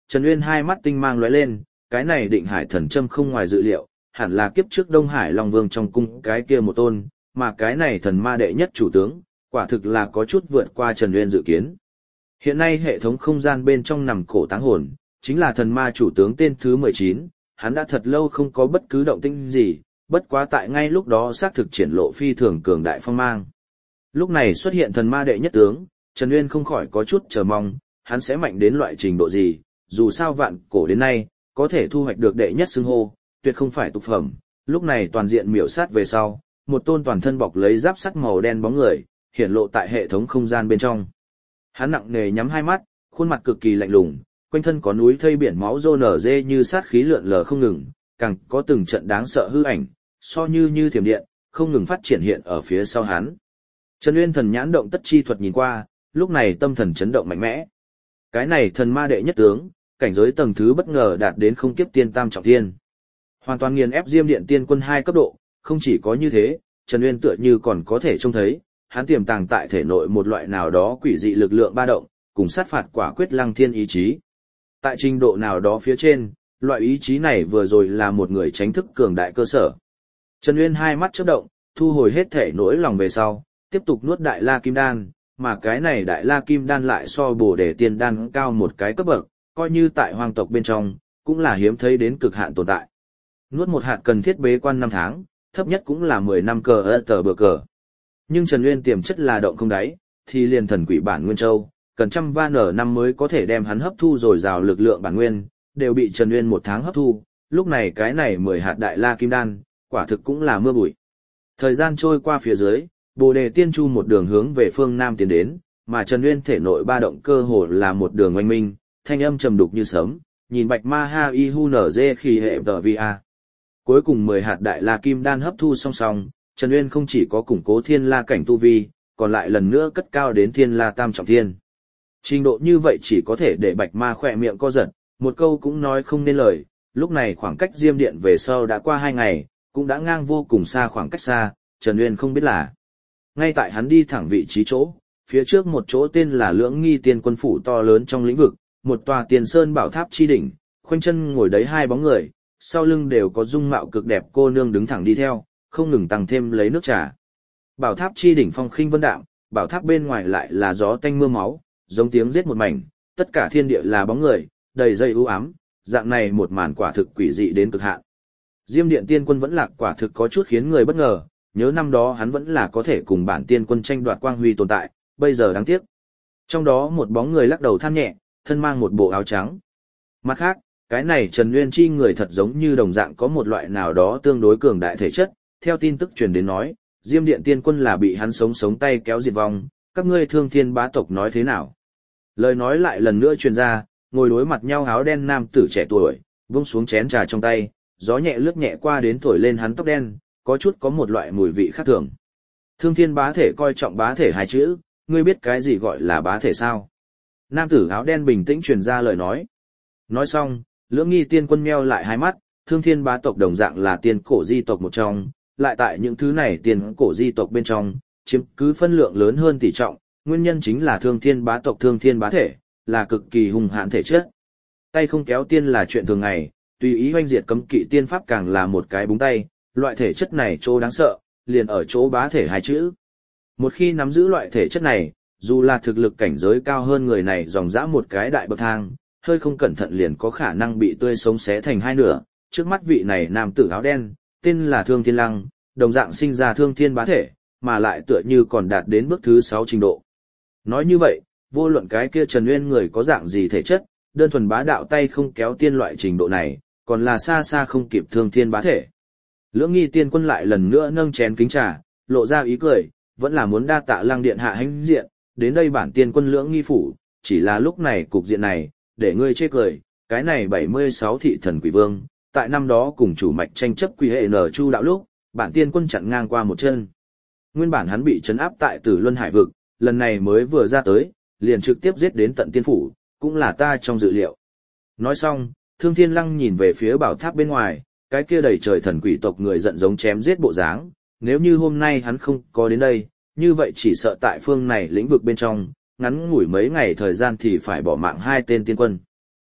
Trần Uyên hai mắt tinh mang lóe lên, cái này Định Hải thần châm không ngoài dự liệu, hẳn là kiếp trước Đông Hải Long Vương trong cung cái kia một tôn, mà cái này thần ma đệ nhất chủ tướng, quả thực là có chút vượt qua Trần Uyên dự kiến. Hiện nay hệ thống không gian bên trong nằm cổ táng hồn, chính là thần ma chủ tướng tên thứ 19, hắn đã thật lâu không có bất cứ động tĩnh gì, bất quá tại ngay lúc đó xác thực triển lộ phi thường cường đại phong mang. Lúc này xuất hiện thần ma đệ nhất tướng, Trần Uyên không khỏi có chút chờ mong, hắn sẽ mạnh đến loại trình độ gì, dù sao vạn cổ đến nay, có thể thu hoạch được đệ nhất xưng hô, tuyệt không phải tục phẩm, lúc này toàn diện miểu sát về sau, một tôn toàn thân bọc lấy giáp sắt màu đen bóng người, hiển lộ tại hệ thống không gian bên trong. Hắn nặng nề nhắm hai mắt, khuôn mặt cực kỳ lạnh lùng, quanh thân có núi thây biển máu rô nở dê như sát khí lượn lờ không ngừng, càng có từng trận đáng sợ hư ảnh, so như thiểm điện, không ngừng phát triển hiện ở phía sau hắn. Trần Uyên thần nhãn động tất chi thuật nhìn qua, lúc này tâm thần chấn động mạnh mẽ. Cái này thần ma đệ nhất tướng, cảnh giới tầng thứ bất ngờ đạt đến không kiếp tiên tam trọng thiên. Hoàn toàn nghiền ép Diêm Điện Tiên Quân 2 cấp độ, không chỉ có như thế, Trần Uyên tựa như còn có thể trông thấy, hắn tiềm tàng tại thể nội một loại nào đó quỷ dị lực lượng ba động, cùng sát phạt quả quyết lăng thiên ý chí. Tại trình độ nào đó phía trên, loại ý chí này vừa rồi là một người tránh thức cường đại cơ sở. Trần Uyên hai mắt chớp động, thu hồi hết thể nỗi lòng về sau, tiếp tục nuốt Đại La Kim Đan, mà cái này Đại La Kim Đan lại so Bồ Đề Tiên Đan cao một cái cấp bậc, coi như tại hoàng tộc bên trong, cũng là hiếm thấy đến cực hạn tồn tại. Nuốt một hạt cần thiết bế quan 5 tháng, thấp nhất cũng là 10 năm tờ bờ cờ. Nhưng Trần Uyên tiềm chất là động không đáy, thì liền thần quỷ bản Nguyên Châu, cần trăm van ở năm mới có thể đem hắn hấp thu rồi rào lực lượng bản nguyên, đều bị Trần Uyên 1 tháng hấp thu, lúc này cái này 10 hạt Đại La Kim Đan, quả thực cũng là mưa bụi. Thời gian trôi qua phía dưới, Bồ Đề Tiên Chu một đường hướng về phương Nam tiến đến, mà Trần Uyên thể nội ba động cơ hồ là một đường oanh minh, thanh âm trầm đục như sớm, nhìn Bạch Ma Ha Y Hu Nở Dê khi hệ tờ vi a. Cuối cùng 10 hạt Đại La Kim Đan hấp thu song song, Trần Uyên không chỉ có củng cố Thiên La cảnh tu vi, còn lại lần nữa cất cao đến Thiên La tam trọng thiên. Trình độ như vậy chỉ có thể để Bạch Ma khỏe miệng co giật, một câu cũng nói không nên lời, lúc này khoảng cách Diêm Điện về sau đã qua 2 ngày, cũng đã ngang vô cùng xa khoảng cách xa, Trần Uyên không biết là. Ngay tại hắn đi thẳng vị trí chỗ, phía trước một chỗ tên là Lưỡng Nghi Tiên Quân phủ to lớn trong lĩnh vực, một tòa tiền sơn bảo tháp chi đỉnh, khoanh chân ngồi đấy 2 bóng người, sau lưng đều có dung mạo cực đẹp cô nương đứng thẳng đi theo, không ngừng tăng thêm lấy nước trà. Bảo tháp chi đỉnh phong khinh vân đạm, bảo tháp bên ngoài lại là gió tanh mưa máu, giống tiếng giết một mảnh, tất cả thiên địa là bóng người, đầy dây u ám, dạng này một màn quả thực quỷ dị đến cực hạn. Diêm Điện Tiên Quân vẫn lạc quả thực có chút khiến người bất ngờ, nhớ năm đó hắn vẫn là có thể cùng bản tiên quân tranh đoạt quang huy tồn tại, bây giờ đáng tiếc. Trong đó một bóng người lắc đầu than nhẹ, thân mang một bộ áo trắng. Mặt khác, cái này Trần Nguyên Chi người thật giống như đồng dạng có một loại nào đó tương đối cường đại thể chất, theo tin tức truyền đến nói, Diêm Điện Tiên Quân là bị hắn sống tay kéo diệt vong, các ngươi Thương Thiên bá tộc nói thế nào? Lời nói lại lần nữa truyền ra, ngồi đối mặt nhau áo đen nam tử trẻ tuổi, vung xuống chén trà trong tay, gió nhẹ lướt nhẹ qua đến thổi lên hắn tóc đen, có chút có một loại mùi vị khác thường. Thương Thiên bá thể coi trọng bá thể 2 chữ, ngươi biết cái gì gọi là bá thể sao? Nam tử áo đen bình tĩnh truyền ra lời nói. Nói xong, Lưỡng Nghi Tiên Quân meo lại hai mắt, Thương Thiên bá tộc đồng dạng là tiên cổ di tộc một trong, lại tại những thứ này tiên cổ di tộc bên trong, chiếm cứ phân lượng lớn hơn tỷ trọng, nguyên nhân chính là Thương Thiên bá tộc Thương Thiên bá thể, là cực kỳ hung hãn thể chất. Tay không kéo tiên là chuyện thường ngày, tùy ý hoanh diệt cấm kỵ tiên pháp càng là một cái búng tay, loại thể chất này chỗ đáng sợ, liền ở chỗ bá thể 2 chữ. Một khi nắm giữ loại thể chất này, dù là thực lực cảnh giới cao hơn người này dòng dã một cái đại bậc thang, hơi không cẩn thận liền có khả năng bị tươi sống xé thành 2 nửa. Trước mắt vị này nam tử áo đen, tên là Thương Thiên Lăng, đồng dạng sinh ra Thương Thiên bá thể, mà lại tựa như còn đạt đến bước thứ 6 trình độ. Nói như vậy, vô luận cái kia Trần Nguyên người có dạng gì thể chất, đơn thuần bá đạo tay không kéo tiên loại trình độ này, còn là xa xa không kịp Thương Thiên bá thể. Lưỡng Nghi Tiên Quân lại lần nữa nâng chén kính trà, lộ ra ý cười, vẫn là muốn đa tạ Lăng điện hạ hãnh diện, đến đây bản tiên quân Lưỡng Nghi phủ, chỉ là lúc này cục diện này, để ngươi chê cười, cái này 76 thị thần quỷ vương, tại năm đó cùng chủ mạch tranh chấp quỷ hệ nở chu đạo lúc, bản tiên quân chặn ngang qua một chân. Nguyên bản hắn bị trấn áp tại Tử Luân Hải vực, lần này mới vừa ra tới, liền trực tiếp giết đến tận tiên phủ, cũng là ta trong dự liệu. Nói xong, Thương Thiên Lăng nhìn về phía bảo tháp bên ngoài, cái kia đầy trời thần quỷ tộc người giận giống chém giết bộ dáng, nếu như hôm nay hắn không có đến đây, như vậy chỉ sợ tại phương này lĩnh vực bên trong, ngắn ngủi mấy ngày thời gian thì phải bỏ mạng 2 tên tiên quân.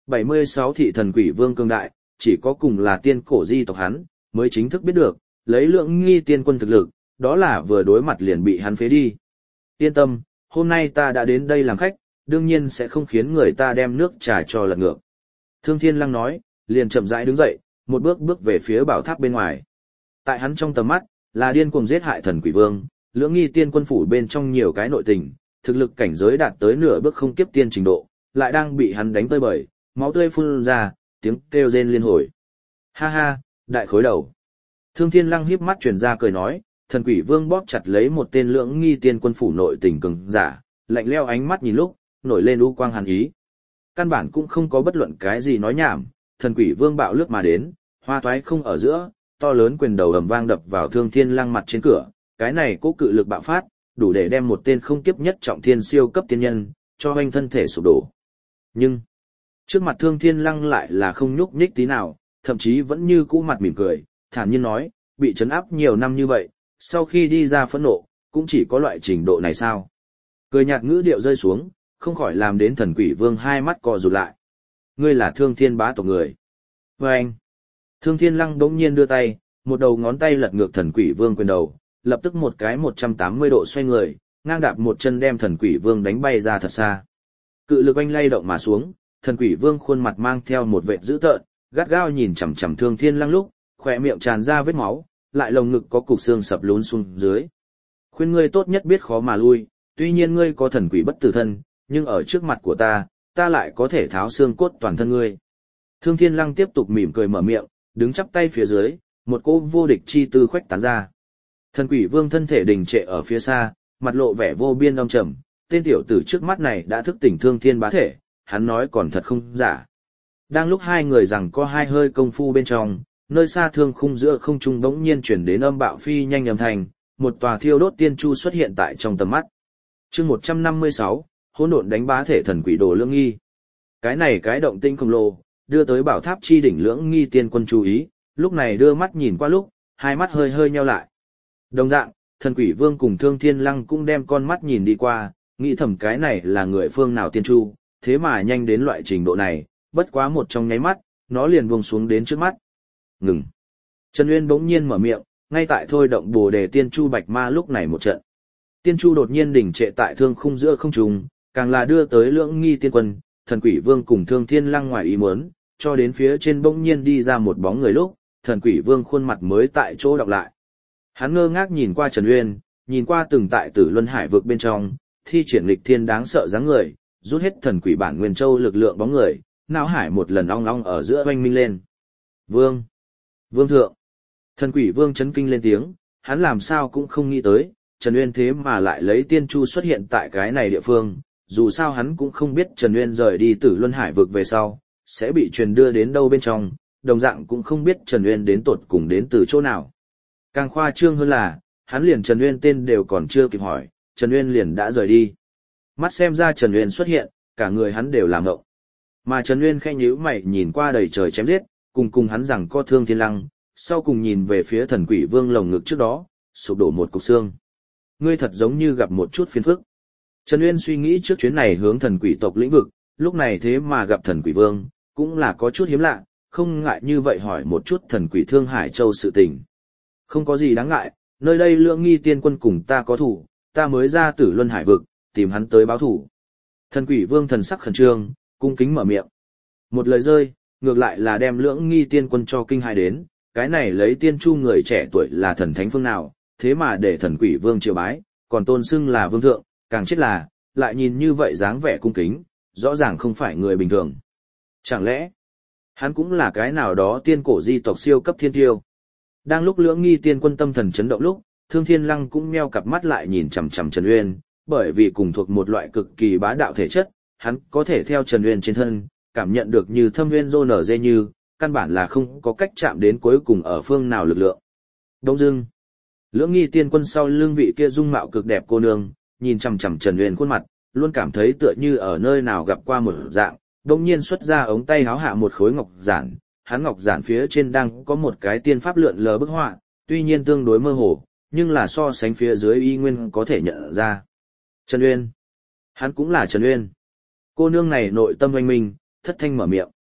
76 thị thần quỷ vương cương đại, chỉ có cùng là tiên cổ di tộc hắn, mới chính thức biết được, lấy Lưỡng Nghi tiên quân thực lực, đó là vừa đối mặt liền bị hắn phế đi. Yên tâm, hôm nay ta đã đến đây làm khách, đương nhiên sẽ không khiến người ta đem nước trà cho lật ngược. Thương Thiên Lăng nói, liền chậm rãi đứng dậy, một bước bước về phía bảo tháp bên ngoài. Tại hắn trong tầm mắt, là điên cuồng giết hại thần quỷ vương, Lưỡng Nghi tiên quân phủ bên trong nhiều cái nội tình, thực lực cảnh giới đạt tới nửa bước không kiếp tiên trình độ, lại đang bị hắn đánh tơi bời, máu tươi phun ra, tiếng kêu rên liên hồi. Ha ha, đại khối đầu. Thương Thiên Lăng híp mắt truyền ra cười nói, thần quỷ vương bóp chặt lấy một tên Lưỡng Nghi tiên quân phủ nội tình cường giả, lạnh lẽo ánh mắt nhìn lúc, nổi lên u quang hàn ý. Căn bản cũng không có bất luận cái gì nói nhảm, thần quỷ vương bạo lướt mà đến, hoa toái không ở giữa, to lớn quyền đầu ầm vang đập vào Thương Thiên Lăng mặt trên cửa, cái này cố cự lực bạo phát, đủ để đem một tên không kiếp nhất trọng thiên siêu cấp tiên nhân, cho hoanh thân thể sụp đổ. Nhưng, trước mặt Thương Thiên Lăng lại là không nhúc nhích tí nào, thậm chí vẫn như cũ mặt mỉm cười, thản nhiên nói, bị trấn áp nhiều năm như vậy, sau khi đi ra phẫn nộ, cũng chỉ có loại trình độ này sao. Cười nhạt ngữ điệu rơi xuống, không khỏi làm đến thần quỷ vương hai mắt co rụt lại. Ngươi là Thương Thiên bá tộc người. Và anh, Thương Thiên Lăng đống nhiên đưa tay, một đầu ngón tay lật ngược thần quỷ vương quyền đầu, lập tức một cái 180 độ xoay người, ngang đạp một chân đem thần quỷ vương đánh bay ra thật xa. Cự lực anh lay động mà xuống, thần quỷ vương khuôn mặt mang theo một vệt dữ tợn, gắt gao nhìn chằm chằm Thương Thiên Lăng lúc, khỏe miệng tràn ra vết máu, lại lồng ngực có cục xương sập lún xuống dưới. Khuyên ngươi tốt nhất biết khó mà lui, tuy nhiên ngươi có thần quỷ bất tử thân, nhưng ở trước mặt của ta lại có thể tháo xương cốt toàn thân ngươi. Thương Thiên Lăng tiếp tục mỉm cười mở miệng, đứng chắp tay phía dưới, một cỗ vô địch chi tư khuếch tán ra. Thần quỷ vương thân thể đình trệ ở phía xa, mặt lộ vẻ vô biên âm trầm, tên tiểu tử trước mắt này đã thức tỉnh Thương Thiên bá thể, hắn nói còn thật không giả. Đang lúc hai người rằng có hai hơi công phu bên trong, nơi xa thương khung giữa không trung bỗng nhiên chuyển đến âm bạo phi nhanh âm thanh, một tòa thiêu đốt tiên chu xuất hiện tại trong tầm mắt. Chương 156, hỗn độn đánh bá thể thần quỷ đồ Lưỡng Nghi. Cái này cái động tinh khổng lồ, đưa tới bảo tháp chi đỉnh Lưỡng Nghi tiên quân chú ý, lúc này đưa mắt nhìn qua lúc, hai mắt hơi hơi nheo lại. Đồng dạng, thần quỷ vương cùng Thương Thiên Lăng cũng đem con mắt nhìn đi qua, nghĩ thầm cái này là người phương nào tiên chu, thế mà nhanh đến loại trình độ này, bất quá một trong nháy mắt, nó liền buông xuống đến trước mắt. Ngừng. Trần Uyên bỗng nhiên mở miệng, ngay tại thôi động Bồ Đề tiên chu bạch ma lúc này một trận. Tiên chu đột nhiên đỉnh trệ tại thương khung giữa không trung, càng là đưa tới Lưỡng Nghi tiên quân, thần quỷ vương cùng Thương Thiên Lăng ngoài ý muốn, cho đến phía trên bỗng nhiên đi ra một bóng người lúc, thần quỷ vương khuôn mặt mới tại chỗ đọc lại. Hắn ngơ ngác nhìn qua Trần Uyên, nhìn qua từng tại Tử Luân Hải vực bên trong, thi triển nghịch thiên đáng sợ dáng người, rút hết thần quỷ bản nguyên châu lực lượng bóng người, não hải một lần ong ong ở giữa oanh minh lên. Vương! Vương thượng! Thần quỷ vương chấn kinh lên tiếng, hắn làm sao cũng không nghĩ tới, Trần Uyên thế mà lại lấy tiên chu xuất hiện tại cái này địa phương, dù sao hắn cũng không biết Trần Uyên rời đi Tử Luân Hải vực về sau, sẽ bị truyền đưa đến đâu bên trong, đồng dạng cũng không biết Trần Uyên đến tột cùng đến từ chỗ nào. Càng khoa trương hơn là, hắn liền Trần Uyên tên đều còn chưa kịp hỏi, Trần Uyên liền đã rời đi. Mắt xem ra Trần Uyên xuất hiện, cả người hắn đều làm ngộng. Mà Trần Uyên khẽ nhíu mày nhìn qua đầy trời chém giết, cùng hắn rằng co Thương Thiên Lăng, sau cùng nhìn về phía thần quỷ vương lồng ngực trước đó, sụp đổ một cục xương. Ngươi thật giống như gặp một chút phiền phức. Trần Uyên suy nghĩ trước chuyến này hướng thần quỷ tộc lĩnh vực, lúc này thế mà gặp thần quỷ vương, cũng là có chút hiếm lạ, không ngại như vậy hỏi một chút thần quỷ Thương Hải Châu sự tình. Không có gì đáng ngại, nơi đây Lưỡng Nghi tiên quân cùng ta có thủ, ta mới ra Tử Luân Hải vực, tìm hắn tới báo thủ. Thần quỷ vương thần sắc khẩn trương, cung kính mở miệng. Một lời rơi, ngược lại là đem Lưỡng Nghi tiên quân cho kinh hãi đến, cái này lấy tiên chu người trẻ tuổi là thần thánh phương nào, thế mà để thần quỷ vương triều bái, còn tôn xưng là vương thượng, càng chết là, lại nhìn như vậy dáng vẻ cung kính, rõ ràng không phải người bình thường. Chẳng lẽ, hắn cũng là cái nào đó tiên cổ di tộc siêu cấp thiên tiêu? Đang lúc Lưỡng Nghi tiên quân tâm thần chấn động lúc, Thương Thiên Lăng cũng meo cặp mắt lại nhìn chằm chằm Trần Uyên, bởi vì cùng thuộc một loại cực kỳ bá đạo thể chất, hắn có thể theo Trần Uyên trên thân, cảm nhận được như thâm nguyên rô nở dê như, căn bản là không có cách chạm đến cuối cùng ở phương nào lực lượng. Đông dưng, Lưỡng Nghi tiên quân sau lưng vị kia dung mạo cực đẹp cô nương, nhìn chằm chằm Trần Uyên khuôn mặt, luôn cảm thấy tựa như ở nơi nào gặp qua một dạng, đột nhiên xuất ra ống tay háo hạ một khối ngọc giản, hắn ngọc giản phía trên đang có một cái tiên pháp lượn lờ bức họa, tuy nhiên tương đối mơ hồ, nhưng là so sánh phía dưới y nguyên có thể nhận ra. Trần Uyên. Hắn cũng là Trần Uyên. Cô nương này nội tâm oanh minh, thất thanh mở miệng.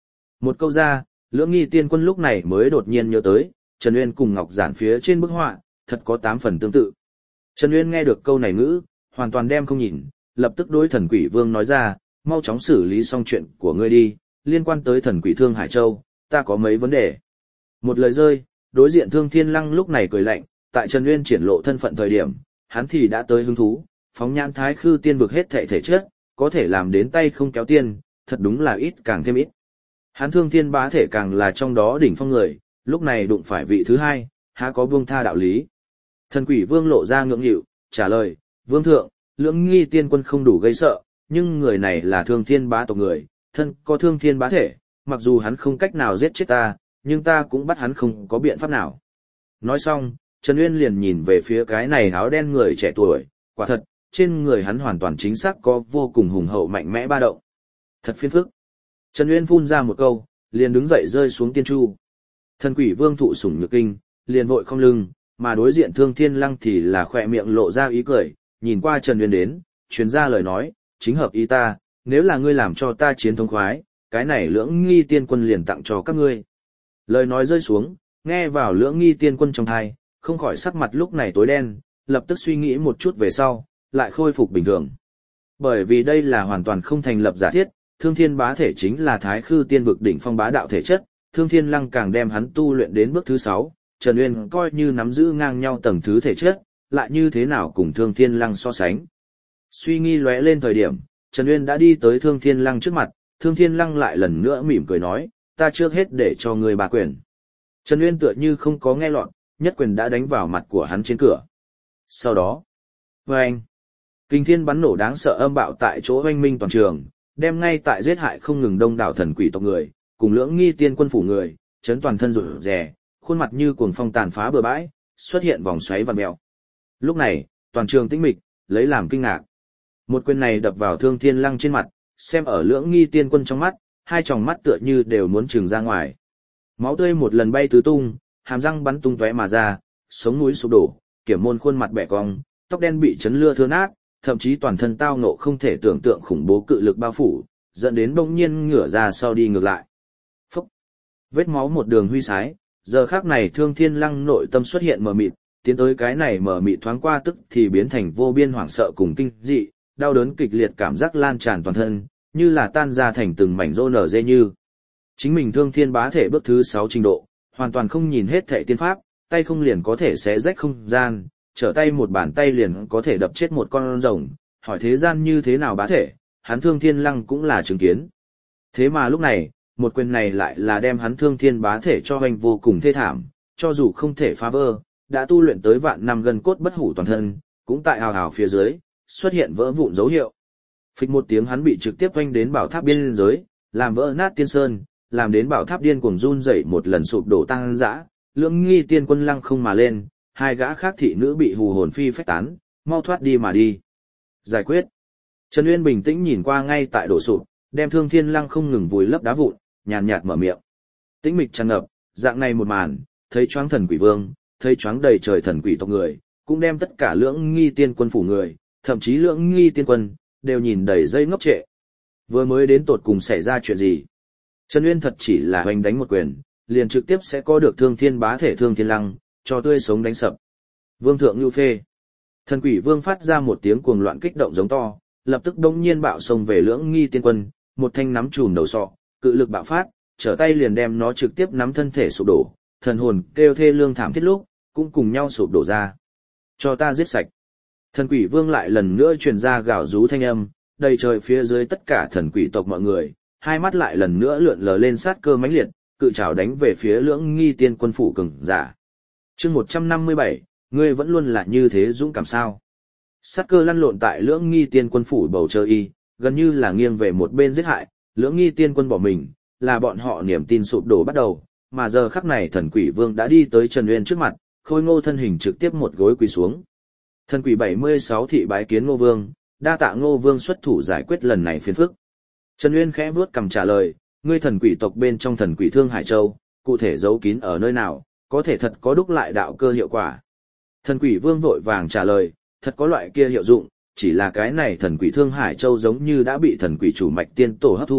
Một câu ra, Lưỡng Nghi Tiên Quân lúc này mới đột nhiên nhớ tới, Trần Uyên cùng Ngọc Giản phía trên bức họa, thật có 8 phần tương tự. Trần Uyên nghe được câu này ngữ, hoàn toàn đem không nhìn, lập tức đối Thần Quỷ Vương nói ra, mau chóng xử lý xong chuyện của ngươi đi, liên quan tới Thần Quỷ Thương Hải Châu, ta có mấy vấn đề. Một lời rơi, đối diện Thương Thiên Lăng lúc này cười lạnh, tại Trần Uyên triển lộ thân phận thời điểm, hắn thì đã tới hứng thú, phóng nhãn Thái Khư Tiên vực hết thảy thể chất, có thể làm đến tay không kéo tiên, thật đúng là ít càng thêm ít. Hắn Thương Thiên Bá thể càng là trong đó đỉnh phong người, lúc này đụng phải vị thứ hai, há có buông tha đạo lý. Thần Quỷ Vương lộ ra ngưỡng nghịu, trả lời, Vương thượng, Lưỡng Nghi Tiên Quân không đủ gây sợ, nhưng người này là Thương Thiên Bá tộc người, thân có Thương Thiên Bá thể, mặc dù hắn không cách nào giết chết ta, nhưng ta cũng bắt hắn không có biện pháp nào. Nói xong, Trần Uyên liền nhìn về phía cái này áo đen người trẻ tuổi, quả thật, trên người hắn hoàn toàn chính xác có vô cùng hùng hậu mạnh mẽ ba động. Thật phiền phức. Trần Uyên phun ra một câu, liền đứng dậy rơi xuống tiên chu. Thần Quỷ Vương thụ sủng nhược kinh, liền vội không lưng, mà đối diện Thương Thiên Lăng thì là khỏe miệng lộ ra ý cười, nhìn qua Trần Uyên đến, truyền ra lời nói, chính hợp ý ta, nếu là ngươi làm cho ta chiến thống khoái, cái này Lưỡng Nghi Tiên Quân liền tặng cho các ngươi. Lời nói rơi xuống, nghe vào Lưỡng Nghi Tiên Quân trong tai, không khỏi sắc mặt lúc này tối đen, lập tức suy nghĩ một chút về sau, lại khôi phục bình thường. Bởi vì đây là hoàn toàn không thành lập giả thiết, Thương Thiên Bá thể chính là Thái Khư Tiên vực đỉnh phong bá đạo thể chất, Thương Thiên Lăng càng đem hắn tu luyện đến bước thứ 6, Trần Uyên coi như nắm giữ ngang nhau tầng thứ thể chất, lại như thế nào cùng Thương Thiên Lăng so sánh. Suy nghi lóe lên thời điểm, Trần Uyên đã đi tới Thương Thiên Lăng trước mặt, Thương Thiên Lăng lại lần nữa mỉm cười nói, ta trước hết để cho ngươi bà quyền. Trần Uyên tựa như không có nghe lọt, nhất quyền đã đánh vào mặt của hắn trên cửa. Sau đó, vâng, kinh thiên bắn nổ đáng sợ âm bạo tại chỗ oanh minh toàn trường, đem ngay tại giết hại không ngừng đông đảo thần quỷ tộc người, cùng Lưỡng Nghi Tiên Quân phủ người, chấn toàn thân rụt rè, khuôn mặt như cuồng phong tàn phá bừa bãi, xuất hiện vòng xoáy vằn mèo. Lúc này, toàn trường tĩnh mịch, lấy làm kinh ngạc. Một quyền này đập vào Thương Thiên Lăng trên mặt, xem ở Lưỡng Nghi Tiên Quân trong mắt, hai tròng mắt tựa như đều muốn trừng ra ngoài. Máu tươi một lần bay tứ tung, hàm răng bắn tung tóe mà ra, sống mũi sụp đổ, Kiểm Môn khuôn mặt bẻ cong, tóc đen bị chấn lưa thưa nát, thậm chí toàn thân tao ngộ không thể tưởng tượng khủng bố cự lực bao phủ, dẫn đến bỗng nhiên ngửa ra sau đi ngược lại. Phúc! Vết máu một đường huy sái, giờ khắc này Thương Thiên Lăng nội tâm xuất hiện mờ mịt, tiến tới cái này mờ mịt thoáng qua tức thì biến thành vô biên hoảng sợ cùng kinh dị, đau đớn kịch liệt cảm giác lan tràn toàn thân, như là tan ra thành từng mảnh rô nở dê như. Chính mình Thương Thiên Bá thể bước thứ 6 trình độ, hoàn toàn không nhìn hết thệ tiên pháp, tay không liền có thể xé rách không gian, trở tay một bàn tay liền có thể đập chết một con rồng, hỏi thế gian như thế nào bá thể, hắn Thương Thiên Lăng cũng là chứng kiến. Thế mà lúc này, một quyền này lại là đem hắn Thương Thiên Bá thể cho hoành vô cùng thê thảm, cho dù không thể phá vỡ, đã tu luyện tới vạn năm gần cốt bất hủ toàn thân, cũng tại hào hào phía dưới, xuất hiện vỡ vụn dấu hiệu. Phịch một tiếng hắn bị trực tiếp hoành đến bảo tháp biên giới, làm vỡ nát tiên sơn, làm đến bảo tháp điên cuồng run rẩy một lần sụp đổ tăng dã, Lưỡng Nghi Tiên Quân lăng không mà lên, hai gã khác thị nữ bị hù hồn phi phách tán, mau thoát đi mà đi. Giải quyết. Trần Uyên bình tĩnh nhìn qua ngay tại đổ sụp, đem Thương Thiên Lăng không ngừng vùi lấp đá vụn, nhàn nhạt mở miệng. Tĩnh mịch tràn ngập, dạng này một màn, thấy choáng thần quỷ vương, thấy choáng đầy trời thần quỷ tộc người, cũng đem tất cả Lưỡng Nghi Tiên Quân phủ người, thậm chí Lưỡng Nghi Tiên Quân, đều nhìn đầy dây ngốc trệ. Vừa mới đến tột cùng xảy ra chuyện gì? Trần Uyên thật chỉ là hoành đánh một quyền, liền trực tiếp sẽ có được Thương Thiên Bá thể Thương Thiên Lăng, cho tươi sống đánh sập. Vương thượng lưu phê. Thần quỷ vương phát ra một tiếng cuồng loạn kích động giống to, lập tức đông nhiên bạo xông về Lưỡng Nghi Tiên Quân, một thanh nắm chùm đầu sọ, cự lực bạo phát, trở tay liền đem nó trực tiếp nắm thân thể sụp đổ, thần hồn kêu thê lương thảm thiết lúc, cũng cùng nhau sụp đổ ra. Cho ta giết sạch. Thần quỷ vương lại lần nữa truyền ra gào rú thanh âm, đầy trời phía dưới tất cả thần quỷ tộc mọi người, hai mắt lại lần nữa lượn lờ lên sát cơ mãnh liệt, cự trảo đánh về phía Lưỡng Nghi Tiên Quân phủ cường giả. Chương 157, ngươi vẫn luôn là như thế dũng cảm sao? Sát cơ lăn lộn tại Lưỡng Nghi Tiên Quân phủ bầu trời y, gần như là nghiêng về một bên giết hại, Lưỡng Nghi Tiên Quân bỏ mình, là bọn họ niềm tin sụp đổ bắt đầu, mà giờ khắc này thần quỷ vương đã đi tới Trần Uyên trước mặt, khôi ngô thân hình trực tiếp một gối quỳ xuống. Thần quỷ 76 thị bái kiến Ngô Vương, đa tạ Ngô Vương xuất thủ giải quyết lần này phiền phức. Trần Uyên khẽ vuốt cằm trả lời, ngươi thần quỷ tộc bên trong thần quỷ Thương Hải Châu, cụ thể giấu kín ở nơi nào, có thể thật có đúc lại đạo cơ hiệu quả. Thần quỷ vương vội vàng trả lời, thật có loại kia hiệu dụng, chỉ là cái này thần quỷ Thương Hải Châu giống như đã bị thần quỷ chủ mạch tiên tổ hấp thu,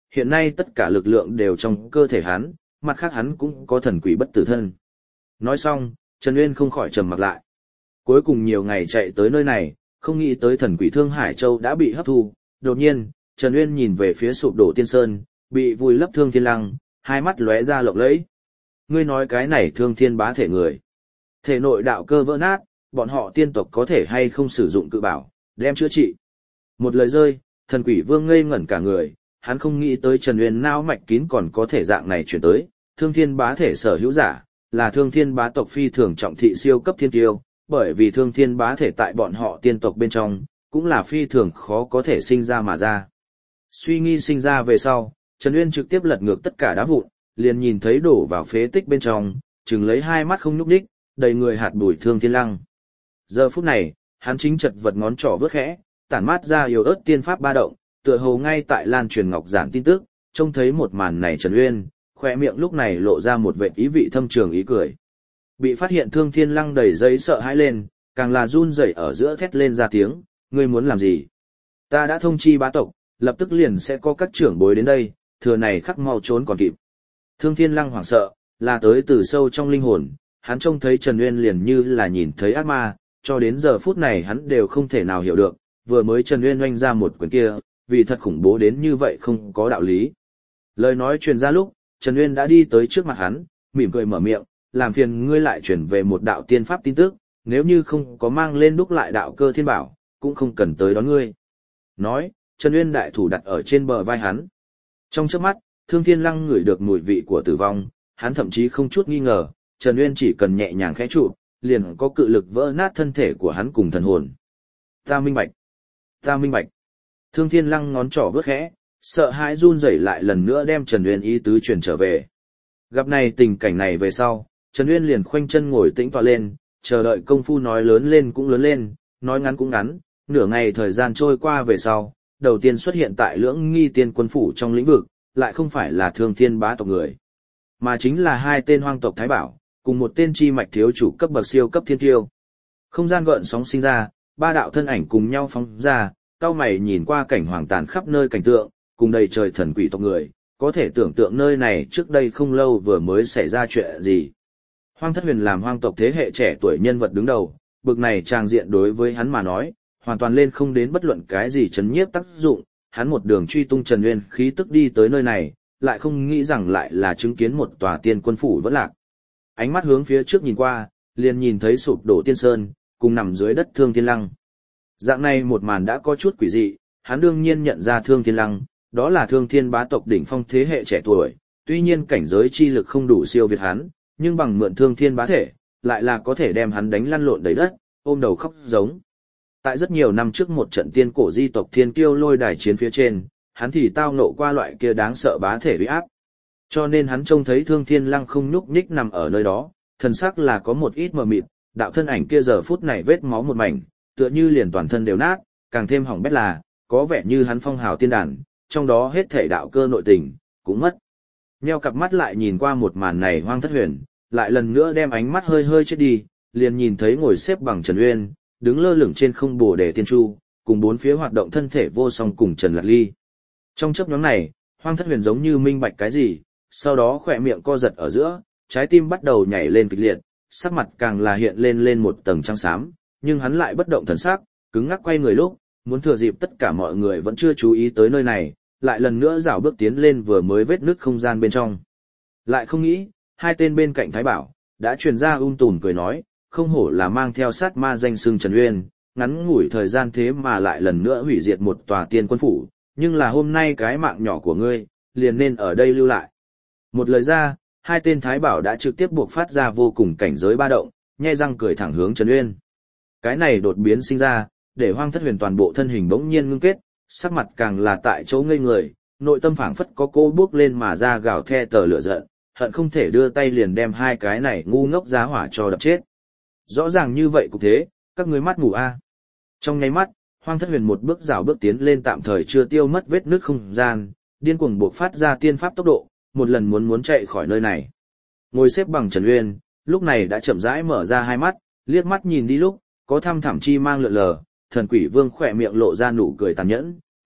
hiện nay tất cả lực lượng đều trong cơ thể hắn, mặt khác hắn cũng có thần quỷ bất tử thân. Nói xong, Trần Uyên không khỏi trầm mặc lại. Cuối cùng nhiều ngày chạy tới nơi này, không nghĩ tới thần quỷ Thương Hải Châu đã bị hấp thu. Đột nhiên, Trần Uyên nhìn về phía sụp đổ tiên sơn, bị vùi lấp Thương Thiên Lăng, hai mắt lóe ra lộng lẫy. Ngươi nói cái này Thương Thiên bá thể người. Thể nội đạo cơ vỡ nát, bọn họ tiên tộc có thể hay không sử dụng cự bảo, đem chữa trị. Một lời rơi, thần quỷ vương ngây ngẩn cả người, hắn không nghĩ tới Trần Uyên não mạch kín còn có thể dạng này chuyển tới. Thương Thiên bá thể sở hữu giả, là Thương Thiên bá tộc phi thường trọng thị siêu cấp thiên kiêu, bởi vì Thương Thiên bá thể tại bọn họ tiên tộc bên trong, cũng là phi thường khó có thể sinh ra mà ra. Suy nghi sinh ra về sau, Trần Uyên trực tiếp lật ngược tất cả đá vụn, liền nhìn thấy đổ vào phế tích bên trong, chừng lấy hai mắt không nhúc nhích, đầy người hạt bụi Thương Thiên Lăng. Giờ phút này, hắn chính chật vật ngón trỏ vớt khẽ, tản mát ra yếu ớt tiên pháp ba động, tựa hồ ngay tại lan truyền ngọc giản tin tức, trông thấy một màn này Trần Uyên, khóe miệng lúc này lộ ra một vệt ý vị thâm trường ý cười. Bị phát hiện Thương Thiên Lăng đầy giấy sợ hãi lên, càng là run rẩy ở giữa thét lên ra tiếng, ngươi muốn làm gì? Ta đã thông chi bá tộc, lập tức liền sẽ có các trưởng bối đến đây, thừa này khắc mau trốn còn kịp. Thương Thiên Lăng hoảng sợ, là tới từ sâu trong linh hồn, hắn trông thấy Trần Uyên liền như là nhìn thấy ác ma, cho đến giờ phút này hắn đều không thể nào hiểu được, vừa mới Trần Uyên oanh ra một quyền kia, vì thật khủng bố đến như vậy không có đạo lý. Lời nói truyền ra lúc, Trần Uyên đã đi tới trước mặt hắn, mỉm cười mở miệng, làm phiền ngươi lại chuyển về một đạo tiên pháp tin tức, nếu như không có mang lên đúc lại đạo cơ thiên bảo, cũng không cần tới đón ngươi. Nói, Trần Uyên đại thủ đặt ở trên bờ vai hắn. Trong chớp mắt, Thương Thiên Lăng ngửi được mùi vị của tử vong, hắn thậm chí không chút nghi ngờ, Trần Uyên chỉ cần nhẹ nhàng khẽ chụp, liền có cự lực vỡ nát thân thể của hắn cùng thần hồn. Ta minh bạch. Ta minh bạch. Thương Thiên Lăng ngón trỏ vớt khẽ, sợ hãi run rẩy lại lần nữa đem Trần Uyên ý tứ truyền trở về. Gặp này tình cảnh này về sau, Trần Uyên liền khoanh chân ngồi tĩnh tọa lên, chờ đợi công phu nói lớn lên cũng lớn lên, nói ngắn cũng ngắn, nửa ngày thời gian trôi qua về sau, đầu tiên xuất hiện tại Lưỡng Nghi Tiên quân phủ trong lĩnh vực, lại không phải là Thương Thiên bá tộc người, mà chính là hai tên hoang tộc Thái Bảo, cùng một tên chi mạch thiếu chủ cấp bậc siêu cấp thiên kiêu. Không gian gợn sóng sinh ra, ba đạo thân ảnh cùng nhau phóng ra, cao mày nhìn qua cảnh hoàng tàn khắp nơi cảnh tượng, cùng đầy trời thần quỷ tộc người, có thể tưởng tượng nơi này trước đây không lâu vừa mới xảy ra chuyện gì. Hoang Thất Huyền làm hoang tộc thế hệ trẻ tuổi nhân vật đứng đầu, bực này tràng diện đối với hắn mà nói, hoàn toàn lên không đến bất luận cái gì chấn nhiếp tác dụng, hắn một đường truy tung Trần Uyên khí tức đi tới nơi này, lại không nghĩ rằng lại là chứng kiến một tòa tiên quân phủ vẫn lạc. Ánh mắt hướng phía trước nhìn qua, liền nhìn thấy sụp đổ tiên sơn, cùng nằm dưới đất Thương Thiên Lăng. Dạng này một màn đã có chút quỷ dị, hắn đương nhiên nhận ra Thương Thiên Lăng, đó là Thương Thiên bá tộc đỉnh phong thế hệ trẻ tuổi, tuy nhiên cảnh giới chi lực không đủ siêu việt hắn, nhưng bằng mượn Thương Thiên bá thể, lại là có thể đem hắn đánh lăn lộn đầy đất, ôm đầu khóc giống. Tại rất nhiều năm trước một trận tiên cổ di tộc Thiên Kiêu lôi đài chiến phía trên, hắn thì tao nộ qua loại kia đáng sợ bá thể uy áp. Cho nên hắn trông thấy Thương Thiên Lăng không nhúc nhích nằm ở nơi đó, thần sắc là có một ít mờ mịt, đạo thân ảnh kia giờ phút này vết máu một mảnh, tựa như liền toàn thân đều nát, càng thêm hỏng bét là, có vẻ như hắn phong hào tiên đàn, trong đó hết thể đạo cơ nội tình, cũng mất. Nheo cặp mắt lại nhìn qua một màn này Hoang Thất Huyền, lại lần nữa đem ánh mắt hơi hơi chết đi, liền nhìn thấy ngồi xếp bằng Trần Uyên, đứng lơ lửng trên không Bồ Đề Tiên Chu, cùng bốn phía hoạt động thân thể vô song cùng Trần Lạc Ly. Trong chớp nhoáng này, Hoang Thất Huyền giống như minh bạch cái gì, sau đó khỏe miệng co giật ở giữa, trái tim bắt đầu nhảy lên kịch liệt, sắc mặt càng là hiện lên một tầng trắng xám, nhưng hắn lại bất động thần sắc, cứng ngắc quay người lúc, muốn thừa dịp tất cả mọi người vẫn chưa chú ý tới nơi này, lại lần nữa rảo bước tiến lên vừa mới vết nứt không gian bên trong. Lại không nghĩ, hai tên bên cạnh Thái Bảo, đã truyền ra tùm cười nói, không hổ là mang theo sát ma danh xưng Trần Uyên, ngắn ngủi thời gian thế mà lại lần nữa hủy diệt một tòa tiên quân phủ, nhưng là hôm nay cái mạng nhỏ của ngươi, liền nên ở đây lưu lại. Một lời ra, hai tên Thái Bảo đã trực tiếp buộc phát ra vô cùng cảnh giới ba động, nhe răng cười thẳng hướng Trần Uyên. Cái này đột biến sinh ra, để Hoang Thất Huyền toàn bộ thân hình bỗng nhiên ngưng kết, sắc mặt càng là tại chỗ ngây người, nội tâm phảng phất có cô bước lên mà ra gào the tờ lửa giận, hận không thể đưa tay liền đem hai cái này ngu ngốc giá hỏa cho đập chết. Rõ ràng như vậy cũng thế, các ngươi mắt mù a. Trong nháy mắt, Hoang Thất Huyền một bước rảo bước tiến lên tạm thời chưa tiêu mất vết nứt không gian, điên cuồng buộc phát ra tiên pháp tốc độ, một lần muốn chạy khỏi nơi này. Ngồi xếp bằng Trần Uyên, lúc này đã chậm rãi mở ra hai mắt, liếc mắt nhìn đi lúc, có thăm thẳm chi mang lượn lờ, thần quỷ vương khỏe miệng lộ ra nụ cười tàn nhẫn,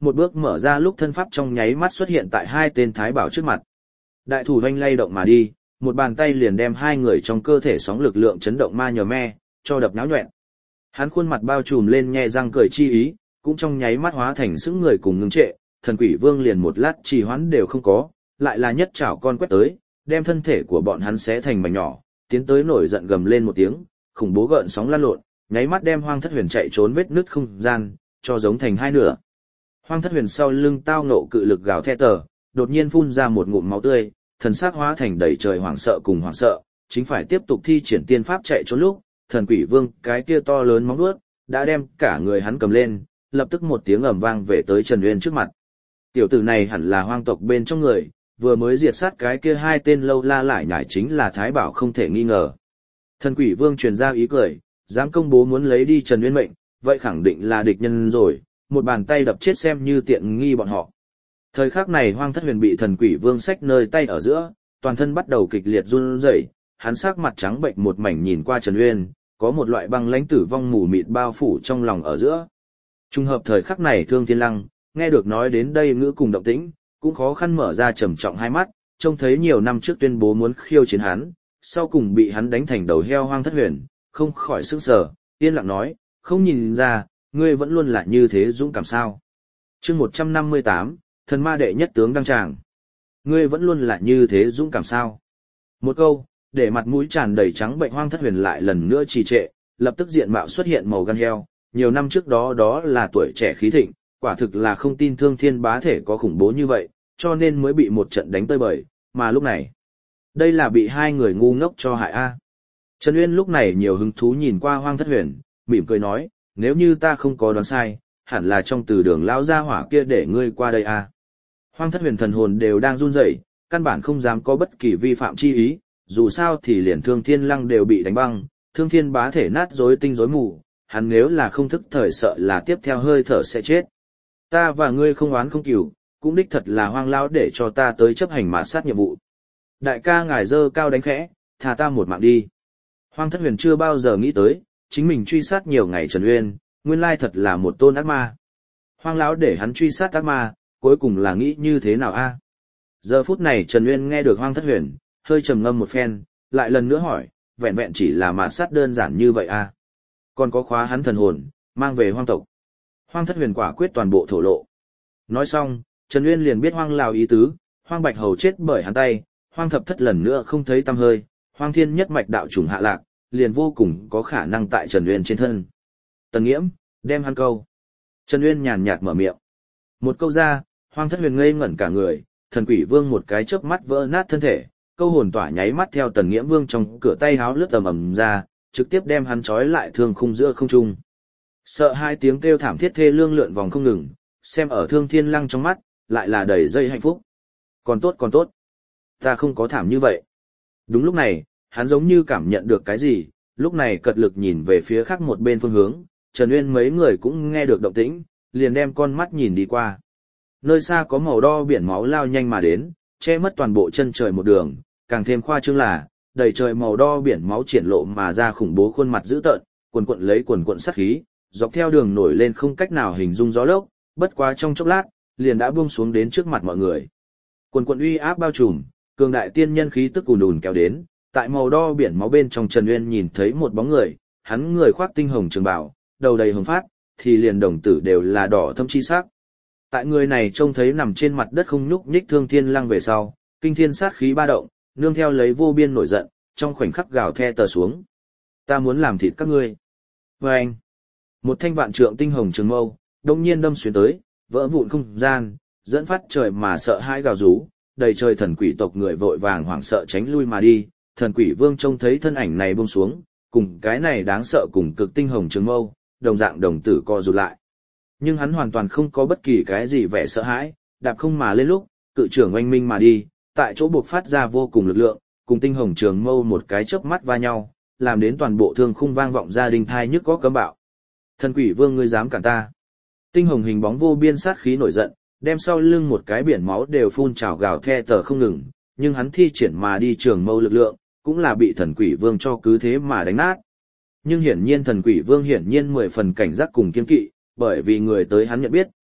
một bước mở ra lúc thân pháp trong nháy mắt xuất hiện tại hai tên thái bảo trước mặt. Đại thủ hoanh lay động mà đi, một bàn tay liền đem hai người trong cơ thể sóng lực lượng chấn động ma nhờ me, cho đập náo nhoẹn. Hắn khuôn mặt bao trùm lên nhe răng cười chi ý, cũng trong nháy mắt hóa thành sững người cùng ngưng trệ, thần quỷ vương liền một lát trì hoãn đều không có, lại là nhất chảo con quét tới, đem thân thể của bọn hắn xé thành mảnh nhỏ, tiến tới nổi giận gầm lên một tiếng, khủng bố gợn sóng lan lộn, nháy mắt đem Hoang Thất Huyền chạy trốn vết nứt không gian, cho giống thành hai nửa. Hoang Thất Huyền sau lưng tao nộ cự lực gào thét tờ, đột nhiên phun ra một ngụm máu tươi, thần sắc hóa thành đầy trời hoảng sợ cùng hoảng sợ, chính phải tiếp tục thi triển tiên pháp chạy trốn lúc, thần quỷ vương cái kia to lớn móng vuốt đã đem cả người hắn cầm lên, lập tức một tiếng ầm vang về tới Trần Uyên trước mặt. Tiểu tử này hẳn là hoang tộc bên trong người, vừa mới diệt sát cái kia hai tên lâu la lại nhảy chính là Thái Bảo không thể nghi ngờ. Thần quỷ vương truyền ra ý cười, dám công bố muốn lấy đi Trần Uyên mệnh, vậy khẳng định là địch nhân rồi, một bàn tay đập chết xem như tiện nghi bọn họ. Thời khắc này Hoang Thất Huyền bị thần quỷ vương xách nơi tay ở giữa, toàn thân bắt đầu kịch liệt run rẩy, hắn sắc mặt trắng bệnh một mảnh nhìn qua Trần Uyên, có một loại băng lãnh tử vong mù mịt bao phủ trong lòng ở giữa. Trùng hợp thời khắc này Thương Thiên Lăng, nghe được nói đến đây ngữ cùng động tĩnh, cũng khó khăn mở ra trầm trọng hai mắt, trông thấy nhiều năm trước tuyên bố muốn khiêu chiến hắn, sau cùng bị hắn đánh thành đầu heo Hoang Thất Huyền, không khỏi sững sờ, yên lặng nói, không nhìn ra, ngươi vẫn luôn là như thế dũng cảm sao. Chương 158, thần ma đệ nhất tướng đăng tràng. Ngươi vẫn luôn là như thế dũng cảm sao. Một câu, để mặt mũi tràn đầy trắng bệnh Hoang Thất Huyền lại lần nữa trì trệ, lập tức diện mạo xuất hiện màu gan heo, nhiều năm trước đó đó là tuổi trẻ khí thịnh, quả thực là không tin Thương Thiên bá thể có khủng bố như vậy, cho nên mới bị một trận đánh tơi bời, mà lúc này, đây là bị hai người ngu ngốc cho hại a. Trần Uyên lúc này nhiều hứng thú nhìn qua Hoang Thất Huyền, mỉm cười nói, nếu như ta không có đoán sai, hẳn là trong từ đường lão gia hỏa kia để ngươi qua đây a. Hoang Thất Huyền thần hồn đều đang run rẩy, căn bản không dám có bất kỳ vi phạm chi ý, dù sao thì liền Thương Thiên Lăng đều bị đánh băng, Thương Thiên bá thể nát rối tinh rối mù, hắn nếu là không thức thời sợ là tiếp theo hơi thở sẽ chết. Ta và ngươi không oán không cừu, cũng đích thật là Hoang lão để cho ta tới chấp hành mạt sát nhiệm vụ. Đại ca ngài dơ cao đánh khẽ, thà ta một mạng đi. Hoang Thất Huyền chưa bao giờ nghĩ tới, chính mình truy sát nhiều ngày Trần Uyên, nguyên lai thật là một tôn ác ma. Hoang lão để hắn truy sát ác ma, cuối cùng là nghĩ như thế nào a? Giờ phút này Trần Uyên nghe được Hoang Thất Huyền, hơi trầm ngâm một phen, lại lần nữa hỏi, vẹn vẹn chỉ là mạt sát đơn giản như vậy a? Còn có khóa hắn thần hồn, mang về hoang tộc. Hoang Thất Huyền quả quyết toàn bộ thổ lộ. Nói xong, Trần Uyên liền biết Hoang lão ý tứ, Hoang Bạch Hầu chết bởi hắn tay, Hoang Thập Thất lần nữa không thấy tăm hơi, Hoang Thiên nhất mạch đạo chủng hạ lạc, liền vô cùng có khả năng tại Trần Uyên trên thân. Tần Nghiễm, đem hắn câu. Trần Uyên nhàn nhạt mở miệng. Một câu ra, Hoang Thất Huyền ngây ngẩn cả người, thần quỷ vương một cái chớp mắt vỡ nát thân thể, câu hồn tỏa nháy mắt theo Tần Nghiễm vương trong cửa tay háo lướt tầm ầm ra, trực tiếp đem hắn trói lại thương khung giữa không trung. Sợ hai tiếng kêu thảm thiết thê lương lượn vòng không ngừng, xem ở Thương Thiên Lăng trong mắt, lại là đầy dây hạnh phúc. Còn tốt. Ta không có thảm như vậy. Đúng lúc này, hắn giống như cảm nhận được cái gì, lúc này cật lực nhìn về phía khác một bên phương hướng, Trần Uyên mấy người cũng nghe được động tĩnh, liền đem con mắt nhìn đi qua. Nơi xa có màu đo biển máu lao nhanh mà đến, che mất toàn bộ chân trời một đường, càng thêm khoa trương là, đầy trời màu đo biển máu triển lộ mà ra khủng bố khuôn mặt dữ tợn, quần quận sát khí, dọc theo đường nổi lên không cách nào hình dung gió lốc, bất quá trong chốc lát, liền đã buông xuống đến trước mặt mọi người. Quần uy áp bao trùm, cường đại tiên nhân khí tức ùn ùn kéo đến, tại màu đo biển máu bên trong Trần Uyên nhìn thấy một bóng người, hắn người khoác tinh hồng trường bào, đầu đầy hồng phát, thì liền đồng tử đều là đỏ thâm chi sắc. Tại người này trông thấy nằm trên mặt đất không nhúc nhích Thương Thiên Lăng về sau, kinh thiên sát khí ba động, nương theo lấy vô biên nổi giận, trong khoảnh khắc gào the tờ xuống. Ta muốn làm thịt các ngươi. Và anh, một thanh vạn trượng tinh hồng trường mâu, đông nhiên đâm xuyên tới, vỡ vụn không gian, dẫn phát trời mà sợ hãi gào rú, đầy trời thần quỷ tộc người vội vàng hoảng sợ tránh lui mà đi. Thần quỷ vương trông thấy thân ảnh này buông xuống, cùng cái này đáng sợ cùng cực tinh hồng trường mâu, đồng dạng đồng tử co rụt lại. Nhưng hắn hoàn toàn không có bất kỳ cái gì vẻ sợ hãi, đạp không mà lên lúc, cự trưởng oanh minh mà đi, tại chỗ buộc phát ra vô cùng lực lượng, cùng tinh hồng trường mâu một cái chớp mắt va nhau, làm đến toàn bộ thương khung vang vọng ra đình thai nhức có cấm bạo. Thần quỷ vương ngươi dám cản ta? Tinh hồng hình bóng vô biên sát khí nổi giận, đem sau lưng một cái biển máu đều phun trào gào the tờ không ngừng, nhưng hắn thi triển mà đi trường mâu lực lượng, cũng là bị thần quỷ vương cho cứ thế mà đánh nát. Nhưng hiển nhiên thần quỷ vương hiển nhiên 10 phần cảnh giác cùng kiên kỵ, bởi vì người tới hắn nhận biết,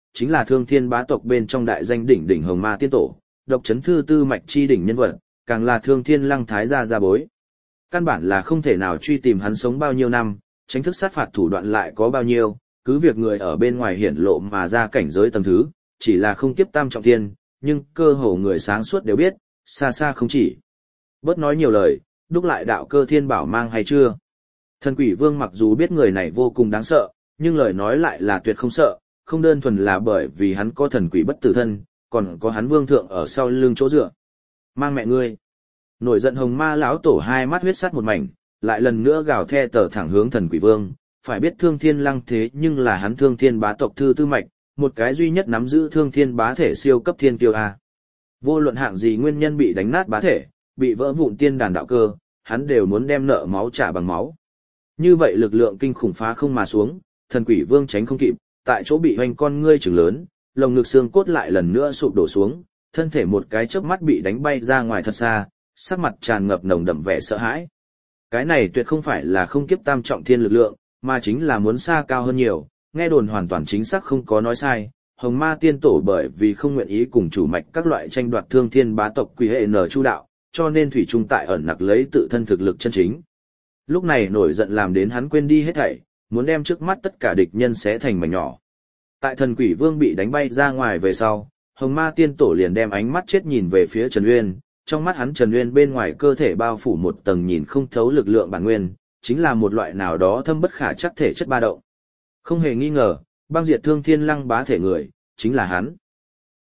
chính là Thương Thiên bá tộc bên trong đại danh đỉnh đỉnh Hồng Ma Tiên Tổ, độc chấn thư tư mạch chi đỉnh nhân vật, càng là Thương Thiên Lăng Thái gia bối. Căn bản là không thể nào truy tìm hắn sống bao nhiêu năm, tránh thức sát phạt thủ đoạn lại có bao nhiêu, cứ việc người ở bên ngoài hiển lộ mà ra cảnh giới tầng thứ, chỉ là không kiếp tam trọng thiên, nhưng cơ hồ người sáng suốt đều biết, xa xa không chỉ. Bớt nói nhiều lời, đúc lại đạo cơ thiên bảo mang hay chưa? Thần Quỷ Vương mặc dù biết người này vô cùng đáng sợ, nhưng lời nói lại là tuyệt không sợ, không đơn thuần là bởi vì hắn có thần quỷ bất tử thân, còn có hắn vương thượng ở sau lưng chỗ dựa. Mang mẹ ngươi. Nổi giận Hồng Ma lão tổ hai mắt huyết sắt một mảnh, lại lần nữa gào the tờ thẳng hướng Thần Quỷ Vương, phải biết Thương Thiên Lăng thế nhưng là hắn Thương Thiên bá tộc thư tư mạch, một cái duy nhất nắm giữ Thương Thiên bá thể siêu cấp thiên kiêu a. Vô luận hạng gì nguyên nhân bị đánh nát bá thể, bị vỡ vụn tiên đàn đạo cơ, hắn đều muốn đem nợ máu trả bằng máu. Như vậy lực lượng kinh khủng phá không mà xuống, Thần Quỷ Vương tránh không kịp, tại chỗ bị hoành con ngươi trừng lớn, lồng ngực xương cốt lại lần nữa sụp đổ xuống, thân thể một cái chớp mắt bị đánh bay ra ngoài thật xa, sắc mặt tràn ngập nồng đậm vẻ sợ hãi. Cái này tuyệt không phải là không kiếp tam trọng thiên lực lượng, mà chính là muốn xa cao hơn nhiều, nghe đồn hoàn toàn chính xác không có nói sai. Hồng Ma Tiên Tổ bởi vì không nguyện ý cùng chủ mạch các loại tranh đoạt Thương Thiên bá tộc quỷ hệ nở chu đạo, cho nên thủy trung tại ẩn nặc lấy tự thân thực lực chân chính. Lúc này nổi giận làm đến hắn quên đi hết thảy, muốn đem trước mắt tất cả địch nhân xé thành mảnh nhỏ. Tại Thần Quỷ Vương bị đánh bay ra ngoài về sau, Hồng Ma Tiên Tổ liền đem ánh mắt chết nhìn về phía Trần Uyên, trong mắt hắn Trần Uyên bên ngoài cơ thể bao phủ một tầng nhìn không thấu lực lượng bản nguyên, chính là một loại nào đó thâm bất khả chắc thể chất ba động. Không hề nghi ngờ, băng diệt Thương Thiên Lăng bá thể người, chính là hắn.